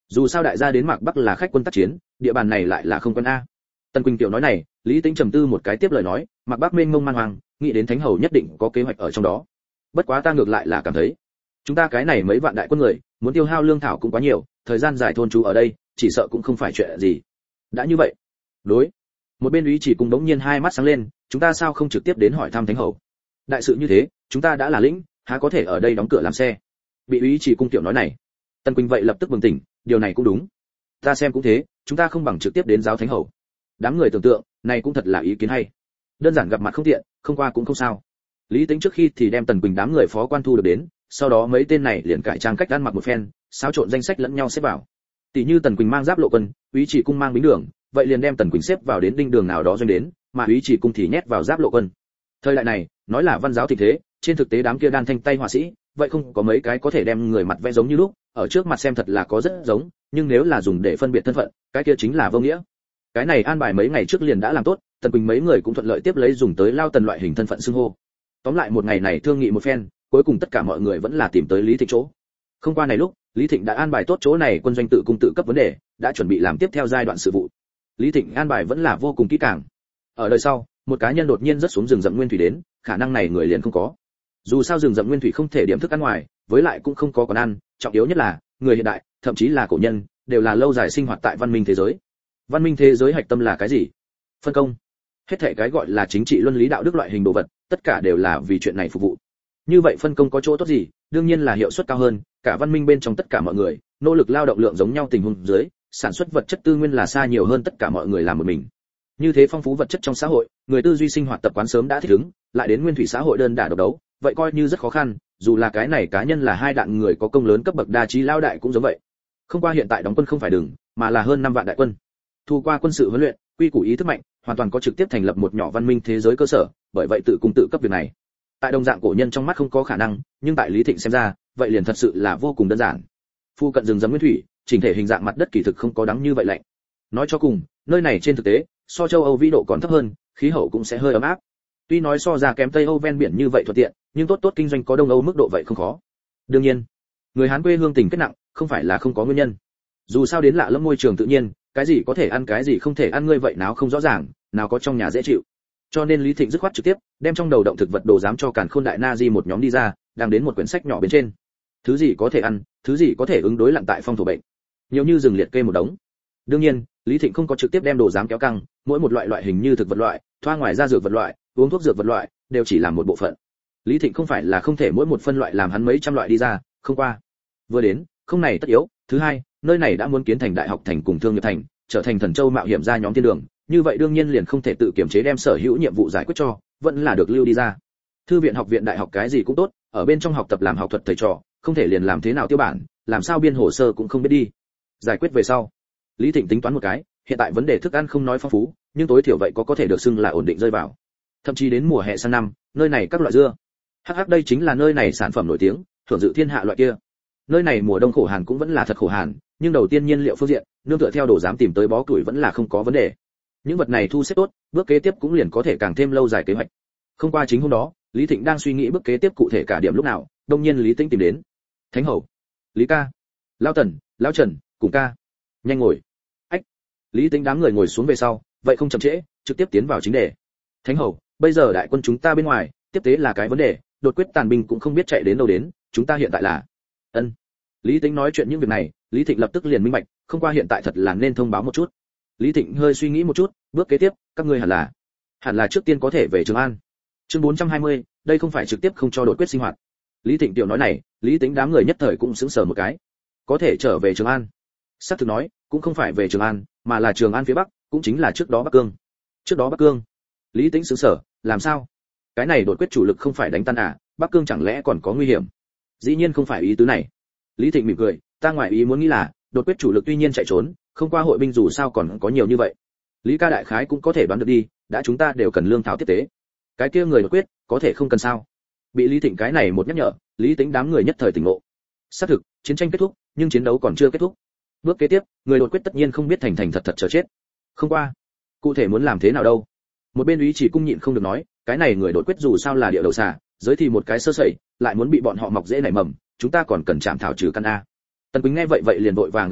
Dù sao đại gia đến Mạc Bắc là khách quân tác chiến, địa bàn này lại là không quân a. Tần Quỳnh tiểu nói này, Lý Tĩnh trầm tư một cái tiếp lời nói, Mạc Bắc mênh mông man hoang, nghĩ đến Thánh Hầu nhất định có kế hoạch ở trong đó. Bất quá ta ngược lại là cảm thấy, chúng ta cái này mấy vạn đại quân người, muốn tiêu hao lương thảo cũng quá nhiều, thời gian dài thôn trú ở đây, chỉ sợ cũng không phải chuyện gì. Đã như vậy, đối. Một bên Úy Chỉ Cung đống nhiên hai mắt sáng lên, chúng ta sao không trực tiếp đến hỏi thăm Thánh Hầu? Đại sự như thế, chúng ta đã là lĩnh, há có thể ở đây đóng cửa làm xe? Bị Úy Chỉ Cung tiểu nói này, Tần Quỳnh vậy lập tức bừng tỉnh, điều này cũng đúng. Ta xem cũng thế, chúng ta không bằng trực tiếp đến giáo Thánh Hầu. Đám người tưởng tượng, này cũng thật là ý kiến hay. Đơn giản gặp mặt không tiện, không qua cũng không sao. Lý Tĩnh trước khi thì đem Tần Quỳnh đám người phó quan thu được đến, sau đó mấy tên này liền cải trang cách ăn mặc một phen, xáo trộn danh sách lẫn nhau xếp vào. Tỷ như Tần Quỳnh mang giáp lộ quân, Úy Chỉ Cung mang bính đường, vậy liền đem Tần Quỳnh xếp vào đến đinh đường nào đó doanh đến, mà Úy Chỉ Cung thì nhét vào giáp lộ quân. Thời đại này, nói là văn giáo thịnh thế, trên thực tế đám kia đan thanh tay họa sĩ, vậy không có mấy cái có thể đem người mặt vẽ giống như lúc, ở trước mặt xem thật là có rất giống, nhưng nếu là dùng để phân biệt thân phận, cái kia chính là vô nghĩa. Cái này an bài mấy ngày trước liền đã làm tốt, Tần Quỳnh mấy người cũng thuận lợi tiếp lấy dùng tới Lao Tần loại hình thân phận xưng hô. Tóm lại một ngày này thương nghị một phen, cuối cùng tất cả mọi người vẫn là tìm tới Lý Thịnh chỗ. Không qua này lúc, Lý Thịnh đã an bài tốt chỗ này quân doanh tự cung tự cấp vấn đề, đã chuẩn bị làm tiếp theo giai đoạn sự vụ. Lý Thịnh an bài vẫn là vô cùng kỹ càng. Ở đời sau, một cá nhân đột nhiên rớt xuống rừng rậm nguyên thủy đến, khả năng này người liền không có. Dù sao rừng rậm nguyên thủy không thể điểm thức ăn ngoài, với lại cũng không có quán ăn, trọng yếu nhất là, người hiện đại, thậm chí là cổ nhân, đều là lâu dài sinh hoạt tại văn minh thế giới. Văn minh thế giới hạch tâm là cái gì? Phân công. Hết thảy cái gọi là chính trị luân lý đạo đức loại hình đồ vật, tất cả đều là vì chuyện này phục vụ. Như vậy phân công có chỗ tốt gì? Đương nhiên là hiệu suất cao hơn, cả văn minh bên trong tất cả mọi người, nỗ lực lao động lượng giống nhau tình huống dưới, sản xuất vật chất tư nguyên là xa nhiều hơn tất cả mọi người làm một mình. Như thế phong phú vật chất trong xã hội, người tư duy sinh hoạt tập quán sớm đã thích ứng, lại đến nguyên thủy xã hội đơn đả độc đấu, vậy coi như rất khó khăn, dù là cái này cá nhân là hai đạn người có công lớn cấp bậc đa trí lao đại cũng giống vậy. Không qua hiện tại đóng quân không phải đừng, mà là hơn năm vạn đại quân. Thu qua quân sự huấn luyện, quy củ ý thức mạnh, hoàn toàn có trực tiếp thành lập một nhỏ văn minh thế giới cơ sở, bởi vậy tự cung tự cấp việc này. Tại đồng dạng cổ nhân trong mắt không có khả năng, nhưng tại Lý Thịnh xem ra, vậy liền thật sự là vô cùng đơn giản. Phu cận rừng rậm nguyên thủy, chỉnh thể hình dạng mặt đất kỳ thực không có đáng như vậy lạnh. Nói cho cùng, nơi này trên thực tế, so châu Âu vĩ độ còn thấp hơn, khí hậu cũng sẽ hơi ấm áp. Tuy nói so ra kém Tây Âu ven biển như vậy thuận tiện, nhưng tốt tốt kinh doanh có Đông Âu mức độ vậy không khó. Đương nhiên, người Hán quê hương tình kết nặng, không phải là không có nguyên nhân. Dù sao đến lạ lẫm môi trường tự nhiên, cái gì có thể ăn cái gì không thể ăn ngươi vậy nào không rõ ràng, nào có trong nhà dễ chịu. Cho nên Lý Thịnh dứt khoát trực tiếp đem trong đầu động thực vật đồ giám cho Càn Khôn Đại Na Di một nhóm đi ra, đang đến một quyển sách nhỏ bên trên. Thứ gì có thể ăn, thứ gì có thể ứng đối lặn tại phong thổ bệnh. Nhiều như rừng liệt kê một đống. Đương nhiên, Lý Thịnh không có trực tiếp đem đồ giám kéo căng, mỗi một loại loại hình như thực vật loại, thoa ngoài ra dược vật loại, uống thuốc dược vật loại, đều chỉ làm một bộ phận. Lý Thịnh không phải là không thể mỗi một phân loại làm hắn mấy trăm loại đi ra, không qua. Vừa đến, không này tất yếu, thứ hai, nơi này đã muốn kiến thành đại học thành cùng thương nghiệp thành, trở thành thần châu mạo hiểm ra nhóm thiên đường, như vậy đương nhiên liền không thể tự kiểm chế đem sở hữu nhiệm vụ giải quyết cho, vẫn là được lưu đi ra. Thư viện học viện đại học cái gì cũng tốt, ở bên trong học tập làm học thuật thầy trò, không thể liền làm thế nào tiêu bản, làm sao biên hồ sơ cũng không biết đi. Giải quyết về sau, Lý Thịnh tính toán một cái, hiện tại vấn đề thức ăn không nói phong phú, nhưng tối thiểu vậy có có thể được xưng là ổn định rơi vào. Thậm chí đến mùa hè sang năm, nơi này các loại dưa, hắc hắc đây chính là nơi này sản phẩm nổi tiếng, thưởng dự thiên hạ loại kia. Nơi này mùa đông khổ hàn cũng vẫn là thật khổ hàn, nhưng đầu tiên nhiên liệu phương diện, nương tựa theo đồ dám tìm tới bó củi vẫn là không có vấn đề. Những vật này thu xếp tốt, bước kế tiếp cũng liền có thể càng thêm lâu dài kế hoạch. Không qua chính hôm đó, Lý Thịnh đang suy nghĩ bước kế tiếp cụ thể cả điểm lúc nào, đông nhiên Lý Tĩnh tìm đến. Thánh Hầu, Lý ca, Lão Tần, Lão Trần, cùng ca, nhanh ngồi. Ách. Lý Tĩnh đám người ngồi xuống về sau, vậy không chậm trễ, trực tiếp tiến vào chính đề. Thánh Hầu, bây giờ đại quân chúng ta bên ngoài, tiếp tế là cái vấn đề, đột quyết tàn binh cũng không biết chạy đến đâu đến, chúng ta hiện tại là. Ân. Lý Tĩnh nói chuyện những việc này, Lý Thịnh lập tức liền minh bạch, không qua hiện tại thật là nên thông báo một chút. Lý Thịnh hơi suy nghĩ một chút, bước kế tiếp, các ngươi hẳn là hẳn là trước tiên có thể về Trường An. Chương bốn trăm hai mươi, đây không phải trực tiếp không cho đột quyết sinh hoạt. Lý Thịnh tiểu nói này, Lý Tĩnh đám người nhất thời cũng sững sờ một cái. Có thể trở về Trường An. Sắp thực nói, cũng không phải về Trường An, mà là Trường An phía bắc, cũng chính là trước đó Bắc Cương. Trước đó Bắc Cương. Lý Tĩnh sững sờ, làm sao? Cái này đột quyết chủ lực không phải đánh tan à, Bắc Cương chẳng lẽ còn có nguy hiểm? Dĩ nhiên không phải ý tứ này. Lý Thịnh mỉm cười, ta ngoài ý muốn nghĩ là, đột quyết chủ lực tuy nhiên chạy trốn, không qua hội binh dù sao còn có nhiều như vậy. Lý ca đại khái cũng có thể đoán được đi, đã chúng ta đều cần lương thảo tiếp tế. Cái kia người đột quyết, có thể không cần sao? Bị Lý Thịnh cái này một nhắc nhở, Lý Tĩnh đám người nhất thời tỉnh ngộ. Xác thực, chiến tranh kết thúc, nhưng chiến đấu còn chưa kết thúc. Bước kế tiếp, người đột quyết tất nhiên không biết thành thành thật thật chờ chết. Không qua, cụ thể muốn làm thế nào đâu? Một bên Úy Chỉ Cung nhịn không được nói, cái này người đột quyết dù sao là địa đầu xà, giới thì một cái sơ sẩy, lại muốn bị bọn họ mọc dễ nảy mầm, chúng ta còn cần chạm thảo trừ căn a. Tần Quỳnh nghe vậy vậy liền vội vàng gật đầu,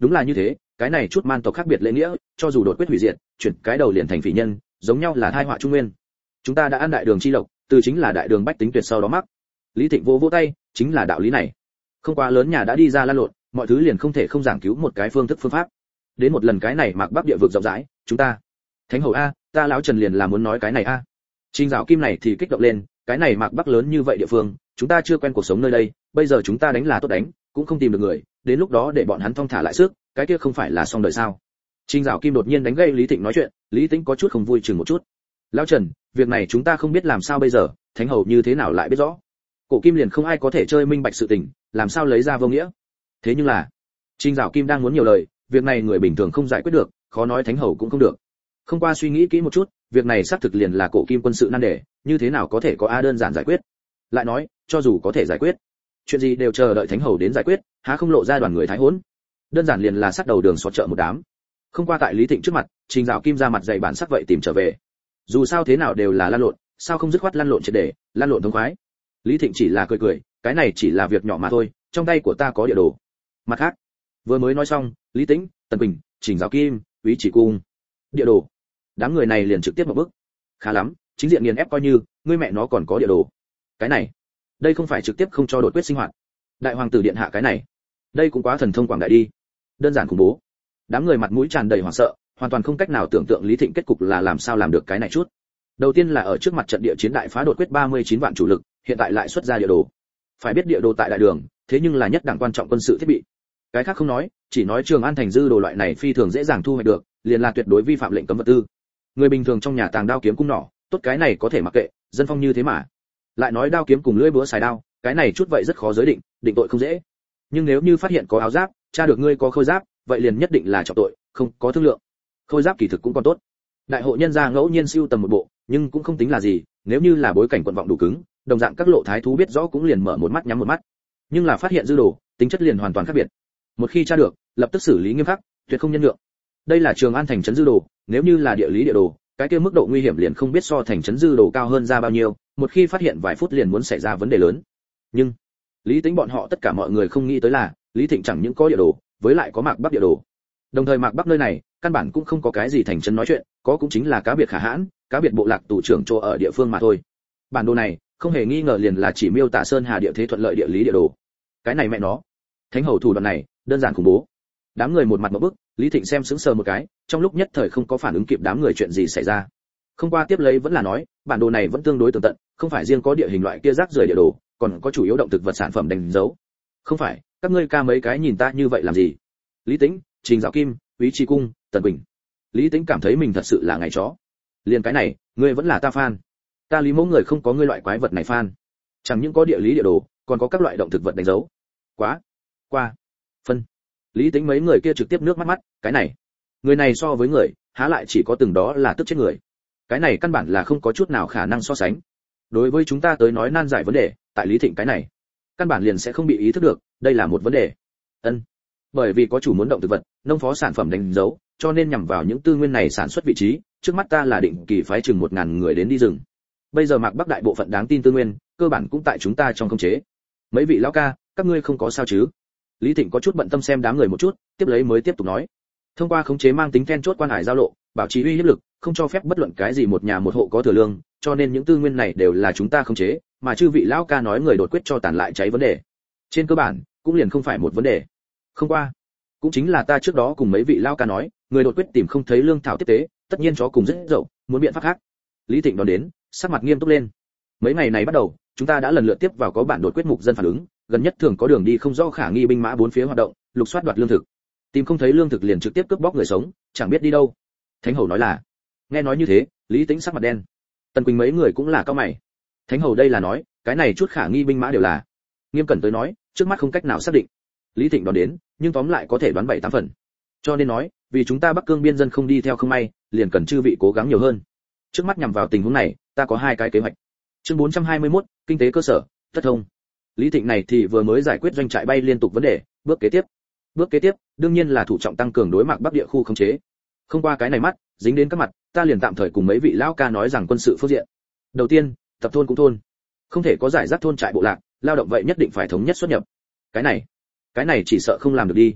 đúng là như thế, cái này chút man tộc khác biệt lễ nghĩa, cho dù đột quyết hủy diệt, chuyển cái đầu liền thành phỉ nhân, giống nhau là tai họa trung nguyên. Chúng ta đã ăn đại đường chi lộc, từ chính là đại đường bách tính tuyệt sau đó mắc. Lý Thịnh vỗ vỗ tay, chính là đạo lý này. Không quá lớn nhà đã đi ra lan lộn, mọi thứ liền không thể không giảng cứu một cái phương thức phương pháp. Đến một lần cái này Mạc Bắc địa vực rộng rãi, chúng ta. Thánh hầu a, ta lão Trần liền là muốn nói cái này a. Trình Dạo Kim này thì kích động lên, cái này Mạc Bắc lớn như vậy địa phương, chúng ta chưa quen cuộc sống nơi đây, bây giờ chúng ta đánh là tốt đánh, cũng không tìm được người, đến lúc đó để bọn hắn thong thả lại sức, cái kia không phải là xong đời sao? Trình Dạo Kim đột nhiên đánh gây Lý Thịnh nói chuyện, Lý Tĩnh có chút không vui chừng một chút. Lão Trần, việc này chúng ta không biết làm sao bây giờ, thánh hầu như thế nào lại biết rõ? Cổ Kim liền không ai có thể chơi minh bạch sự tình, làm sao lấy ra vô nghĩa? Thế nhưng là, Trình Dạo Kim đang muốn nhiều lời, việc này người bình thường không giải quyết được, khó nói thánh hầu cũng không được. Không qua suy nghĩ kỹ một chút, việc này xác thực liền là Cổ Kim quân sự nan đề, như thế nào có thể có a đơn giản giải quyết? Lại nói, cho dù có thể giải quyết, chuyện gì đều chờ đợi thánh hầu đến giải quyết, há không lộ ra đoàn người thái hỗn? Đơn giản liền là sát đầu đường xó chợ một đám. Không qua tại Lý Thịnh trước mặt, Trình Dạo Kim ra mặt dày bản sắc vậy tìm trở về. Dù sao thế nào đều là lăn lộn, sao không dứt khoát lăn lộn triệt để, lăn lộn thông khoái. Lý Thịnh chỉ là cười cười, cái này chỉ là việc nhỏ mà thôi, trong tay của ta có địa đồ. Mặt khác, vừa mới nói xong, Lý Tĩnh, Tần Bình, Trình Dạo Kim, Úy Chỉ Cung, địa đồ. Đám người này liền trực tiếp một bước. Khá lắm, chính diện nghiền ép coi như, ngươi mẹ nó còn có địa đồ. Cái này, đây không phải trực tiếp không cho đột quyết sinh hoạt. Đại hoàng tử điện hạ cái này, đây cũng quá thần thông quảng đại đi. Đơn giản khủng bố. Đám người mặt mũi tràn đầy hoảng sợ, hoàn toàn không cách nào tưởng tượng Lý Thịnh kết cục là làm sao làm được cái này chút. Đầu tiên là ở trước mặt trận địa chiến đại phá đột quyết ba mươi chín vạn chủ lực, hiện tại lại xuất ra địa đồ. Phải biết địa đồ tại đại đường, thế nhưng là nhất đẳng quan trọng quân sự thiết bị. Cái khác không nói, chỉ nói Trường An thành dư đồ loại này phi thường dễ dàng thu hoạch được, liền là tuyệt đối vi phạm lệnh cấm vật tư. Người bình thường trong nhà tàng đao kiếm cung nỏ, tốt cái này có thể mặc kệ, dân phong như thế mà. Lại nói đao kiếm cùng lưỡi búa xài đao, cái này chút vậy rất khó giới định, định tội không dễ. Nhưng nếu như phát hiện có áo giáp, tra được ngươi có khôi giáp, vậy liền nhất định là trọng tội, không có thương lượng. Khôi giáp kỳ thực cũng còn tốt. Đại hộ nhân gia ngẫu nhiên siêu tầm một bộ, nhưng cũng không tính là gì, nếu như là bối cảnh quận vọng đủ cứng, đồng dạng các lộ thái thú biết rõ cũng liền mở một mắt nhắm một mắt. Nhưng là phát hiện dư đồ, tính chất liền hoàn toàn khác biệt. Một khi tra được, lập tức xử lý nghiêm khắc, tuyệt không nhân lượng. Đây là Trường An thành trấn dư đồ, nếu như là địa lý địa đồ, cái kia mức độ nguy hiểm liền không biết so thành trấn dư đồ cao hơn ra bao nhiêu, một khi phát hiện vài phút liền muốn xảy ra vấn đề lớn. Nhưng Lý Tĩnh bọn họ tất cả mọi người không nghĩ tới là, Lý Thịnh chẳng những có địa đồ, với lại có Mạc Bắc địa đồ. Đồng thời Mạc Bắc nơi này, căn bản cũng không có cái gì thành trấn nói chuyện, có cũng chính là cá biệt khả hãn, cá biệt bộ lạc tù trưởng chỗ ở địa phương mà thôi. Bản đồ này, không hề nghi ngờ liền là chỉ miêu tả sơn hà địa thế thuận lợi địa lý địa đồ. Cái này mẹ nó, thánh hầu thủ đoạn này, đơn giản khủng bố. Đám người một mặt ngộp bức, Lý Thịnh xem sững sờ một cái, trong lúc nhất thời không có phản ứng kịp đám người chuyện gì xảy ra. Không qua tiếp lấy vẫn là nói, bản đồ này vẫn tương đối tường tận, không phải riêng có địa hình loại kia rác rưởi địa đồ, còn có chủ yếu động thực vật sản phẩm đánh dấu. Không phải, các ngươi ca mấy cái nhìn ta như vậy làm gì? Lý Tĩnh, Trình Dạo Kim, Úy Tri Cung, Tần Bình. Lý Tĩnh cảm thấy mình thật sự là ngày chó. Liên cái này, ngươi vẫn là ta fan. Ta Lý Mẫu người không có ngươi loại quái vật này fan. Chẳng những có địa lý địa đồ, còn có các loại động thực vật đánh dấu. Quá, qua, phân. Lý Tĩnh mấy người kia trực tiếp nước mắt mắt, cái này, người này so với người, há lại chỉ có từng đó là tức chết người. Cái này căn bản là không có chút nào khả năng so sánh. Đối với chúng ta tới nói nan giải vấn đề, tại Lý Thịnh cái này, căn bản liền sẽ không bị ý thức được, đây là một vấn đề. Ân. Bởi vì có chủ muốn động thực vật, nông phó sản phẩm đánh dấu, cho nên nhằm vào những tư nguyên này sản xuất vị trí, trước mắt ta là định kỳ phái chừng một ngàn người đến đi rừng. Bây giờ Mạc Bắc đại bộ phận đáng tin tư nguyên, cơ bản cũng tại chúng ta trong khống chế. Mấy vị lão ca, các ngươi không có sao chứ? Lý Thịnh có chút bận tâm xem đám người một chút, tiếp lấy mới tiếp tục nói. Thông qua khống chế mang tính then chốt quan hải giao lộ, bảo trì uy hiếp lực, không cho phép bất luận cái gì một nhà một hộ có thừa lương, cho nên những tư nguyên này đều là chúng ta khống chế, mà chư vị lão ca nói người đột quyết cho tàn lại cháy vấn đề. Trên cơ bản, cũng liền không phải một vấn đề. Không qua, cũng chính là ta trước đó cùng mấy vị lão ca nói, người đột quyết tìm không thấy lương thảo tiếp tế, tất nhiên chó cùng rất dậu, muốn biện pháp khác. Lý Thịnh đón đến, sắc mặt nghiêm túc lên. Mấy ngày này bắt đầu, chúng ta đã lần lượt tiếp vào có bản đột quyết mục dân phản ứng, gần nhất thường có đường đi không rõ khả nghi binh mã bốn phía hoạt động, lục soát đoạt lương thực. Tìm không thấy lương thực liền trực tiếp cướp bóc người sống, chẳng biết đi đâu. Thánh hầu nói là. Nghe nói như thế, Lý Tĩnh sắc mặt đen. Tần Quỳnh mấy người cũng là cao mày. Thánh hầu đây là nói, cái này chút khả nghi binh mã đều là. Nghiêm cẩn tới nói, trước mắt không cách nào xác định. Lý Thịnh đón đến, nhưng tóm lại có thể đoán bảy tám phần. Cho nên nói, vì chúng ta Bắc Cương biên dân không đi theo không may, liền cần chư vị cố gắng nhiều hơn. Trước mắt nhằm vào tình huống này, ta có hai cái kế hoạch. Chương bốn trăm hai mươi mốt, kinh tế cơ sở, tất thông. Lý Thịnh này thì vừa mới giải quyết doanh trại bay liên tục vấn đề, bước kế tiếp. Bước kế tiếp, đương nhiên là thủ trọng tăng cường đối Mạc Bắc địa khu khống chế. Không qua cái này mắt, dính đến các mặt, ta liền tạm thời cùng mấy vị lão ca nói rằng quân sự phương diện. Đầu tiên, tập thôn cũng thôn. Không thể có giải rác thôn trại bộ lạc, lao động vậy nhất định phải thống nhất xuất nhập. Cái này, cái này chỉ sợ không làm được đi.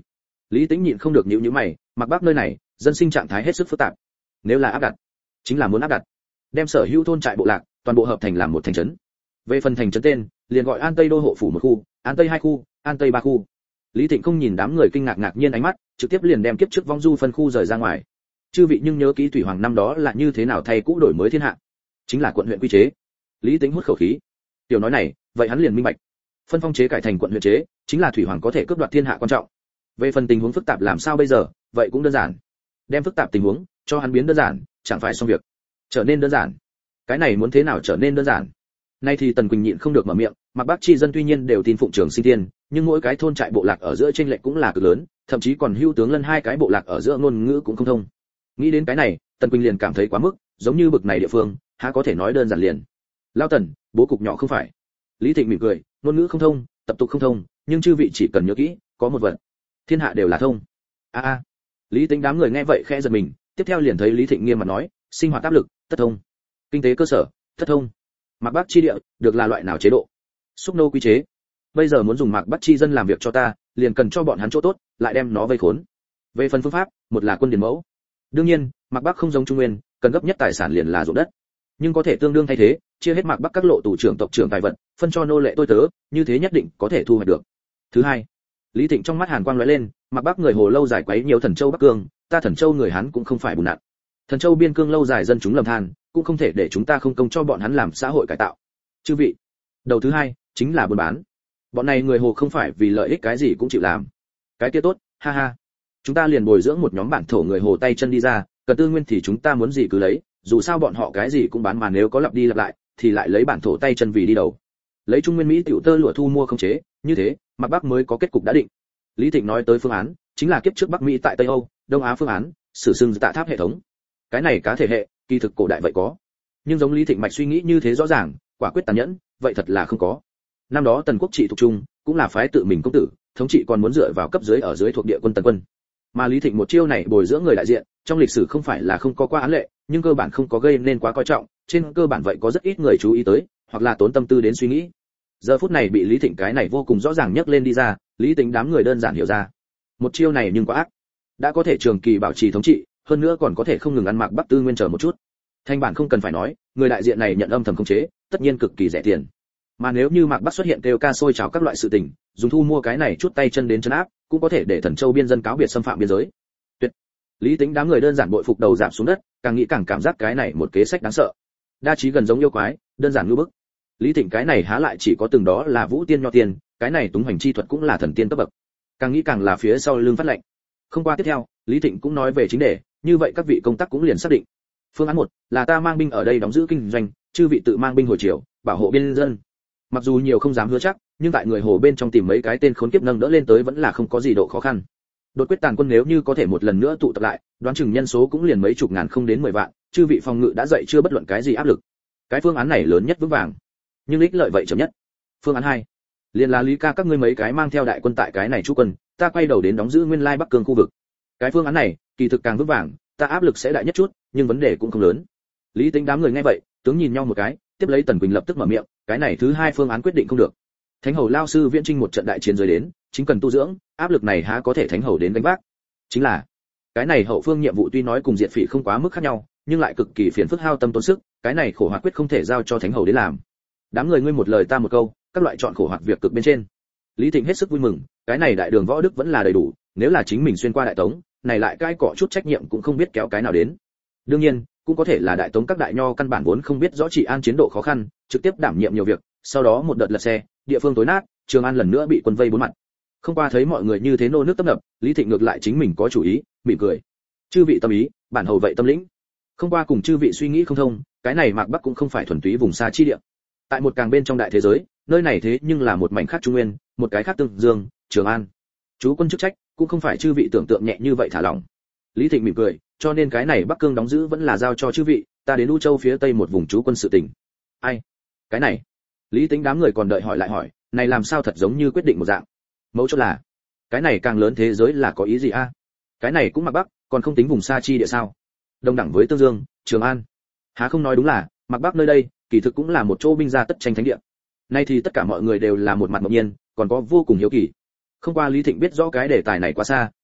Lý Tĩnh nhịn không được nhíu nhíu mày, Mạc Bắc nơi này, dân sinh trạng thái hết sức phức tạp. Nếu là áp đặt, chính là muốn áp đặt, đem sở hữu thôn trại bộ lạc, toàn bộ hợp thành làm một thành trấn. Về phần thành trấn tên, liền gọi An Tây đô hộ phủ một khu, An Tây hai khu, An Tây ba khu. Lý Thịnh không nhìn đám người kinh ngạc ngạc nhiên ánh mắt, trực tiếp liền đem kiếp trước vong du phân khu rời ra ngoài. Chư vị nhưng nhớ kỹ Thủy Hoàng năm đó là như thế nào thay cũ đổi mới thiên hạ, chính là quận huyện quy chế. Lý Tĩnh hút khẩu khí. Tiểu nói này, vậy hắn liền minh bạch. Phân phong chế cải thành quận huyện chế, chính là Thủy Hoàng có thể cướp đoạt thiên hạ quan trọng. Về phần tình huống phức tạp làm sao bây giờ, vậy cũng đơn giản. Đem phức tạp tình huống cho hắn biến đơn giản, chẳng phải xong việc. Trở nên đơn giản. Cái này muốn thế nào trở nên đơn giản? Nay thì Tần Quỳnh nhịn không được mở miệng, Mạc Bắc chi dân tuy nhiên đều tin phụng Trường Sinh Tiên, nhưng mỗi cái thôn trại bộ lạc ở giữa chênh lệch cũng là cực lớn, thậm chí còn hưu tướng lân hai cái bộ lạc ở giữa ngôn ngữ cũng không thông. Nghĩ đến cái này, Tần Quỳnh liền cảm thấy quá mức, giống như bực này địa phương, há có thể nói đơn giản liền. Lao Tần, bố cục nhỏ không phải. Lý Thịnh mỉm cười, ngôn ngữ không thông, tập tục không thông, nhưng chư vị chỉ cần nhớ kỹ, có một vật, thiên hạ đều là thông. A a. Lý Tĩnh đám người nghe vậy khẽ giật mình, tiếp theo liền thấy Lý Thịnh nghiêm mặt nói, sinh hoạt áp lực, tất thông. Kinh tế cơ sở, tất thông. Mạc Bắc chi địa, được là loại nào chế độ? Xúc nô quy chế. Bây giờ muốn dùng Mạc Bắc chi dân làm việc cho ta, liền cần cho bọn hắn chỗ tốt, lại đem nó vây khốn. Về phần phương pháp, một là quân điển mẫu. Đương nhiên, Mạc Bắc không giống Trung Nguyên, cần gấp nhất tài sản liền là ruộng đất. Nhưng có thể tương đương thay thế, chia hết Mạc Bắc các lộ tù trưởng tộc trưởng tài vật, phân cho nô lệ tôi tớ, như thế nhất định có thể thu hoạch được. Thứ hai, Lý Thịnh trong mắt hàn quang lóe lên, Mạc Bắc người Hồ lâu dài quấy nhiều Thần Châu Bắc Cương, ta Thần Châu người Hán cũng không phải bùn nạn. Thần Châu biên cương lâu dài dân chúng lầm than, cũng không thể để chúng ta không công cho bọn hắn làm xã hội cải tạo. Chư vị, đầu thứ hai chính là buôn bán. Bọn này người Hồ không phải vì lợi ích cái gì cũng chịu làm. Cái kia tốt, ha ha. Chúng ta liền bồi dưỡng một nhóm bản thổ người Hồ tay chân đi ra, cần tư nguyên thì chúng ta muốn gì cứ lấy, dù sao bọn họ cái gì cũng bán mà nếu có lặp đi lặp lại, thì lại lấy bản thổ tay chân vì đi đầu. Lấy Trung Nguyên Mỹ tiểu tơ lụa thu mua không chế, như thế, Mạc Bắc mới có kết cục đã định. Lý Thịnh nói tới phương án, chính là kiếp trước Bắc Mỹ tại Tây Âu, Đông Á phương án, sử xưng tạ tháp hệ thống. Cái này cá thể hệ, kỳ thực cổ đại vậy có. Nhưng giống Lý Thịnh mạch suy nghĩ như thế rõ ràng, quả quyết tàn nhẫn, vậy thật là không có. Năm đó Tần Quốc trị thuộc trung, cũng là phái tự mình công tử, thống trị còn muốn dựa vào cấp dưới ở dưới thuộc địa quân Tần quân. Mà Lý Thịnh một chiêu này bồi dưỡng người đại diện, trong lịch sử không phải là không có qua án lệ, nhưng cơ bản không có gây nên quá coi trọng, trên cơ bản vậy có rất ít người chú ý tới, hoặc là tốn tâm tư đến suy nghĩ. Giờ phút này bị Lý Thịnh cái này vô cùng rõ ràng nhấc lên đi ra, Lý Tính đám người đơn giản hiểu ra. Một chiêu này nhưng quá ác, đã có thể trường kỳ bảo trì thống trị, hơn nữa còn có thể không ngừng ăn Mạc Bắc tư nguyên chờ một chút. Thanh bản không cần phải nói, người đại diện này nhận âm thầm khống chế, tất nhiên cực kỳ rẻ tiền. Mà nếu như Mạc Bắc xuất hiện kêu ca sôi trào các loại sự tình, dùng thu mua cái này chút tay chân đến trấn áp, cũng có thể để Thần Châu biên dân cáo biệt xâm phạm biên giới. Tuyệt. Lý Tính đám người đơn giản bội phục đầu giảm xuống đất, càng nghĩ càng cảm giác cái này một kế sách đáng sợ. Đa trí gần giống yêu quái, đơn giản ngư bức. Lý Thịnh cái này há lại chỉ có từng đó là vũ tiên nho tiên, cái này túng hành chi thuật cũng là thần tiên cấp bậc. Càng nghĩ càng là phía sau lưng phát lệnh. Không qua tiếp theo, Lý Thịnh cũng nói về chính đề, như vậy các vị công tác cũng liền xác định. Phương án một là ta mang binh ở đây đóng giữ kinh doanh, chư vị tự mang binh hồi triều, bảo hộ biên dân. Mặc dù nhiều không dám hứa chắc, nhưng tại người Hồ bên trong tìm mấy cái tên khốn kiếp nâng đỡ lên tới vẫn là không có gì độ khó khăn. Đột quyết tàn quân nếu như có thể một lần nữa tụ tập lại, đoán chừng nhân số cũng liền mấy chục ngàn không đến mười vạn, chư vị phòng ngự đã dậy chưa bất luận cái gì áp lực. Cái phương án này lớn nhất vững vàng, nhưng ích lợi vậy chậm nhất. Phương án hai liền là Lý ca các ngươi mấy cái mang theo đại quân tại cái này trú quân, ta quay đầu đến đóng giữ nguyên lai Bắc Cương khu vực. Cái phương án này, kỳ thực càng vững vàng, ta áp lực sẽ đại nhất chút, nhưng vấn đề cũng không lớn. Lý Tính đám người nghe vậy, tướng nhìn nhau một cái, tiếp lấy Tần Quỳnh lập tức mở miệng, cái này thứ hai phương án quyết định không được. Thánh hầu lao sư viễn trinh một trận đại chiến rơi đến, chính cần tu dưỡng, áp lực này há có thể thánh hầu đến gánh vác. Chính là, cái này hậu phương nhiệm vụ tuy nói cùng diệt phỉ không quá mức khác nhau, nhưng lại cực kỳ phiền phức hao tâm tốn sức, cái này khổ hoạt quyết không thể giao cho thánh hầu đến làm. Đám người ngươi một lời ta một câu, các loại chọn khổ hoạt việc cực bên trên. Lý Thịnh hết sức vui mừng, cái này đại đường võ đức vẫn là đầy đủ, nếu là chính mình xuyên qua đại tống, này lại cái cọ chút trách nhiệm cũng không biết kéo cái nào đến. Đương nhiên, cũng có thể là đại tống các đại nho căn bản vốn không biết rõ trị an chiến độ khó khăn, trực tiếp đảm nhiệm nhiều việc, sau đó một đợt lật xe, địa phương tối nát, Trường An lần nữa bị quân vây bốn mặt. Không qua thấy mọi người như thế nô nước tấp nập, Lý Thịnh ngược lại chính mình có chủ ý, mỉm cười. Chư vị tâm ý, bản hầu vậy tâm lĩnh. Không qua cùng chư vị suy nghĩ không thông, cái này Mạc Bắc cũng không phải thuần túy vùng xa chi địa. Tại một càng bên trong đại thế giới, nơi này thế nhưng là một mảnh khác Trung Nguyên, một cái khác Tương Dương, Trường An. Chú quân chức trách cũng không phải chư vị tưởng tượng nhẹ như vậy thả lỏng. Lý Thịnh mỉm cười, cho nên cái này Bắc Cương đóng giữ vẫn là giao cho chư vị, ta đến U Châu phía tây một vùng chú quân sự tình. Ai? Cái này? Lý Tính đám người còn đợi hỏi lại hỏi, này làm sao thật giống như quyết định một dạng. Mấu chốt là, cái này càng lớn thế giới là có ý gì a? Cái này cũng Mạc Bắc, còn không tính vùng xa chi địa sao? Đồng đẳng với Tương Dương, Trường An. Há không nói đúng là, Mạc Bắc nơi đây, kỳ thực cũng là một chỗ binh gia tất tranh thánh địa. Nay thì tất cả mọi người đều là một mặt ngẫu nhiên, còn có vô cùng hiếu kỳ. Không qua Lý Thịnh biết rõ cái đề tài này quá xa,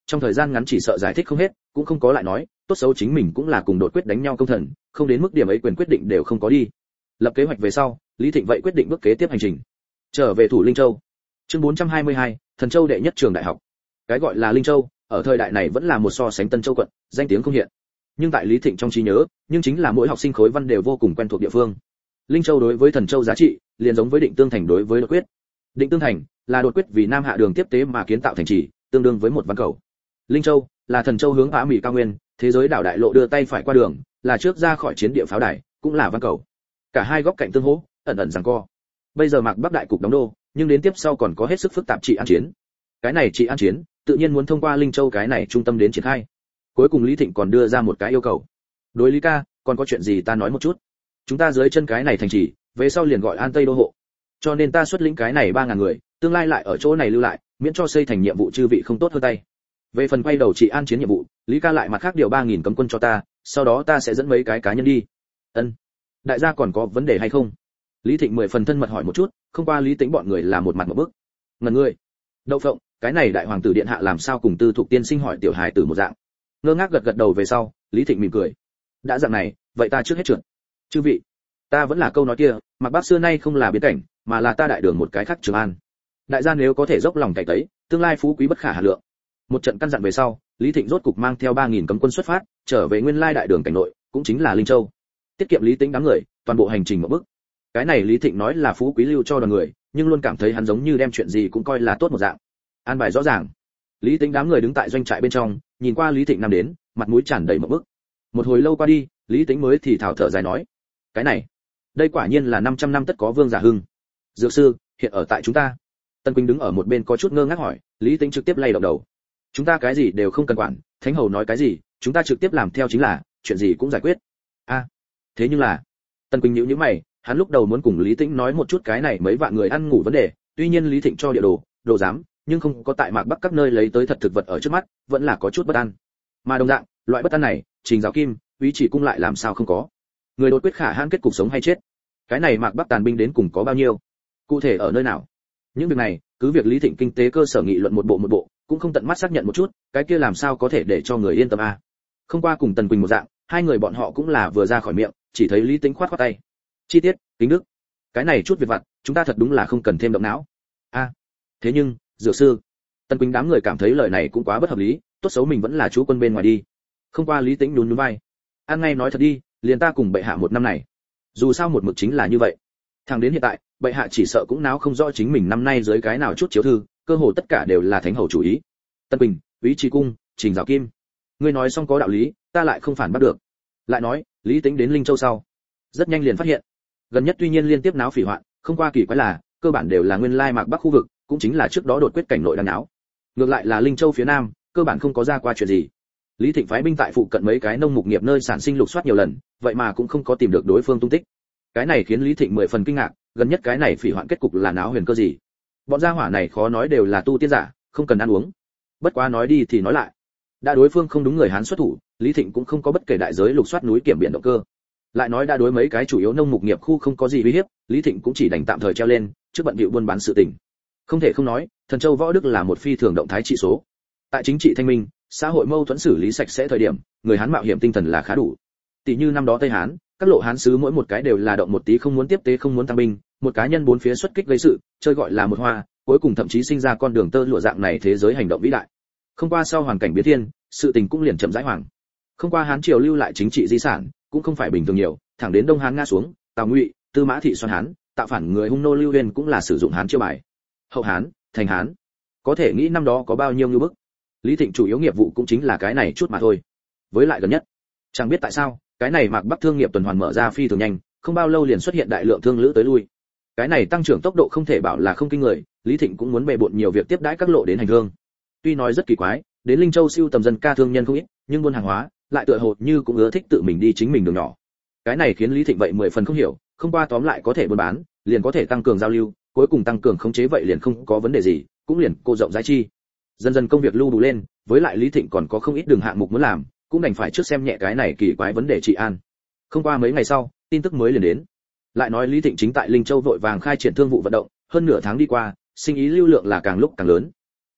trong thời gian ngắn chỉ sợ giải thích không hết, cũng không có lại nói, tốt xấu chính mình cũng là cùng đột quyết đánh nhau công thần, không đến mức điểm ấy quyền quyết định đều không có đi. Lập kế hoạch về sau, Lý Thịnh vậy quyết định bước kế tiếp hành trình. Trở về thủ Linh Châu. Chương bốn trăm hai mươi hai, Thần Châu đệ nhất trường đại học. Cái gọi là Linh Châu, ở thời đại này vẫn là một so sánh Tân Châu quận, danh tiếng không hiện. Nhưng tại Lý Thịnh trong trí nhớ, nhưng chính là mỗi học sinh khối văn đều vô cùng quen thuộc địa phương. Linh Châu đối với Thần Châu giá trị, liền giống với Định Tương Thành đối với Đột Quyết. Định Tương Thành là Đột Quyết vì Nam Hạ đường tiếp tế mà kiến tạo thành trì, tương đương với một văn cầu. Linh Châu là Thần Châu hướng Á Mỹ cao nguyên, thế giới đảo đại lộ đưa tay phải qua đường, là trước ra khỏi chiến địa pháo đài, cũng là văn cầu. Cả hai góc cạnh tương hỗ, ẩn ẩn giằng co. Bây giờ Mạc Bắc đại cục đóng đô, nhưng đến tiếp sau còn có hết sức phức tạp trị an chiến. Cái này trị an chiến, tự nhiên muốn thông qua Linh Châu cái này trung tâm đến triển khai. Cuối cùng Lý Thịnh còn đưa ra một cái yêu cầu. Đối Lý ca, còn có chuyện gì ta nói một chút. Chúng ta dưới chân cái này thành trì, về sau liền gọi An Tây đô hộ. Cho nên ta xuất lĩnh cái này ba ngàn người, tương lai lại ở chỗ này lưu lại, miễn cho xây thành nhiệm vụ chư vị không tốt hơn tay. Về phần quay đầu trị an chiến nhiệm vụ, Lý ca lại mặt khác điều ba nghìn cấm quân cho ta, sau đó ta sẽ dẫn mấy cái cá nhân đi. Ân. Đại gia còn có vấn đề hay không? Lý Thịnh mười phần thân mật hỏi một chút, không qua Lý Tĩnh bọn người là một mặt một bước. Ngần người. Đậu phộng, cái này đại hoàng tử điện hạ làm sao cùng Tư Thục tiên sinh hỏi tiểu hài tử một dạng. Ngơ ngác gật gật đầu về sau, Lý Thịnh mỉm cười. Đã dạng này, vậy ta trước hết trượt. Chư vị, ta vẫn là câu nói kia, Mạc Bắc xưa nay không là biến cảnh, mà là ta đại đường một cái khác Trường An. Đại gia nếu có thể dốc lòng cày tấy, tương lai phú quý bất khả hà lượng. Một trận căn dặn về sau, Lý Thịnh rốt cục mang theo ba nghìn cấm quân xuất phát, trở về nguyên lai đại đường cảnh nội, cũng chính là Linh Châu. Tiết kiệm Lý Tĩnh đám người, toàn bộ hành trình một bước. Cái này Lý Thịnh nói là phú quý lưu cho đoàn người, nhưng luôn cảm thấy hắn giống như đem chuyện gì cũng coi là tốt một dạng. An bài rõ ràng. Lý Tĩnh đám người đứng tại doanh trại bên trong, nhìn qua Lý Thịnh năm đến, mặt mũi tràn đầy một bức. Một hồi lâu qua đi, Lý Tĩnh mới thì thào thở dài nói: "Cái này, đây quả nhiên là năm trăm năm tất có vương giả hưng. Dược sư, hiện ở tại chúng ta." Tân Quỳnh đứng ở một bên có chút ngơ ngác hỏi, Lý Tĩnh trực tiếp lay động đầu: "Chúng ta cái gì đều không cần quản, thánh hầu nói cái gì, chúng ta trực tiếp làm theo chính là, chuyện gì cũng giải quyết." A, thế nhưng là, Tân Quỳnh nhíu nhíu mày, hắn lúc đầu muốn cùng Lý Tĩnh nói một chút cái này mấy vạn người ăn ngủ vấn đề, tuy nhiên Lý Thịnh cho địa đồ, đồ giám, nhưng không có tại Mạc Bắc các nơi lấy tới thật thực vật ở trước mắt, vẫn là có chút bất an. Mà đồng dạng, loại bất an này, Trình Giáo Kim, Úy Chỉ Cung lại làm sao không có? Người đột quyết khả hãn kết cục sống hay chết? Cái này Mạc Bắc tàn binh đến cùng có bao nhiêu? Cụ thể ở nơi nào? Những việc này, cứ việc Lý Thịnh kinh tế cơ sở nghị luận một bộ một bộ, cũng không tận mắt xác nhận một chút, cái kia làm sao có thể để cho người yên tâm a? Không qua cùng Tần Quỳnh một dạng, hai người bọn họ cũng là vừa ra khỏi miệng, chỉ thấy Lý Tĩnh khoát khoát tay. Chi tiết, Kính Đức, cái này chút việc vặt, chúng ta thật đúng là không cần thêm động não. A, thế nhưng, dược sư, Tần Quỳnh đám người cảm thấy lời này cũng quá bất hợp lý, tốt xấu mình vẫn là chú quân bên ngoài đi. Không qua Lý Tĩnh nhún nhún vai. Ăn ngay nói thật đi, liền ta cùng bệ hạ một năm này, dù sao một mực chính là như vậy. Thẳng đến hiện tại, bệ hạ chỉ sợ cũng náo không rõ chính mình năm nay dưới cái nào chút chiếu thư, cơ hồ tất cả đều là thánh hầu chủ ý. Tân Quỳnh, Úy Trí Cung, Trình Giáo Kim, ngươi nói xong có đạo lý, ta lại không phản bắt được. Lại nói, Lý Tĩnh đến Linh Châu sau, rất nhanh liền phát hiện, gần nhất tuy nhiên liên tiếp náo phỉ hoạn, không qua kỳ quái là, cơ bản đều là nguyên lai Mạc Bắc khu vực, cũng chính là trước đó đột quyết cảnh nội đang náo. Ngược lại là Linh Châu phía nam, cơ bản không có ra qua chuyện gì. Lý Thịnh phái binh tại phụ cận mấy cái nông mục nghiệp nơi sản sinh lục soát nhiều lần, vậy mà cũng không có tìm được đối phương tung tích. Cái này khiến Lý Thịnh mười phần kinh ngạc, gần nhất cái này phỉ hoạn kết cục là náo huyền cơ gì? Bọn gia hỏa này khó nói đều là tu tiên giả, không cần ăn uống. Bất quá nói đi thì nói lại, đã đối phương không đúng người Hán xuất thủ, Lý Thịnh cũng không có bất kể đại giới lục soát núi kiểm biển động cơ. Lại nói đã đối mấy cái chủ yếu nông mục nghiệp khu không có gì uy hiếp, Lý Thịnh cũng chỉ đành tạm thời treo lên, trước bận bịu buôn bán sự tình. Không thể không nói, Thần Châu võ đức là một phi thường động thái trị số. Tại chính trị thanh minh, xã hội mâu thuẫn xử lý sạch sẽ thời điểm, người Hán mạo hiểm tinh thần là khá đủ. Tỷ như năm đó Tây Hán, các lộ Hán sứ mỗi một cái đều là động một tí không muốn tiếp tế không muốn tăng binh, một cá nhân bốn phía xuất kích gây sự, chơi gọi là một hoa, cuối cùng thậm chí sinh ra con đường tơ lụa dạng này thế giới hành động vĩ đại. Không qua sau hoàn cảnh biến thiên, sự tình cũng liền chậm rãi hoàng. Không qua Hán triều lưu lại chính trị di sản, cũng không phải bình thường nhiều, thẳng đến Đông Hán ngã xuống, Tào Ngụy, Tư Mã Thị xoan Hán, tạo phản người hung nô Lưu Huyên cũng là sử dụng Hán chiêu bài. Hậu Hán, thành Hán, có thể nghĩ năm đó có bao nhiêu như bức. Lý Thịnh chủ yếu nghiệp vụ cũng chính là cái này chút mà thôi. Với lại gần nhất, chẳng biết tại sao, cái này Mạc Bắc thương nghiệp tuần hoàn mở ra phi thường nhanh, không bao lâu liền xuất hiện đại lượng thương lữ tới lui. Cái này tăng trưởng tốc độ không thể bảo là không kinh người, Lý Thịnh cũng muốn bề bộn nhiều việc tiếp đãi các lộ đến hành hương. Tuy nói rất kỳ quái, đến Linh Châu siêu tầm dân ca thương nhân không ít, nhưng buôn hàng hóa lại tựa hồ như cũng ưa thích tự mình đi chính mình đường nhỏ. Cái này khiến Lý Thịnh vậy mười phần không hiểu, không qua tóm lại có thể buôn bán, liền có thể tăng cường giao lưu, cuối cùng tăng cường khống chế vậy liền không có vấn đề gì, cũng liền cô rộng rãi chi. Dần dần công việc lưu đủ lên, với lại Lý Thịnh còn có không ít đường hạng mục muốn làm, cũng đành phải trước xem nhẹ cái này kỳ quái vấn đề trị an. Không qua mấy ngày sau, tin tức mới liền đến. Lại nói Lý Thịnh chính tại Linh Châu vội vàng khai triển thương vụ vận động, hơn nửa tháng đi qua, sinh ý lưu lượng là càng lúc càng lớn.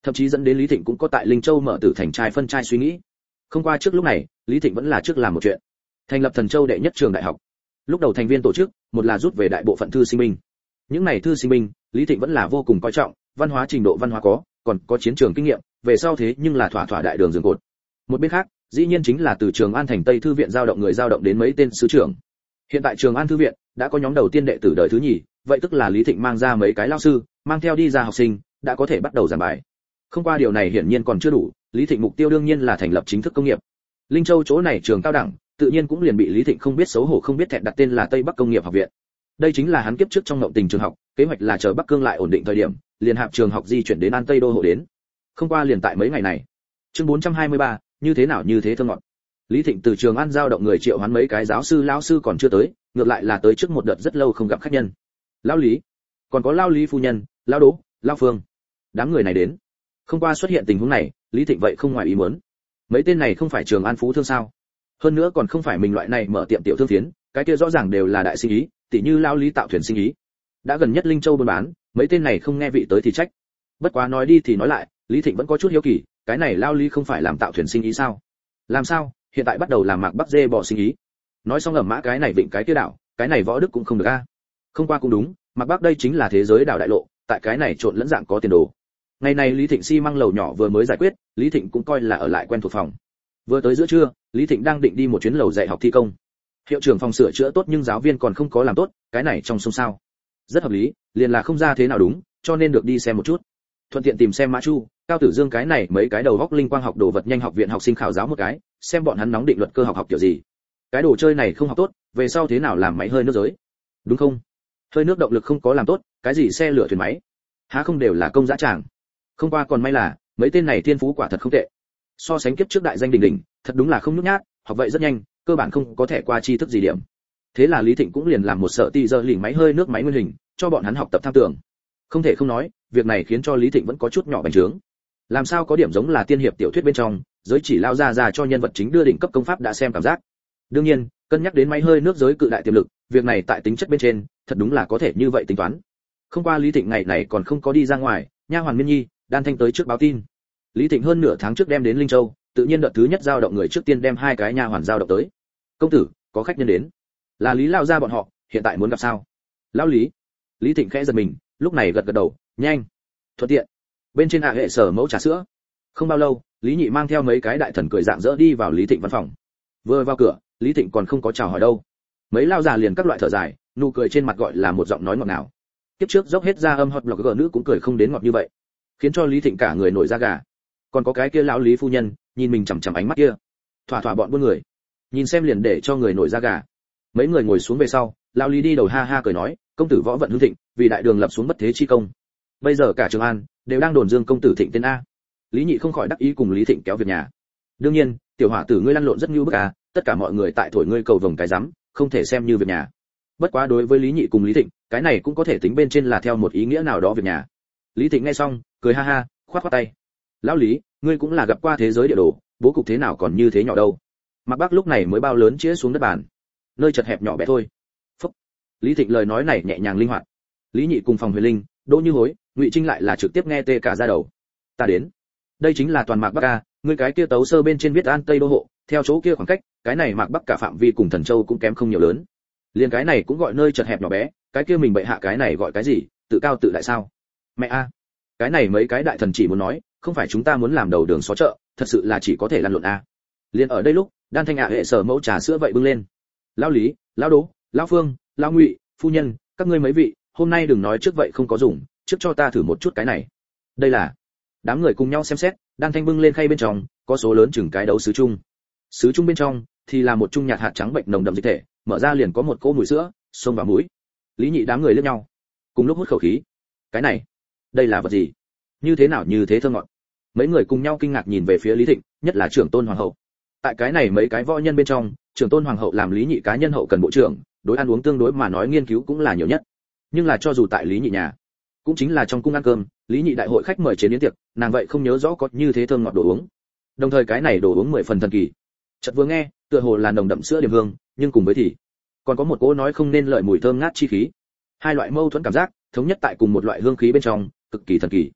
thậm chí dẫn đến Lý Thịnh cũng có tại Linh Châu mở tử thành trai phân trai suy nghĩ. Không qua trước lúc này, Lý Thịnh vẫn là trước làm một chuyện, thành lập Thần Châu đệ nhất trường đại học. Lúc đầu thành viên tổ chức, một là rút về đại bộ phận thư sinh binh. Những này thư sinh binh, Lý Thịnh vẫn là vô cùng coi trọng, văn hóa trình độ văn hóa có, còn có chiến trường kinh nghiệm, về sau thế nhưng là thỏa thỏa đại đường giường cột. Một bên khác, dĩ nhiên chính là từ Trường An thành Tây thư viện giao động người giao động đến mấy tên sứ trưởng. Hiện tại Trường An thư viện đã có nhóm đầu tiên đệ tử đời thứ nhì, vậy tức là Lý Thịnh mang ra mấy cái lao sư, mang theo đi ra học sinh, đã có thể bắt đầu giảng bài. Không qua điều này hiển nhiên còn chưa đủ, Lý Thịnh mục tiêu đương nhiên là thành lập chính thức công nghiệp. Linh Châu chỗ này trường cao đẳng, tự nhiên cũng liền bị Lý Thịnh không biết xấu hổ không biết thẹn đặt tên là Tây Bắc Công nghiệp học viện. Đây chính là hắn kiếp trước trong ngộng tình trường học, kế hoạch là chờ Bắc Cương lại ổn định thời điểm, liền hạp trường học di chuyển đến An Tây đô hộ đến. Không qua liền tại mấy ngày này. Chương bốn trăm hai mươi ba, như thế nào như thế thơ ngọt. Lý Thịnh từ Trường An giao động người triệu hắn mấy cái giáo sư lão sư còn chưa tới, ngược lại là tới trước một đợt rất lâu không gặp khách nhân. Lão Lý, còn có Lão Lý phu nhân, Lão Đỗ, Lão Phương. Đám người này đến. Không qua xuất hiện tình huống này, Lý Thịnh vậy không ngoài ý muốn. Mấy tên này không phải Trường An phú thương sao? Hơn nữa còn không phải mình loại này mở tiệm tiểu thương phiến, cái kia rõ ràng đều là đại sinh ý, tỉ như Lão Lý tạo thuyền sinh ý. Đã gần nhất Linh Châu buôn bán, mấy tên này không nghe vị tới thì trách. Bất quá nói đi thì nói lại, Lý Thịnh vẫn có chút hiếu kỳ, cái này Lão Lý không phải làm tạo thuyền sinh ý sao? Làm sao? Hiện tại bắt đầu làm mạc bắc dê bò sinh ý. Nói xong ẩm mã cái này vịnh cái kia đảo, cái này võ đức cũng không được a. Không qua cũng đúng, mạc bắc đây chính là thế giới đảo đại lộ, tại cái này trộn lẫn dạng có tiền đồ. Ngày này Lý Thịnh xi măng lầu nhỏ vừa mới giải quyết, Lý Thịnh cũng coi là ở lại quen thuộc phòng. Vừa tới giữa trưa, Lý Thịnh đang định đi một chuyến lầu dạy học thi công. Hiệu trưởng phòng sửa chữa tốt nhưng giáo viên còn không có làm tốt, cái này trong sông sao? Rất hợp lý, liền là không ra thế nào đúng, cho nên được đi xem một chút. Thuận tiện tìm xem Mã Chu, Cao Tử Dương cái này mấy cái đầu góc linh quang học đồ vật nhanh học viện học sinh khảo giáo một cái, xem bọn hắn nóng định luật cơ học học kiểu gì. Cái đồ chơi này không học tốt, về sau thế nào làm máy hơi nước giới? Đúng không? Hơi nước động lực không có làm tốt, cái gì xe lửa thuyền máy? Há không đều là công dã tràng. Không qua còn may là, mấy tên này thiên phú quả thật không tệ. So sánh kiếp trước đại danh đỉnh đỉnh, thật đúng là không nhút nhát, học vậy rất nhanh, cơ bản không có thể qua tri thức gì điểm. Thế là Lý Thịnh cũng liền làm một sợ ti giờ lỉnh máy hơi nước máy nguyên hình, cho bọn hắn học tập tham tưởng. Không thể không nói, việc này khiến cho Lý Thịnh vẫn có chút nhỏ bành trướng. Làm sao có điểm giống là tiên hiệp tiểu thuyết bên trong, giới chỉ lao ra ra cho nhân vật chính đưa đỉnh cấp công pháp đã xem cảm giác. Đương nhiên, cân nhắc đến máy hơi nước giới cự đại tiềm lực, việc này tại tính chất bên trên, thật đúng là có thể như vậy tính toán. Không qua Lý Thịnh ngày này còn không có đi ra ngoài, nha hoàn Miên Nhi, Đan Thanh tới trước báo tin. Lý Thịnh hơn nửa tháng trước đem đến Linh Châu, tự nhiên đợt thứ nhất giao động người trước tiên đem hai cái nha hoàn giao động tới. Công tử, có khách nhân đến. Là Lý lao ra bọn họ, hiện tại muốn gặp sao? Lão Lý. Lý Thịnh khẽ giật mình, lúc này gật gật đầu, nhanh, thuận tiện. Bên trên hạ hệ sở mẫu trà sữa. Không bao lâu, Lý Nhị mang theo mấy cái đại thần cười rạng rỡ đi vào Lý Thịnh văn phòng. Vừa vào cửa, Lý Thịnh còn không có chào hỏi đâu. Mấy lao già liền các loại thở dài, nụ cười trên mặt gọi là một giọng nói ngọt ngào. Tiếp trước dốc hết ra âm hot blogger nữ cũng cười không đến ngọt như vậy, khiến cho Lý Thịnh cả người nổi da gà. Còn có cái kia lão Lý phu nhân, nhìn mình chằm chằm ánh mắt kia, thỏa thỏa bọn buôn người, nhìn xem liền để cho người nổi da gà. Mấy người ngồi xuống về sau, lão Lý đi đầu ha ha cười nói, công tử võ vận hưng thịnh, vì đại đường lập xuống bất thế chi công. Bây giờ cả Trường An đều đang đồn dương công tử thịnh tên a. Lý Nhị không khỏi đắc ý cùng Lý Thịnh kéo việc nhà. Đương nhiên, tiểu hỏa tử ngươi lăn lộn rất như bức à, tất cả mọi người tại thổi ngươi cầu vồng cái rắm, không thể xem như việc nhà. Bất quá đối với Lý Nhị cùng Lý Thịnh, cái này cũng có thể tính bên trên là theo một ý nghĩa nào đó việc nhà. Lý Thịnh nghe xong, cười ha ha, khoát khoát tay. Lão Lý, ngươi cũng là gặp qua thế giới địa đồ, bố cục thế nào còn như thế nhỏ đâu. Mạc Bắc lúc này mới bao lớn chĩa xuống đất bàn, nơi chật hẹp nhỏ bé thôi. Phúc. Lý Thịnh lời nói này nhẹ nhàng linh hoạt. Lý Nhị cùng phòng Huyền Linh, Đỗ Như Hối, Ngụy Trinh lại là trực tiếp nghe tê cả ra đầu. Ta đến. Đây chính là toàn Mạc Bắc a, ngươi cái kia tấu sơ bên trên viết An Tây đô hộ, theo chỗ kia khoảng cách, cái này Mạc Bắc cả phạm vi cùng Thần Châu cũng kém không nhiều lớn. Liên cái này cũng gọi nơi chật hẹp nhỏ bé, cái kia mình bệ hạ cái này gọi cái gì, tự cao tự đại sao? Mẹ a, cái này mấy cái đại thần chỉ muốn nói, không phải chúng ta muốn làm đầu đường xó chợ, thật sự là chỉ có thể lăn lộn a. Liên ở đây lúc, Đan Thanh ạ hệ sở mẫu trà sữa vậy bưng lên. Lão Lý, lão Đỗ, lão Phương, lão Ngụy, phu nhân, các ngươi mấy vị, hôm nay đừng nói trước vậy không có dùng, trước cho ta thử một chút cái này. Đây là. Đám người cùng nhau xem xét, Đan Thanh bưng lên khay bên trong, có số lớn chừng cái đấu sứ chung. Sứ chung bên trong thì là một chung nhạt hạt trắng bệnh nồng đậm dịch thể, mở ra liền có một cỗ mùi sữa xông vào mũi. Lý Nhị đám người liếc nhau, cùng lúc hút khẩu khí. Cái này, đây là vật gì? Như thế nào như thế thơm ngọt? Mấy người cùng nhau kinh ngạc nhìn về phía Lý Thịnh, nhất là trưởng tôn hoàng hậu. Tại cái này mấy cái võ nhân bên trong, trưởng tôn hoàng hậu làm Lý Nhị cá nhân hậu cần bộ trưởng, đối ăn uống tương đối mà nói nghiên cứu cũng là nhiều nhất. Nhưng là cho dù tại Lý Nhị nhà, cũng chính là trong cung ăn cơm, Lý Nhị đại hội khách mời chế biến tiệc, nàng vậy không nhớ rõ có như thế thơm ngọt đồ uống. Đồng thời cái này đồ uống mười phần thần kỳ. Chợt vừa nghe, tựa hồ là nồng đậm sữa điểm hương, nhưng cùng với thì còn có một cỗ nói không nên lợi mùi thơm ngát chi khí. Hai loại mâu thuẫn cảm giác, thống nhất tại cùng một loại hương khí bên trong, cực kỳ thần kỳ.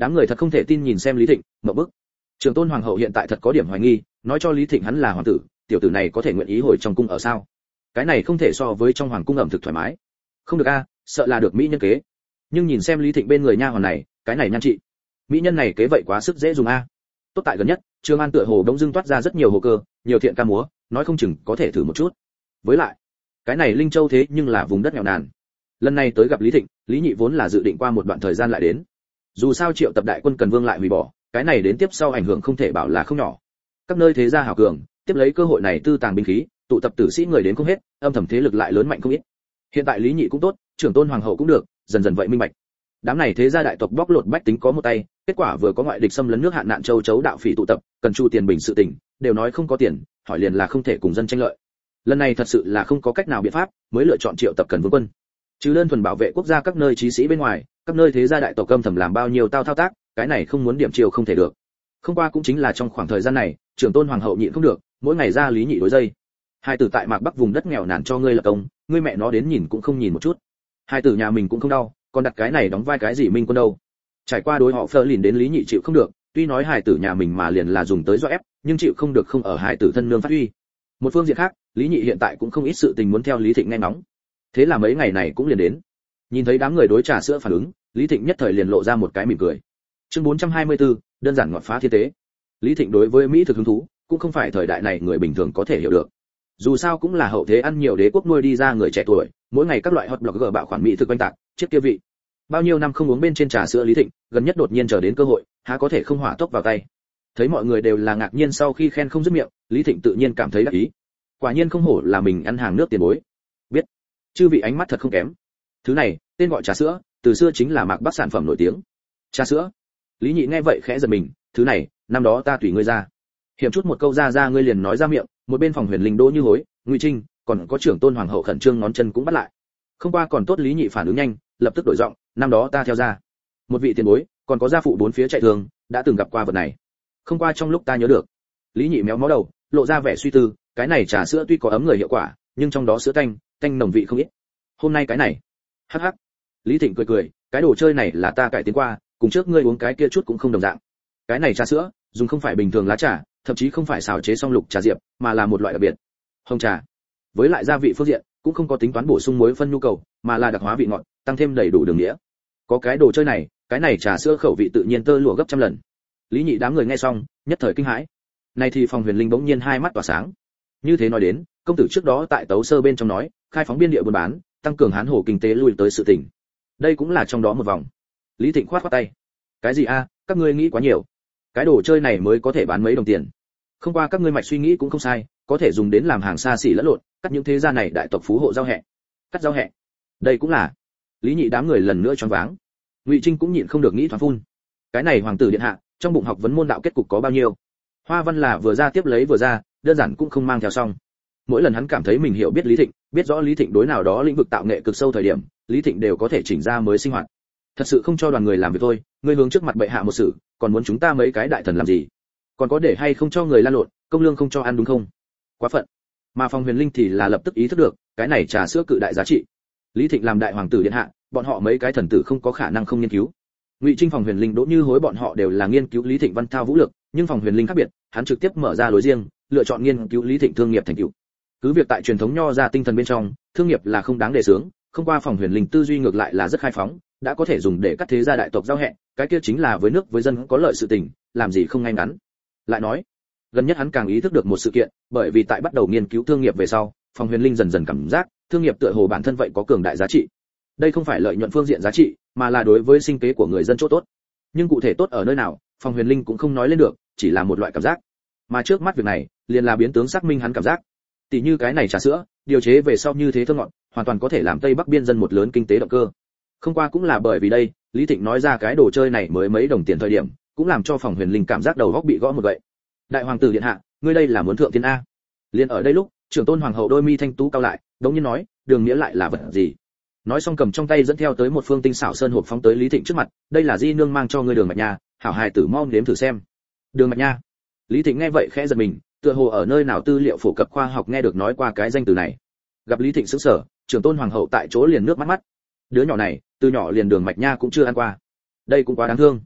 Đám người thật không thể tin nhìn xem Lý Thịnh, ngộp bức. Trường tôn hoàng hậu hiện tại thật có điểm hoài nghi, nói cho Lý Thịnh hắn là hoàng tử, tiểu tử này có thể nguyện ý hồi trong cung ở sao? Cái này không thể so với trong hoàng cung ẩm thực thoải mái. Không được a, sợ là được mỹ nhân kế. Nhưng nhìn xem Lý Thịnh bên người nha hoàn này, cái này nhan trị. Mỹ nhân này kế vậy quá sức dễ dùng a. Tốt tại gần nhất, Trường An tựa hồ đông dưng toát ra rất nhiều hồ cơ, nhiều thiện ca múa, nói không chừng có thể thử một chút. Với lại, cái này Linh Châu thế nhưng là vùng đất nghèo nàn. Lần này tới gặp Lý Thịnh, Lý Nhị vốn là dự định qua một đoạn thời gian lại đến. Dù sao Triệu tập đại quân Cần Vương lại hủy bỏ, cái này đến tiếp sau ảnh hưởng không thể bảo là không nhỏ. Các nơi thế gia hào cường, tiếp lấy cơ hội này tư tàng binh khí, tụ tập tử sĩ người đến không hết, âm thầm thế lực lại lớn mạnh không ít. Hiện tại Lý Nhị cũng tốt, trưởng tôn hoàng hậu cũng được, dần dần vậy minh bạch. Đám này thế gia đại tộc bóc lột bách tính có một tay, kết quả vừa có ngoại địch xâm lấn nước hạn nạn châu chấu đạo phỉ tụ tập, cần chu tiền bình sự tình, đều nói không có tiền, hỏi liền là không thể cùng dân tranh lợi. Lần này thật sự là không có cách nào biện pháp, mới lựa chọn triệu tập Cần Vương quân. Chứ đơn thuần bảo vệ quốc gia các nơi trí sĩ bên ngoài, các nơi thế gia đại tộc âm thầm làm bao nhiêu tao thao tác, cái này không muốn điểm chiều không thể được. Không qua cũng chính là trong khoảng thời gian này, trưởng tôn hoàng hậu nhịn không được, mỗi ngày ra Lý Nhị đối dây. Hai tử tại Mạc Bắc vùng đất nghèo nàn cho ngươi lập công, ngươi mẹ nó đến nhìn cũng không nhìn một chút. Hai tử nhà mình cũng không đau, còn đặt cái này đóng vai cái gì minh quân đâu. Trải qua đối họ Fleur lìn đến Lý Nhị chịu không được, tuy nói hài tử nhà mình mà liền là dùng tới do ép, nhưng chịu không được không ở hài tử thân nương phát huy. Một phương diện khác, Lý Nhị hiện tại cũng không ít sự tình muốn theo Lý Thịnh nghe ngóng. Thế là mấy ngày này cũng liền đến. Nhìn thấy đám người đối trà sữa phản ứng, Lý Thịnh nhất thời liền lộ ra một cái mỉm cười. Chương bốn trăm hai mươi tư, đơn giản ngọt phá thiên tế. Lý Thịnh đối với mỹ thực hứng thú, cũng không phải thời đại này người bình thường có thể hiểu được. Dù sao cũng là hậu thế ăn nhiều đế quốc nuôi đi ra người trẻ tuổi, mỗi ngày các loại hot blogger bạo khoản mỹ thực quanh tạc, chết kia vị. Bao nhiêu năm không uống bên trên trà sữa Lý Thịnh, gần nhất đột nhiên chờ đến cơ hội, há có thể không hỏa tốc vào tay. Thấy mọi người đều là ngạc nhiên sau khi khen không dứt miệng, Lý Thịnh tự nhiên cảm thấy đắc ý. Quả nhiên không hổ là mình ăn hàng nước tiền bối. Biết, chư vị ánh mắt thật không kém. Thứ này, tên gọi trà sữa, từ xưa chính là Mạc Bắc sản phẩm nổi tiếng. Trà sữa. Lý Nhị nghe vậy khẽ giật mình, thứ này, năm đó ta tùy ngươi ra. Hiểm chút một câu ra ra ngươi liền nói ra miệng, một bên phòng Huyền Linh Đỗ Như Hối, Ngụy Trinh, còn có trưởng tôn hoàng hậu khẩn trương ngón chân cũng bắt lại. Không qua còn tốt Lý Nhị phản ứng nhanh, lập tức đổi giọng, năm đó ta theo ra. Một vị tiền bối, còn có gia phụ bốn phía chạy thường, đã từng gặp qua vật này. Không qua trong lúc ta nhớ được. Lý Nhị méo mó đầu, lộ ra vẻ suy tư, cái này trà sữa tuy có ấm người hiệu quả, nhưng trong đó sữa tanh, tanh nồng vị không ít. Hôm nay cái này. Hắc hắc. Lý Thịnh cười cười, cái đồ chơi này là ta cải tiến qua, cùng trước ngươi uống cái kia chút cũng không đồng dạng. Cái này trà sữa, dùng không phải bình thường lá trà, thậm chí không phải xào chế song lục trà diệp, mà là một loại đặc biệt. Hồng trà. Với lại gia vị phương diện, cũng không có tính toán bổ sung muối phân nhu cầu, mà là đặc hóa vị ngọt, tăng thêm đầy đủ đường nghĩa. Có cái đồ chơi này, cái này trà sữa khẩu vị tự nhiên tơ lụa gấp trăm lần. Lý Nhị đám người nghe xong, nhất thời kinh hãi. Này thì phòng Huyền Linh bỗng nhiên hai mắt tỏa sáng. Như thế nói đến, công tử trước đó tại Tấu Sơ bên trong nói, khai phóng biên địa buôn bán, tăng cường Hán Hồ kinh tế lui tới sự tỉnh. Đây cũng là trong đó một vòng. Lý Thịnh khoát khoát tay. Cái gì a, các ngươi nghĩ quá nhiều. Cái đồ chơi này mới có thể bán mấy đồng tiền. Không qua các ngươi mạch suy nghĩ cũng không sai, có thể dùng đến làm hàng xa xỉ lẫn lộn, cắt những thế gia này đại tộc phú hộ giao hẹ. Cắt giao hẹ. Đây cũng là. Lý Nhị đám người lần nữa choáng váng. Ngụy Trinh cũng nhịn không được nghĩ thoáng phun. Cái này hoàng tử điện hạ, trong bụng học vấn môn đạo kết cục có bao nhiêu? Hoa văn là vừa ra tiếp lấy vừa ra, đơn giản cũng không mang theo xong. Mỗi lần hắn cảm thấy mình hiểu biết Lý Thịnh, biết rõ Lý Thịnh đối nào đó lĩnh vực tạo nghệ cực sâu thời điểm, Lý Thịnh đều có thể chỉnh ra mới sinh hoạt. Thật sự không cho đoàn người làm việc thôi, ngươi hướng trước mặt bệ hạ một sự, còn muốn chúng ta mấy cái đại thần làm gì? Còn có để hay không cho người lan lộn, công lương không cho ăn đúng không? Quá phận. Mà Phong Huyền Linh thì là lập tức ý thức được, cái này trà sữa cự đại giá trị. Lý Thịnh làm đại hoàng tử điện hạ, bọn họ mấy cái thần tử không có khả năng không nghiên cứu. Ngụy Trinh Phòng Huyền Linh Đỗ Như Hối bọn họ đều là nghiên cứu Lý Thịnh văn thao vũ lực, nhưng Phòng Huyền Linh khác biệt, hắn trực tiếp mở ra lối riêng, lựa chọn nghiên cứu Lý Thịnh thương nghiệp thành tựu. Cứ việc tại truyền thống nho ra tinh thần bên trong, thương nghiệp là không đáng đề xướng, không qua Phòng Huyền Linh tư duy ngược lại là rất khai phóng, đã có thể dùng để cắt thế gia đại tộc giao hẹn, cái kia chính là với nước với dân có lợi sự tình, làm gì không ngay ngắn. Lại nói, gần nhất hắn càng ý thức được một sự kiện, bởi vì tại bắt đầu nghiên cứu thương nghiệp về sau, Phòng Huyền Linh dần dần cảm giác, thương nghiệp tựa hồ bản thân vậy có cường đại giá trị. Đây không phải lợi nhuận phương diện giá trị, mà là đối với sinh kế của người dân chỗ tốt. Nhưng cụ thể tốt ở nơi nào, Phòng Huyền Linh cũng không nói lên được, chỉ là một loại cảm giác. Mà trước mắt việc này, liền là biến tướng xác minh hắn cảm giác. Tỷ như cái này trà sữa, điều chế về sau như thế thơm ngọt, hoàn toàn có thể làm Tây Bắc biên dân một lớn kinh tế động cơ. Không qua cũng là bởi vì đây, Lý Thịnh nói ra cái đồ chơi này mới mấy đồng tiền thời điểm, cũng làm cho Phòng Huyền Linh cảm giác đầu óc bị gõ một vậy. Đại hoàng tử điện hạ, ngươi đây là muốn thượng tiên a? Liên ở đây lúc, trưởng tôn hoàng hậu đôi mi thanh tú cao lại, đống nhiên nói, đường nghĩa lại là vật gì? Nói xong cầm trong tay dẫn theo tới một phương tinh xảo sơn hộp phóng tới Lý Thịnh trước mặt, đây là di nương mang cho ngươi đường mạch nha, hảo hài tử mau nếm thử xem. Đường mạch nha. Lý Thịnh nghe vậy khẽ giật mình, tựa hồ ở nơi nào tư liệu phổ cập khoa học nghe được nói qua cái danh từ này. Gặp Lý Thịnh sững sờ, trưởng tôn hoàng hậu tại chỗ liền nước mắt mắt. Đứa nhỏ này, từ nhỏ liền đường mạch nha cũng chưa ăn qua. Đây cũng quá đáng thương.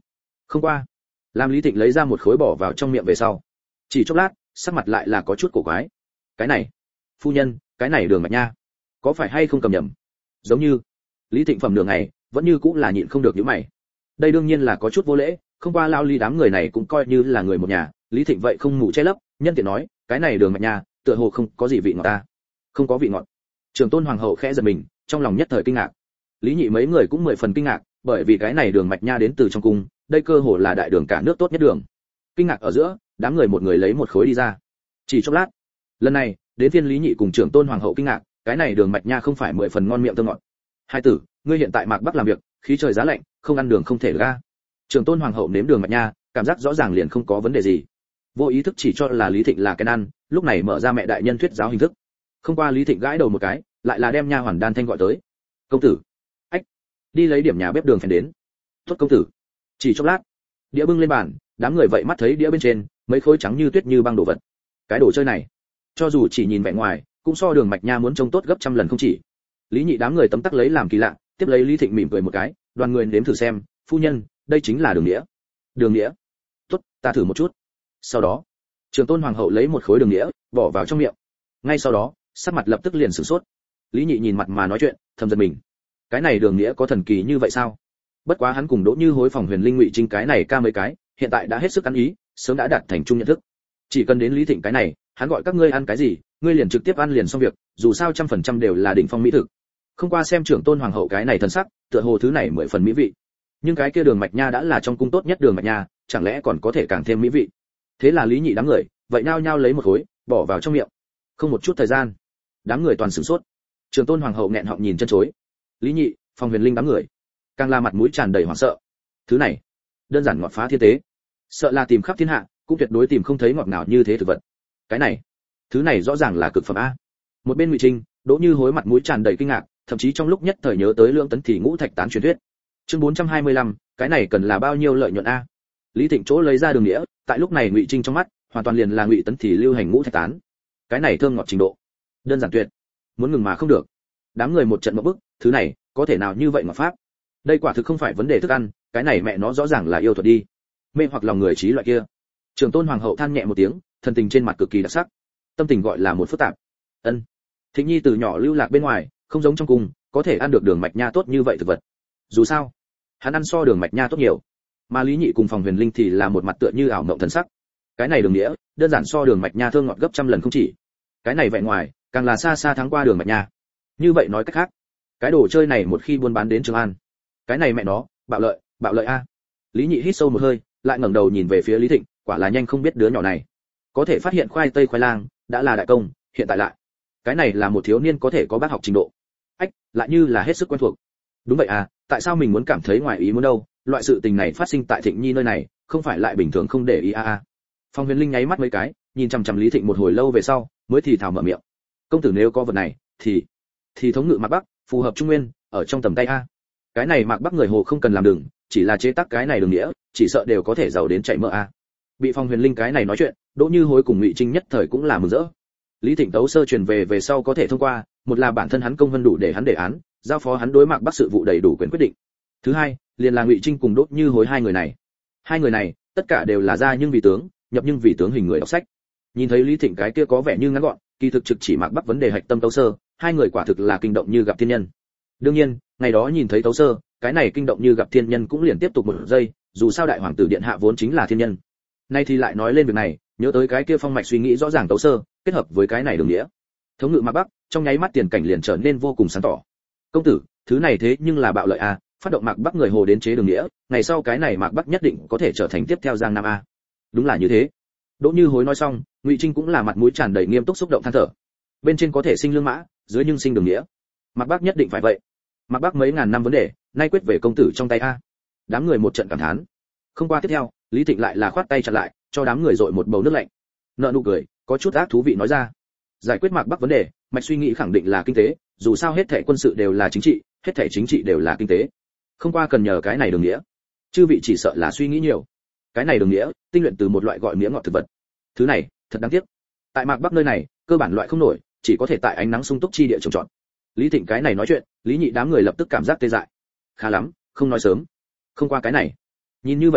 Không qua, làm Lý Thịnh lấy ra một khối bỏ vào trong miệng về sau, chỉ chốc lát, sắc mặt lại là có chút cổ quái. Cái này, phu nhân, cái này đường mạch nha, có phải hay không cầm nhầm? Giống như, Lý Thịnh phẩm đường này, vẫn như cũng là nhịn không được nhíu mày. Đây đương nhiên là có chút vô lễ, không qua lao Lý đám người này cũng coi như là người một nhà, Lý Thịnh vậy không ngủ che lấp, nhân tiện nói, cái này đường mạch nha, tựa hồ không có gì vị ngọt ta. Không có vị ngọt. Trường Tôn hoàng hậu khẽ giật mình, trong lòng nhất thời kinh ngạc. Lý Nhị mấy người cũng mười phần kinh ngạc, bởi vì cái này đường mạch nha đến từ trong cung, đây cơ hồ là đại đường cả nước tốt nhất đường. Kinh ngạc ở giữa, đám người một người lấy một khối đi ra. Chỉ chốc lát, lần này, đến phiên Lý Nhị cùng Trường Tôn hoàng hậu kinh ngạc, cái này đường mạch nha không phải mười phần ngon miệng thơm ngọt. Hai tử, ngươi hiện tại Mạc Bắc làm việc, khí trời giá lạnh, không ăn đường không thể ra. Trường Tôn hoàng hậu nếm đường mạch nha, cảm giác rõ ràng liền không có vấn đề gì. Vô ý thức chỉ cho là Lý Thịnh là cái ăn, lúc này mở ra mẹ đại nhân thuyết giáo hình thức. Không qua Lý Thịnh gãi đầu một cái, lại là đem nha hoàn Đan Thanh gọi tới. Công tử, ách, đi lấy điểm nhà bếp đường phèn đến. Tốt công tử. Chỉ chốc lát, đĩa bưng lên bàn, đám người vậy mắt thấy đĩa bên trên mấy khối trắng như tuyết như băng đồ vật. Cái đồ chơi này, cho dù chỉ nhìn vẻ ngoài, cũng so đường mạch nha muốn trông tốt gấp trăm lần không chỉ. Lý Nhị đám người tấm tắc lấy làm kỳ lạ, tiếp lấy Lý Thịnh mỉm cười một cái, đoàn người nếm thử xem, phu nhân, đây chính là đường đĩa. Đường đĩa. Tốt, ta thử một chút. Sau đó, Trường Tôn hoàng hậu lấy một khối đường đĩa, bỏ vào trong miệng. Ngay sau đó, sắc mặt lập tức liền sửng sốt. Lý Nhị nhìn mặt mà nói chuyện, thầm giật mình. Cái này đường đĩa có thần kỳ như vậy sao? Bất quá hắn cùng Đỗ Như Hối phòng Huyền Linh Ngụy Trinh cái này ca mấy cái, hiện tại đã hết sức ăn ý, sớm đã đạt thành chung nhận thức. Chỉ cần đến Lý Thịnh cái này, hắn gọi các ngươi ăn cái gì, ngươi liền trực tiếp ăn liền xong việc, dù sao trăm phần trăm đều là đỉnh phong mỹ thực. Không qua xem Trưởng Tôn hoàng hậu cái này thần sắc, tựa hồ thứ này mười phần mỹ vị. Nhưng cái kia đường mạch nha đã là trong cung tốt nhất đường mạch nha, chẳng lẽ còn có thể càng thêm mỹ vị? Thế là Lý Nhị đám người, vậy nhao nhao lấy một khối, bỏ vào trong miệng. Không một chút thời gian, đám người toàn sửng sốt. Trường Tôn hoàng hậu nghẹn họng nhìn chân chối. Lý Nhị, phòng Huyền Linh đám người, càng là mặt mũi tràn đầy hoảng sợ. Thứ này, đơn giản ngọt phá thiên tế, sợ là tìm khắp thiên hạ, cũng tuyệt đối tìm không thấy ngọt nào như thế thực vật. Cái này, thứ này rõ ràng là cực phẩm a. Một bên Ngụy Trinh, Đỗ Như Hối mặt mũi tràn đầy kinh ngạc, thậm chí trong lúc nhất thời nhớ tới Lương Tấn thì ngũ thạch tán truyền thuyết. Chương bốn trăm hai mươi lăm, cái này cần là bao nhiêu lợi nhuận a? Lý Thịnh chỗ lấy ra đường nghĩa, tại lúc này Ngụy Trinh trong mắt, hoàn toàn liền là Ngụy Tấn thì lưu hành ngũ thạch tán. Cái này thơm ngọt trình độ, đơn giản tuyệt, muốn ngừng mà không được. Đám người một trận ngộp bức, thứ này, có thể nào như vậy mà pháp? Đây quả thực không phải vấn đề thức ăn, cái này mẹ nó rõ ràng là yêu thuật đi. Mê hoặc lòng người trí loại kia. Trường Tôn hoàng hậu than nhẹ một tiếng, thần tình trên mặt cực kỳ đặc sắc. Tâm tình gọi là một phức tạp. Ân. Thịnh Nhi từ nhỏ lưu lạc bên ngoài, không giống trong cung, có thể ăn được đường mạch nha tốt như vậy thực vật. Dù sao, hắn ăn so đường mạch nha tốt nhiều. Mà Lý Nhị cùng phòng Huyền Linh thì là một mặt tựa như ảo mộng thần sắc. Cái này đường nghĩa, đơn giản so đường mạch nha thơm ngọt gấp trăm lần không chỉ. Cái này vẻ ngoài, càng là xa xa thắng qua đường mạch nha. Như vậy nói cách khác, cái đồ chơi này một khi buôn bán đến Trường An, cái này mẹ nó, bạo lợi, bạo lợi a. Lý Nhị hít sâu một hơi, lại ngẩng đầu nhìn về phía Lý Thịnh, quả là nhanh không biết đứa nhỏ này. Có thể phát hiện khoai tây khoai lang, đã là đại công, hiện tại lại, cái này là một thiếu niên có thể có bác học trình độ. Ách, lại như là hết sức quen thuộc. Đúng vậy à, tại sao mình muốn cảm thấy ngoài ý muốn đâu, loại sự tình này phát sinh tại Thịnh Nhi nơi này, không phải lại bình thường không để ý a a. Phong Huyền Linh nháy mắt mấy cái, nhìn chằm chằm Lý Thịnh một hồi lâu về sau, mới thì thào mở miệng. Công tử nếu có vật này, thì thì thống ngự Mạc Bắc, phù hợp Trung Nguyên, ở trong tầm tay a. Cái này Mạc Bắc người Hồ không cần làm đường, chỉ là chế tác cái này đường nghĩa, chỉ sợ đều có thể giàu đến chạy mỡ a. Bị Phong Huyền Linh cái này nói chuyện, Đỗ Như Hối cùng Ngụy Trinh nhất thời cũng là mừng rỡ. Lý Thịnh tấu sơ truyền về về sau có thể thông qua, một là bản thân hắn công vân đủ để hắn đề án, giao phó hắn đối Mạc Bắc sự vụ đầy đủ quyền quyết định. Thứ hai, liền là Ngụy Trinh cùng Đỗ Như Hối hai người này. Hai người này, tất cả đều là ra nhưng vì tướng, nhập nhưng vì tướng hình người đọc sách. Nhìn thấy Lý Thịnh cái kia có vẻ như ngắn gọn, kỳ thực trực chỉ Mạc Bắc vấn đề hạch tâm tấu sơ, hai người quả thực là kinh động như gặp thiên nhân. Đương nhiên, ngày đó nhìn thấy tấu sơ, cái này kinh động như gặp thiên nhân cũng liền tiếp tục một giây, dù sao đại hoàng tử điện hạ vốn chính là thiên nhân. Nay thì lại nói lên việc này, nhớ tới cái kia phong mạch suy nghĩ rõ ràng tấu sơ, kết hợp với cái này đường nghĩa, thống ngự Mạc Bắc, trong nháy mắt tiền cảnh liền trở nên vô cùng sáng tỏ. Công tử, thứ này thế nhưng là bạo lợi a, phát động Mạc Bắc người Hồ đến chế đường nghĩa, ngày sau cái này Mạc Bắc nhất định có thể trở thành tiếp theo Giang Nam a. Đúng là như thế. Đỗ Như Hối nói xong, Ngụy Trinh cũng là mặt mũi tràn đầy nghiêm túc xúc động than thở. Bên trên có thể sinh lương mã, dưới nhưng sinh đường nghĩa. Mạc Bắc nhất định phải vậy. Mạc Bắc mấy ngàn năm vấn đề, nay quyết về công tử trong tay a. Đám người một trận cảm thán. Không qua tiếp theo, Lý Thịnh lại là khoát tay chặn lại, cho đám người dội một bầu nước lạnh. Nợ nụ cười, có chút ác thú vị nói ra. Giải quyết Mạc Bắc vấn đề, mạch suy nghĩ khẳng định là kinh tế, dù sao hết thảy quân sự đều là chính trị, hết thảy chính trị đều là kinh tế. Không qua cần nhờ cái này đường nghĩa. Chư vị chỉ sợ là suy nghĩ nhiều. Cái này đường nghĩa, tinh luyện từ một loại gọi mía ngọt thực vật. Thứ này, thật đáng tiếc. Tại Mạc Bắc nơi này, cơ bản loại không nổi, chỉ có thể tại ánh nắng sung túc chi địa trồng trọt. Lý Thịnh cái này nói chuyện, Lý Nhị đám người lập tức cảm giác tê dại. Khá lắm, không nói sớm. Không qua cái này, nhìn như vậy đến,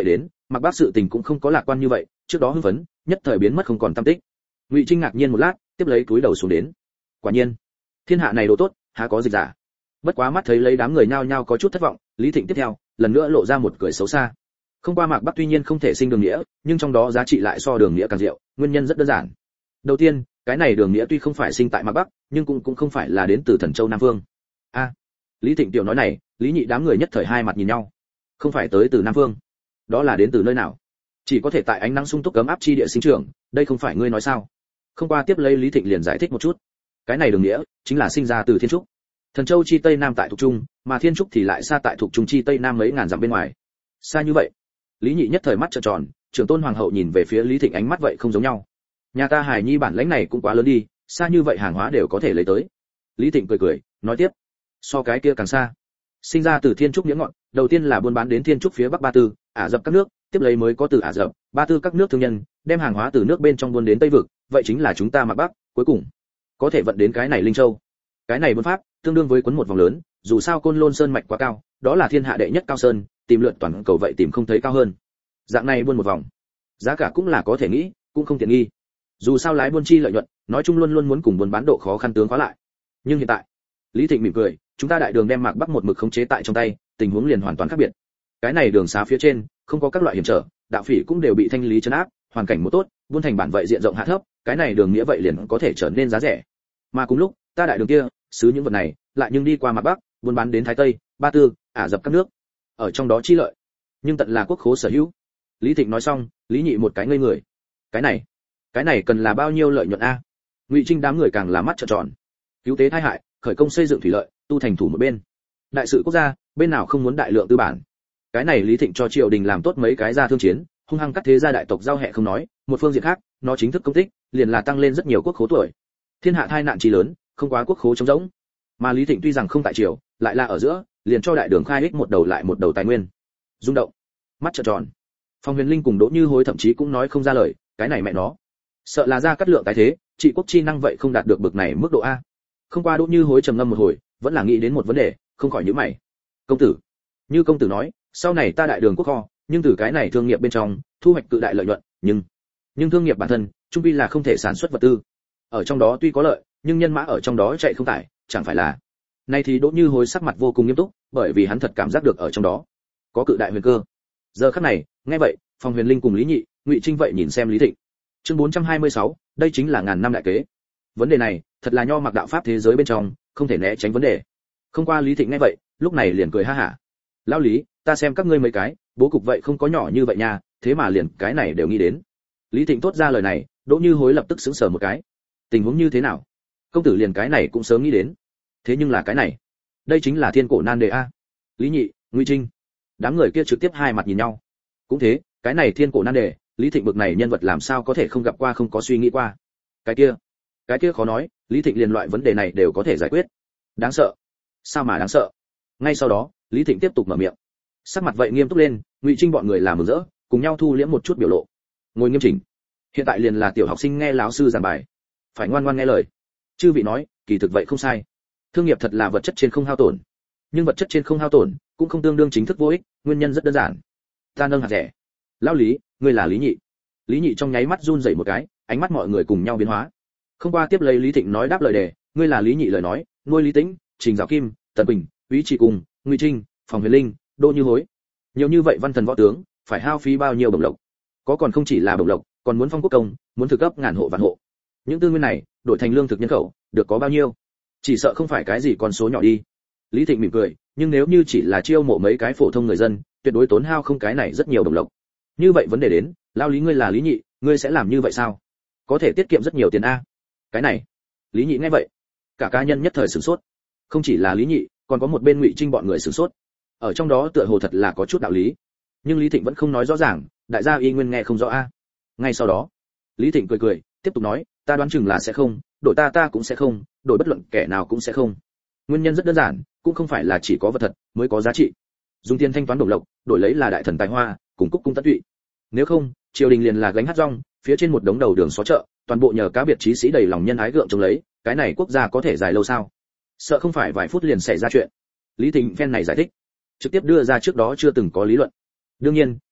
Mạc Bắc sự tình cũng không có lạc quan như vậy, trước đó hưng phấn, nhất thời biến mất không còn tăm tích. Ngụy Trinh ngạc nhiên một lát, tiếp lấy túi đầu xuống đến. Quả nhiên, thiên hạ này đồ tốt, há có dịch giả. Bất quá mắt thấy lấy đám người nhao nhao có chút thất vọng, Lý Thịnh tiếp theo, lần nữa lộ ra một cười xấu xa. Không qua Mạc Bắc tuy nhiên không thể sinh đường nghĩa, nhưng trong đó giá trị lại so đường nghĩa càng diệu, nguyên nhân rất đơn giản. Đầu tiên, cái này đường nghĩa tuy không phải sinh tại Mạc Bắc, nhưng cũng cũng không phải là đến từ Thần Châu Nam Vương. A, à, Lý Thịnh tiểu nói này, Lý Nhị đám người nhất thời hai mặt nhìn nhau. Không phải tới từ Nam Vương, đó là đến từ nơi nào? Chỉ có thể tại ánh nắng sung túc cấm áp chi địa sinh trưởng, đây không phải ngươi nói sao? Không qua tiếp lấy Lý Thịnh liền giải thích một chút. Cái này đường nghĩa chính là sinh ra từ Thiên Trúc. Thần Châu chi tây nam tại thuộc trung, mà Thiên Trúc thì lại xa tại thuộc trung chi tây nam mấy ngàn dặm bên ngoài. Xa như vậy? Lý Nhị nhất thời mắt trợn tròn, trưởng tôn hoàng hậu nhìn về phía Lý Thịnh ánh mắt vậy không giống nhau. Nhà ta Hải Nhi bản lãnh này cũng quá lớn đi, xa như vậy hàng hóa đều có thể lấy tới. Lý Thịnh cười cười, nói tiếp, so cái kia càng xa. Sinh ra từ Thiên Trúc nghĩa ngọn, đầu tiên là buôn bán đến Thiên Trúc phía bắc Ba Tư, Ả Rập các nước, tiếp lấy mới có từ Ả Rập, Ba Tư các nước thương nhân, đem hàng hóa từ nước bên trong buôn đến Tây vực, vậy chính là chúng ta Mạc Bắc, cuối cùng có thể vận đến cái này Linh Châu. Cái này buôn pháp, tương đương với quấn một vòng lớn, dù sao Côn Lôn sơn mạch quá cao, đó là thiên hạ đệ nhất cao sơn, tìm lượn toàn cầu vậy tìm không thấy cao hơn. Dạng này buôn một vòng, giá cả cũng là có thể nghĩ, cũng không tiện nghi. Dù sao lái buôn chi lợi nhuận, nói chung luôn luôn muốn cùng buôn bán độ khó khăn tướng khóa lại. Nhưng hiện tại, Lý Thịnh mỉm cười, chúng ta đại đường đem Mạc Bắc một mực khống chế tại trong tay, tình huống liền hoàn toàn khác biệt. Cái này đường xá phía trên, không có các loại hiểm trở, đạo phỉ cũng đều bị thanh lý trấn áp, hoàn cảnh một tốt, buôn thành bản vậy diện rộng hạ thấp, cái này đường nghĩa vậy liền có thể trở nên giá rẻ. Mà cùng lúc, ta đại đường kia, xứ những vật này, lại nhưng đi qua Mạc Bắc, buôn bán đến Thái Tây, Ba Tư, Ả Rập các nước. Ở trong đó chi lợi, nhưng tận là quốc khố sở hữu. Lý Thịnh nói xong, Lý Nhị một cái ngây người. Cái này, cái này cần là bao nhiêu lợi nhuận a? Ngụy Trinh đám người càng là mắt trợn tròn. Cứu tế tai hại, khởi công xây dựng thủy lợi, tu thành thủ một bên. Đại sự quốc gia, bên nào không muốn đại lượng tư bản. Cái này Lý Thịnh cho triều đình làm tốt mấy cái gia thương chiến, hung hăng cắt thế gia đại tộc giao hệ không nói, một phương diện khác, nó chính thức công tích, liền là tăng lên rất nhiều quốc khố tuổi. Thiên hạ tai nạn chi lớn, không quá quốc khố trống rỗng. Mà Lý Thịnh tuy rằng không tại triều, lại là ở giữa, liền cho đại đường khai ích một đầu lại một đầu tài nguyên. Rung động, mắt trợn tròn. Phong Huyền Linh cùng Đỗ Như Hối thậm chí cũng nói không ra lời, cái này mẹ nó, sợ là ra cắt lượng tái thế, trị quốc chi năng vậy không đạt được bực này mức độ a. Không qua Đỗ Như Hối trầm ngâm một hồi, vẫn là nghĩ đến một vấn đề, không khỏi nhíu mày. Công tử, như công tử nói, sau này ta đại đường quốc kho, nhưng từ cái này thương nghiệp bên trong, thu hoạch cự đại lợi nhuận, nhưng nhưng thương nghiệp bản thân, trung quy là không thể sản xuất vật tư. Ở trong đó tuy có lợi, nhưng nhân mã ở trong đó chạy không tải, chẳng phải là. Nay thì Đỗ Như Hối sắc mặt vô cùng nghiêm túc, bởi vì hắn thật cảm giác được ở trong đó có cự đại huyền cơ. Giờ khắc này, nghe vậy, Phong Huyền Linh cùng Lý Nhị, Ngụy Trinh vậy nhìn xem Lý Thịnh. Chương bốn trăm hai mươi sáu, đây chính là ngàn năm đại kế. Vấn đề này, thật là nho mặc đạo pháp thế giới bên trong, không thể né tránh vấn đề. Không qua Lý Thịnh nghe vậy, lúc này liền cười ha hả. Lão Lý, ta xem các ngươi mấy cái, bố cục vậy không có nhỏ như vậy nha, thế mà liền cái này đều nghĩ đến. Lý Thịnh thốt ra lời này, Đỗ Như Hối lập tức sững sờ một cái. Tình huống như thế nào? Công tử liền cái này cũng sớm nghĩ đến. Thế nhưng là cái này, đây chính là thiên cổ nan đề a. Lý Nhị, Ngụy Trinh, đám người kia trực tiếp hai mặt nhìn nhau. Cũng thế, cái này thiên cổ nan đề, Lý Thịnh bực này nhân vật làm sao có thể không gặp qua không có suy nghĩ qua. Cái kia, cái kia khó nói, Lý Thịnh liền loại vấn đề này đều có thể giải quyết. Đáng sợ. Sao mà đáng sợ? Ngay sau đó, Lý Thịnh tiếp tục mở miệng. Sắc mặt vậy nghiêm túc lên, Ngụy Trinh bọn người làm mừng rỡ, cùng nhau thu liễm một chút biểu lộ. Ngồi nghiêm chỉnh. Hiện tại liền là tiểu học sinh nghe lão sư giảng bài, phải ngoan ngoãn nghe lời. Chư vị nói, kỳ thực vậy không sai. Thương nghiệp thật là vật chất trên không hao tổn, nhưng vật chất trên không hao tổn cũng không tương đương chính thức vô ích, nguyên nhân rất đơn giản. Ta nâng hạt rẻ. Lão Lý, ngươi là Lý Nhị. Lý Nhị trong nháy mắt run rẩy một cái, ánh mắt mọi người cùng nhau biến hóa. Không qua tiếp lấy Lý Thịnh nói đáp lời đề, ngươi là Lý Nhị lời nói, nuôi Lý Tĩnh, Trình Giảo Kim, Tần Bình, Úy Trị Cùng, Ngụy Trinh, Phong Huyền Linh, Đỗ Như Hối. Nhiều như vậy văn thần võ tướng, phải hao phí bao nhiêu bổng lộc? Có còn không chỉ là bổng lộc, còn muốn phong quốc công, muốn thực cấp ngàn hộ vạn hộ. Những tư nguyên này, đổi thành lương thực nhân khẩu, được có bao nhiêu? Chỉ sợ không phải cái gì con số nhỏ đi. Lý Thịnh mỉm cười, nhưng nếu như chỉ là chiêu mộ mấy cái phổ thông người dân, tuyệt đối tốn hao không cái này rất nhiều đồng lộc. Như vậy vấn đề đến, lao Lý ngươi là Lý Nhị, ngươi sẽ làm như vậy sao? Có thể tiết kiệm rất nhiều tiền a. Cái này, Lý Nhị nghe vậy, cả cá nhân nhất thời sửng sốt. Không chỉ là Lý Nhị, còn có một bên Ngụy Trinh bọn người sửng sốt. Ở trong đó tựa hồ thật là có chút đạo lý. Nhưng Lý Thịnh vẫn không nói rõ ràng, đại gia y nguyên nghe không rõ a. Ngay sau đó, Lý Thịnh cười cười, tiếp tục nói, ta đoán chừng là sẽ không, đổi ta ta cũng sẽ không, đổi bất luận kẻ nào cũng sẽ không. Nguyên nhân rất đơn giản, cũng không phải là chỉ có vật thật mới có giá trị. Dùng tiền thanh toán đồng lộc, đổi lấy là đại thần tài hoa, cùng cúc cung tất tụy. Nếu không, triều đình liền là gánh hát rong, phía trên một đống đầu đường xó chợ, toàn bộ nhờ cá biệt trí sĩ đầy lòng nhân ái gượng chống lấy, cái này quốc gia có thể dài lâu sao? Sợ không phải vài phút liền xảy ra chuyện. Lý Thịnh phen này giải thích, trực tiếp đưa ra trước đó chưa từng có lý luận. Đương nhiên,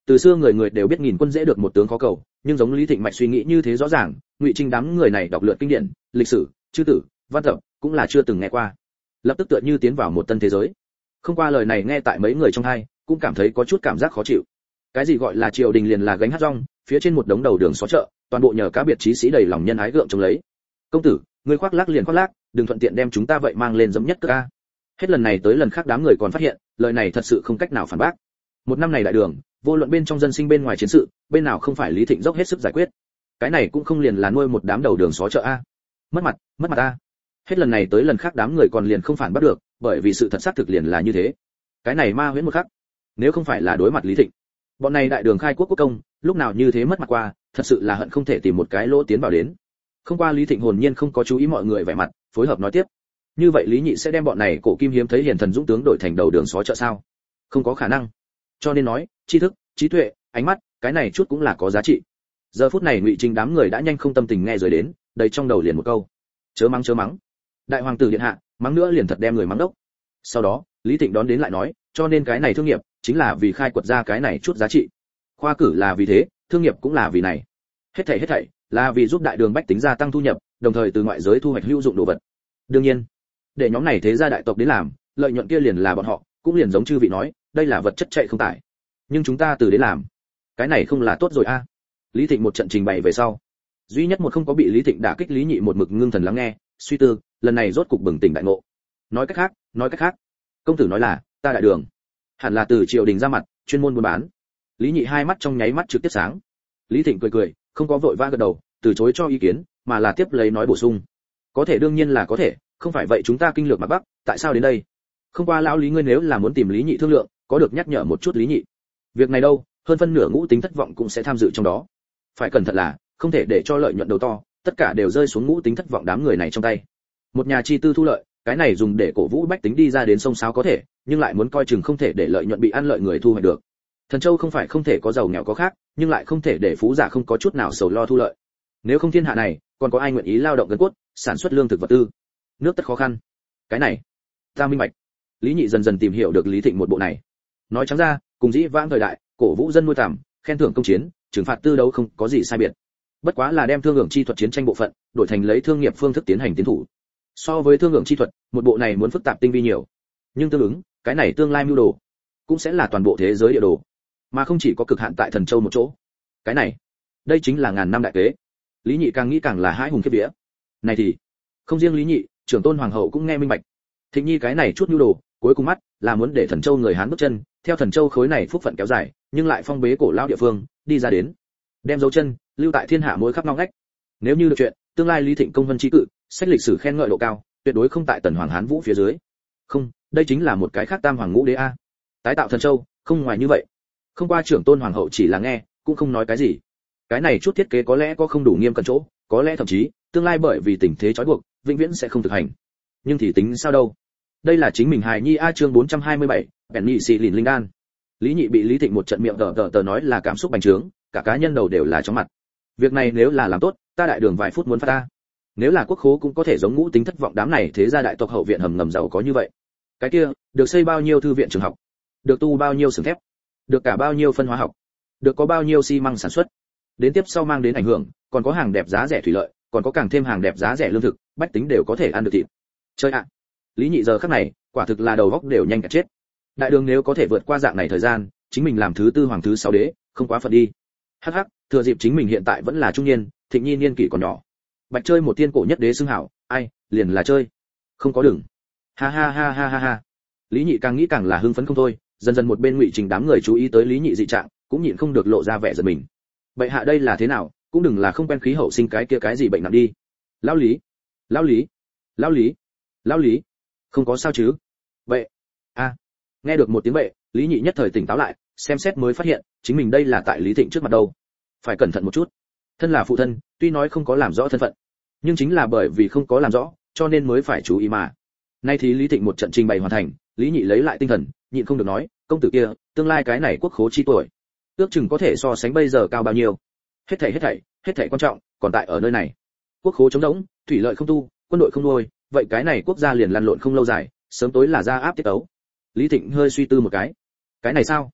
Từ xưa người người đều biết nghìn quân dễ được một tướng khó cầu, nhưng giống Lý Thịnh mạch suy nghĩ như thế rõ ràng, Ngụy Trinh đám người này đọc lượt kinh điển, lịch sử, chư tử, văn tập cũng là chưa từng nghe qua. Lập tức tựa như tiến vào một tân thế giới. Không qua lời này nghe tại mấy người trong tai, cũng cảm thấy có chút cảm giác khó chịu. Cái gì gọi là triều đình liền là gánh hát rong, phía trên một đống đầu đường xó chợ, toàn bộ nhờ cá biệt trí sĩ đầy lòng nhân ái gượng chống lấy. Công tử, ngươi khoác lác liền khoác lác, đừng thuận tiện đem chúng ta vậy mang lên dẫm nhất cơ a. Hết lần này tới lần khác đám người còn phát hiện, lời này thật sự không cách nào phản bác. Một năm này đại đường, vô luận bên trong dân sinh bên ngoài chiến sự, bên nào không phải Lý Thịnh dốc hết sức giải quyết. Cái này cũng không liền là nuôi một đám đầu đường xó chợ a. Mất mặt, mất mặt a. Hết lần này tới lần khác đám người còn liền không phản bác được, bởi vì sự thật xác thực liền là như thế. Cái này ma huyễn một khắc, nếu không phải là đối mặt Lý Thịnh, bọn này đại đường khai quốc quốc công, lúc nào như thế mất mặt qua, thật sự là hận không thể tìm một cái lỗ tiến vào đến. Không qua Lý Thịnh hồn nhiên không có chú ý mọi người vẻ mặt, phối hợp nói tiếp. Như vậy Lý Nhị sẽ đem bọn này cổ kim hiếm thấy hiền thần dũng tướng đổi thành đầu đường xó chợ sao? Không có khả năng. Cho nên nói, tri thức, trí tuệ, ánh mắt, cái này chút cũng là có giá trị. Giờ phút này Ngụy Trinh đám người đã nhanh không tâm tình nghe rồi đến, đầy trong đầu liền một câu: chớ mắng chớ mắng. Đại hoàng tử điện hạ, mắng nữa liền thật đem người mắng đốc. Sau đó, Lý Thịnh đón đến lại nói, cho nên cái này thương nghiệp chính là vì khai quật ra cái này chút giá trị. Khoa cử là vì thế, thương nghiệp cũng là vì này. Hết thảy hết thảy là vì giúp đại đường bách tính gia tăng thu nhập, đồng thời từ ngoại giới thu hoạch hữu dụng đồ vật. Đương nhiên, để nhóm này thế gia đại tộc đến làm, lợi nhuận kia liền là bọn họ, cũng liền giống chư vị nói, đây là vật chất chạy không tải. Nhưng chúng ta từ đến làm, cái này không là tốt rồi a. À. Lý Thịnh một trận trình bày về sau, duy nhất một không có bị Lý Thịnh đả kích Lý Nhị một mực ngưng thần lắng nghe, suy tư, lần này rốt cục bừng tỉnh đại ngộ. Nói cách khác, nói cách khác, công tử nói là, ta đại đường, hẳn là từ triều đình ra mặt, chuyên môn buôn bán. Lý Nhị hai mắt trong nháy mắt trực tiếp sáng. Lý Thịnh cười cười, không có vội vã gật đầu, từ chối cho ý kiến, mà là tiếp lấy nói bổ sung. Có thể đương nhiên là có thể, không phải vậy chúng ta kinh lược mặt Bắc, tại sao đến đây? Không qua lão Lý ngươi nếu là muốn tìm Lý Nhị thương lượng, có được nhắc nhở một chút Lý Nhị. Việc này đâu, hơn phân nửa ngũ tính thất vọng cũng sẽ tham dự trong đó. Phải cẩn thận là, không thể để cho lợi nhuận đầu to, tất cả đều rơi xuống ngũ tính thất vọng đám người này trong tay. Một nhà chi tư thu lợi, cái này dùng để cổ vũ bách tính đi ra đến sông sáo có thể, nhưng lại muốn coi chừng không thể để lợi nhuận bị ăn lợi người thu hoạch được. Thần Châu không phải không thể có giàu nghèo có khác, nhưng lại không thể để phú giả không có chút nào sầu lo thu lợi. Nếu không thiên hạ này, còn có ai nguyện ý lao động gần cốt, sản xuất lương thực vật tư? Nước tất khó khăn. Cái này, ta minh bạch. Lý Nhị dần dần tìm hiểu được Lý Thịnh một bộ này. Nói trắng ra, cùng dĩ vãng thời đại, cổ vũ dân nuôi tằm, khen thưởng công chiến, trừng phạt tư đấu không có gì sai biệt. Bất quá là đem thương hưởng chi thuật chiến tranh bộ phận, đổi thành lấy thương nghiệp phương thức tiến hành tiến thủ. So với thương hưởng chi thuật, một bộ này muốn phức tạp tinh vi nhiều. Nhưng tương ứng, cái này tương lai mưu đồ, cũng sẽ là toàn bộ thế giới địa đồ, mà không chỉ có cực hạn tại Thần Châu một chỗ. Cái này, đây chính là ngàn năm đại kế. Lý Nhị càng nghĩ càng là hãi hùng khiếp vía. Này thì, không riêng Lý Nhị, trưởng tôn hoàng hậu cũng nghe minh bạch. Thịnh Nhi cái này chút nhu đồ, cuối cùng mắt là muốn để Thần Châu người Hán bước chân, theo Thần Châu khối này phúc phận kéo dài, nhưng lại phong bế cổ lao địa phương, đi ra đến, đem dấu chân lưu tại thiên hạ mỗi khắp ngóc ngách. Nếu như được chuyện, tương lai Lý Thịnh công vân chí cự, sách lịch sử khen ngợi độ cao, tuyệt đối không tại Tần Hoàng Hán Vũ phía dưới. Không, đây chính là một cái khác tam hoàng ngũ đế a. Tái tạo Thần Châu, không ngoài như vậy. Không qua trưởng tôn hoàng hậu chỉ là nghe, cũng không nói cái gì. Cái này chút thiết kế có lẽ có không đủ nghiêm cẩn chỗ, có lẽ thậm chí tương lai bởi vì tình thế trói buộc, vĩnh viễn sẽ không thực hành. Nhưng thì tính sao đâu? Đây là chính mình hài nhi a. Chương bốn trăm hai mươi bảy, bèn nhị xì lìn linh đan. Lý Nhị bị Lý Thịnh một trận miệng tờ tờ tờ nói là cảm xúc bành trướng, cả cá nhân đầu đều là chóng mặt. Việc này nếu là làm tốt, ta đại đường vài phút muốn phát ta. Nếu là quốc khố cũng có thể giống ngũ tính thất vọng đám này thế gia đại tộc hậu viện hầm ngầm giàu có như vậy. Cái kia, được xây bao nhiêu thư viện trường học, được tu bao nhiêu xưởng thép, được cả bao nhiêu phân hóa học, được có bao nhiêu xi măng sản xuất. Đến tiếp sau mang đến ảnh hưởng, còn có hàng đẹp giá rẻ thủy lợi, còn có càng thêm hàng đẹp giá rẻ lương thực, bách tính đều có thể ăn được thịt. Chơi ạ. Lý Nhị giờ khắc này, quả thực là đầu óc đều nhanh cả chết. Đại đường nếu có thể vượt qua dạng này thời gian, chính mình làm thứ tư hoàng thứ sáu đế, không quá phận đi. Hắc hắc, thừa dịp chính mình hiện tại vẫn là trung niên, Thịnh Nhi niên kỷ còn nhỏ. Bạch chơi một tiên cổ nhất đế xưng hảo, ai, liền là chơi. Không có đừng. Ha ha ha ha ha ha. Lý Nhị càng nghĩ càng là hưng phấn không thôi, dần dần một bên Ngụy Trình đám người chú ý tới Lý Nhị dị trạng, cũng nhịn không được lộ ra vẻ giận mình. Bệ hạ đây là thế nào, cũng đừng là không quen khí hậu sinh cái kia cái gì bệnh nặng đi. Lão Lý, lão Lý, lão Lý, lão Lý, không có sao chứ? Bệ, a, nghe được một tiếng bệ, Lý Nhị nhất thời tỉnh táo lại, xem xét mới phát hiện, chính mình đây là tại Lý Thịnh trước mặt đâu. Phải cẩn thận một chút. Thân là phụ thân, tuy nói không có làm rõ thân phận, nhưng chính là bởi vì không có làm rõ, cho nên mới phải chú ý mà. Nay thì Lý Thịnh một trận trình bày hoàn thành, Lý Nhị lấy lại tinh thần, nhịn không được nói, công tử kia, tương lai cái này quốc khố chi tuổi, ước chừng có thể so sánh bây giờ cao bao nhiêu. Hết thảy hết thảy, hết thảy quan trọng, còn tại ở nơi này. Quốc khố trống rỗng, thủy lợi không tu, quân đội không nuôi, vậy cái này quốc gia liền lăn lộn không lâu dài, sớm tối là ra áp tiết tấu. Lý Thịnh hơi suy tư một cái. Cái này sao?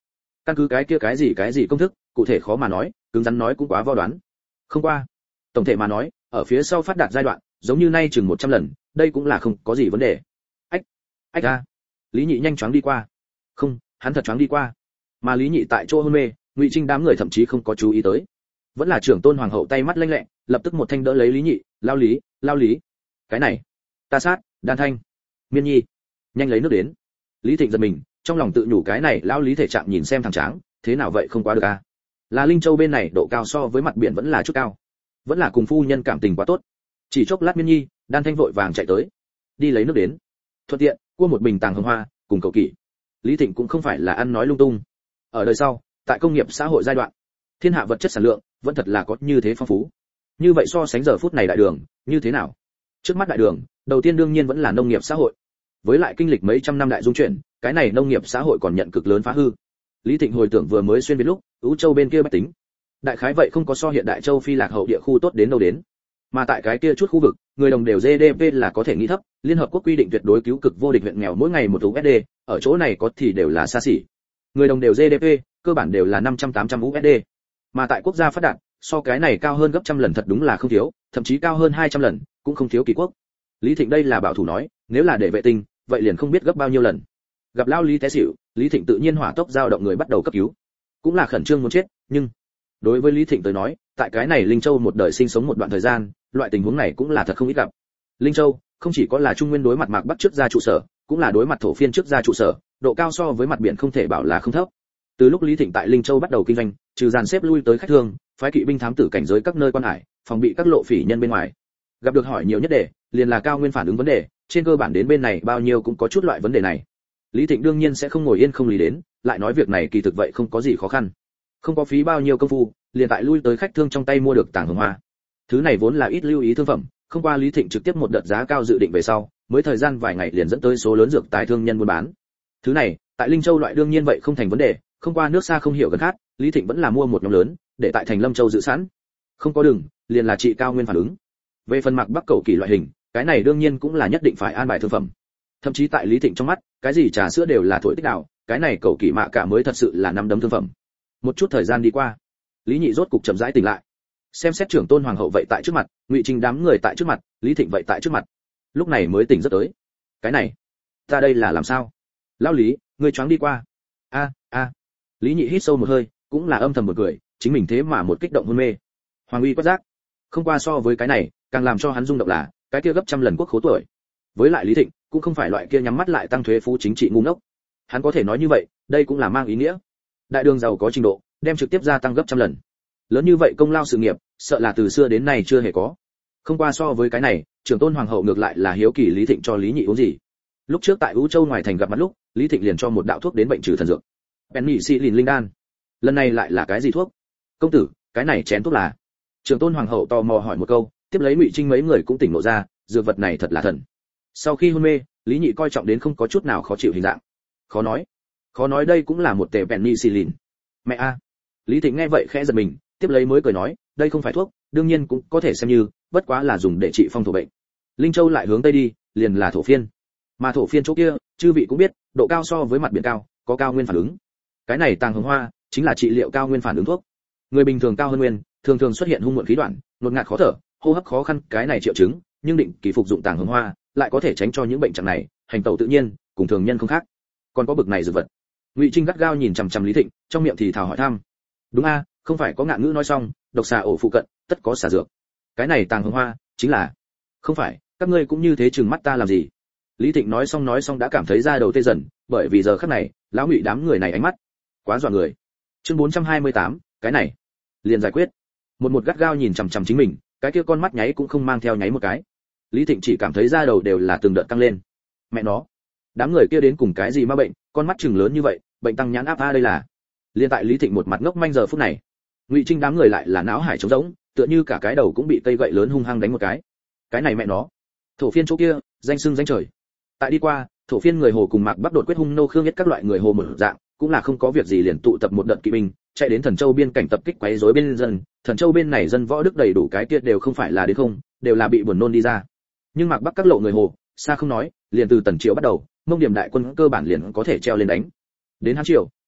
Căn cứ cái kia cái gì cái gì công thức, cụ thể khó mà nói, cứng rắn nói cũng quá vo đoán. Không qua, tổng thể mà nói, ở phía sau phát đạt giai đoạn, giống như nay chừng một trăm lần, đây cũng là không có gì vấn đề. Ách, ách a. Lý Nhị nhanh chóng đi qua. Không, hắn thật chóng đi qua. Mà Lý Nhị tại chỗ hôn mê, Ngụy Trinh đám người thậm chí không có chú ý tới. Vẫn là trưởng tôn hoàng hậu tay mắt lanh lẹ, lập tức một thanh đỡ lấy Lý Nhị, lao lý, lao lý. Cái này, ta sát, đan thanh, miên nhi, nhanh lấy nước đến. Lý Thịnh giật mình, trong lòng tự nhủ cái này lao lý thể trạng nhìn xem thằng tráng, thế nào vậy không quá được a. Là Linh Châu bên này độ cao so với mặt biển vẫn là chút cao, vẫn là cùng phu nhân cảm tình quá tốt. Chỉ chốc lát miên nhi, đan thanh vội vàng chạy tới, đi lấy nước đến. Thuận tiện, cua một bình tàng hồng hoa, cùng cầu kỷ. Lý Thịnh cũng không phải là ăn nói lung tung. Ở đời sau, tại công nghiệp xã hội giai đoạn, thiên hạ vật chất sản lượng vẫn thật là có như thế phong phú. Như vậy so sánh giờ phút này đại đường, như thế nào? Trước mắt đại đường, đầu tiên đương nhiên vẫn là nông nghiệp xã hội. Với lại kinh lịch mấy trăm năm đại dung chuyển, cái này nông nghiệp xã hội còn nhận cực lớn phá hư. Lý Thịnh hồi tưởng vừa mới xuyên việt lúc, Ú Châu bên kia bách tính, đại khái vậy không có so hiện đại châu Phi lạc hậu địa khu tốt đến đâu đến. Mà tại cái kia chút khu vực, người đồng đều giê đê pê là có thể nghĩ thấp, liên hợp quốc quy định tuyệt đối cứu cực vô địch huyện nghèo mỗi ngày một u ét đê, ở chỗ này có thì đều là xa xỉ. Người đồng đều giê đê pê, cơ bản đều là năm trăm tám trăm u ét đê. Mà tại quốc gia phát đạt, so cái này cao hơn gấp trăm lần thật đúng là không thiếu, thậm chí cao hơn hai trăm lần, cũng không thiếu kỳ quốc. Lý Thịnh đây là bảo thủ nói, nếu là để vệ tinh, vậy liền không biết gấp bao nhiêu lần. Gặp lao Lý té xỉu, Lý Thịnh tự nhiên hỏa tốc dao động người bắt đầu cấp cứu. Cũng là khẩn trương muốn chết, nhưng đối với Lý Thịnh tới nói, tại cái này Linh Châu một đời sinh sống một đoạn thời gian, loại tình huống này cũng là thật không ít gặp. Linh Châu không chỉ có là Trung Nguyên đối mặt Mạc Bắc trước ra trụ sở, cũng là đối mặt thổ phiên trước ra trụ sở, độ cao so với mặt biển không thể bảo là không thấp. Từ lúc Lý Thịnh tại Linh Châu bắt đầu kinh doanh, trừ dàn xếp lui tới khách thương, phái kỵ binh thám tử cảnh giới các nơi quan hải, phòng bị các lộ phỉ nhân bên ngoài. Gặp được hỏi nhiều nhất đề, liền là cao nguyên phản ứng vấn đề, trên cơ bản đến bên này bao nhiêu cũng có chút loại vấn đề này. Lý Thịnh đương nhiên sẽ không ngồi yên không lý đến, lại nói việc này kỳ thực vậy không có gì khó khăn. Không có phí bao nhiêu công phu, liền tại lui tới khách thương trong tay mua được tảng hồng hoa. Thứ này vốn là ít lưu ý thương phẩm, không qua Lý Thịnh trực tiếp một đợt giá cao dự định về sau, mới thời gian vài ngày liền dẫn tới số lớn dược tài thương nhân buôn bán. Thứ này, tại Linh Châu loại đương nhiên vậy không thành vấn đề, không qua nước xa không hiểu gần khát, Lý Thịnh vẫn là mua một nhóm lớn, để tại thành Lâm Châu dự sẵn. Không có đường, liền là trị cao nguyên phản ứng. Về phần Mạc Bắc cầu kỳ loại hình, cái này đương nhiên cũng là nhất định phải an bài thương phẩm. Thậm chí tại Lý Thịnh trong mắt, cái gì trà sữa đều là thổi tích đạo, cái này cầu kỳ mạ cả mới thật sự là năm đấm thương phẩm. Một chút thời gian đi qua, Lý Nhị rốt cục chậm rãi tỉnh lại. Xem xét trưởng tôn hoàng hậu vậy tại trước mặt, Ngụy Trinh đám người tại trước mặt, Lý Thịnh vậy tại trước mặt. Lúc này mới tỉnh giấc tới. Cái này, ta đây là làm sao? Lão Lý, ngươi choáng đi qua. A, a. Lý Nhị hít sâu một hơi, cũng là âm thầm một cười, chính mình thế mà một kích động hôn mê. Hoàng uy quát giác. Không qua so với cái này, càng làm cho hắn rung động là, cái kia gấp trăm lần quốc khố tuổi. Với lại Lý Thịnh, cũng không phải loại kia nhắm mắt lại tăng thuế phú chính trị ngu ngốc. Hắn có thể nói như vậy, đây cũng là mang ý nghĩa. Đại đường giàu có trình độ, đem trực tiếp gia tăng gấp trăm lần. Lớn như vậy công lao sự nghiệp, sợ là từ xưa đến nay chưa hề có. Không qua so với cái này, trưởng tôn hoàng hậu ngược lại là hiếu kỳ Lý Thịnh cho Lý Nhị uống gì. Lúc trước tại Ú Châu ngoài thành gặp mặt lúc, Lý Thịnh liền cho một đạo thuốc đến bệnh trừ thần dược. Penicillin linh đan. Lần này lại là cái gì thuốc? Công tử, cái này chén thuốc là? Trưởng tôn hoàng hậu tò mò hỏi một câu, tiếp lấy Ngụy Trinh mấy người cũng tỉnh ngộ ra, dược vật này thật là thần. Sau khi hôn mê, Lý Nhị coi trọng đến không có chút nào khó chịu hình dạng. Khó nói, khó nói đây cũng là một tề penicillin. Mẹ a. Lý Thịnh nghe vậy khẽ giật mình, tiếp lấy mới cười nói, đây không phải thuốc, đương nhiên cũng có thể xem như, bất quá là dùng để trị phong thổ bệnh. Linh Châu lại hướng tây đi, liền là thổ phiên. Mà thổ phiên chỗ kia, chư vị cũng biết, độ cao so với mặt biển cao, có cao nguyên phản ứng. Cái này tàng hồng hoa, chính là trị liệu cao nguyên phản ứng thuốc. Người bình thường cao hơn nguyên, thường thường xuất hiện hung muộn khí đoạn, đột ngạt khó thở, hô hấp khó khăn, cái này triệu chứng, nhưng định kỳ phục dụng tàng hồng hoa, lại có thể tránh cho những bệnh trạng này, hành tẩu tự nhiên, cùng thường nhân không khác. Còn có bực này dược vật. Ngụy Trinh gắt gao nhìn chằm chằm Lý Thịnh, trong miệng thì thào hỏi thăm. Đúng a, không phải có ngạn ngữ nói xong, độc xà ổ phụ cận, tất có xà dược. Cái này tàng hồng hoa, chính là. Không phải, các ngươi cũng như thế trừng mắt ta làm gì? Lý Thịnh nói xong nói xong đã cảm thấy da đầu tê dần, bởi vì giờ khắc này, lão Ngụy đám người này ánh mắt quá dọa người. Chương bốn trăm hai mươi tám, cái này liền giải quyết. Một một gắt gao nhìn chằm chằm chính mình, cái kia con mắt nháy cũng không mang theo nháy một cái. Lý Thịnh chỉ cảm thấy da đầu đều là từng đợt tăng lên. Mẹ nó, đám người kia đến cùng cái gì ma bệnh, con mắt chừng lớn như vậy, bệnh tăng nhãn áp a đây là. Liên tại Lý Thịnh một mặt ngốc manh giờ phút này, Ngụy Trinh đám người lại là não hải trống rỗng, tựa như cả cái đầu cũng bị cây gậy lớn hung hăng đánh một cái. Cái này mẹ nó, thổ phiên chỗ kia, danh xưng danh trời. Tại đi qua, thổ phiên người Hồ cùng Mạc Bắc đột quyết hung nô khương nhất các loại người Hồ một dạng, cũng là không có việc gì liền tụ tập một đợt kỵ binh, chạy đến Thần Châu biên cảnh tập kích quấy rối bên dân, Thần Châu bên này dân võ đức đầy đủ cái kia đều không phải là đến không, đều là bị buồn nôn đi ra. Nhưng Mạc Bắc các lộ người Hồ, xa không nói, liền từ Tần Triệu bắt đầu, Mông Điểm đại quân cơ bản liền có thể treo lên đánh. Đến Hán Triều,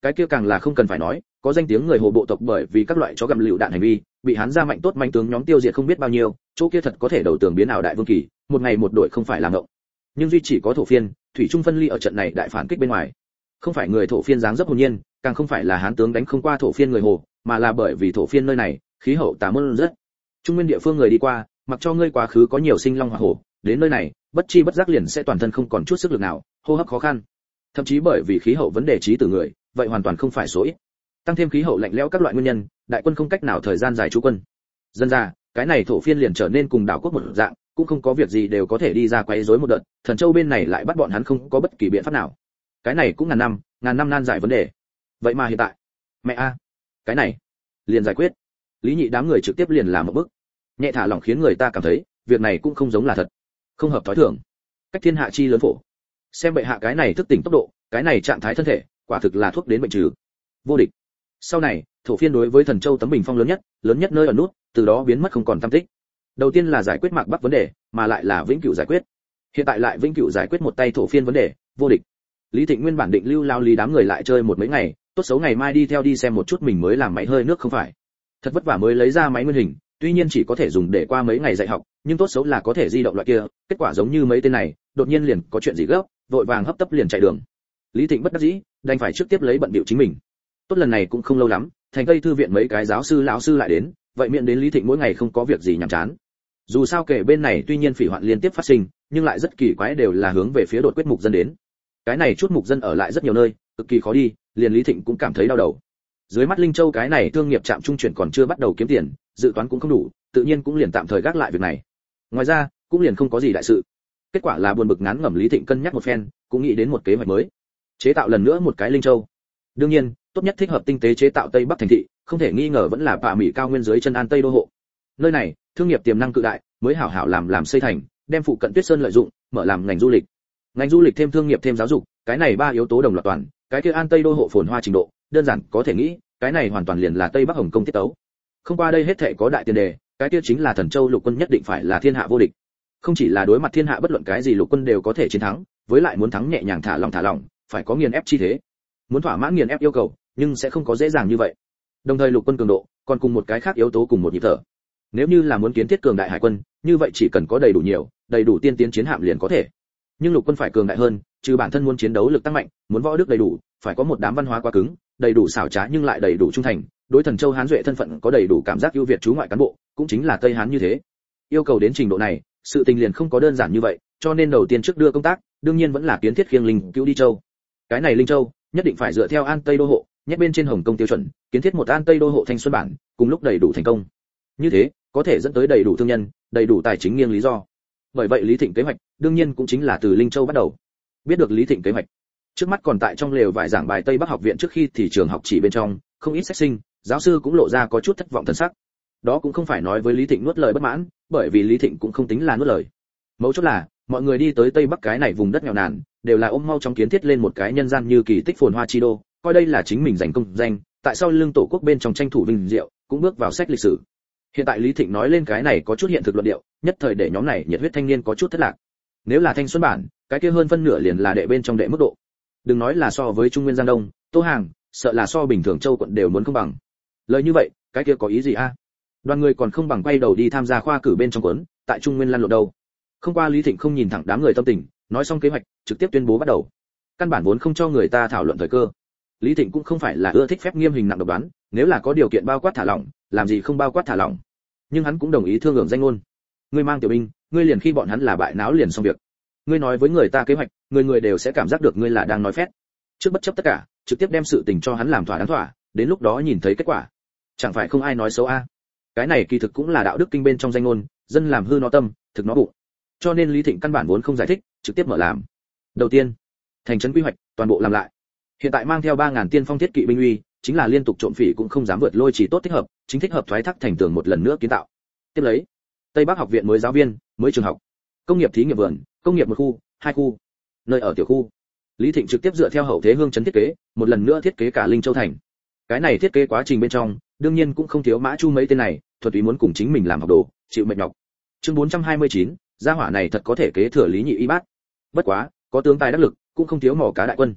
cái kia càng là không cần phải nói, có danh tiếng người Hồ bộ tộc bởi vì các loại chó gặm lựu đạn hành vi, bị hắn ra mạnh tốt manh tướng nhóm tiêu diệt không biết bao nhiêu, chỗ kia thật có thể đầu tường biến ảo đại vương kỳ, một ngày một đội không phải làm động. Nhưng duy chỉ có thổ phiên, thủy trung phân ly ở trận này đại phản kích bên ngoài. Không phải người thổ phiên dáng dấp hồn nhiên, càng không phải là hán tướng đánh không qua thổ phiên người Hồ, mà là bởi vì thổ phiên nơi này, khí hậu tà môn rất. Trung nguyên địa phương người đi qua, mặc cho ngươi quá khứ có nhiều sinh long hỏa hổ, đến nơi này, bất chi bất giác liền sẽ toàn thân không còn chút sức lực nào, hô hấp khó khăn. Thậm chí bởi vì khí hậu vấn đề trí tử người, vậy hoàn toàn không phải số ít. Tăng thêm khí hậu lạnh lẽo các loại nguyên nhân, đại quân không cách nào thời gian dài trú quân. Dân ra, cái này thổ phiên liền trở nên cùng đảo quốc một dạng, cũng không có việc gì đều có thể đi ra quấy rối một đợt, Thần Châu bên này lại bắt bọn hắn không có bất kỳ biện pháp nào. Cái này cũng ngàn năm, ngàn năm nan giải vấn đề. Vậy mà hiện tại, mẹ a, cái này liền giải quyết. Lý Nhị đám người trực tiếp liền làm một bước. Nhẹ thả lỏng khiến người ta cảm thấy, việc này cũng không giống là thật, không hợp thói thường. Cách thiên hạ chi lớn phổ. Xem bệ hạ cái này thức tỉnh tốc độ, cái này trạng thái thân thể, quả thực là thuốc đến bệnh trừ. Vô địch. Sau này, thổ phiên đối với Thần Châu tấm bình phong lớn nhất, lớn nhất nơi ở nút, từ đó biến mất không còn tăm tích. Đầu tiên là giải quyết Mạc Bắc vấn đề, mà lại là vĩnh cửu giải quyết. Hiện tại lại vĩnh cửu giải quyết một tay thổ phiên vấn đề, vô địch. Lý Thịnh nguyên bản định lưu lao lý đám người lại chơi một mấy ngày, tốt xấu ngày mai đi theo đi xem một chút mình mới làm máy hơi nước không phải. Thật vất vả mới lấy ra máy nguyên hình, tuy nhiên chỉ có thể dùng để qua mấy ngày dạy học, nhưng tốt xấu là có thể di động loại kia, kết quả giống như mấy tên này, đột nhiên liền có chuyện gì gấp, vội vàng hấp tấp liền chạy đường. Lý Thịnh bất đắc dĩ, đành phải trước tiếp lấy bận bịu chính mình. Tốt lần này cũng không lâu lắm, thành Tây thư viện mấy cái giáo sư lão sư lại đến, vậy miệng đến Lý Thịnh mỗi ngày không có việc gì nhàm chán. Dù sao kể bên này tuy nhiên phỉ hoạn liên tiếp phát sinh, nhưng lại rất kỳ quái đều là hướng về phía đột quyết mục dân đến. Cái này chút mục dân ở lại rất nhiều nơi, cực kỳ khó đi, liền Lý Thịnh cũng cảm thấy đau đầu. Dưới mắt Linh Châu cái này thương nghiệp trạm trung chuyển còn chưa bắt đầu kiếm tiền, dự toán cũng không đủ, tự nhiên cũng liền tạm thời gác lại việc này. Ngoài ra, cũng liền không có gì đại sự. Kết quả là buồn bực ngán ngẩm Lý Thịnh cân nhắc một phen, cũng nghĩ đến một kế hoạch mới. Chế tạo lần nữa một cái Linh Châu. Đương nhiên, tốt nhất thích hợp tinh tế chế tạo Tây Bắc thành thị, không thể nghi ngờ vẫn là Bạ Mỹ cao nguyên dưới chân An Tây đô hộ. Nơi này, thương nghiệp tiềm năng cự đại, mới hảo hảo làm làm xây thành, đem phụ cận Tuyết Sơn lợi dụng, mở làm ngành du lịch. Ngành du lịch thêm thương nghiệp thêm giáo dục, cái này ba yếu tố đồng loạt toàn, cái kia An Tây đô hộ phồn hoa trình độ, đơn giản có thể nghĩ, cái này hoàn toàn liền là Tây Bắc Hồng Công tiết tấu. Không qua đây hết thảy có đại tiền đề, cái kia chính là Thần Châu lục quân nhất định phải là thiên hạ vô địch. Không chỉ là đối mặt thiên hạ bất luận cái gì lục quân đều có thể chiến thắng, với lại muốn thắng nhẹ nhàng thả lỏng thả lỏng, phải có nghiền ép chi thế. Muốn thỏa mãn nghiền ép yêu cầu, nhưng sẽ không có dễ dàng như vậy. Đồng thời lục quân cường độ, còn cùng một cái khác yếu tố cùng một nhịp thở. Nếu như là muốn kiến thiết cường đại hải quân, như vậy chỉ cần có đầy đủ nhiều, đầy đủ tiên tiến chiến hạm liền có thể. Nhưng lục quân phải cường đại hơn, trừ bản thân muốn chiến đấu lực tăng mạnh, muốn võ đức đầy đủ, phải có một đám văn hóa quá cứng, đầy đủ xảo trá nhưng lại đầy đủ trung thành, đối Thần Châu Hán duệ thân phận có đầy đủ cảm giác ưu việt chú ngoại cán bộ, cũng chính là Tây Hán như thế. Yêu cầu đến trình độ này, sự tình liền không có đơn giản như vậy, cho nên đầu tiên trước đưa công tác, đương nhiên vẫn là kiến thiết khiêng linh cứu đi châu. Cái này Linh Châu, nhất định phải dựa theo An Tây đô hộ, nhét bên trên Hồng Công tiêu chuẩn, kiến thiết một An Tây đô hộ thanh xuân bản, cùng lúc đầy đủ thành công. Như thế, có thể dẫn tới đầy đủ thương nhân, đầy đủ tài chính nghiêng lý do. Bởi vậy Lý Thịnh kế hoạch, đương nhiên cũng chính là từ Linh Châu bắt đầu. Biết được Lý Thịnh kế hoạch, trước mắt còn tại trong lều vài giảng bài Tây Bắc học viện trước khi thì trường học chỉ bên trong, không ít sách sinh, giáo sư cũng lộ ra có chút thất vọng thần sắc. Đó cũng không phải nói với Lý Thịnh nuốt lời bất mãn, bởi vì Lý Thịnh cũng không tính là nuốt lời. Mấu chốt là, mọi người đi tới Tây Bắc cái này vùng đất nghèo nàn, đều là ôm mau trong kiến thiết lên một cái nhân gian như kỳ tích phồn hoa chi đô, coi đây là chính mình giành công danh, tại sao lưng tổ quốc bên trong tranh thủ vinh diệu, cũng bước vào sách lịch sử. Hiện tại Lý Thịnh nói lên cái này có chút hiện thực luận điệu, nhất thời để nhóm này nhiệt huyết thanh niên có chút thất lạc. Nếu là thanh xuân bản, cái kia hơn phân nửa liền là đệ bên trong đệ mức độ. Đừng nói là so với Trung Nguyên Giang Đông, Tô Hàng, sợ là so bình thường châu quận đều muốn không bằng. Lời như vậy, cái kia có ý gì a? Đoàn người còn không bằng quay đầu đi tham gia khoa cử bên trong cuốn, tại Trung Nguyên lăn lộn đâu. Không qua Lý Thịnh không nhìn thẳng đám người tâm tình, nói xong kế hoạch, trực tiếp tuyên bố bắt đầu. Căn bản vốn không cho người ta thảo luận thời cơ. Lý Thịnh cũng không phải là ưa thích phép nghiêm hình nặng độc đoán, nếu là có điều kiện bao quát thả lỏng, làm gì không bao quát thả lỏng. Nhưng hắn cũng đồng ý thương lượng danh ngôn. Ngươi mang tiểu binh, ngươi liền khi bọn hắn là bại náo liền xong việc. Ngươi nói với người ta kế hoạch, người người đều sẽ cảm giác được ngươi là đang nói phét. Trước bất chấp tất cả, trực tiếp đem sự tình cho hắn làm thỏa đáng thỏa, đến lúc đó nhìn thấy kết quả. Chẳng phải không ai nói xấu a. Cái này kỳ thực cũng là đạo đức kinh bên trong danh ngôn, dân làm hư nó tâm, thực nó bụng. Cho nên Lý Thịnh căn bản vốn không giải thích, trực tiếp mở làm. Đầu tiên, thành trấn quy hoạch, toàn bộ làm lại. Hiện tại mang theo ba ngàn tiên phong thiết kỵ binh uy, chính là liên tục trộm phỉ cũng không dám vượt lôi chỉ tốt thích hợp, chính thích hợp thoái thác thành tường một lần nữa kiến tạo. Tiếp lấy, Tây Bắc học viện mới giáo viên, mới trường học, công nghiệp thí nghiệm vườn, công nghiệp một khu, hai khu, nơi ở tiểu khu. Lý Thịnh trực tiếp dựa theo hậu thế hương trấn thiết kế, một lần nữa thiết kế cả Linh Châu thành. Cái này thiết kế quá trình bên trong, đương nhiên cũng không thiếu Mã Chu mấy tên này, thuật ý muốn cùng chính mình làm học đồ, chịu mệt nhọc. Chương bốn trăm hai mươi chín, gia hỏa này thật có thể kế thừa Lý Nhị y bát. Bất quá, có tướng tài đắc lực, cũng không thiếu mỏ cá đại quân.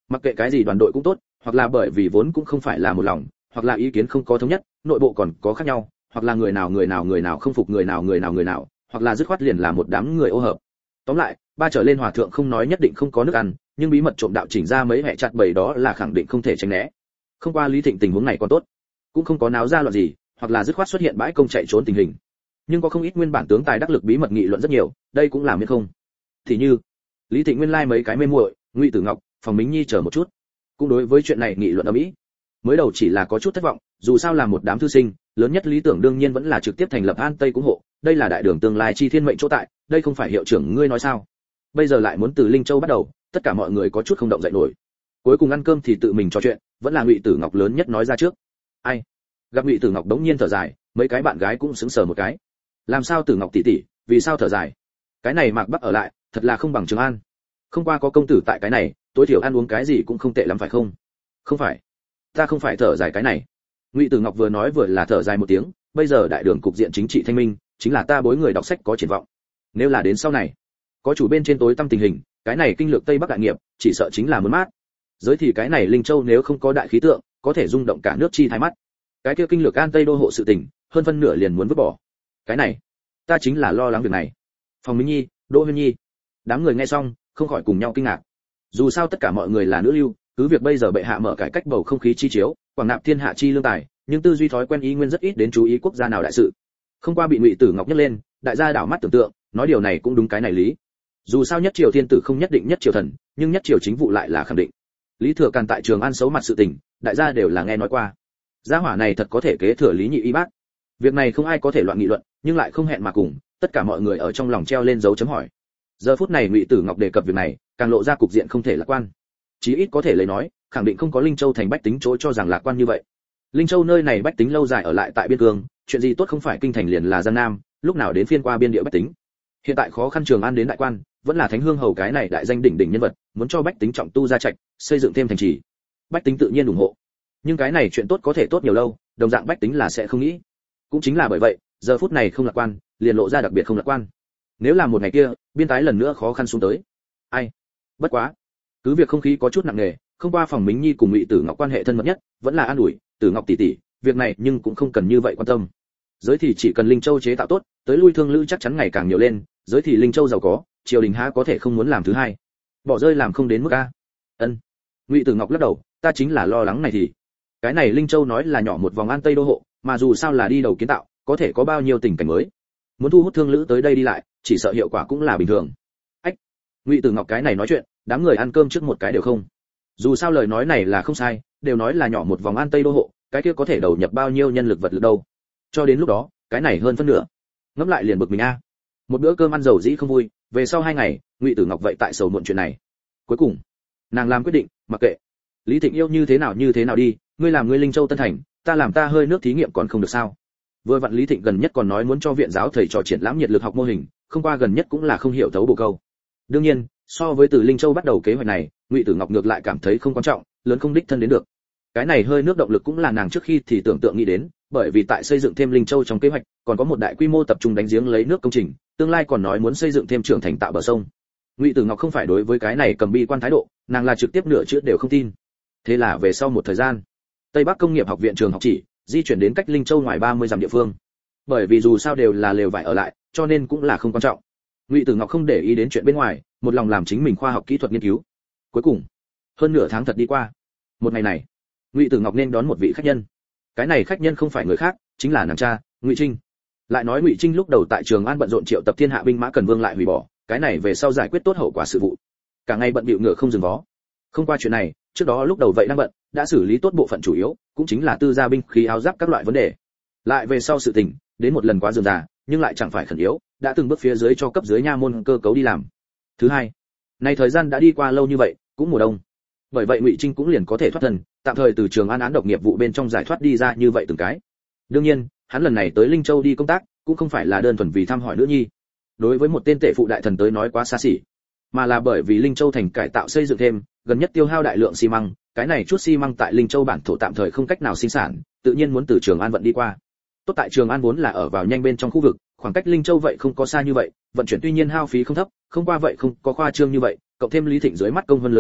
Mặc kệ cái gì đoàn đội cũng tốt, hoặc là bởi vì vốn cũng không phải là một lòng, hoặc là ý kiến không có thống nhất, nội bộ còn có khác nhau, hoặc là người nào người nào người nào không phục người nào người nào người nào, hoặc là dứt khoát liền là một đám người ô hợp. Tóm lại, ba trở lên hòa thượng không nói nhất định không có nước ăn, nhưng bí mật trộm đạo chỉnh ra mấy hệ chặt bầy đó là khẳng định không thể tránh né. Không qua Lý Thịnh tình huống này còn tốt, cũng không có náo ra loạn gì, hoặc là dứt khoát xuất hiện bãi công chạy trốn tình hình. Nhưng có không ít nguyên bản tướng tài đắc lực bí mật nghị luận rất nhiều, đây cũng làm biết không. Thì như Lý Thịnh nguyên lai like mấy cái mê muội, Ngụy Tử Ngọc, Phòng Mính Nhi chờ một chút, cũng đối với chuyện này nghị luận ở mỹ. Mới đầu chỉ là có chút thất vọng, dù sao là một đám thư sinh, lớn nhất lý tưởng đương nhiên vẫn là trực tiếp thành lập An Tây Cung hộ, đây là đại đường tương lai chi thiên mệnh chỗ tại, đây không phải hiệu trưởng ngươi nói sao? Bây giờ lại muốn từ Linh Châu bắt đầu, tất cả mọi người có chút không động dậy nổi. Cuối cùng ăn cơm thì tự mình trò chuyện, vẫn là Ngụy Tử Ngọc lớn nhất nói ra trước. Ai? Gặp Ngụy Tử Ngọc đống nhiên thở dài, mấy cái bạn gái cũng sững sờ một cái. Làm sao Tử Ngọc tỷ tỷ, vì sao thở dài? Cái này Mạc Bắc ở lại, thật là không bằng Trường An. Không qua có công tử tại cái này, tối thiểu ăn uống cái gì cũng không tệ lắm phải không? Không phải, ta không phải thở dài cái này. Ngụy Tử Ngọc vừa nói vừa là thở dài một tiếng, bây giờ đại đường cục diện chính trị thanh minh, chính là ta bối người đọc sách có triển vọng. Nếu là đến sau này, có chủ bên trên tối tâm tình hình, cái này kinh lược Tây Bắc đại nghiệp, chỉ sợ chính là muốn mát. Giới thì cái này Linh Châu nếu không có đại khí tượng, có thể rung động cả nước chi thái mắt. Cái kia kinh lược An Tây đô hộ sự tình, hơn phân nửa liền muốn vứt bỏ. Cái này, ta chính là lo lắng việc này. Phòng Minh Nhi, Đỗ Huyên Nhi, đám người nghe xong, không khỏi cùng nhau kinh ngạc. Dù sao tất cả mọi người là nữ lưu, cứ việc bây giờ bệ hạ mở cải cách bầu không khí chi chiếu, quảng nạp thiên hạ chi lương tài, nhưng tư duy thói quen ý nguyên rất ít đến chú ý quốc gia nào đại sự. Không qua bị Ngụy Tử Ngọc nhắc lên, đại gia đảo mắt tưởng tượng, nói điều này cũng đúng cái này lý. Dù sao nhất triều thiên tử không nhất định nhất triều thần, nhưng nhất triều chính vụ lại là khẳng định. Lý Thừa Càn tại Trường An xấu mặt sự tình, đại gia đều là nghe nói qua. Gia hỏa này thật có thể kế thừa Lý Nhị y bát. Việc này không ai có thể loạn nghị luận, nhưng lại không hẹn mà cùng, tất cả mọi người ở trong lòng treo lên dấu chấm hỏi. Giờ phút này Ngụy Tử Ngọc đề cập việc này, càng lộ ra cục diện không thể lạc quan. Chí ít có thể lấy nói, khẳng định không có Linh Châu thành bách tính chỗ cho rằng lạc quan như vậy. Linh Châu nơi này bách tính lâu dài ở lại tại biên cương, chuyện gì tốt không phải kinh thành liền là Giang Nam, lúc nào đến phiên qua biên địa bách tính. Hiện tại khó khăn Trường An đến đại quan, vẫn là Thánh Hương hầu cái này đại danh đỉnh đỉnh nhân vật, muốn cho bách tính trọng tu gia trạch, xây dựng thêm thành trì. Bách tính tự nhiên ủng hộ. Nhưng cái này chuyện tốt có thể tốt nhiều lâu, đồng dạng bách tính là sẽ không nghĩ. Cũng chính là bởi vậy, giờ phút này không lạc quan, liền lộ ra đặc biệt không lạc quan. Nếu là một ngày kia, biên tái lần nữa khó khăn xuống tới. Ai? Bất quá, cứ việc không khí có chút nặng nề, không qua Phòng Mính Nhi cùng Ngụy Tử Ngọc quan hệ thân mật nhất, vẫn là an ủi, Tử Ngọc tỷ tỷ, việc này nhưng cũng không cần như vậy quan tâm. Giới thì chỉ cần Linh Châu chế tạo tốt, tới lui thương lữ chắc chắn ngày càng nhiều lên, giới thì Linh Châu giàu có, triều đình há có thể không muốn làm thứ hai. Bỏ rơi làm không đến mức a. Ân. Ngụy Tử Ngọc lắc đầu, ta chính là lo lắng này thì. Cái này Linh Châu nói là nhỏ một vòng An Tây đô hộ, mà dù sao là đi đầu kiến tạo, có thể có bao nhiêu tình cảnh mới. Muốn thu hút thương lữ tới đây đi lại, chỉ sợ hiệu quả cũng là bình thường. Ách. Ngụy Tử Ngọc cái này nói chuyện, đám người ăn cơm trước một cái đều không. Dù sao lời nói này là không sai, đều nói là nhỏ một vòng An Tây đô hộ, cái kia có thể đầu nhập bao nhiêu nhân lực vật lực đâu. Cho đến lúc đó, cái này hơn phân nửa. Ngẫm lại liền bực mình a. Một bữa cơm ăn dầu dĩ không vui, về sau hai ngày, Ngụy Tử Ngọc vậy tại sầu muộn chuyện này. Cuối cùng, nàng làm quyết định, mặc kệ. Lý Thịnh yêu như thế nào như thế nào đi, ngươi làm ngươi Linh Châu Tân Thành, ta làm ta hơi nước thí nghiệm còn không được sao? Vừa vặn Lý Thịnh gần nhất còn nói muốn cho viện giáo thầy trò triển lãm nhiệt lực học mô hình, không qua gần nhất cũng là không hiểu thấu bộ câu. Đương nhiên, so với từ Linh Châu bắt đầu kế hoạch này, Ngụy Tử Ngọc ngược lại cảm thấy không quan trọng, lớn không đích thân đến được. Cái này hơi nước động lực cũng là nàng trước khi thì tưởng tượng nghĩ đến, bởi vì tại xây dựng thêm Linh Châu trong kế hoạch, còn có một đại quy mô tập trung đánh giếng lấy nước công trình, tương lai còn nói muốn xây dựng thêm trưởng thành tạo bờ sông. Ngụy Tử Ngọc không phải đối với cái này cầm bi quan thái độ, nàng là trực tiếp nửa chữ đều không tin. Thế là về sau một thời gian, Tây Bắc Công nghiệp học viện trường học chỉ di chuyển đến cách Linh Châu ngoài ba mươi dặm địa phương. Bởi vì dù sao đều là lều vải ở lại, cho nên cũng là không quan trọng. Ngụy Tử Ngọc không để ý đến chuyện bên ngoài, một lòng làm chính mình khoa học kỹ thuật nghiên cứu. Cuối cùng, hơn nửa tháng thật đi qua. Một ngày này, Ngụy Tử Ngọc nên đón một vị khách nhân. Cái này khách nhân không phải người khác, chính là nàng cha, Ngụy Trinh. Lại nói Ngụy Trinh lúc đầu tại Trường An bận rộn triệu tập thiên hạ binh mã Cần Vương lại hủy bỏ, cái này về sau giải quyết tốt hậu quả sự vụ. Cả ngày bận bịu ngựa không dừng vó. Không qua chuyện này, trước đó lúc đầu vậy đang bận, đã xử lý tốt bộ phận chủ yếu, cũng chính là tư gia binh khí áo giáp các loại vấn đề. Lại về sau sự tình, đến một lần quá dườm già, nhưng lại chẳng phải khẩn yếu, đã từng bước phía dưới cho cấp dưới nha môn cơ cấu đi làm. Thứ hai, nay thời gian đã đi qua lâu như vậy, cũng mùa đông. Bởi vậy Ngụy Trinh cũng liền có thể thoát thân, tạm thời từ Trường An án độc nghiệp vụ bên trong giải thoát đi ra như vậy từng cái. Đương nhiên, hắn lần này tới Linh Châu đi công tác, cũng không phải là đơn thuần vì thăm hỏi nữ nhi. Đối với một tên tể phụ đại thần tới nói quá xa xỉ, mà là bởi vì Linh Châu thành cải tạo xây dựng thêm, gần nhất tiêu hao đại lượng xi măng, cái này chút xi măng tại Linh Châu bản thổ tạm thời không cách nào sinh sản, tự nhiên muốn từ Trường An vận đi qua. Tốt tại Trường An vốn là ở vào nhanh bên trong khu vực, khoảng cách Linh Châu vậy không có xa như vậy, vận chuyển tuy nhiên hao phí không thấp, không qua vậy không có khoa trương như vậy, cộng thêm Lý Thịnh dưới mắt công vân lớn lao,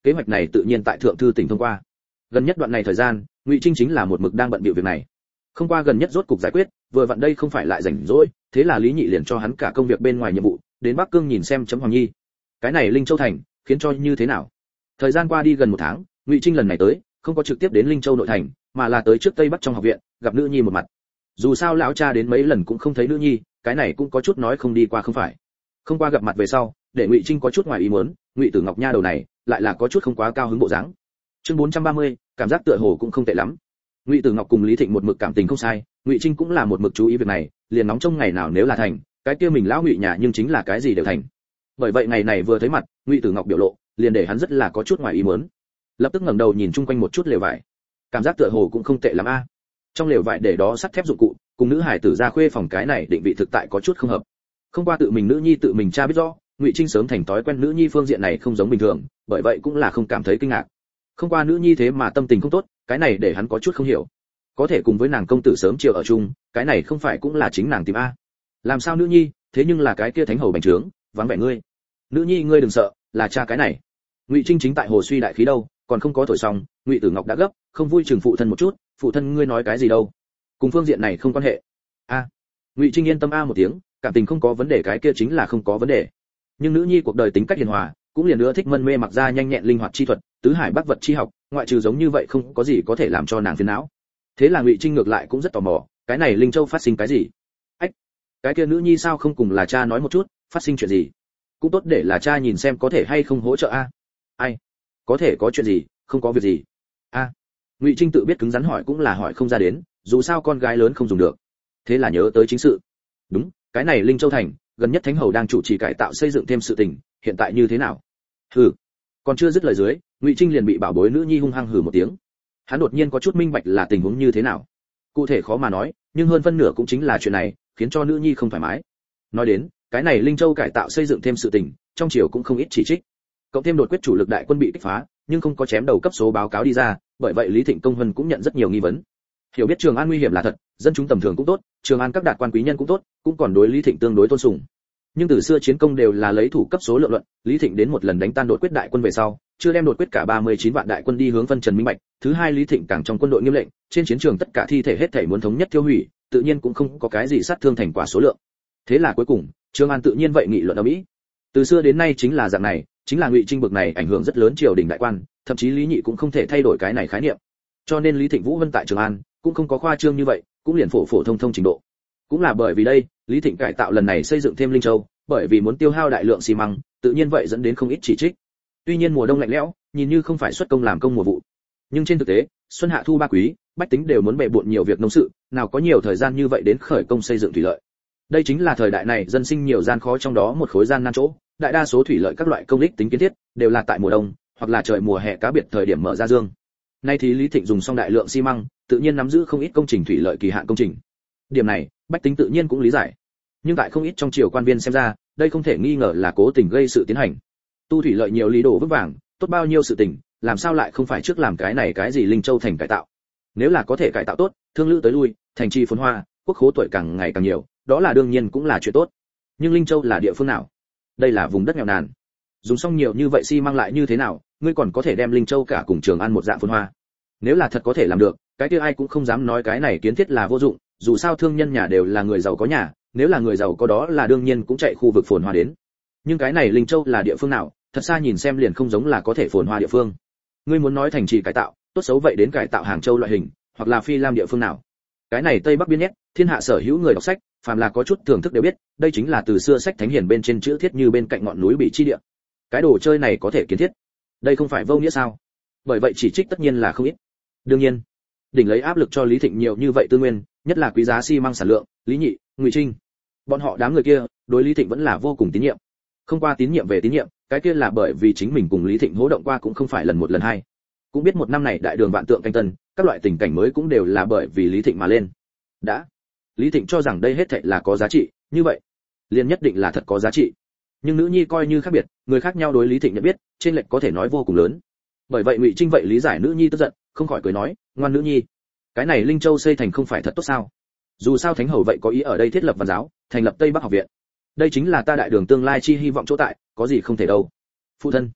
kế hoạch này tự nhiên tại thượng thư tỉnh thông qua. Gần nhất đoạn này thời gian, Ngụy Trinh chính là một mực đang bận bịu việc này. Không qua gần nhất rốt cục giải quyết, vừa vặn đây không phải lại rảnh rỗi, thế là Lý Nhị liền cho hắn cả công việc bên ngoài nhiệm vụ, đến Bắc Cương nhìn xem chấm Hoàng Nhi. Cái này Linh Châu thành, khiến cho như thế nào? Thời gian qua đi gần một tháng, Ngụy Trinh lần này tới, không có trực tiếp đến Linh Châu nội thành, mà là tới trước Tây Bắc trong học viện, gặp nữ nhi một mặt. Dù sao lão cha đến mấy lần cũng không thấy nữ nhi, cái này cũng có chút nói không đi qua không phải. Không qua gặp mặt về sau, để Ngụy Trinh có chút ngoài ý muốn, Ngụy Tử Ngọc nha đầu này, lại là có chút không quá cao hứng bộ dáng. Chương bốn trăm ba mươi, cảm giác tựa hồ cũng không tệ lắm. Ngụy Tử Ngọc cùng Lý Thịnh một mực cảm tình không sai, Ngụy Trinh cũng là một mực chú ý việc này, liền nóng trong ngày nào nếu là thành, cái kia mình lão Ngụy nhà nhưng chính là cái gì đều thành. Bởi vậy ngày này vừa thấy mặt, Ngụy Tử Ngọc biểu lộ, liền để hắn rất là có chút ngoài ý muốn. Lập tức ngẩng đầu nhìn chung quanh một chút lều vải. Cảm giác tựa hồ cũng không tệ lắm a. Trong lều vải để đó sắt thép dụng cụ, cùng nữ hải tử ra khuê phòng cái này định vị thực tại có chút không hợp. Không qua tự mình nữ nhi tự mình cha biết rõ, Ngụy Trinh sớm thành thói quen nữ nhi phương diện này không giống bình thường, bởi vậy cũng là không cảm thấy kinh ngạc. Không qua nữ nhi thế mà tâm tình không tốt, cái này để hắn có chút không hiểu. Có thể cùng với nàng công tử sớm chiều ở chung, cái này không phải cũng là chính nàng tìm a? Làm sao nữ nhi, thế nhưng là cái kia thánh hầu bành trướng, vắng vẻ ngươi. Nữ nhi ngươi đừng sợ, là cha cái này. Ngụy Trinh chính tại hồ suy đại khí đâu, còn không có thổi xong, Ngụy Tử Ngọc đã gấp, không vui chừng phụ thân một chút, phụ thân ngươi nói cái gì đâu? Cùng phương diện này không quan hệ. A. Ngụy Trinh yên tâm a một tiếng, cảm tình không có vấn đề cái kia chính là không có vấn đề. Nhưng nữ nhi cuộc đời tính cách hiền hòa, cũng liền nữa thích mân mê mặc ra nhanh nhẹn linh hoạt chi thuật, tứ hải bắc vật chi học, ngoại trừ giống như vậy không có gì có thể làm cho nàng phiền não. Thế là Ngụy Trinh ngược lại cũng rất tò mò, cái này Linh Châu phát sinh cái gì? Ách, cái kia nữ nhi sao không cùng là cha nói một chút, phát sinh chuyện gì? Cũng tốt để là cha nhìn xem có thể hay không hỗ trợ a. Ai? Có thể có chuyện gì, không có việc gì. A. Ngụy Trinh tự biết cứng rắn hỏi cũng là hỏi không ra đến, dù sao con gái lớn không dùng được. Thế là nhớ tới chính sự. Đúng, cái này Linh Châu thành, gần nhất thánh hầu đang chủ trì cải tạo xây dựng thêm sự tình, hiện tại như thế nào? Hừ. Còn chưa dứt lời dưới, Ngụy Trinh liền bị bảo bối nữ nhi hung hăng hừ một tiếng. Hắn đột nhiên có chút minh bạch là tình huống như thế nào. Cụ thể khó mà nói, nhưng hơn phân nửa cũng chính là chuyện này, khiến cho nữ nhi không thoải mái. Nói đến, cái này Linh Châu cải tạo xây dựng thêm sự tình, trong triều cũng không ít chỉ trích. Cộng thêm đột quyết chủ lực đại quân bị kích phá, nhưng không có chém đầu cấp số báo cáo đi ra, bởi vậy Lý Thịnh Công Hân cũng nhận rất nhiều nghi vấn. Hiểu biết Trường An nguy hiểm là thật, dân chúng tầm thường cũng tốt, Trường An các đạt quan quý nhân cũng tốt, cũng còn đối Lý Thịnh tương đối tôn sùng. Nhưng từ xưa chiến công đều là lấy thủ cấp số lượng luận, Lý Thịnh đến một lần đánh tan đột quyết đại quân về sau, chưa đem đột quyết cả ba mươi chín vạn đại quân đi hướng phân trần minh bạch, thứ hai Lý Thịnh càng trong quân đội nghiêm lệnh, trên chiến trường tất cả thi thể hết thảy muốn thống nhất tiêu hủy, tự nhiên cũng không có cái gì sát thương thành quả số lượng. Thế là cuối cùng, Trường An tự nhiên vậy nghị luận ở Mỹ. Từ xưa đến nay chính là dạng này, chính là Ngụy Trinh bực này ảnh hưởng rất lớn triều đình đại quan, thậm chí Lý Nhị cũng không thể thay đổi cái này khái niệm. Cho nên Lý Thịnh Vũ Vân tại Trường An cũng không có khoa trương như vậy, cũng liền phổ phổ thông thông trình độ. Cũng là bởi vì đây, Lý Thịnh cải tạo lần này xây dựng thêm Linh Châu, bởi vì muốn tiêu hao đại lượng xi măng, tự nhiên vậy dẫn đến không ít chỉ trích. Tuy nhiên mùa đông lạnh lẽo, nhìn như không phải xuất công làm công mùa vụ, nhưng trên thực tế, xuân hạ thu ba quý, bách tính đều muốn bệ bội nhiều việc nông sự, nào có nhiều thời gian như vậy đến khởi công xây dựng thủy lợi. Đây chính là thời đại này dân sinh nhiều gian khó trong đó một khối gian nan chỗ, đại đa số thủy lợi các loại công đích tính kiến thiết đều là tại mùa đông, hoặc là trời mùa hè cá biệt thời điểm mở ra dương. Nay thì Lý Thịnh dùng xong đại lượng xi măng, tự nhiên nắm giữ không ít công trình thủy lợi kỳ hạn công trình. Điểm này, bách tính tự nhiên cũng lý giải. Nhưng tại không ít trong triều quan viên xem ra, đây không thể nghi ngờ là cố tình gây sự tiến hành. Tu thủy lợi nhiều lý đồ vững vàng, tốt bao nhiêu sự tình, làm sao lại không phải trước làm cái này cái gì Linh Châu thành cải tạo. Nếu là có thể cải tạo tốt, thương lữ tới lui, thành trì phồn hoa, quốc khố tuổi càng ngày càng nhiều, đó là đương nhiên cũng là chuyện tốt. Nhưng Linh Châu là địa phương nào? Đây là vùng đất nghèo nàn. Dùng xong nhiều như vậy xi măng lại như thế nào, ngươi còn có thể đem Linh Châu cả cùng Trường An một dạng phồn hoa. Nếu là thật có thể làm được, cái kia ai cũng không dám nói cái này kiến thiết là vô dụng, dù sao thương nhân nhà đều là người giàu có nhà, nếu là người giàu có đó là đương nhiên cũng chạy khu vực phồn hoa đến. Nhưng cái này Linh Châu là địa phương nào, thật xa nhìn xem liền không giống là có thể phồn hoa địa phương. Ngươi muốn nói thành trì cải tạo, tốt xấu vậy đến cải tạo Hàng Châu loại hình, hoặc là Phi Lam địa phương nào. Cái này Tây Bắc biên nhét, thiên hạ sở hữu người đọc sách, phàm là có chút thưởng thức đều biết, đây chính là từ xưa sách thánh hiền bên trên chữ thiết như bên cạnh ngọn núi bị chi địa. Cái đồ chơi này có thể kiến thiết, đây không phải vô nghĩa sao? Bởi vậy chỉ trích tất nhiên là không ít. Đương nhiên, đỉnh lấy áp lực cho Lý Thịnh nhiều như vậy tư nguyên, nhất là quý giá xi măng sản lượng, Lý Nhị, Ngụy Trinh, bọn họ đám người kia, đối Lý Thịnh vẫn là vô cùng tín nhiệm. Không qua tín nhiệm về tín nhiệm, cái kia là bởi vì chính mình cùng Lý Thịnh hỗ động qua cũng không phải lần một lần hai. Cũng biết một năm này đại đường vạn tượng canh tân, các loại tình cảnh mới cũng đều là bởi vì Lý Thịnh mà lên. Đã, Lý Thịnh cho rằng đây hết thảy là có giá trị, như vậy, liền nhất định là thật có giá trị. Nhưng nữ nhi coi như khác biệt, người khác nhau đối Lý Thịnh nhận biết, trên lệch có thể nói vô cùng lớn. Bởi vậy Ngụy Trinh vậy lý giải nữ nhi tức giận, không khỏi cười nói, ngoan nữ nhi, cái này Linh Châu xây thành không phải thật tốt sao? Dù sao thánh hầu vậy có ý ở đây thiết lập văn giáo, thành lập Tây Bắc học viện. Đây chính là ta đại đường tương lai chi hy vọng chỗ tại, có gì không thể đâu. Phụ thân,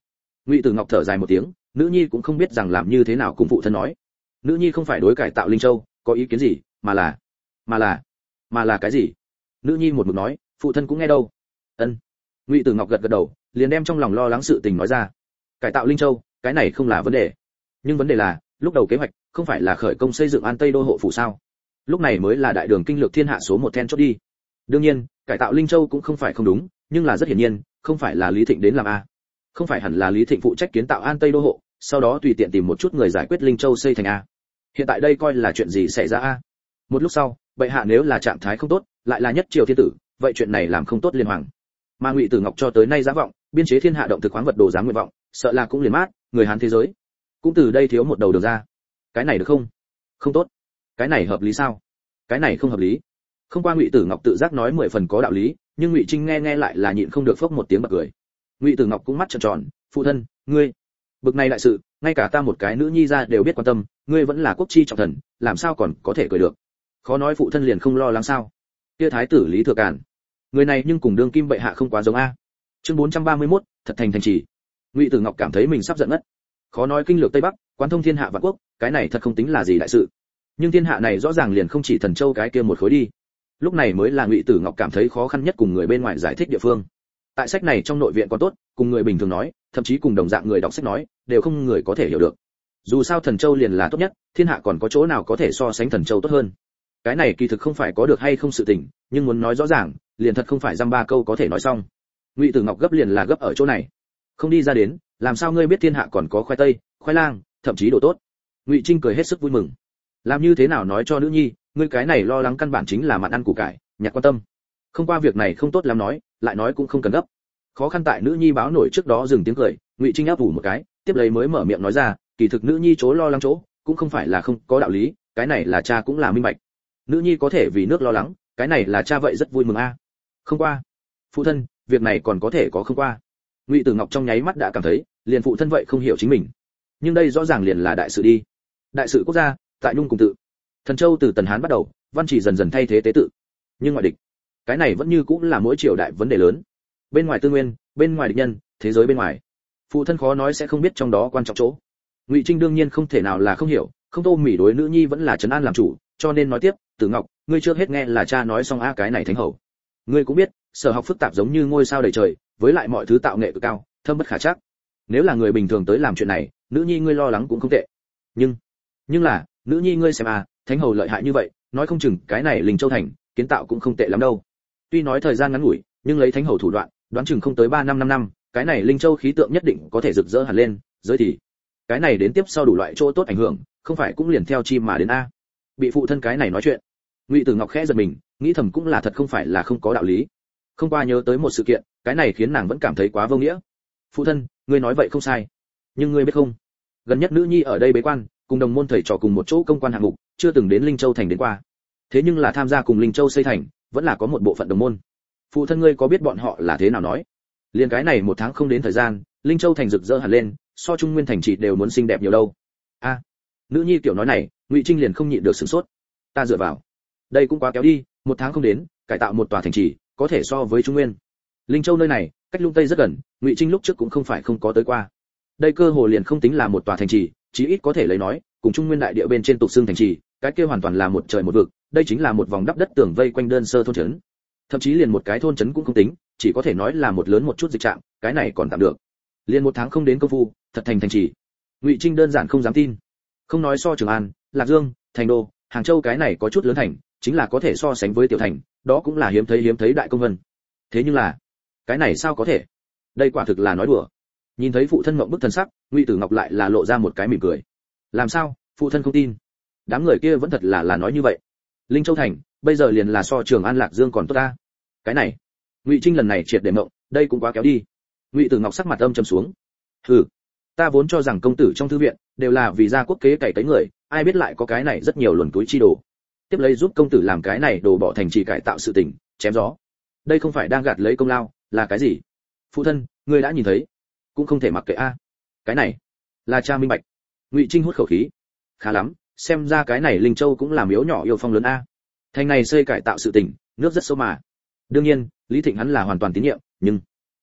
Ngụy Tử Ngọc thở dài một tiếng, nữ nhi cũng không biết rằng làm như thế nào cùng phụ thân nói. Nữ nhi không phải đối cải tạo Linh Châu có ý kiến gì, mà là mà là mà là cái gì? Nữ nhi một mực nói, phụ thân cũng nghe đâu. Ân. Ngụy Tử Ngọc gật gật đầu, liền đem trong lòng lo lắng sự tình nói ra. Cải tạo Linh Châu, cái này không là vấn đề, nhưng vấn đề là lúc đầu kế hoạch không phải là khởi công xây dựng An Tây đô hộ phủ sao? Lúc này mới là đại đường kinh lược thiên hạ số một then chốt đi. Đương nhiên, cải tạo Linh Châu cũng không phải không đúng, nhưng là rất hiển nhiên, không phải là Lý Thịnh đến làm a. Không phải hẳn là Lý Thịnh phụ trách kiến tạo An Tây đô hộ, sau đó tùy tiện tìm một chút người giải quyết Linh Châu xây thành a. Hiện tại đây coi là chuyện gì xảy ra a? Một lúc sau, bệ hạ nếu là trạng thái không tốt, lại là nhất triều thiên tử, vậy chuyện này làm không tốt liên hoàng. Mà Ngụy Tử Ngọc cho tới nay giá vọng, biên chế thiên hạ động thực khoáng vật đồ dám nguyện vọng, sợ là cũng liền mát, người Hán thế giới. Cũng từ đây thiếu một đầu đường ra. Cái này được không? Không tốt. Cái này hợp lý sao? Cái này không hợp lý. Không qua Ngụy Tử Ngọc tự giác nói mười phần có đạo lý, nhưng Ngụy Trinh nghe nghe lại là nhịn không được phốc một tiếng bật cười. Ngụy Tử Ngọc cũng mắt tròn tròn, phụ thân, ngươi, bực này đại sự, ngay cả ta một cái nữ nhi ra đều biết quan tâm, ngươi vẫn là quốc chi trọng thần, làm sao còn có thể cười được? Khó nói phụ thân liền không lo lắng sao? Kia thái tử Lý Thừa Càn, người này nhưng cùng đương kim bệ hạ không quá giống a. Chương bốn trăm ba mươi mốt, thật thành thành trì. Ngụy Tử Ngọc cảm thấy mình sắp giận ngất. Khó nói kinh lược Tây Bắc, quán thông thiên hạ vạn quốc, cái này thật không tính là gì đại sự. Nhưng thiên hạ này rõ ràng liền không chỉ Thần Châu cái kia một khối đi. Lúc này mới là Ngụy Tử Ngọc cảm thấy khó khăn nhất cùng người bên ngoài giải thích địa phương. Tại sách này trong nội viện còn tốt, cùng người bình thường nói, thậm chí cùng đồng dạng người đọc sách nói, đều không người có thể hiểu được. Dù sao Thần Châu liền là tốt nhất, thiên hạ còn có chỗ nào có thể so sánh Thần Châu tốt hơn. Cái này kỳ thực không phải có được hay không sự tình, nhưng muốn nói rõ ràng, liền thật không phải dăm ba câu có thể nói xong. Ngụy Tử Ngọc gấp liền là gấp ở chỗ này. Không đi ra đến, làm sao ngươi biết thiên hạ còn có khoai tây, khoai lang, thậm chí đồ tốt. Ngụy Trinh cười hết sức vui mừng. Làm như thế nào nói cho nữ nhi, ngươi cái này lo lắng căn bản chính là mặn ăn củ cải, nhặt quan tâm. Không qua việc này không tốt lắm nói, lại nói cũng không cần gấp. Khó khăn tại nữ nhi báo nổi trước đó dừng tiếng cười, Ngụy Trinh áp ủ một cái, tiếp lấy mới mở miệng nói ra, kỳ thực nữ nhi chỗ lo lắng chỗ, cũng không phải là không có đạo lý, cái này là cha cũng là minh bạch. Nữ nhi có thể vì nước lo lắng, cái này là cha vậy rất vui mừng a. Không qua, phụ thân, việc này còn có thể có không qua. Ngụy Tử Ngọc trong nháy mắt đã cảm thấy, liền phụ thân vậy không hiểu chính mình. Nhưng đây rõ ràng liền là đại sự đi. Đại sự quốc gia, tại Nhung cùng tự. Thần Châu từ Tần Hán bắt đầu, văn chỉ dần dần thay thế tế tự. Nhưng ngoại địch, cái này vẫn như cũng là mỗi triều đại vấn đề lớn. Bên ngoài tư nguyên, bên ngoài địch nhân, thế giới bên ngoài. Phụ thân khó nói sẽ không biết trong đó quan trọng chỗ. Ngụy Trinh đương nhiên không thể nào là không hiểu, không Tô Mỉ đối nữ nhi vẫn là trấn an làm chủ, cho nên nói tiếp, Tử Ngọc, ngươi trước hết nghe là cha nói xong a cái này thánh hầu. Ngươi cũng biết, sở học phức tạp giống như ngôi sao đầy trời, với lại mọi thứ tạo nghệ cực cao, thâm bất khả trắc. Nếu là người bình thường tới làm chuyện này, nữ nhi ngươi lo lắng cũng không tệ. Nhưng, nhưng là, nữ nhi ngươi xem à, thánh hầu lợi hại như vậy, nói không chừng cái này Linh Châu thành, kiến tạo cũng không tệ lắm đâu. Tuy nói thời gian ngắn ngủi, nhưng lấy thánh hầu thủ đoạn, đoán chừng không tới ba năm năm năm, cái này Linh Châu khí tượng nhất định có thể rực rỡ hẳn lên, giới thì cái này đến tiếp sau đủ loại chỗ tốt ảnh hưởng, không phải cũng liền theo chim mà đến a. Bị phụ thân cái này nói chuyện, Ngụy Tử Ngọc khẽ giật mình, nghĩ thầm cũng là thật không phải là không có đạo lý. Không qua nhớ tới một sự kiện, cái này khiến nàng vẫn cảm thấy quá vô nghĩa. Phụ thân, ngươi nói vậy không sai, nhưng ngươi biết không, gần nhất nữ nhi ở đây bế quan, cùng đồng môn thầy trò cùng một chỗ công quan hạng mục, chưa từng đến Linh Châu thành đến qua. Thế nhưng là tham gia cùng Linh Châu xây thành, vẫn là có một bộ phận đồng môn. Phụ thân ngươi có biết bọn họ là thế nào nói? Liên cái này một tháng không đến thời gian, Linh Châu thành rực rỡ hẳn lên, so Trung Nguyên thành chỉ đều muốn xinh đẹp nhiều đâu. A, à, nữ nhi tiểu nói này, Ngụy Trinh liền không nhịn được sửng sốt. Ta dựa vào, đây cũng quá kéo đi, một tháng không đến, cải tạo một tòa thành trì, có thể so với Trung Nguyên. Linh Châu nơi này, cách Lung Tây rất gần, Ngụy Trinh lúc trước cũng không phải không có tới qua. Đây cơ hồ liền không tính là một tòa thành trì, chí ít có thể lấy nói, cùng Trung Nguyên đại địa bên trên tục xương thành trì, cái kia hoàn toàn là một trời một vực, đây chính là một vòng đắp đất tường vây quanh đơn sơ thôn trấn. Thậm chí liền một cái thôn trấn cũng không tính, chỉ có thể nói là một lớn một chút dịch trạng, cái này còn tạm được. Liền một tháng không đến công phu, thật thành thành trì. Ngụy Trinh đơn giản không dám tin. Không nói so Trường An, Lạc Dương, Thành Đô, Hàng Châu cái này có chút lớn thành, chính là có thể so sánh với tiểu thành, đó cũng là hiếm thấy hiếm thấy đại công vân. Thế nhưng là, cái này sao có thể? Đây quả thực là nói đùa. Nhìn thấy phụ thân ngậm bức thần sắc, Ngụy Tử Ngọc lại là lộ ra một cái mỉm cười. Làm sao, phụ thân không tin? Đám người kia vẫn thật là là nói như vậy. Linh Châu thành, bây giờ liền là so Trường An Lạc Dương còn tốt ta. Cái này, Ngụy Trinh lần này triệt để mộng, đây cũng quá kéo đi. Ngụy Tử Ngọc sắc mặt âm trầm xuống. Hừ, ta vốn cho rằng công tử trong thư viện đều là vì gia quốc kế cày cấy người, ai biết lại có cái này rất nhiều luồn túi chi đồ. Tiếp lấy giúp công tử làm cái này đồ bỏ thành trì cải tạo sự tình, chém gió. Đây không phải đang gạt lấy công lao, là cái gì? Phụ thân, ngươi đã nhìn thấy, cũng không thể mặc kệ a. Cái này, là cha minh bạch. Ngụy Trinh hút khẩu khí. Khá lắm, xem ra cái này Linh Châu cũng là miếu nhỏ yêu phong lớn a. Thành này xây cải tạo sự tình, nước rất sâu mà. Đương nhiên, Lý Thịnh hắn là hoàn toàn tín nhiệm, nhưng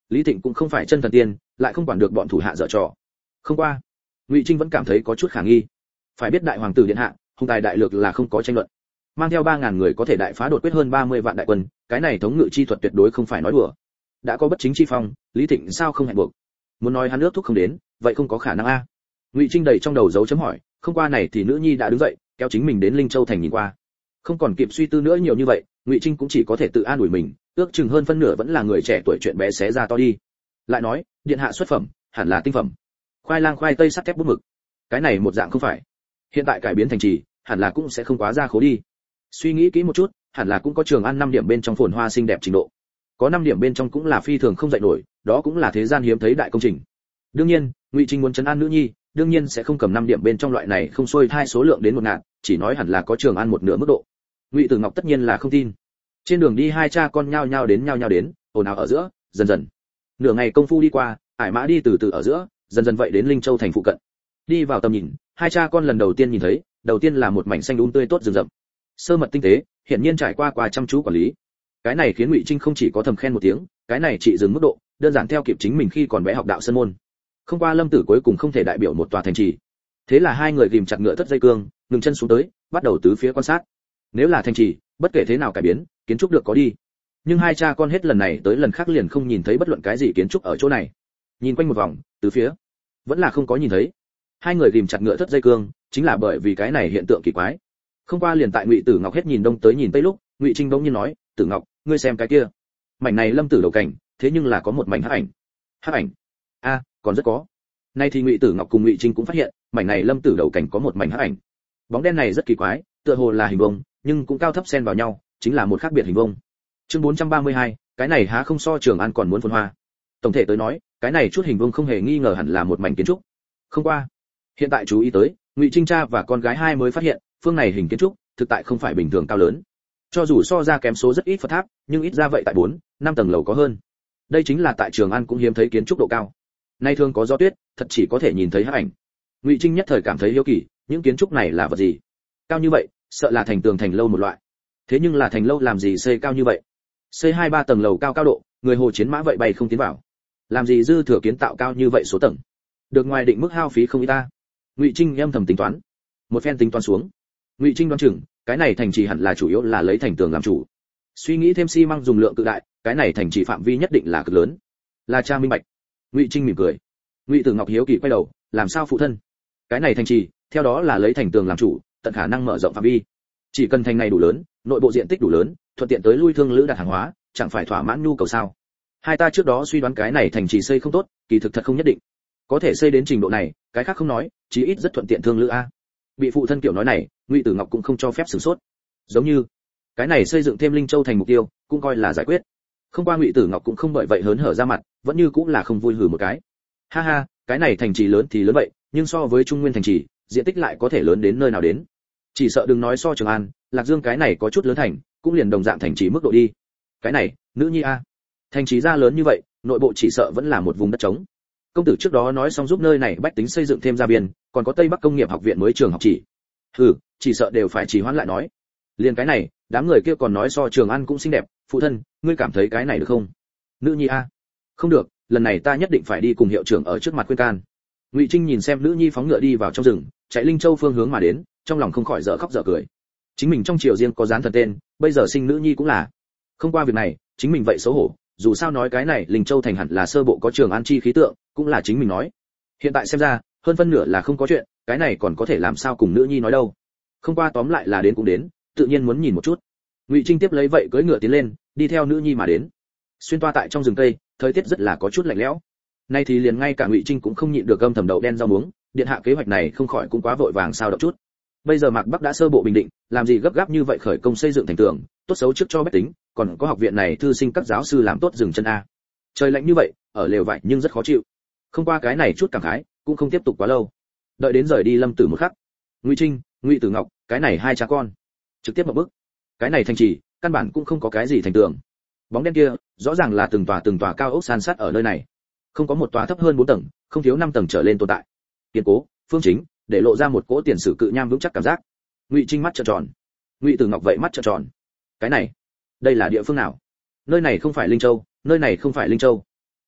Lý Thịnh cũng không phải chân thần tiên, lại không quản được bọn thủ hạ dở trò. Không qua, Ngụy Trinh vẫn cảm thấy có chút khả nghi. Phải biết đại hoàng tử điện hạ, hùng tài đại lược là không có tranh luận. Mang theo ba ngàn người có thể đại phá đột quyết hơn ba mươi vạn đại quân, cái này thống ngự chi thuật tuyệt đối không phải nói đùa. Đã có bất chính chi phong, Lý Thịnh sao không hẹn buộc? Muốn nói hắn nước thúc không đến, vậy không có khả năng a. Ngụy Trinh đầy trong đầu dấu chấm hỏi, không qua này thì nữ nhi đã đứng dậy, kéo chính mình đến Linh Châu thành nhìn qua. Không còn kịp suy tư nữa nhiều như vậy, Ngụy Trinh cũng chỉ có thể tự an ủi mình, ước chừng hơn phân nửa vẫn là người trẻ tuổi chuyện bé xé ra to đi. Lại nói, điện hạ xuất phẩm, hẳn là tinh phẩm. Khoai lang khoai tây sắt thép bút mực. Cái này một dạng không phải. Hiện tại cải biến thành trì, hẳn là cũng sẽ không quá ra khố đi. Suy nghĩ kỹ một chút, hẳn là cũng có Trường An năm điểm bên trong phồn hoa xinh đẹp trình độ. Có năm điểm bên trong cũng là phi thường không dậy nổi, đó cũng là thế gian hiếm thấy đại công trình. Đương nhiên, Ngụy Trinh muốn trấn an nữ nhi, đương nhiên sẽ không cầm năm điểm bên trong loại này không xuôi thai số lượng đến một ngàn, chỉ nói hẳn là có Trường An một nửa mức độ. Ngụy Tử Ngọc tất nhiên là không tin. Trên đường đi hai cha con nhao nhao đến nhao nhao đến, ồn ào ở giữa, dần dần. Nửa ngày công phu đi qua, ải mã đi từ từ ở giữa, dần dần vậy đến Linh Châu thành phụ cận. Đi vào tầm nhìn, hai cha con lần đầu tiên nhìn thấy, đầu tiên là một mảnh xanh um tươi tốt rừng rậm. Sơ mật tinh tế, hiển nhiên trải qua qua chăm chú quản lý. Cái này khiến Ngụy Trinh không chỉ có thầm khen một tiếng, cái này chỉ dừng mức độ, đơn giản theo kịp chính mình khi còn bé học đạo sơn môn. Không qua Lâm Tử cuối cùng không thể đại biểu một tòa thành trì. Thế là hai người ghim chặt ngựa thất dây cương, ngừng chân xuống tới, bắt đầu tứ phía quan sát. Nếu là thành trì, bất kể thế nào cải biến, kiến trúc được có đi. Nhưng hai cha con hết lần này tới lần khác liền không nhìn thấy bất luận cái gì kiến trúc ở chỗ này. Nhìn quanh một vòng, tứ phía, vẫn là không có nhìn thấy. Hai người ghim chặt ngựa thất dây cương, chính là bởi vì cái này hiện tượng kỳ quái. Không qua liền tại Ngụy Tử Ngọc hết nhìn đông tới nhìn tây lúc, Ngụy Trinh bỗng nhiên nói, "Tử Ngọc, ngươi xem cái kia." Mảnh này Lâm Tử đầu cảnh, thế nhưng là có một mảnh hắc ảnh. Hắc ảnh? A, còn rất có. Nay thì Ngụy Tử Ngọc cùng Ngụy Trinh cũng phát hiện, mảnh này Lâm Tử đầu cảnh có một mảnh hắc ảnh. Bóng đen này rất kỳ quái, tựa hồ là hình vuông, nhưng cũng cao thấp xen vào nhau, chính là một khác biệt hình vuông. Chương bốn trăm ba mươi hai, cái này há không so Trường An còn muốn phồn hoa. Tổng thể tới nói, cái này chút hình vuông không hề nghi ngờ hẳn là một mảnh kiến trúc. Không qua, hiện tại chú ý tới, Ngụy Trinh cha và con gái hai mới phát hiện, phương này hình kiến trúc thực tại không phải bình thường cao lớn. Cho dù so ra kém số rất ít Phật tháp, nhưng ít ra vậy tại bốn, năm tầng lầu có hơn. Đây chính là tại Trường An cũng hiếm thấy kiến trúc độ cao. Nay thường có gió tuyết, thật chỉ có thể nhìn thấy hắc ảnh. Ngụy Trinh nhất thời cảm thấy hiếu kỳ, những kiến trúc này là vật gì? Cao như vậy, sợ là thành tường thành lâu một loại. Thế nhưng là thành lâu làm gì xây cao như vậy? Xây hai ba tầng lầu cao cao độ, người hồ chiến mã vậy bay không tiến vào. Làm gì dư thừa kiến tạo cao như vậy số tầng? Được ngoài định mức hao phí không ít ta. Ngụy Trinh âm thầm tính toán. Một phen tính toán xuống, Ngụy Trinh đoán chừng, cái này thành trì hẳn là chủ yếu là lấy thành tường làm chủ. Suy nghĩ thêm xi măng dùng lượng cự đại, cái này thành trì phạm vi nhất định là cực lớn. Là cha minh bạch. Ngụy Trinh mỉm cười. Ngụy Tử Ngọc hiếu kỳ quay đầu, làm sao phụ thân? Cái này thành trì, theo đó là lấy thành tường làm chủ, tận khả năng mở rộng phạm vi. Chỉ cần thành này đủ lớn, nội bộ diện tích đủ lớn, thuận tiện tới lui thương lữ đặt hàng hóa, chẳng phải thỏa mãn nhu cầu sao? Hai ta trước đó suy đoán cái này thành trì xây không tốt, kỳ thực thật không nhất định. Có thể xây đến trình độ này, cái khác không nói, chí ít rất thuận tiện thương lữ a. Bị phụ thân kiểu nói này, Ngụy Tử Ngọc cũng không cho phép sửng sốt. Giống như, cái này xây dựng thêm Linh Châu thành mục tiêu, cũng coi là giải quyết. Không qua Ngụy Tử Ngọc cũng không bởi vậy hớn hở ra mặt, vẫn như cũng là không vui hừ một cái. Ha ha, cái này thành trì lớn thì lớn vậy, nhưng so với Trung Nguyên thành trì, diện tích lại có thể lớn đến nơi nào đến. Chỉ sợ đừng nói so Trường An, Lạc Dương cái này có chút lớn thành, cũng liền đồng dạng thành trì mức độ đi. Cái này, nữ nhi a. Thành trì ra lớn như vậy, nội bộ chỉ sợ vẫn là một vùng đất trống. Công tử trước đó nói xong giúp nơi này bách tính xây dựng thêm gia biên, còn có Tây Bắc công nghiệp học viện mới trường học chỉ. Hừ, chỉ sợ đều phải trì hoãn lại nói. Liền cái này, đám người kia còn nói so Trường An cũng xinh đẹp, phụ thân, ngươi cảm thấy cái này được không? Nữ nhi a. Không được, lần này ta nhất định phải đi cùng hiệu trưởng ở trước mặt khuyên can. Ngụy Trinh nhìn xem nữ nhi phóng ngựa đi vào trong rừng, chạy Linh Châu phương hướng mà đến, trong lòng không khỏi dở khóc dở cười. Chính mình trong triều riêng có dán thần tên, bây giờ sinh nữ nhi cũng là. Không qua việc này, chính mình vậy xấu hổ, dù sao nói cái này Linh Châu thành hẳn là sơ bộ có Trường An chi khí tượng, cũng là chính mình nói. Hiện tại xem ra, hơn phân nửa là không có chuyện, cái này còn có thể làm sao cùng nữ nhi nói đâu. Không qua tóm lại là đến cũng đến, tự nhiên muốn nhìn một chút. Ngụy Trinh tiếp lấy vậy cưỡi ngựa tiến lên, đi theo nữ nhi mà đến. Xuyên toa tại trong rừng cây, thời tiết rất là có chút lạnh lẽo. Nay thì liền ngay cả Ngụy Trinh cũng không nhịn được âm thầm đậu đen rau muống, điện hạ kế hoạch này không khỏi cũng quá vội vàng sao động chút. Bây giờ Mạc Bắc đã sơ bộ bình định, làm gì gấp gáp như vậy khởi công xây dựng thành tường, tốt xấu trước cho bách tính, còn có học viện này thư sinh các giáo sư làm tốt dừng chân a. Trời lạnh như vậy, ở lều vải nhưng rất khó chịu. Không qua cái này chút cảm khái, cũng không tiếp tục quá lâu. Đợi đến rời đi Lâm Tử một khắc, Ngụy Trinh, Ngụy Tử Ngọc, cái này hai cha con, trực tiếp một bước. Cái này thành trì, căn bản cũng không có cái gì thành tường. Bóng đen kia, rõ ràng là từng tòa từng tòa cao ốc san sát ở nơi này. Không có một tòa thấp hơn bốn tầng, không thiếu năm tầng trở lên tồn tại. Kiên cố, phương chính, để lộ ra một cỗ tiền sử cự nham vững chắc cảm giác. Ngụy Trinh mắt trợn tròn, Ngụy Tử Ngọc vậy mắt trợn tròn. Cái này, đây là địa phương nào? Nơi này không phải Linh Châu, nơi này không phải Linh Châu.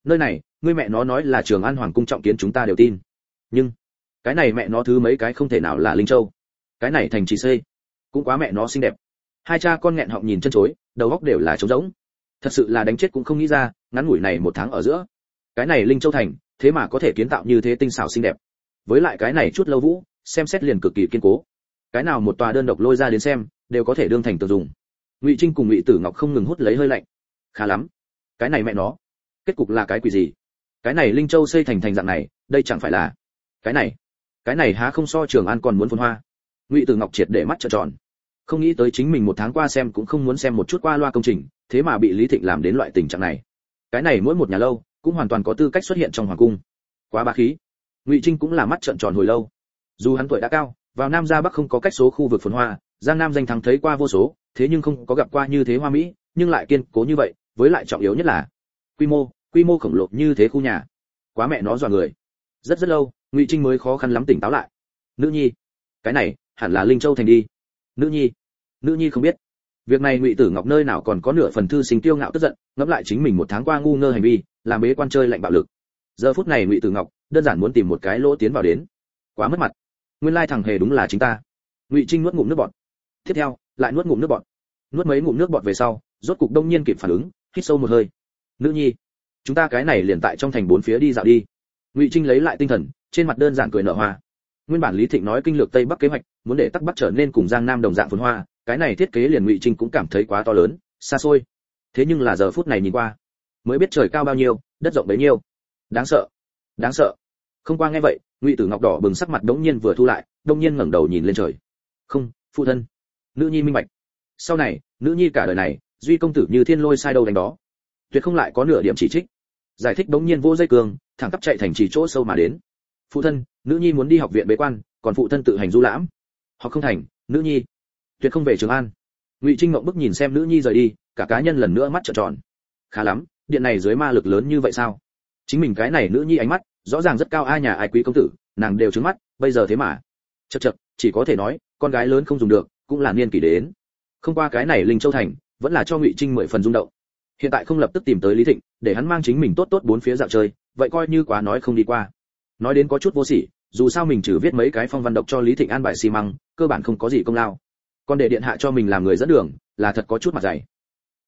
nơi này ngươi mẹ nó nói là Trường An Hoàng cung trọng kiến chúng ta đều tin, nhưng cái này mẹ nó thứ mấy cái không thể nào là Linh Châu, cái này thành trì xây cũng quá mẹ nó xinh đẹp. Hai cha con nghẹn họng nhìn chân chối, đầu óc đều là trống rỗng, thật sự là đánh chết cũng không nghĩ ra, ngắn ngủi này một tháng ở giữa, cái này Linh Châu thành thế mà có thể kiến tạo như thế tinh xảo xinh đẹp. Với lại cái này chút lâu vũ, xem xét liền cực kỳ kiên cố, cái nào một tòa đơn độc lôi ra đến xem đều có thể đương thành tự dùng. Ngụy Trinh cùng Ngụy Tử Ngọc không ngừng hút lấy hơi lạnh. Khá lắm, cái này mẹ nó, kết cục là cái quỷ gì? Cái này Linh Châu xây thành thành dạng này, đây chẳng phải là cái này, cái này há không so Trường An còn muốn phồn hoa. Ngụy Tử Ngọc triệt để mắt trợn tròn, không nghĩ tới chính mình một tháng qua xem cũng không muốn xem một chút qua loa công trình, thế mà bị Lý Thịnh làm đến loại tình trạng này. Cái này mỗi một nhà lâu cũng hoàn toàn có tư cách xuất hiện trong hoàng cung, quá bá khí. Ngụy Trinh cũng là mắt trợn tròn hồi lâu. Dù hắn tuổi đã cao, vào Nam ra Bắc không có cách số khu vực phồn hoa, Giang Nam danh thắng thấy qua vô số, thế nhưng không có gặp qua như thế hoa mỹ, nhưng lại kiên cố như vậy, với lại trọng yếu nhất là quy mô, quy mô khổng lồ như thế khu nhà, quá mẹ nó dọa người. Rất rất lâu, Ngụy Trinh mới khó khăn lắm tỉnh táo lại. Nữ nhi, cái này hẳn là Linh Châu thành đi. Nữ nhi, nữ nhi không biết. Việc này Ngụy Tử Ngọc nơi nào còn có nửa phần thư sinh tiêu ngạo tức giận, ngẫm lại chính mình một tháng qua ngu ngơ hành vi, làm bế quan chơi lạnh bạo lực. Giờ phút này Ngụy Tử Ngọc đơn giản muốn tìm một cái lỗ tiến vào đến, quá mất mặt. Nguyên lai thằng hề đúng là chính ta. Ngụy Trinh nuốt ngụm nước bọt, tiếp theo lại nuốt ngụm nước bọt, nuốt mấy ngụm nước bọt về sau, rốt cục đông nhiên kịp phản ứng, hít sâu một hơi. Nữ nhi, chúng ta cái này liền tại trong thành bốn phía đi dạo đi. Ngụy Trinh lấy lại tinh thần, trên mặt đơn giản cười nở hoa. Nguyên bản Lý Thịnh nói kinh lược Tây Bắc kế hoạch, muốn để Tắc Bắc trở nên cùng Giang Nam đồng dạng phồn hoa, cái này thiết kế liền Ngụy Trinh cũng cảm thấy quá to lớn, xa xôi. Thế nhưng là giờ phút này nhìn qua, mới biết trời cao bao nhiêu, đất rộng bấy nhiêu. Đáng sợ, đáng sợ. Không qua nghe vậy, Ngụy Tử Ngọc đỏ bừng sắc mặt đống nhiên vừa thu lại, đống nhiên ngẩng đầu nhìn lên trời. Không, phụ thân. Nữ nhi minh bạch. Sau này, nữ nhi cả đời này, duy công tử như thiên lôi sai đâu đánh đó, tuyệt không lại có nửa điểm chỉ trích. Giải thích đống nhiên vô dây cường, thẳng tắp chạy thành trì chỗ sâu mà đến. Phụ thân, nữ nhi muốn đi học viện bế quan, còn phụ thân tự hành du lãm. Học không thành, nữ nhi tuyệt không về Trường An. Ngụy Trinh ngậm bức nhìn xem nữ nhi rời đi, cả cá nhân lần nữa mắt trợn tròn. Khá lắm, điện này dưới ma lực lớn như vậy sao? Chính mình cái này nữ nhi ánh mắt, rõ ràng rất cao, ai nhà ai quý công tử, nàng đều trướng mắt, bây giờ thế mà. Chậc chậc, chỉ có thể nói, con gái lớn không dùng được, cũng là niên kỷ đến. Không qua cái này Linh Châu thành, vẫn là cho Ngụy Trinh mười phần rung động. Hiện tại không lập tức tìm tới Lý Thịnh, để hắn mang chính mình tốt tốt bốn phía dạo chơi, vậy coi như quá nói không đi qua. Nói đến có chút vô sỉ, dù sao mình chỉ viết mấy cái phong văn độc cho Lý Thịnh an bài xi măng, cơ bản không có gì công lao. Còn để điện hạ cho mình làm người dẫn đường, là thật có chút mặt dày.